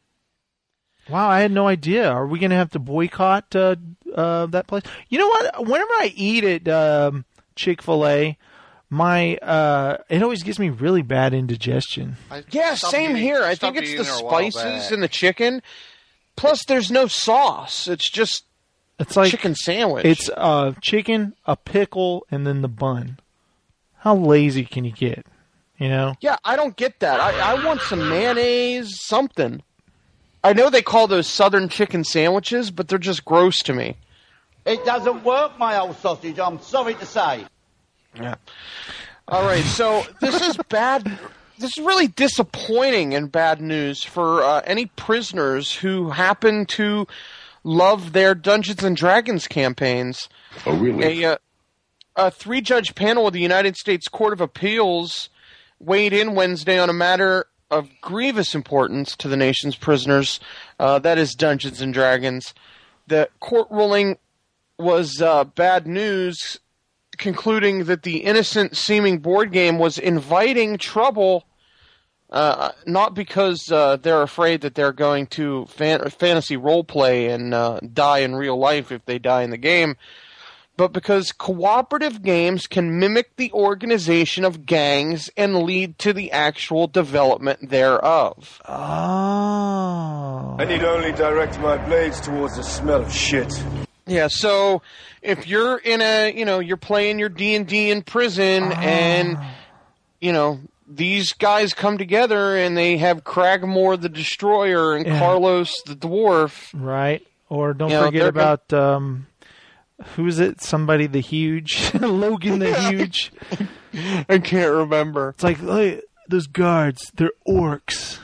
Speaker 2: Wow, I had no idea. Are we going to have to boycott uh, uh, that place? You know what? Whenever I eat at um, Chick-fil-A, my uh, it always gives me really bad indigestion.
Speaker 13: Yeah, same
Speaker 7: eating,
Speaker 13: here. I think it's the spices in the chicken. Plus, there's no sauce. It's just
Speaker 2: it's like
Speaker 13: chicken sandwich.
Speaker 2: It's uh, chicken, a pickle, and then the bun. How lazy can you get? You know?
Speaker 13: Yeah, I don't get that. I, I want some mayonnaise, something. I know they call those southern chicken sandwiches, but they're just gross to me.
Speaker 16: It doesn't work, my old sausage, I'm sorry to say.
Speaker 13: Yeah. All right, so this is bad. This is really disappointing and bad news for uh, any prisoners who happen to love their Dungeons and Dragons campaigns.
Speaker 8: Oh, really?
Speaker 13: A, uh, a three-judge panel of the United States Court of Appeals weighed in Wednesday on a matter of grievous importance to the nation's prisoners. Uh, that is Dungeons and Dragons. The court ruling was uh, bad news, concluding that the innocent-seeming board game was inviting trouble, uh, not because uh, they're afraid that they're going to fan- fantasy roleplay and uh, die in real life if they die in the game, but because cooperative games can mimic the organization of gangs and lead to the actual development thereof.
Speaker 2: Oh.
Speaker 8: I need only direct my blades towards the smell of shit.
Speaker 13: Yeah, so if you're in a, you know, you're playing your D and D in prison
Speaker 2: oh.
Speaker 13: and, you know, these guys come together and they have Cragmore the Destroyer and
Speaker 2: yeah.
Speaker 13: Carlos the Dwarf.
Speaker 2: Right. Or don't
Speaker 13: you
Speaker 2: forget
Speaker 13: know,
Speaker 2: about... Um, who's it? Somebody the Huge? Logan the Huge?
Speaker 13: I can't remember.
Speaker 2: It's like, hey, those guards, they're orcs.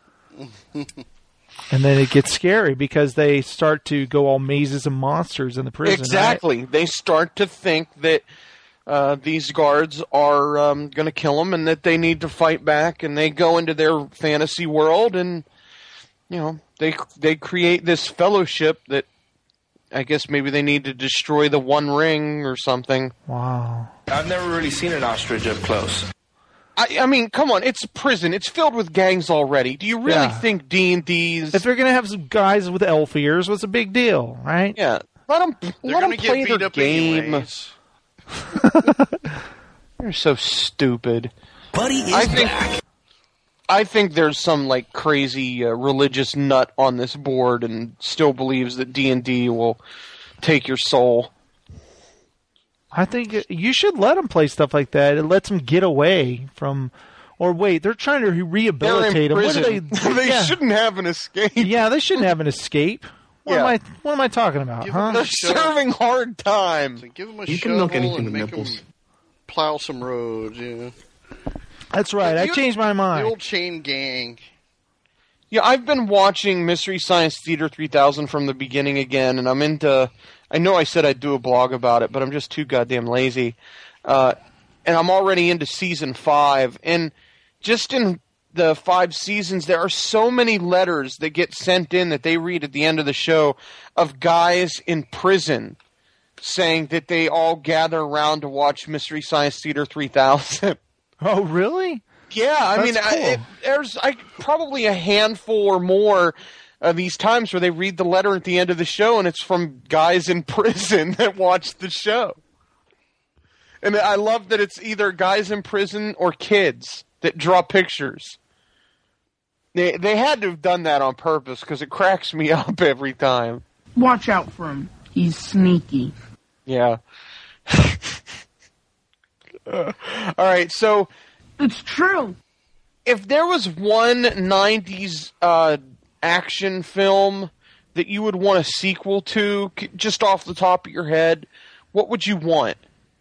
Speaker 2: And then it gets scary because they start to go all mazes and monsters in the prison.
Speaker 13: Exactly.
Speaker 2: Right?
Speaker 13: They start to think that uh, these guards are um, going to kill them and that they need to fight back. And they go into their fantasy world and, you know, they they create this fellowship that I guess maybe they need to destroy the One Ring or something.
Speaker 2: Wow.
Speaker 3: I've never really seen an ostrich up close.
Speaker 13: I, I mean, come on, it's a prison. It's filled with gangs already. Do you really
Speaker 2: Yeah.
Speaker 13: think D and D's...
Speaker 2: If they're going to have some guys with elf ears, what's a big deal, right?
Speaker 13: Yeah. Let them,
Speaker 7: They're
Speaker 13: let them
Speaker 7: gonna get
Speaker 13: play
Speaker 7: beat
Speaker 13: their
Speaker 7: up
Speaker 13: game.
Speaker 7: anyways.
Speaker 13: You're so stupid.
Speaker 3: Buddy is
Speaker 13: I think,
Speaker 3: back.
Speaker 13: I think there's some, like, crazy uh, religious nut on this board and still believes that D and D will take your soul.
Speaker 2: I think you should let them play stuff like that. It lets them get away from... Or wait, they're trying to rehabilitate them. What do they,
Speaker 13: they
Speaker 2: yeah.
Speaker 13: shouldn't have an escape.
Speaker 2: Yeah, they shouldn't have an escape. What,
Speaker 13: Yeah.
Speaker 2: am I, what am I talking about,
Speaker 7: Give
Speaker 2: huh?
Speaker 7: them
Speaker 13: They're
Speaker 7: a shovel.
Speaker 13: serving hard time.
Speaker 7: So give them a
Speaker 3: You can
Speaker 7: shovel
Speaker 3: milk anything
Speaker 7: and
Speaker 3: with
Speaker 7: make them
Speaker 3: nipples.
Speaker 7: plow some roads, you know.
Speaker 2: That's right. I
Speaker 7: You-
Speaker 2: changed my
Speaker 7: The
Speaker 2: mind.
Speaker 7: old chain gang.
Speaker 13: Yeah, I've been watching Mystery Science Theater three thousand from the beginning again, and I'm into... I know I said I'd do a blog about it, but I'm just too goddamn lazy. Uh, and I'm already into season five. And just in the five seasons, there are so many letters that get sent in that they read at the end of the show of guys in prison saying that they all gather around to watch Mystery Science Theater three thousand.
Speaker 2: Oh, really?
Speaker 13: Yeah, I
Speaker 2: That's
Speaker 13: mean,
Speaker 2: cool.
Speaker 13: I, it, there's I, probably a handful or more of these times where they read the letter at the end of the show, and it's from guys in prison that watch the show. And I love that it's either guys in prison or kids that draw pictures. They they had to have done that on purpose because it cracks me up every time.
Speaker 14: Watch out for him. He's sneaky.
Speaker 13: Yeah. uh, all right, so
Speaker 14: it's true.
Speaker 13: If there was one nineties uh, action film that you would want a sequel to, just off the top of your head, what would you want?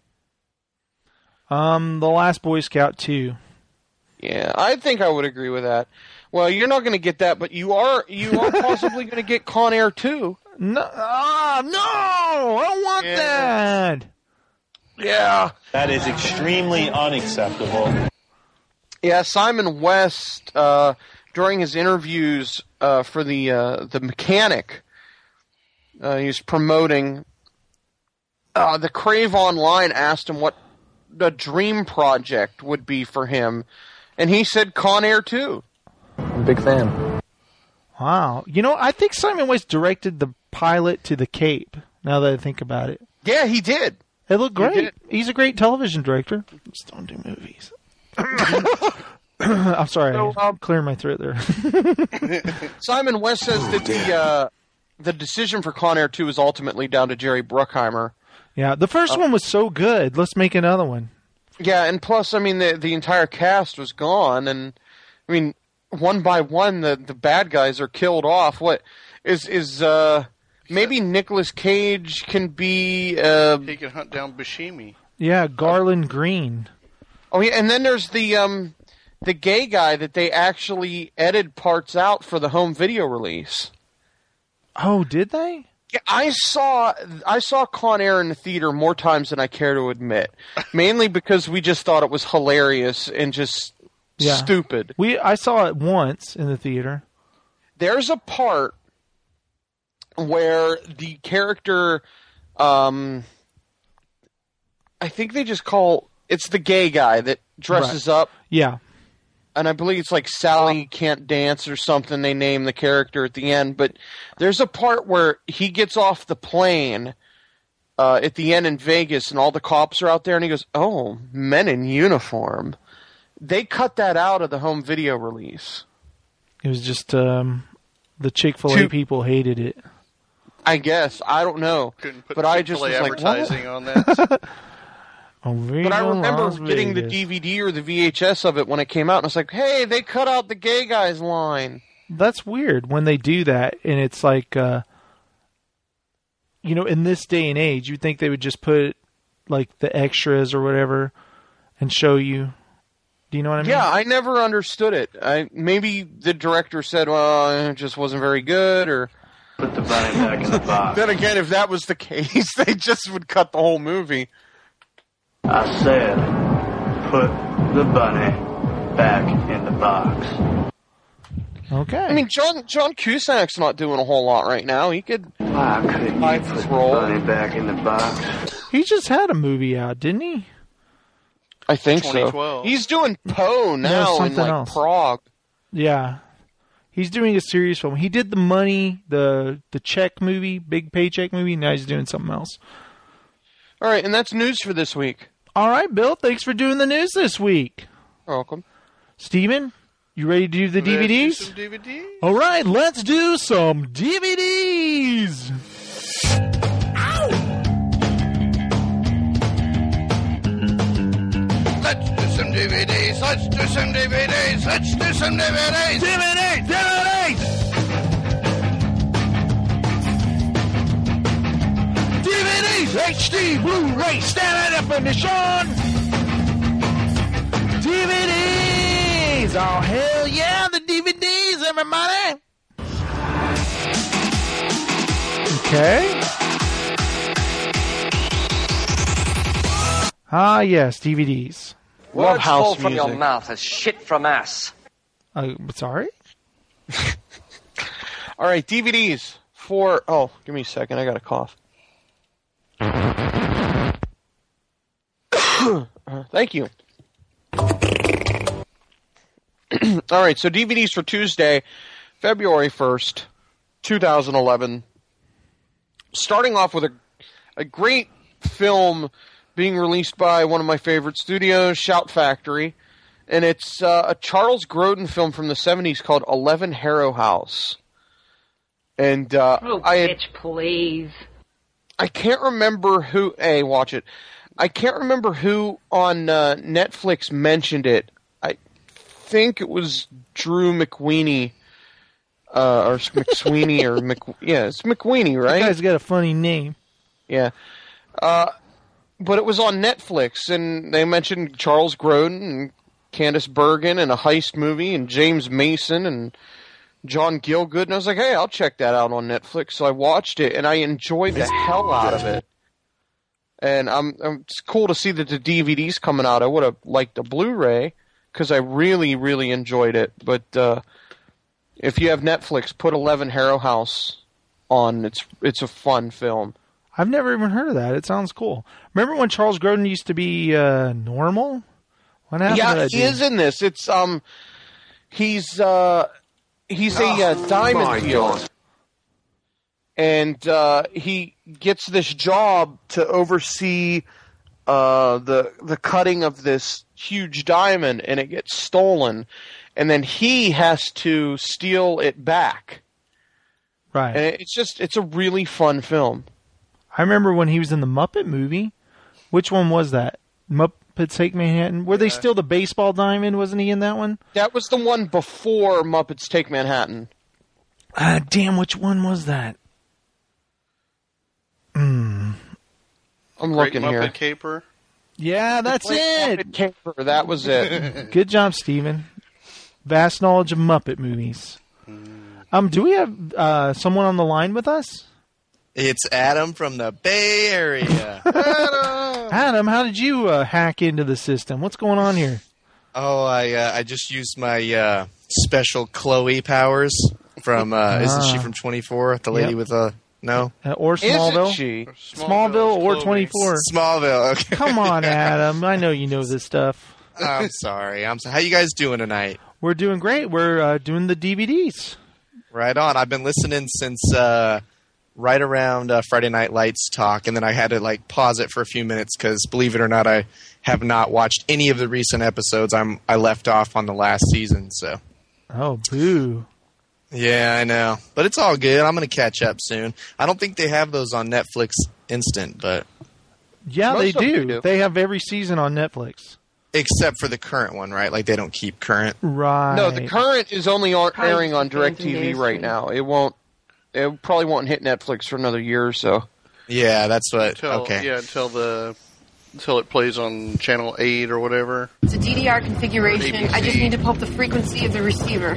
Speaker 2: Um, The Last Boy Scout two.
Speaker 13: Yeah, I think I would agree with that. Well, you're not going to get that, but you are you are possibly going to get Con Air two.
Speaker 2: No, ah, no, I don't want
Speaker 13: Yeah.
Speaker 2: that.
Speaker 13: Yeah.
Speaker 4: That is extremely unacceptable.
Speaker 13: Yeah, Simon West, uh, during his interviews uh, for the uh, the Mechanic, uh, he was promoting. Uh, the Crave Online asked him what the dream project would be for him, and he said Con Air two.
Speaker 12: I'm a big fan.
Speaker 2: Wow. You know, I think Simon West directed the pilot to The Cape, now that I think about it.
Speaker 13: Yeah, he did.
Speaker 2: It looked
Speaker 13: He
Speaker 2: great.
Speaker 13: did.
Speaker 2: He's a great television director. Just don't do movies. I'm sorry,
Speaker 13: So,
Speaker 2: I'm clearing my throat there.
Speaker 13: Simon West says that the uh, the decision for Con Air two is ultimately down to Jerry Bruckheimer.
Speaker 2: Yeah, the first
Speaker 13: Uh,
Speaker 2: one was so good. Let's make another one.
Speaker 13: Yeah, and plus, I mean, the the entire cast was gone, and I mean, one by one, the, the bad guys are killed off. What is is uh, maybe Nicolas Cage can be? Uh,
Speaker 7: He can hunt down Buscemi.
Speaker 2: Yeah, Garland Green.
Speaker 13: Oh yeah, and then there's the um the gay guy that they actually edited parts out for the home video release.
Speaker 2: Oh, did they?
Speaker 13: Yeah, I saw I saw Con Air in the theater more times than I care to admit. Mainly because we just thought it was hilarious and just
Speaker 2: Yeah.
Speaker 13: stupid.
Speaker 2: We I saw it once in the theater.
Speaker 13: There's a part where the character, um, I think they just call it's the gay guy that dresses
Speaker 2: Right.
Speaker 13: up.
Speaker 2: Yeah.
Speaker 13: And I believe it's like Sally Can't Dance or something. They name the character at the end. But there's a part where he gets off the plane uh, at the end in Vegas, and all the cops are out there, and he goes, "Oh, men in uniform." They cut that out of the home video release.
Speaker 2: It was just um, the Chick-fil-A
Speaker 13: Two-
Speaker 2: people hated it.
Speaker 13: I guess. I don't know.
Speaker 7: Couldn't put
Speaker 13: But I just
Speaker 7: Chick-fil-A
Speaker 13: was like,
Speaker 7: advertising
Speaker 13: what?
Speaker 7: on that.
Speaker 2: Oh,
Speaker 13: But I remember
Speaker 2: Las
Speaker 13: getting the
Speaker 2: Vegas.
Speaker 13: D V D or the V H S of it when it came out, and I was like, hey, they cut out the gay guy's line.
Speaker 2: That's weird when they do that, and it's like, uh, you know, in this day and age, you'd think they would just put like the extras or whatever and show you. Do you know what I mean?
Speaker 13: Yeah, I never understood it. I maybe the director said, well, it just wasn't very good, or
Speaker 4: Put the bunny back in the box.
Speaker 13: then again, if that was the case, they just would cut the whole movie.
Speaker 4: I said, put the bunny back in the box.
Speaker 2: Okay.
Speaker 13: I mean, John John Cusack's not doing a whole lot right now. He could
Speaker 4: Why couldn't you
Speaker 13: find
Speaker 4: put
Speaker 13: his
Speaker 4: the
Speaker 13: role.
Speaker 4: bunny back in the box?
Speaker 2: He just had a movie out, didn't he?
Speaker 13: I think
Speaker 7: twenty
Speaker 13: so.
Speaker 7: twelve.
Speaker 13: He's doing Poe now in
Speaker 2: something
Speaker 13: like
Speaker 2: else.
Speaker 13: Prague.
Speaker 2: Yeah. He's doing a serious film. He did the Money, the the check movie, big paycheck movie. Now he's doing something else.
Speaker 13: All right, and that's news for this week.
Speaker 2: All right, Bill. Thanks for doing the news this week.
Speaker 13: You're welcome.
Speaker 2: Steven, you ready to do the D V Ds?
Speaker 7: Let's do some D V Ds.
Speaker 2: All right, let's do some D V Ds.
Speaker 20: Let's do some D V Ds. Let's do some D V Ds. Let's do some D V Ds. D V Ds. D V Ds.
Speaker 2: D V Ds, H D, Blu-ray, standing up in the Sean. D V Ds, oh hell yeah, the D V Ds, everybody. Okay. Ah, yes, D V Ds.
Speaker 13: Love
Speaker 12: Words
Speaker 13: house
Speaker 12: fall from
Speaker 13: music.
Speaker 12: your mouth as shit from ass.
Speaker 2: Uh, sorry?
Speaker 13: All right, D V Ds for... Oh, give me a second. I got a cough. Thank you. All right, so D V Ds for Tuesday, February first, twenty eleven. Starting off with a, a great film being released by one of my favorite studios, Shout Factory. And it's uh, a Charles Grodin film from the seventies called Eleven Harrow House. And uh,
Speaker 14: Oh,
Speaker 13: I had,
Speaker 14: bitch, please.
Speaker 13: I can't remember who... Hey, watch it. I can't remember who on uh, Netflix mentioned it. I think it was Drew McWeeny. Uh, or McSweeney or Mc... Yeah, it's McWeeny, right?
Speaker 2: That guy's got a funny name.
Speaker 13: Yeah. Uh, but it was on Netflix, and they mentioned Charles Grodin and Candice Bergen and a heist movie and James Mason and John Gielgud, and I was like, hey, I'll check that out on Netflix. So I watched it, and I enjoyed the hell out of it. And I'm, I'm, it's cool to see that the D V D's coming out. I would have liked a Blu-ray, because I really, really enjoyed it. But uh, if you have Netflix, put Eleven Harrow House on. It's it's a fun film.
Speaker 2: I've never even heard of that. It sounds cool. Remember when Charles Grodin used to be uh, normal? What happened to
Speaker 13: Yeah,
Speaker 2: that
Speaker 13: he
Speaker 2: dude?
Speaker 13: is in this. It's um, he's uh, he's a uh,
Speaker 20: Oh,
Speaker 13: diamond
Speaker 20: my
Speaker 13: dealer,
Speaker 20: God.
Speaker 13: and uh, he gets this job to oversee uh the the cutting of this huge diamond, and it gets stolen, and then he has to steal it back.
Speaker 2: Right.
Speaker 13: And it's just it's a really fun film.
Speaker 2: I remember when he was in the Muppet movie. Which one was that? Muppets Take Manhattan? Where they steal the baseball diamond? Wasn't he in that one?
Speaker 13: That was the one before Muppets Take Manhattan.
Speaker 2: Ah, damn, which one was that? Hmm.
Speaker 13: I'm
Speaker 7: Great
Speaker 13: looking
Speaker 7: Muppet
Speaker 13: here.
Speaker 7: Caper.
Speaker 2: Yeah, that's
Speaker 13: Great
Speaker 2: it.
Speaker 13: Muppet Caper, that was it.
Speaker 2: Good job, Steven. Vast knowledge of Muppet movies. Um, do we have uh, someone on the line with us?
Speaker 15: It's Adam from the Bay Area.
Speaker 2: Adam, how did you uh, hack into the system? What's going on here?
Speaker 15: Oh, I uh, I just used my uh, special Chloe powers from. Uh, Isn't she
Speaker 2: Ah.
Speaker 15: from twenty-four? The lady
Speaker 2: Yep.
Speaker 15: with a no.
Speaker 2: Uh, or Smallville?
Speaker 13: she?
Speaker 2: Smallville or twenty-four?
Speaker 15: Smallville. Okay.
Speaker 2: Come on, Adam. I know you know this stuff.
Speaker 15: I'm sorry. I'm. So- How you guys doing tonight?
Speaker 2: We're doing great. We're uh, doing the D V Ds.
Speaker 15: Right on. I've been listening since uh, right around uh, Friday Night Lights talk, and then I had to like pause it for a few minutes because, believe it or not, I have not watched any of the recent episodes. I'm I left off on the last season, so
Speaker 2: Oh, boo.
Speaker 15: yeah, I know, but it's all good. I'm gonna catch up soon. I don't think they have those on Netflix Instant, but
Speaker 2: Yeah,
Speaker 15: Most
Speaker 2: they
Speaker 15: of them
Speaker 2: do.
Speaker 15: do.
Speaker 2: They have every season on Netflix.
Speaker 15: except for the current one, right? Like they don't keep current.
Speaker 2: Right.
Speaker 13: No, the current is only on,
Speaker 14: Probably
Speaker 13: airing on
Speaker 14: Phantom
Speaker 13: DirecTV
Speaker 14: Days
Speaker 13: right
Speaker 14: too.
Speaker 13: now. It won't. It probably won't hit Netflix for another year or so.
Speaker 15: Yeah, that's what.
Speaker 7: Until,
Speaker 15: okay.
Speaker 7: Yeah, until the until it plays on channel eight or whatever.
Speaker 10: It's a D D R configuration.
Speaker 7: A B C.
Speaker 10: I just need to pull up the frequency of the receiver.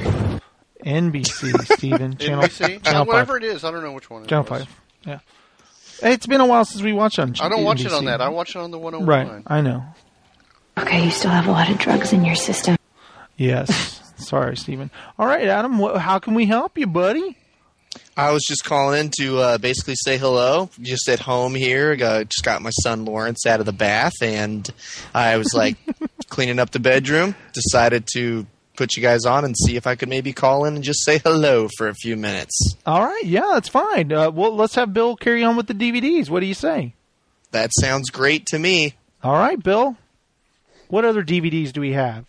Speaker 2: N B C, Steven. Channel,
Speaker 7: N B C?
Speaker 2: channel
Speaker 7: Whatever
Speaker 2: five.
Speaker 7: it is, I don't know which one it
Speaker 2: Channel
Speaker 7: was.
Speaker 2: five. Yeah. It's been a while since we watched on.
Speaker 7: I don't watch
Speaker 2: N B C.
Speaker 7: it on that. I watch it on the one oh one.
Speaker 2: Right, I know.
Speaker 17: Okay, you still have a lot of drugs in your system.
Speaker 2: Yes. Sorry, Steven. All right, Adam. Wh- how can we help you, buddy?
Speaker 15: I was just calling in to uh, basically say hello. Just at home here. Uh, just got my son Lawrence out of the bath, and I was like cleaning up the bedroom. Decided to put you guys on and see if I could maybe call in and just say hello for a few minutes.
Speaker 2: All right. Yeah, that's fine. Uh, well, let's have Bill carry on with the D V Ds. What do you say?
Speaker 15: That sounds great to me.
Speaker 2: All right, Bill. What other D V Ds do we have?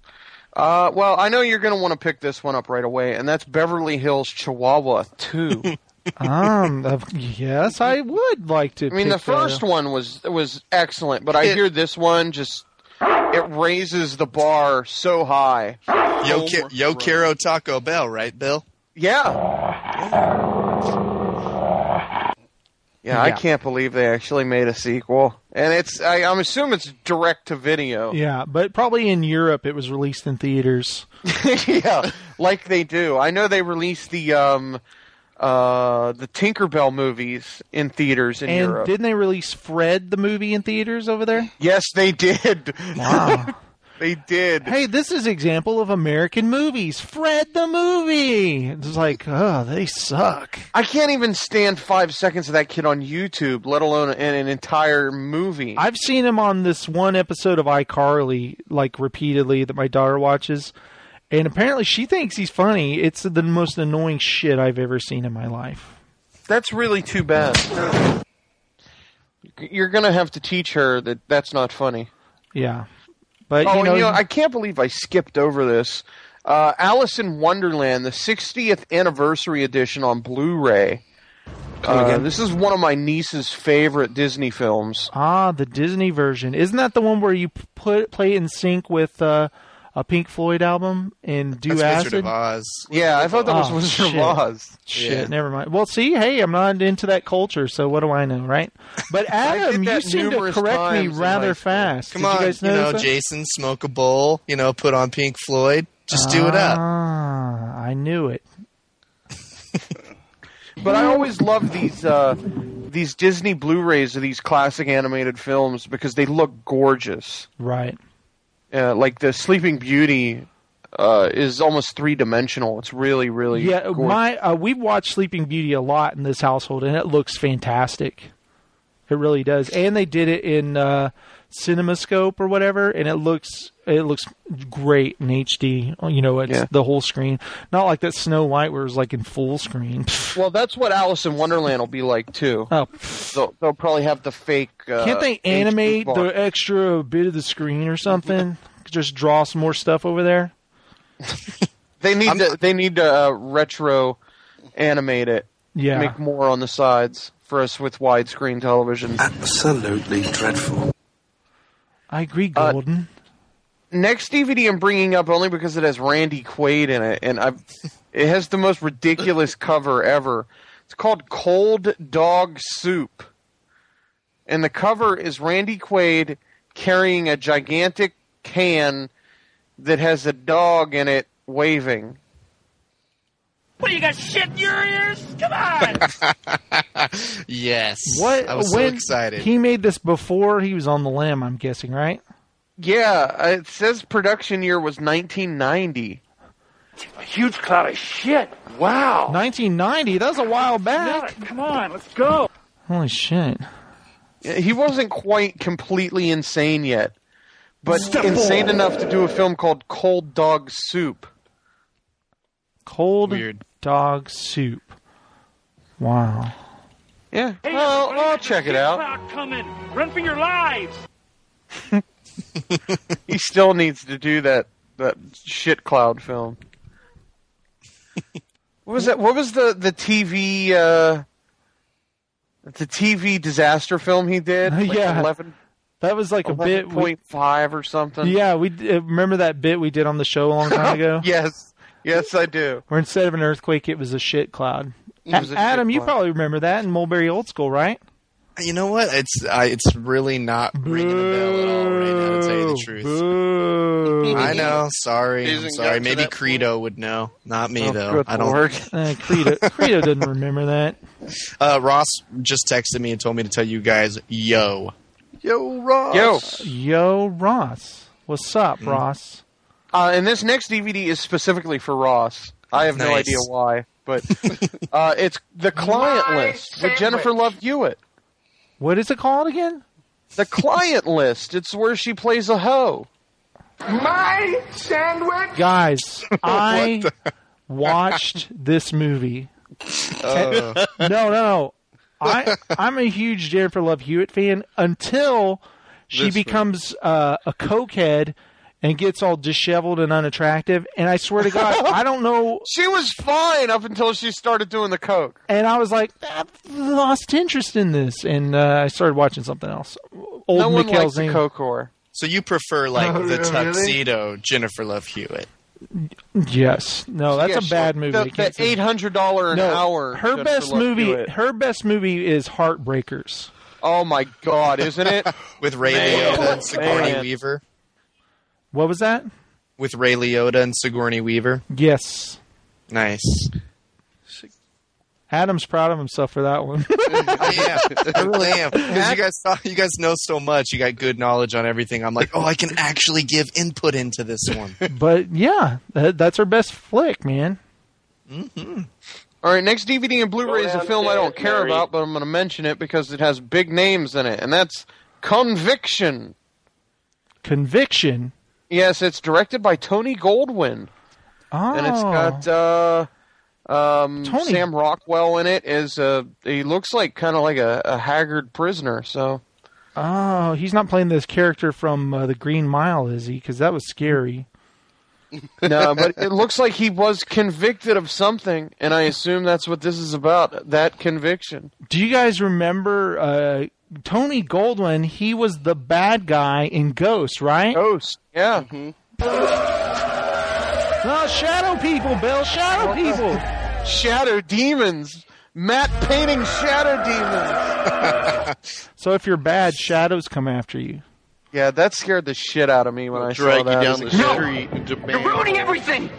Speaker 13: Uh, well, I know you're going to want to pick this one up right away, and that's Beverly Hills Chihuahua two.
Speaker 2: um, uh, yes, I would like to.
Speaker 13: I mean, the
Speaker 2: pick that
Speaker 13: first
Speaker 2: up.
Speaker 13: one was was excellent, but I
Speaker 15: It-
Speaker 13: hear this one just it raises the bar so high.
Speaker 15: Yo, Ki- Yo quiero Taco Bell, right, Bill?
Speaker 13: Yeah. Yeah, I
Speaker 2: Yeah.
Speaker 13: can't believe they actually made a sequel, and it's I, I'm assuming it's direct to video.
Speaker 2: Yeah, but probably in Europe it was released in theaters.
Speaker 13: Yeah, like they do. I know they released the um, uh, the Tinkerbell movies in theaters in
Speaker 2: and
Speaker 13: Europe.
Speaker 2: didn't they release Fred the movie in theaters over there?
Speaker 13: Yes, they did.
Speaker 2: Wow.
Speaker 13: They did.
Speaker 2: Hey, this is an example of American movies. Fred the movie. It's like, oh, they suck.
Speaker 13: I can't even stand five seconds of that kid on YouTube, let alone in an entire movie.
Speaker 2: I've seen him on this one episode of iCarly, like, repeatedly that my daughter watches. And apparently she thinks he's funny. It's the most annoying shit I've ever seen in my life.
Speaker 13: That's really too bad. You're going to have to teach her that that's not funny.
Speaker 2: Yeah. But,
Speaker 13: oh,
Speaker 2: you know,
Speaker 13: you know, I can't believe I skipped over this. Uh, Alice in Wonderland, the sixtieth anniversary edition on Blu-ray. Uh, this is one of my niece's favorite Disney films.
Speaker 2: Ah, the Disney version. Isn't that the one where you put play in sync with uh, a Pink Floyd album and do
Speaker 15: That's
Speaker 2: acid?
Speaker 15: Wizard of Oz.
Speaker 13: Yeah, I thought that was
Speaker 2: Oh,
Speaker 13: Wizard
Speaker 2: shit.
Speaker 13: of Oz.
Speaker 2: Shit,
Speaker 15: Yeah.
Speaker 2: never mind. Well, see, hey, I'm not into that culture, so what do I know, right? But Adam, you
Speaker 13: that
Speaker 2: seem to
Speaker 13: numerous
Speaker 2: correct me
Speaker 13: times in
Speaker 2: rather
Speaker 13: high school.
Speaker 2: fast.
Speaker 15: Come
Speaker 2: Did
Speaker 15: on,
Speaker 2: you guys
Speaker 15: you know,
Speaker 2: notice that?
Speaker 15: Jason, smoke a bowl, you know, put on Pink Floyd. Just do it up.
Speaker 2: Ah, I knew it.
Speaker 13: But I always love these uh, these Disney Blu-rays of these classic animated films because they look gorgeous.
Speaker 2: Right.
Speaker 13: Uh, like the Sleeping Beauty uh, is almost three-dimensional. It's really, really
Speaker 2: Yeah,
Speaker 13: gorgeous.
Speaker 2: my uh, we've watched Sleeping Beauty a lot in this household, and it looks fantastic. It really does. And they did it in uh, CinemaScope or whatever, and it looks it looks great in H D. You know, it's
Speaker 13: Yeah.
Speaker 2: the whole screen, not like that Snow White where it was like in full screen.
Speaker 13: Well, that's what Alice in Wonderland will be like too.
Speaker 2: Oh,
Speaker 13: they'll, they'll probably have the fake. Uh,
Speaker 2: Can't they
Speaker 13: H D
Speaker 2: animate
Speaker 13: bar.
Speaker 2: the extra bit of the screen or something? Just draw some more stuff over there.
Speaker 13: They need to. They need to uh, retro animate it.
Speaker 2: Yeah.
Speaker 13: Make more on the sides for us with widescreen televisions.
Speaker 5: Absolutely dreadful.
Speaker 2: I agree,
Speaker 13: Uh,
Speaker 2: Golden.
Speaker 13: Next D V D I'm bringing up only because it has Randy Quaid in it, and I've, it has the most ridiculous cover ever. It's called Cold Dog Soup, and the cover is Randy Quaid carrying a gigantic can that has a dog in it waving.
Speaker 14: What, you got shit in your ears? Come on!
Speaker 15: Yes.
Speaker 2: What?
Speaker 15: I was
Speaker 2: when
Speaker 15: so excited.
Speaker 2: He made this before he was on the lam, I'm guessing, right?
Speaker 13: Yeah, uh, it says production year was nineteen ninety.
Speaker 14: A huge cloud of shit. Wow.
Speaker 2: nineteen ninety? That was a while back.
Speaker 14: Smell it. Come on, let's go.
Speaker 2: Holy shit.
Speaker 13: He wasn't quite completely insane yet, but
Speaker 14: Step
Speaker 13: insane
Speaker 14: forward.
Speaker 13: enough to do a film called Cold Dog Soup.
Speaker 2: Cold
Speaker 15: Weird.
Speaker 2: dog soup. Wow.
Speaker 13: Yeah,
Speaker 14: Hey,
Speaker 13: well,
Speaker 14: everybody,
Speaker 13: I'll check it
Speaker 14: there's a
Speaker 13: out.
Speaker 14: cloud coming. Run for your lives.
Speaker 13: He still needs to do that that shit cloud film. What was that? What was the the T V uh, the T V disaster film he did? Like
Speaker 2: Yeah.
Speaker 13: eleven
Speaker 2: That was like a bit. we-
Speaker 13: point five or something.
Speaker 2: yeah, we uh, remember that bit we did on the show a long time ago?
Speaker 13: Yes, yes, I do.
Speaker 2: Where instead of an earthquake, it was a shit cloud.
Speaker 13: It was a
Speaker 2: A- Adam,
Speaker 13: shit
Speaker 2: you
Speaker 13: cloud.
Speaker 2: probably remember that in Mulberry Old School, right?
Speaker 15: You know what? It's I, it's really not ringing a bell at all right now, to tell you the truth.
Speaker 2: Boo.
Speaker 15: I know. Sorry.
Speaker 7: He
Speaker 15: I'm
Speaker 7: hasn't
Speaker 15: sorry.
Speaker 7: gotten to
Speaker 15: Maybe
Speaker 7: that
Speaker 15: Credo would know. Not me,
Speaker 13: Oh,
Speaker 15: though.
Speaker 13: good
Speaker 15: I don't.
Speaker 13: Lord.
Speaker 2: Uh, Credo, Credo doesn't remember that.
Speaker 15: Uh, Ross just texted me and told me to tell you guys, yo.
Speaker 7: Yo, Ross.
Speaker 13: Yo.
Speaker 2: Yo, Ross. What's up,
Speaker 15: Mm.
Speaker 2: Ross?
Speaker 13: Uh, and this next D V D is specifically for Ross. I have no
Speaker 15: Nice.
Speaker 13: idea why, but uh, it's The Client
Speaker 14: My
Speaker 13: List with Jennifer
Speaker 14: sandwich.
Speaker 13: Love Hewitt.
Speaker 2: What is it called again?
Speaker 13: The Client List. It's where she plays a hoe.
Speaker 14: My sandwich.
Speaker 2: Guys, I watched this movie.
Speaker 15: Uh,
Speaker 2: No, no, no. I I'm a huge Jennifer Love Hewitt fan until she
Speaker 7: This
Speaker 2: becomes uh, a cokehead and gets all disheveled and unattractive. And I swear to God, I don't know.
Speaker 13: She was fine up until she started doing the coke.
Speaker 2: And I was like, I've lost interest in this, and uh, I started watching something else. Old
Speaker 13: no one
Speaker 2: Mikhail
Speaker 13: likes the
Speaker 2: Zane.
Speaker 13: coke whore.
Speaker 15: so you prefer like
Speaker 14: Oh,
Speaker 15: the
Speaker 14: really?
Speaker 15: tuxedo Jennifer Love Hewitt?
Speaker 2: Yes, no, that's
Speaker 13: Yeah,
Speaker 2: a bad
Speaker 13: she-
Speaker 2: movie.
Speaker 13: The,
Speaker 2: I can't
Speaker 13: the
Speaker 2: say-
Speaker 13: eight hundred dollar an
Speaker 2: no,
Speaker 13: hour.
Speaker 2: Her
Speaker 13: Jennifer
Speaker 2: best
Speaker 13: Love
Speaker 2: movie.
Speaker 13: Hewitt.
Speaker 2: Her best movie is Heartbreakers.
Speaker 13: Oh my God, isn't it?
Speaker 15: With Ray
Speaker 13: Man.
Speaker 15: Liotta and Sigourney
Speaker 13: Man.
Speaker 15: Weaver?
Speaker 2: What was that?
Speaker 15: With Ray Liotta and Sigourney Weaver?
Speaker 2: Yes.
Speaker 15: Nice.
Speaker 2: Adam's proud of himself for that one.
Speaker 15: I am. I really am. Because you guys, saw, you guys know so much. You got good knowledge on everything. I'm like, oh, I can actually give input into this one.
Speaker 2: But yeah, that, that's our best flick, man.
Speaker 15: Mm-hmm.
Speaker 13: All right, next D V D and Blu-ray is a film I don't care
Speaker 14: Mary.
Speaker 13: about, but I'm going to mention it because it has big names in it, and that's Conviction.
Speaker 2: Conviction?
Speaker 13: Yes, it's directed by Tony Goldwyn.
Speaker 2: Oh.
Speaker 13: And it's got uh, um,
Speaker 2: Tony.
Speaker 13: Sam Rockwell in it. Is uh, he looks like kind of like a, a haggard prisoner, so...
Speaker 2: Oh, he's not playing this character from uh, The Green Mile, is he? Because that was scary.
Speaker 13: No, but it looks like he was convicted of something, and I assume that's what this is about, that conviction.
Speaker 2: Do you guys remember uh, Tony Goldwyn? He was the bad guy in Ghost, right?
Speaker 13: Ghost, yeah.
Speaker 7: Mm-hmm.
Speaker 2: Oh, shadow people, Bill, shadow people.
Speaker 13: Shadow demons. Matt painting shadow demons.
Speaker 2: So if you're bad, shadows come after you.
Speaker 13: Yeah, that scared the shit out of me when I saw
Speaker 7: Drag you
Speaker 13: that.
Speaker 7: down the
Speaker 13: as a kid.
Speaker 7: street and demand.
Speaker 14: You're ruining everything!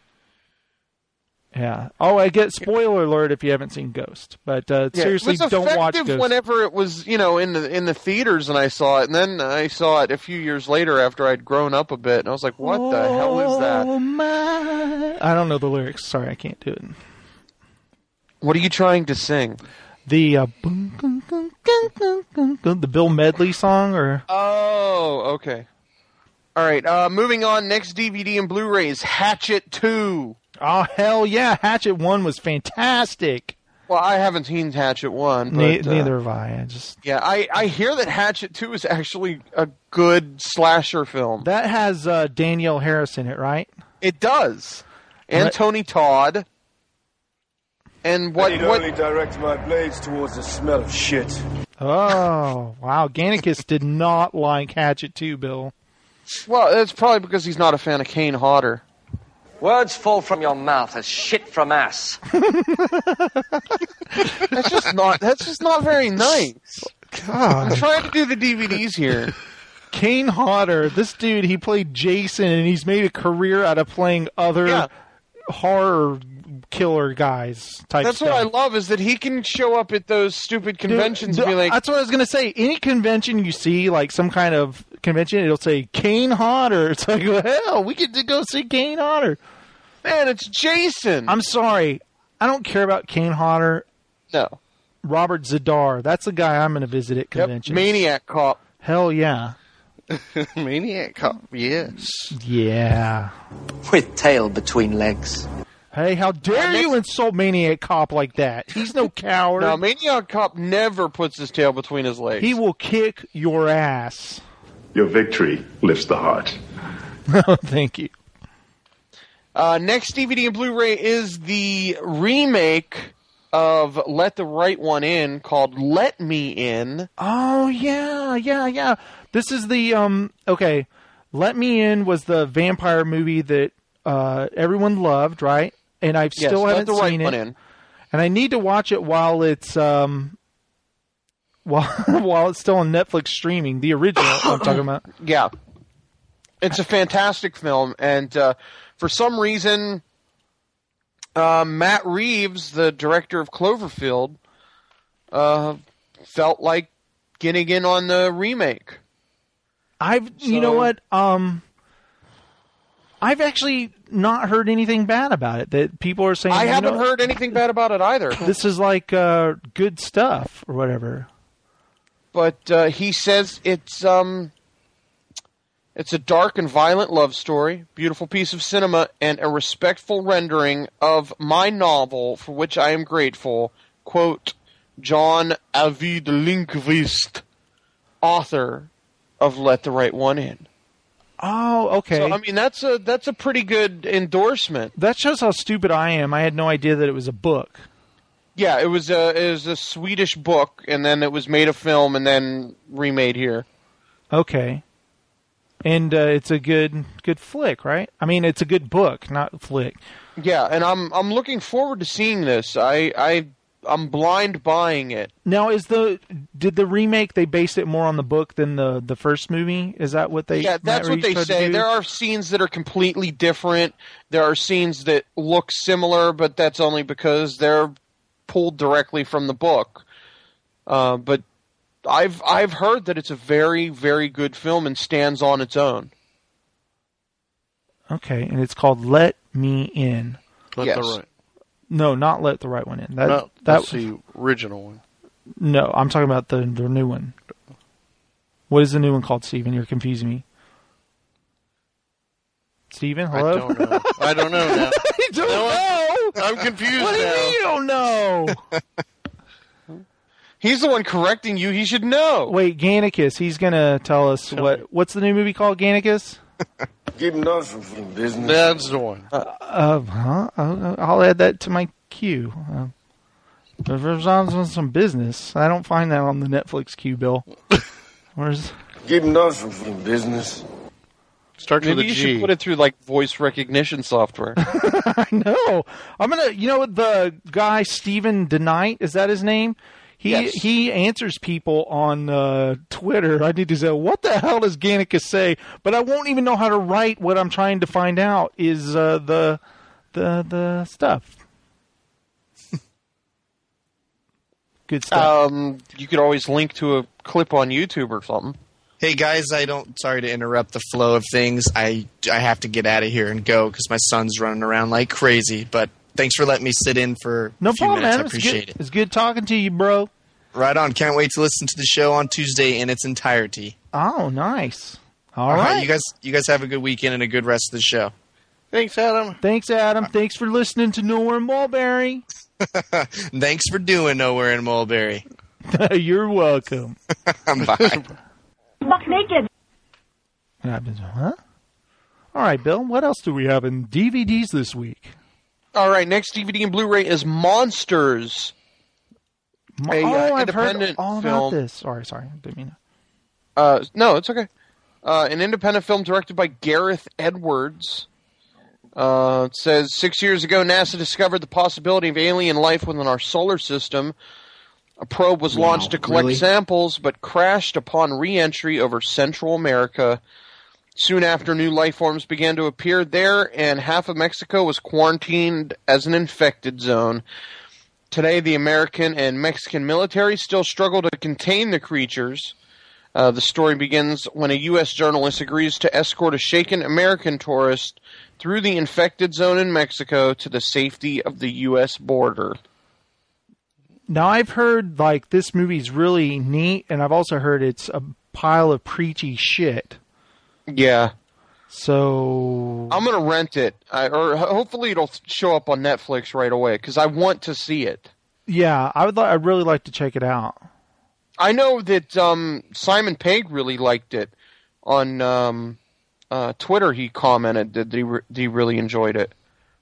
Speaker 2: Yeah. Oh, I get spoiler alert if you haven't seen Ghost, but uh,
Speaker 13: Yeah,
Speaker 2: seriously,
Speaker 13: it was
Speaker 2: don't watch
Speaker 13: effective
Speaker 2: Ghost.
Speaker 13: whenever it was, you know, in the in the theaters, and I saw it, and then I saw it a few years later after I'd grown up a bit, and I was like, "What the hell is that?"
Speaker 2: Oh, my. I don't know the lyrics. Sorry, I can't do it.
Speaker 13: What are you trying to sing?
Speaker 2: The uh, boom, boom, boom, boom, boom, boom, boom, the Bill Medley song, or
Speaker 13: Oh, okay. All right. Uh, moving on. Next D V D and Blu-ray is Hatchet two.
Speaker 2: Oh hell yeah, Hatchet one was fantastic.
Speaker 13: Well, I haven't seen Hatchet one. But,
Speaker 2: Ne-
Speaker 13: uh,
Speaker 2: neither have I. I just
Speaker 13: Yeah, I, I hear that Hatchet two is actually a good slasher film.
Speaker 2: that has uh, Danielle Harris in it, right?
Speaker 13: It does, and
Speaker 2: Right.
Speaker 13: Tony Todd. And what
Speaker 8: I need
Speaker 13: what
Speaker 8: only direct my blades towards the smell of shit.
Speaker 2: Oh wow, Gannicus did not like Hatchet two, Bill.
Speaker 13: Well, it's probably because he's not a fan of Kane Hodder.
Speaker 12: Words fall from your mouth as shit from ass.
Speaker 13: That's just not. That's just not very nice. I'm
Speaker 2: God,
Speaker 13: trying to do the D V Ds here.
Speaker 2: Kane Hodder, this dude, he played Jason, and he's made a career out of playing other
Speaker 13: Yeah.
Speaker 2: horror killer guys type
Speaker 13: That's
Speaker 2: stuff.
Speaker 13: what I love is that he can show up at those stupid conventions
Speaker 2: Dude,
Speaker 13: and be like,
Speaker 2: that's what I was gonna say. Any convention you see, like some kind of convention, it'll say Kane Hodder. It's like, well, hell, we get to go see Kane Hodder.
Speaker 13: "Man, it's Jason."
Speaker 2: I'm sorry, I don't care about Kane Hodder.
Speaker 13: No,
Speaker 2: Robert Zadar, that's the guy I'm gonna visit at
Speaker 13: yep,
Speaker 2: conventions.
Speaker 13: Maniac Cop.
Speaker 2: Hell yeah,
Speaker 7: Maniac Cop, yes.
Speaker 2: yeah.
Speaker 12: With tail between legs.
Speaker 2: Hey, how dare
Speaker 13: Uh, next-
Speaker 2: you insult Maniac Cop like that? He's no coward.
Speaker 13: No, Maniac Cop never puts his tail between his legs.
Speaker 2: He will kick your ass.
Speaker 6: Your victory lifts the heart.
Speaker 2: Thank you.
Speaker 13: Uh, next D V D and Blu-ray is the remake of Let the Right One In, called Let Me In.
Speaker 2: Oh yeah, yeah, yeah. This is the um. Okay, Let Me In was the vampire movie that uh, everyone loved, right? And I
Speaker 13: Yes,
Speaker 2: still
Speaker 13: Let
Speaker 2: haven't
Speaker 13: the Right
Speaker 2: seen
Speaker 13: One
Speaker 2: it,
Speaker 13: In.
Speaker 2: and I need to watch it while it's um. While while it's still on Netflix streaming, the original I'm talking about.
Speaker 13: Yeah. It's a fantastic film, and uh, for some reason, uh, Matt Reeves, the director of Cloverfield, uh, felt like getting in on the remake.
Speaker 2: I've you know
Speaker 13: So-
Speaker 2: what um. I've actually not heard anything bad about it. That people are saying
Speaker 13: I
Speaker 2: you
Speaker 13: haven't
Speaker 2: know,
Speaker 13: heard anything bad about it either.
Speaker 2: this is like uh, good stuff or whatever.
Speaker 13: But uh, he says it's um, it's a dark and violent love story, beautiful piece of cinema, and a respectful rendering of my novel, for which I am grateful. Quote, John Avid Lindqvist, author of Let the Right One In.
Speaker 2: Oh, okay.
Speaker 13: So I mean, that's a that's a pretty good endorsement.
Speaker 2: That shows how stupid I am. I had no idea that it was a book.
Speaker 13: Yeah, it was a it was a Swedish book, and then it was made a film, and then remade here.
Speaker 2: Okay. And uh, it's a good good flick, right? I mean, it's a good book, not flick.
Speaker 13: Yeah, and I'm I'm looking forward to seeing this. I I I'm blind buying it.
Speaker 2: Now, is the did the remake they base it more on the book than the the first movie? Is that what they?
Speaker 13: Yeah,
Speaker 2: Matt
Speaker 13: that's what
Speaker 2: Reeves
Speaker 13: they
Speaker 2: tried to
Speaker 13: say.
Speaker 2: do?
Speaker 13: There are scenes that are completely different. There are scenes that look similar, but that's only because they're pulled directly from the book. Uh, but I've I've heard that it's a very, very good film and stands on its own.
Speaker 2: Okay, and it's called Let Me In.
Speaker 7: Let
Speaker 13: yes.
Speaker 7: the right.
Speaker 2: No, not Let the Right One In. That,
Speaker 7: No,
Speaker 2: that
Speaker 7: that's the original one.
Speaker 2: No, I'm talking about the the new one. What is the new one called, Steven? You're confusing me. Steven, hello?
Speaker 7: I don't know. I don't know now.
Speaker 2: You don't
Speaker 7: No,
Speaker 2: know?
Speaker 7: I'm confused
Speaker 2: What do you
Speaker 7: now.
Speaker 2: mean you don't know?
Speaker 13: He's the one correcting you. He should know.
Speaker 2: Wait, Gannicus. He's going to tell us what. What's the new movie called, Gannicus?
Speaker 19: Keep him done from business.
Speaker 7: That's the one.
Speaker 2: Uh, uh, huh? I'll, I'll add that to my queue. Uh, if there's on some business, I don't find that on the Netflix queue, Bill. Where's...
Speaker 19: Keep him done from business.
Speaker 7: Starts
Speaker 13: Maybe
Speaker 7: with a
Speaker 13: you
Speaker 7: G.
Speaker 13: should put it through like voice recognition software.
Speaker 2: I know. I'm gonna. You know the guy Stephen DeKnight, is that his name? He
Speaker 13: Yes.
Speaker 2: he answers people on uh, Twitter. I need to say, what the hell does Gannicus say? But I won't even know how to write what I'm trying to find out is uh, the the the stuff. Good stuff.
Speaker 13: Um, you could always link to a clip on YouTube or something.
Speaker 15: Hey guys, I don't. Sorry to interrupt the flow of things. I I have to get out of here and go because my son's running around like crazy. But thanks for letting me sit in for
Speaker 2: No
Speaker 15: a few
Speaker 2: problem,
Speaker 15: minutes.
Speaker 2: man.
Speaker 15: I appreciate
Speaker 2: it's good,
Speaker 15: it.
Speaker 2: It's good talking to you, bro.
Speaker 15: Right on. Can't wait to listen to the show on Tuesday in its entirety.
Speaker 2: Oh, nice. All
Speaker 15: All right,
Speaker 2: right.
Speaker 15: you guys. You guys have a good weekend and a good rest of the show.
Speaker 7: Thanks, Adam.
Speaker 2: Thanks, Adam. Thanks for listening to Nowhere in Mulberry.
Speaker 15: Thanks for doing Nowhere in Mulberry.
Speaker 2: You're welcome.
Speaker 15: Bye.
Speaker 17: Buck naked.
Speaker 2: What happens? Huh? All right, Bill. What else do we have in D V Ds this week?
Speaker 13: All right, next D V D and Blu-ray is Monsters.
Speaker 2: Mo-
Speaker 13: A,
Speaker 2: oh,
Speaker 13: uh,
Speaker 2: I've heard
Speaker 13: independent
Speaker 2: all about
Speaker 13: film.
Speaker 2: this. Sorry, sorry. Didn't mean to.
Speaker 13: Uh, no, it's okay. Uh, an independent film directed by Gareth Edwards. Uh, it says, six years ago, NASA discovered the possibility of alien life within our solar system. A probe was
Speaker 3: Wow,
Speaker 13: launched to collect
Speaker 3: really?
Speaker 13: samples, but crashed upon re-entry over Central America. Soon after, new life forms began to appear there, and half of Mexico was quarantined as an infected zone. Today, the American and Mexican military still struggle to contain the creatures. Uh, the story begins when a U S journalist agrees to escort a shaken American tourist through the infected zone in Mexico to the safety of the U S border.
Speaker 2: Now, I've heard, like, this movie's really neat, and I've also heard it's a pile of preachy shit.
Speaker 13: Yeah.
Speaker 2: So...
Speaker 13: I'm going to rent it, I, or hopefully it'll show up on Netflix right away, because I want to see it.
Speaker 2: Yeah, I would. Li- I'd really like to check it out.
Speaker 13: I know that um, Simon Pegg really liked it. On um, uh, Twitter, he commented that he, re- he really enjoyed it.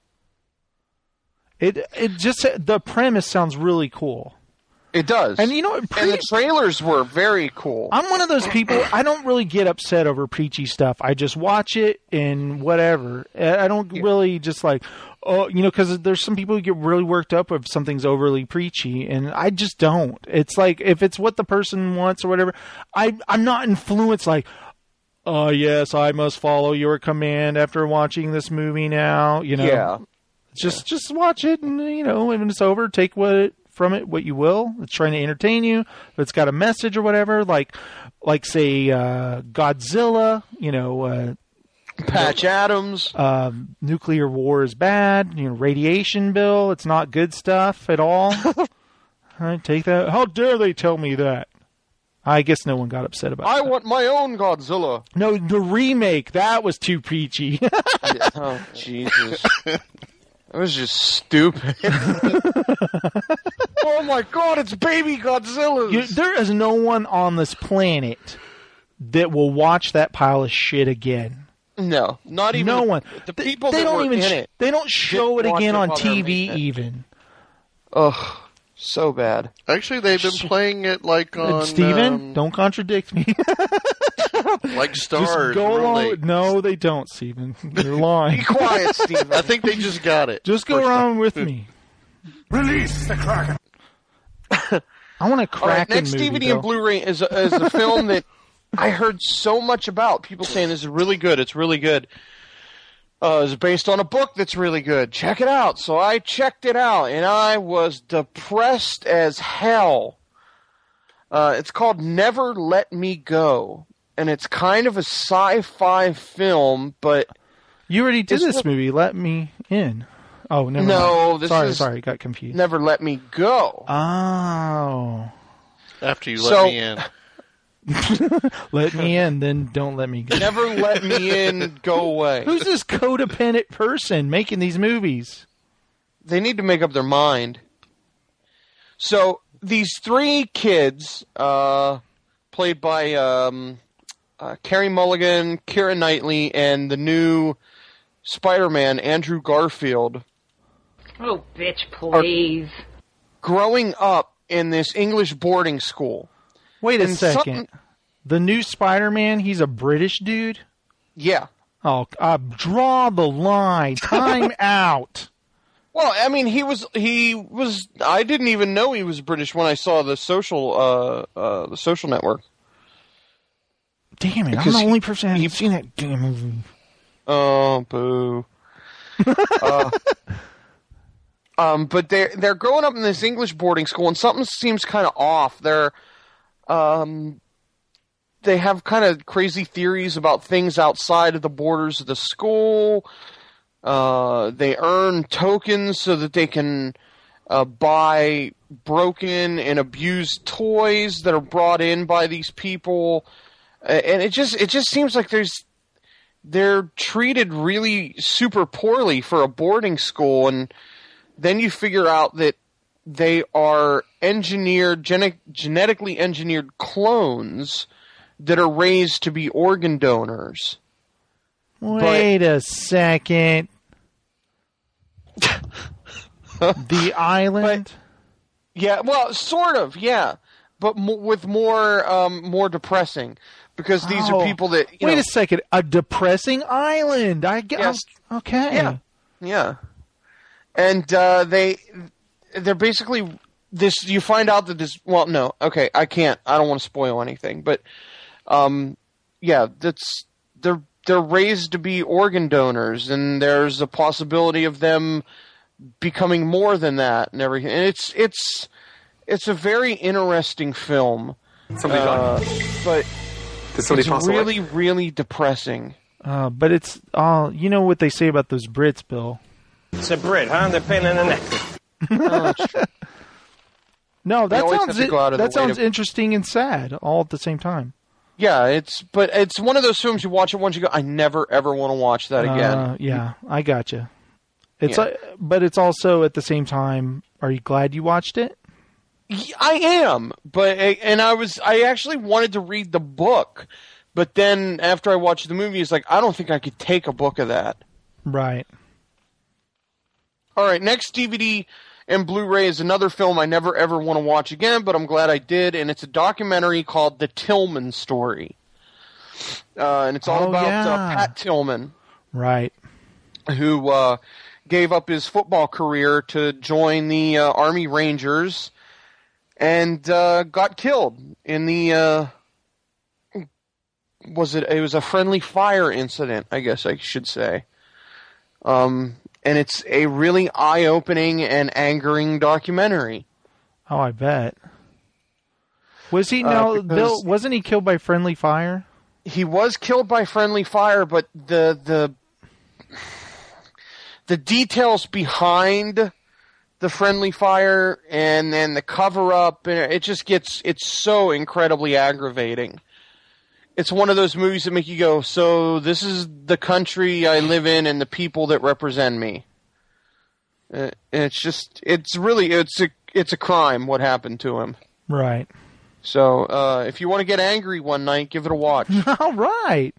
Speaker 2: It it just the premise sounds really cool.
Speaker 13: It does,
Speaker 2: and you know,
Speaker 13: pre- and the trailers were very cool.
Speaker 2: I'm one of those people. I don't really get upset over preachy stuff. I just watch it and whatever. I don't really just like, oh, you know, because there's some people who get really worked up if something's overly preachy, and I just don't. It's like if it's what the person wants or whatever. I I'm not influenced like. Oh, yes, I must follow your command after watching this movie now, you know.
Speaker 13: Yeah.
Speaker 2: Just just watch it, and, you know, when it's over, take what from it what you will. It's trying to entertain you. If it's got a message or whatever, like, like say, uh, Godzilla, you know. Uh,
Speaker 13: Patch Adams.
Speaker 2: Um, nuclear war is bad. You know, radiation bill, it's not good stuff at all. All right, take that. How dare they tell me that? I guess no one got upset about it.
Speaker 13: I want my own Godzilla.
Speaker 2: No, the remake, that was too preachy.
Speaker 13: Yeah, oh, Jesus. That was just stupid. Oh, my God, it's baby Godzilla.
Speaker 2: You, there is no one on this planet that will watch that pile of shit again.
Speaker 13: No, not even
Speaker 2: no
Speaker 13: the,
Speaker 2: one.
Speaker 13: The people
Speaker 2: they
Speaker 13: that
Speaker 2: don't
Speaker 13: were
Speaker 2: even
Speaker 13: in
Speaker 2: sh-
Speaker 13: it.
Speaker 2: They don't show it
Speaker 13: didn't
Speaker 2: again
Speaker 13: watch
Speaker 2: on
Speaker 13: it while they
Speaker 2: T
Speaker 13: were
Speaker 2: V
Speaker 13: making it.
Speaker 2: even.
Speaker 13: Ugh, so bad.
Speaker 7: Actually, they've been playing it like on...
Speaker 2: Steven,
Speaker 7: um,
Speaker 2: don't contradict me.
Speaker 7: like Stars.
Speaker 2: Just go
Speaker 7: real
Speaker 2: along.
Speaker 7: late.
Speaker 2: No, they don't, Steven. You're lying.
Speaker 13: Be quiet, Steven.
Speaker 7: I think they just got it.
Speaker 2: Just go
Speaker 7: First
Speaker 2: around
Speaker 7: time.
Speaker 2: with me.
Speaker 6: Release the Kraken.
Speaker 2: I want a
Speaker 13: All right,
Speaker 2: Kraken
Speaker 13: next
Speaker 2: movie,
Speaker 13: D V D
Speaker 2: Bill.
Speaker 13: and Blu-ray is a, is a film that I heard so much about. People saying this is really good. It's really good. Uh, it's based on a book that's really good. Check it out. So I checked it out, and I was depressed as hell. Uh, it's called Never Let Me Go, and it's kind of a sci-fi film, but...
Speaker 2: You already did this
Speaker 13: what,
Speaker 2: movie, Let Me In. Oh, never
Speaker 13: No,
Speaker 2: mind.
Speaker 13: this
Speaker 2: sorry,
Speaker 13: is...
Speaker 2: Sorry, got confused.
Speaker 13: Never Let Me Go.
Speaker 2: Oh.
Speaker 7: After you
Speaker 13: So-
Speaker 7: let me in.
Speaker 2: Let me in, then don't let me go.
Speaker 13: Never let me in, go away.
Speaker 2: Who's this codependent person making these movies?
Speaker 13: They need to make up their mind. So, these three kids, uh, played by um, uh, Carey Mulligan, Keira Knightley, and the new Spider-Man, Andrew Garfield,
Speaker 14: Oh, bitch, please.
Speaker 13: growing up in this English boarding school.
Speaker 2: Wait a
Speaker 13: And
Speaker 2: second.
Speaker 13: something-
Speaker 2: The new Spider-Man, he's a British dude?
Speaker 13: Yeah.
Speaker 2: Oh, uh, draw the line. Time out.
Speaker 13: Well, I mean, he was, he was, I didn't even know he was British when I saw the social, uh, uh, the Social Network.
Speaker 2: Damn it,
Speaker 13: Because
Speaker 2: I'm the
Speaker 13: he-
Speaker 2: only person who hasn't seen that damn movie.
Speaker 13: Oh, boo. uh, um, but they're, they're growing up in this English boarding school, and something seems kind of off. They're, um, they have kind of crazy theories about things outside of the borders of the school. Uh, they earn tokens so that they can uh, buy broken and abused toys that are brought in by these people. Uh, and it just it just seems like there's they're treated really super poorly for a boarding school, and then you figure out that they are engineered, gene- genetically engineered clones that are raised to be organ donors.
Speaker 2: Wait a second. The island?
Speaker 13: Yeah, well, sort of, yeah, but m- with more um, more depressing, because these
Speaker 2: Oh.
Speaker 13: are people that you
Speaker 2: Wait
Speaker 13: know,
Speaker 2: a second. A depressing island. I get.
Speaker 13: Yes.
Speaker 2: Okay.
Speaker 13: Yeah. Yeah, and uh, they they're basically this. You find out that this. Well, no, okay, I can't. I don't want to spoil anything, but um, yeah, that's they're they're raised to be organ donors, and there's a possibility of them becoming more than that, and everything. And it's it's it's a very interesting film.
Speaker 9: Somebody
Speaker 13: uh,
Speaker 9: died.
Speaker 13: but
Speaker 9: Did somebody
Speaker 13: it's
Speaker 9: pass away?
Speaker 13: really really depressing.
Speaker 2: Uh, but it's all. You know what they say about those Brits, Bill.
Speaker 14: It's a Brit, huh? They're pain in the neck.
Speaker 2: No,
Speaker 13: They
Speaker 2: that
Speaker 13: always
Speaker 2: sounds
Speaker 13: have to go out of
Speaker 2: that
Speaker 13: the way
Speaker 2: sounds
Speaker 13: to-
Speaker 2: interesting and sad all at the same time.
Speaker 13: Yeah, it's but it's one of those films you watch it once you go, I never ever want to watch that again.
Speaker 2: Uh, yeah, I gotcha. It's
Speaker 13: Yeah.
Speaker 2: uh, but it's also at the same time. Are you glad you watched it?
Speaker 13: I am, but and I was I actually wanted to read the book, but then after I watched the movie, it's like I don't think I could take a book of that.
Speaker 2: Right.
Speaker 13: All right, next D V D and Blu-ray is another film I never ever want to watch again, but I'm glad I did, and it's a documentary called The Tillman Story, uh, and it's all
Speaker 2: Oh,
Speaker 13: about
Speaker 2: yeah.
Speaker 13: uh, Pat Tillman,
Speaker 2: Right.
Speaker 13: who uh, gave up his football career to join the uh, Army Rangers and uh, got killed in the uh, was it it was a friendly fire incident, I guess I should say. Um, and it's a really eye-opening and angering documentary.
Speaker 2: Oh, I bet. Was he
Speaker 13: Uh,
Speaker 2: no
Speaker 13: because-
Speaker 2: Bill? Wasn't he killed by friendly fire?
Speaker 13: He was killed by friendly fire, but the the the details behind the friendly fire and then the cover up, and it just gets it's so incredibly aggravating. It's one of those movies that make you go, so this is the country I live in and the people that represent me. Uh, and it's just it's really it's a it's a crime what happened to him.
Speaker 2: Right.
Speaker 13: So uh, if you want to get angry one night, give it a watch.
Speaker 2: All right.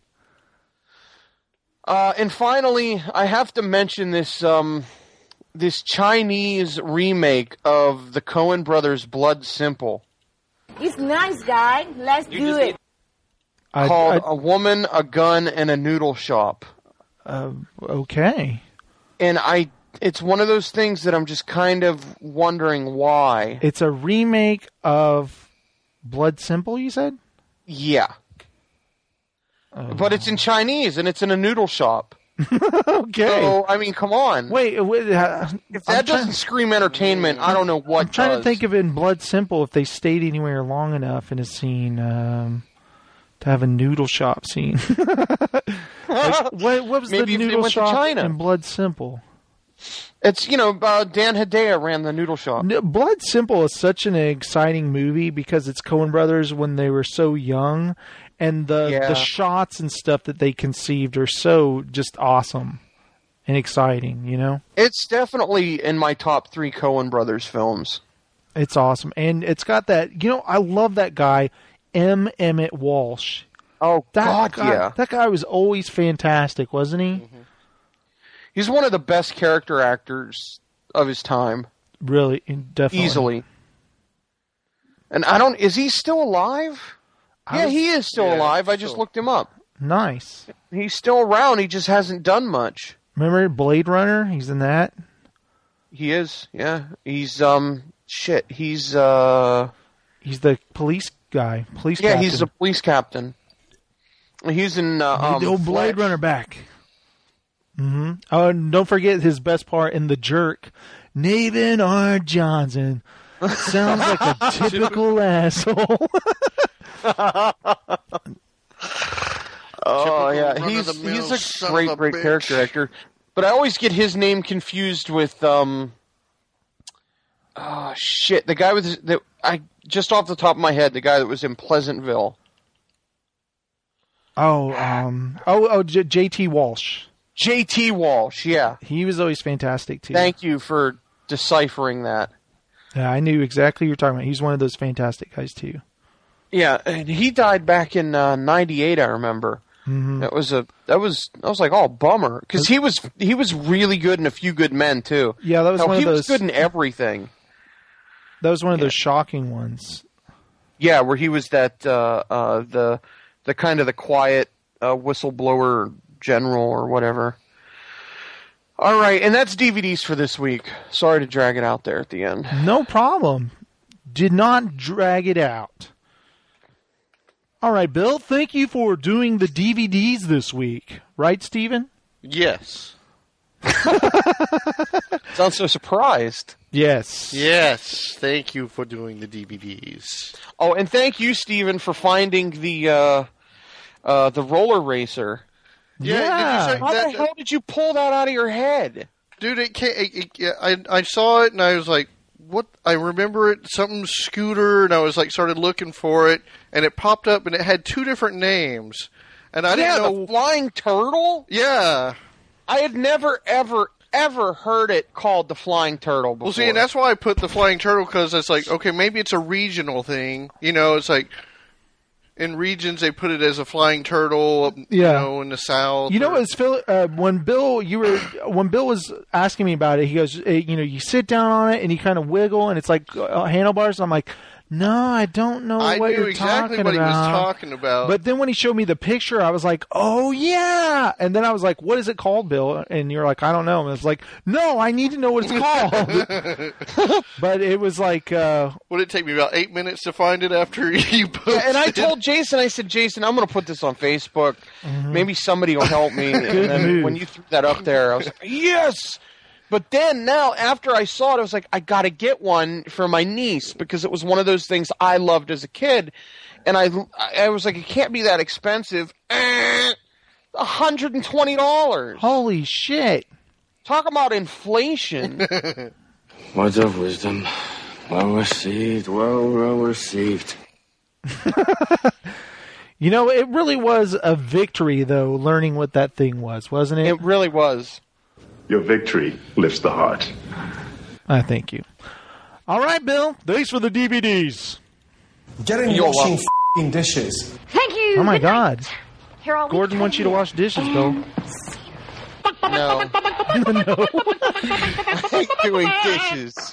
Speaker 13: Uh, and finally, I have to mention this um, this Chinese remake of the Coen Brothers' Blood Simple,
Speaker 21: It's nice, guy. Let's do it.
Speaker 2: I-
Speaker 13: called
Speaker 2: I-
Speaker 13: A Woman, a Gun, and a Noodle Shop.
Speaker 2: Uh, okay.
Speaker 13: And I, it's one of those things that I'm just kind of wondering why.
Speaker 2: It's a remake of Blood Simple. You said.
Speaker 13: Yeah. But it's in Chinese, and it's in a noodle shop.
Speaker 2: Okay.
Speaker 13: So, I mean, come on.
Speaker 2: Wait, wait uh,
Speaker 13: if that
Speaker 2: I'm
Speaker 13: doesn't
Speaker 2: trying-
Speaker 13: scream entertainment, I don't know what
Speaker 2: I'm trying
Speaker 13: does.
Speaker 2: to think of in Blood Simple if they stayed anywhere long enough in a scene um, to have a noodle shop scene. Like, what, what was
Speaker 13: Maybe
Speaker 2: the
Speaker 13: if they
Speaker 2: noodle
Speaker 13: went to
Speaker 2: shop
Speaker 13: China.
Speaker 2: in Blood Simple?
Speaker 13: It's, you know, uh, Dan Hedaya ran the noodle shop.
Speaker 2: No, Blood Simple is such an exciting movie because it's Coen Brothers when they were so young, and the
Speaker 13: Yeah.
Speaker 2: the shots and stuff that they conceived are so just awesome and exciting. You know,
Speaker 13: It's definitely in my top three Coen Brothers films.
Speaker 2: it's awesome, and it's got that. You know, I love that guy, M. Emmett Walsh.
Speaker 13: Oh
Speaker 2: that
Speaker 13: God,
Speaker 2: guy,
Speaker 13: yeah.
Speaker 2: that guy was always fantastic, wasn't he?
Speaker 13: Mm-hmm. He's one of the best character actors of his time.
Speaker 2: Really, definitely,
Speaker 13: Easily. And I don't... Is he still alive?
Speaker 2: I
Speaker 13: yeah,
Speaker 2: was-
Speaker 13: he is still
Speaker 2: yeah,
Speaker 13: alive. I just
Speaker 2: still-
Speaker 13: looked him up.
Speaker 2: Nice.
Speaker 13: He's still around. He just hasn't done much.
Speaker 2: Remember Blade Runner? He's in that.
Speaker 13: He is, yeah. He's, um... Shit, he's, uh...
Speaker 2: He's the police guy. Police.
Speaker 13: Yeah,
Speaker 2: captain.
Speaker 13: he's the police captain. He's in, uh, um...
Speaker 2: the old Blade Runner back. Mm-hmm. Oh, and don't forget his best part in The Jerk. Nathan R. Johnson sounds like a typical asshole.
Speaker 13: Oh, yeah.
Speaker 7: Typical
Speaker 13: He's,
Speaker 7: run-of-the-mill
Speaker 13: he's
Speaker 7: son
Speaker 13: a great,
Speaker 7: of a
Speaker 13: great
Speaker 7: bitch.
Speaker 13: character actor. But I always get his name confused with, um... Oh, shit. The guy with... The, I just off the top of my head, the guy that was in Pleasantville.
Speaker 2: Oh, um, oh, oh, J- J.T. Walsh.
Speaker 13: J T. Walsh, yeah.
Speaker 2: He was always fantastic too.
Speaker 13: Thank you for deciphering that.
Speaker 2: Yeah, I knew exactly what you're talking about. He's one of those fantastic guys too.
Speaker 13: Yeah, and he died back in uh, ninety-eight. I remember.
Speaker 2: Mm-hmm.
Speaker 13: That was a that was I was like, oh, bummer, because he was he was really good in A Few Good Men too.
Speaker 2: Yeah, that was
Speaker 13: Hell,
Speaker 2: one
Speaker 13: he
Speaker 2: of
Speaker 13: was
Speaker 2: those.
Speaker 13: good in everything.
Speaker 2: That was one of those shocking ones.
Speaker 13: Yeah, where he was that uh, uh, the the kind of the quiet uh, whistleblower general or whatever. All right, and that's D V Ds for this week. Sorry to drag it out there at the end.
Speaker 2: No problem. Did not drag it out. All right, Bill, thank you for doing the D V Ds this week. Right, Steven?
Speaker 7: Yes.
Speaker 13: Sounds so surprised.
Speaker 2: Yes.
Speaker 7: Yes. Thank you for doing the D V Ds.
Speaker 13: Oh, and thank you, Steven, for finding the uh, uh, the roller racer.
Speaker 7: Yeah. Did you say
Speaker 13: How
Speaker 7: that,
Speaker 13: the hell did you pull that out of your head?
Speaker 7: Dude, it can't. It, it, yeah, I I saw it and I was like, "What?" I remember it, something scooter, and I was like, started looking for it, and it popped up, and it had two different names, and I
Speaker 13: yeah,
Speaker 7: didn't know.
Speaker 13: the flying turtle.
Speaker 7: Yeah,
Speaker 13: I had never, ever, ever heard it called the flying turtle before.
Speaker 7: well, see, and that's why I put the flying turtle because it's like, okay, maybe it's a regional thing. You know, it's like in regions they put it as a flying turtle. You
Speaker 2: Yeah.
Speaker 7: know, in the south.
Speaker 2: You know,
Speaker 7: or-
Speaker 2: as Phil, uh, when Bill, you were when Bill was asking me about it, he goes, eh, you know, you sit down on it and you kind of wiggle, and it's like uh, handlebars. And I'm like, no, I don't know
Speaker 7: I
Speaker 2: what
Speaker 7: knew
Speaker 2: you're
Speaker 7: exactly
Speaker 2: talking
Speaker 7: what he was
Speaker 2: about.
Speaker 7: talking about.
Speaker 2: But then when he showed me the picture, I was like, oh yeah. And then I was like, what is it called, Bill? And you're like, I don't know. And I was like, no, I need to know what it's called. But it was like, uh,
Speaker 7: would it take me about eight minutes to find it after you posted?
Speaker 13: Yeah, and I told Jason, I said, Jason, I'm going to put this on Facebook. Maybe somebody will help me. And
Speaker 2: Good
Speaker 13: then
Speaker 2: move.
Speaker 13: when you threw that up there, I was like, yes! But then now, after I saw it, I was like, I got to get one for my niece because it was one of those things I loved as a kid. And I, I was like, it can't be that expensive. Eh, one hundred twenty dollars.
Speaker 2: holy shit.
Speaker 13: Talk about inflation.
Speaker 8: Words of wisdom. Well received, well, well received.
Speaker 2: You know, it really was a victory, though, learning what that thing was, wasn't it?
Speaker 13: It really was.
Speaker 6: Your victory lifts the heart.
Speaker 2: I thank you. All right, Bill. Thanks for the D V Ds.
Speaker 18: Get in
Speaker 13: You're
Speaker 18: washing
Speaker 13: welcome.
Speaker 18: f***ing dishes.
Speaker 10: Thank you.
Speaker 2: Oh, my
Speaker 10: Good night.
Speaker 2: God.
Speaker 10: Here, I'll
Speaker 2: Gordon
Speaker 10: leave
Speaker 2: wants you to wash dishes, Bill.
Speaker 13: No.
Speaker 2: No.
Speaker 13: I hate doing dishes.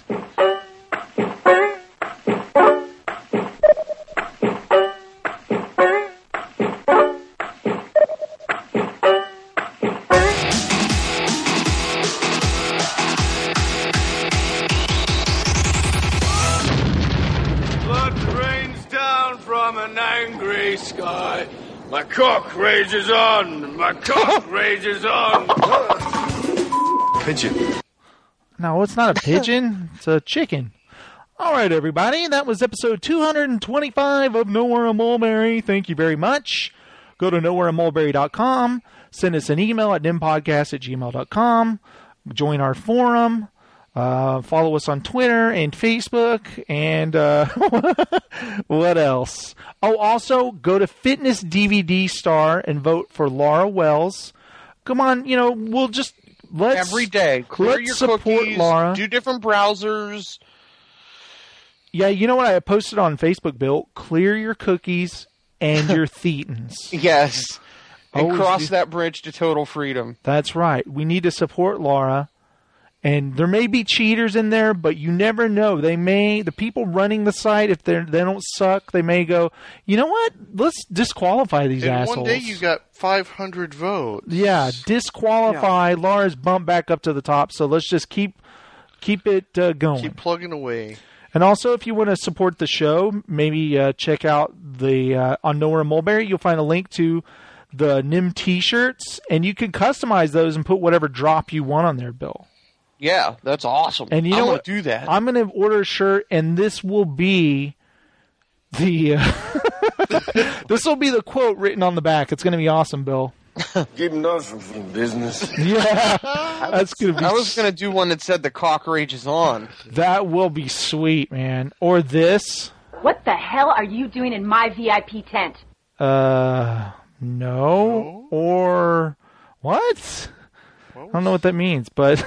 Speaker 8: Blood rains down from an angry sky. My cock rages on. My cock rages on.
Speaker 19: Pigeon.
Speaker 2: No, it's not a pigeon. It's a chicken. All right, everybody. That was episode two hundred twenty-five of Nowhere in Mulberry. Thank you very much. Go to nowhere in mulberry dot com. Send us an email at nimpodcast at gmail dot com. Join our forum. Uh, follow us on Twitter and Facebook. And uh, what else? Oh, also, go to Fitness D V D Star and vote for Laura Wells. Come on, you know, we'll just... Let's,
Speaker 13: Every day. Clear
Speaker 2: let's
Speaker 13: your
Speaker 2: support
Speaker 13: cookies.
Speaker 2: Laura.
Speaker 13: Do different browsers.
Speaker 2: Yeah, you know what I posted on Facebook, Bill? Clear your cookies and your thetans.
Speaker 13: Yes. And
Speaker 2: Always
Speaker 13: cross
Speaker 2: do-
Speaker 13: that bridge to total freedom.
Speaker 2: That's right. We need to support Laura. And there may be cheaters in there, but you never know. They may, the people running the site, if they they don't suck, they may go, you know what? Let's disqualify these
Speaker 7: and
Speaker 2: assholes.
Speaker 7: one day you got five hundred votes.
Speaker 2: Yeah, disqualify. Yeah. Laura's bumped back up to the top, so let's just keep keep it uh, going.
Speaker 7: Keep plugging away.
Speaker 2: And also, if you want to support the show, maybe uh, check out the uh, on Nowhere in Mulberry. You'll find a link to the N I M T-shirts, and you can customize those and put whatever drop you want on there, Bill.
Speaker 13: Yeah, that's awesome.
Speaker 2: And you
Speaker 13: I'm
Speaker 2: know
Speaker 13: gonna
Speaker 2: what?
Speaker 13: do that.
Speaker 2: I'm going to order a shirt, and this will be the uh, this will be the quote written on the back. It's going to be awesome, Bill.
Speaker 19: Keeping those from fucking business.
Speaker 2: Yeah, that's going to be.
Speaker 13: I was going to do one that said the cock rages on.
Speaker 2: That will be sweet, man. Or this.
Speaker 21: What the hell are you doing in my V I P tent?
Speaker 2: Uh, no. Or what? I don't know what that means, but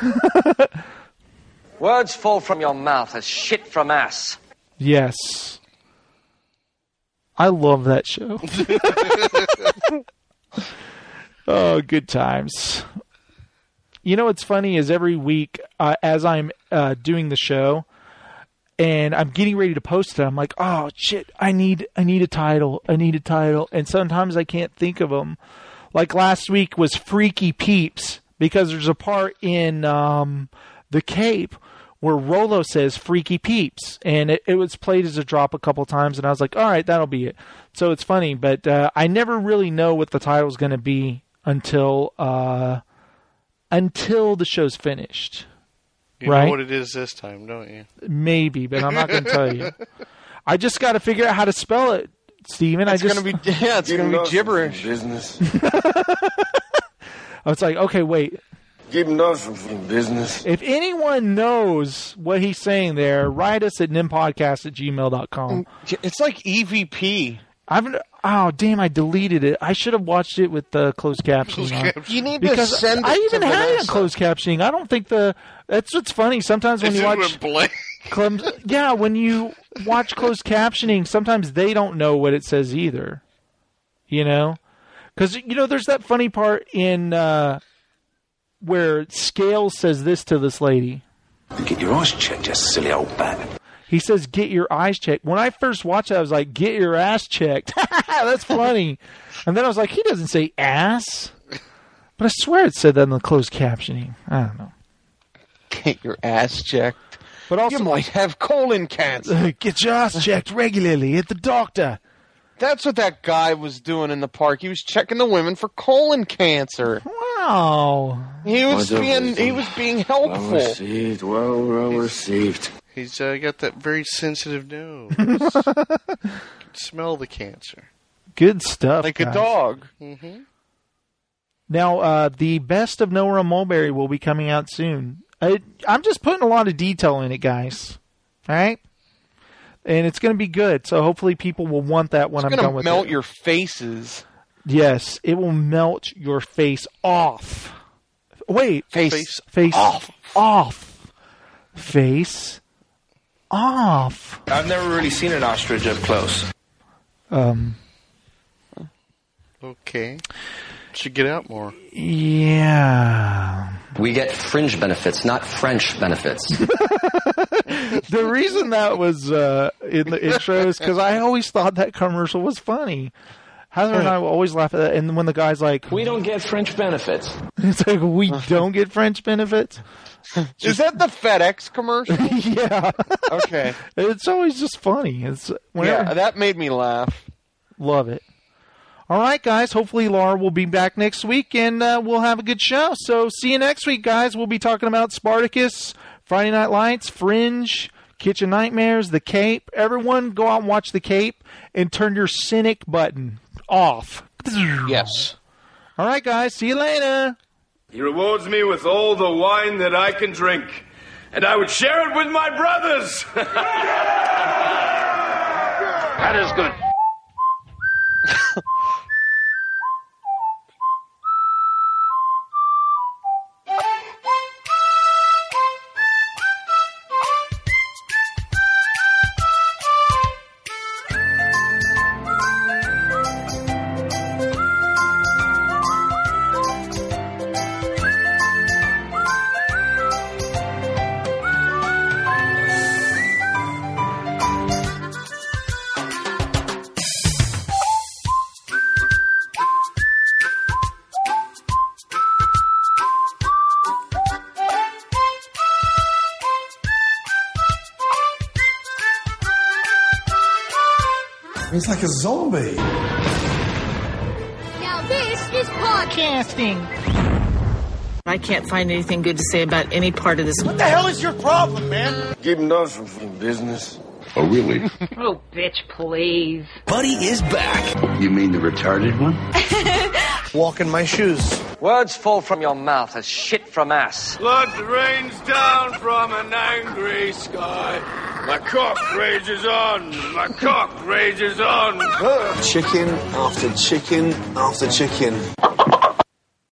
Speaker 12: Words fall from your mouth as shit from ass.
Speaker 2: yes. I love that show. Oh, good times. You know what's funny is every week uh, as I'm uh, doing the show and I'm getting ready to post it, I'm like, oh, shit, I need I need a title. I need a title. And sometimes I can't think of them. Like last week was Freaky Peeps because there's a part in um, The Cape where Rolo says Freaky Peeps, and it, it was played as a drop a couple times, and I was like, all right, that'll be it. So it's funny, but uh, I never really know what the title's going to be until uh, until the show's finished.
Speaker 7: You
Speaker 2: right?
Speaker 7: know what it is this time, don't you?
Speaker 2: Maybe, but I'm not going to tell you. I just got to figure out how to spell it, Steven.
Speaker 13: It's
Speaker 2: I just
Speaker 13: going to be yeah, it's going to be gibberish.
Speaker 19: Business.
Speaker 2: I was like, okay, wait.
Speaker 19: Keeping those from fucking business.
Speaker 2: If anyone knows what he's saying there, write us at nimpodcast at gmail dot com.
Speaker 13: It's like E V P.
Speaker 2: I've oh damn! I deleted it. I should have watched it with the closed captioning. on.
Speaker 13: Caption. You need
Speaker 2: because
Speaker 13: to send.
Speaker 2: I
Speaker 13: it
Speaker 2: even
Speaker 13: to
Speaker 2: had it in
Speaker 13: Vanessa.
Speaker 2: closed captioning. I don't think the. That's what's funny. Sometimes when
Speaker 7: It
Speaker 2: you
Speaker 7: just
Speaker 2: watch,
Speaker 7: went blank.
Speaker 2: Clem, yeah, when you watch closed captioning, sometimes they don't know what it says either. You know, because you know, there's that funny part in uh, where Scales says this to this lady.
Speaker 5: Get your eyes checked, you silly old bat.
Speaker 2: He says, get your eyes checked. When I first watched it, I was like, get your ass checked. That's funny. And then I was like, he doesn't say ass. But I swear it said that in the closed captioning. I don't know.
Speaker 13: Get your ass checked.
Speaker 2: But also,
Speaker 13: you might have colon cancer.
Speaker 2: Get your ass checked regularly at the doctor.
Speaker 13: That's what that guy was doing in the park. He was checking the women for colon cancer.
Speaker 2: Wow.
Speaker 13: He was being he was being helpful.
Speaker 19: Well received. Well, well received.
Speaker 7: He's uh, got that very sensitive nose. Can smell the cancer.
Speaker 2: Good stuff,
Speaker 13: Like
Speaker 2: guys.
Speaker 13: a dog.
Speaker 7: Mm-hmm.
Speaker 2: Now, uh, the best of Nowhere in Mulberry will be coming out soon. I, I'm just putting a lot of detail in it, guys. All right? And it's going to be good, so hopefully people will want that when
Speaker 13: It's
Speaker 2: I'm
Speaker 13: gonna
Speaker 2: done with
Speaker 13: melt
Speaker 2: it.
Speaker 13: your faces.
Speaker 2: Yes, it will melt your face off. Wait,
Speaker 13: Face,
Speaker 2: face, face
Speaker 13: off.
Speaker 2: off, face off.
Speaker 3: I've never really seen an ostrich up close.
Speaker 2: Um.
Speaker 7: Okay. Should get out more.
Speaker 2: Yeah.
Speaker 12: We get fringe benefits, not French benefits.
Speaker 2: The reason that was uh, in the intro is because I always thought that commercial was funny. Heather and I will always laugh at that. And when the guy's like,
Speaker 3: We don't get French benefits.
Speaker 2: it's like, we don't get French benefits.
Speaker 13: Is that the FedEx commercial?
Speaker 2: Yeah. All right, guys. Hopefully Laura will be back next week, and uh, we'll have a good show. So see you next week, guys. We'll be talking about Spartacus, Friday Night Lights, Fringe, Kitchen Nightmares, The Cape. Everyone go out and watch The Cape and turn your cynic button off.
Speaker 13: Yes.
Speaker 2: All right, guys. See you later.
Speaker 8: He rewards me with all the wine that I can drink, and I would share it with my brothers.
Speaker 14: That is good.
Speaker 18: He's like a zombie.
Speaker 11: Now this is podcasting.
Speaker 22: I can't find anything good to say about any part of this.
Speaker 16: What the hell is your problem, man?
Speaker 8: Keep him done some fucking business.
Speaker 19: Oh, really?
Speaker 21: Oh, bitch, please.
Speaker 5: Buddy is back. You mean the retarded one?
Speaker 15: Walk in my shoes.
Speaker 12: Words fall from your mouth as shit from ass.
Speaker 8: Blood rains down from an angry sky. My cock rages on. My cock rages on.
Speaker 18: Chicken after chicken after chicken.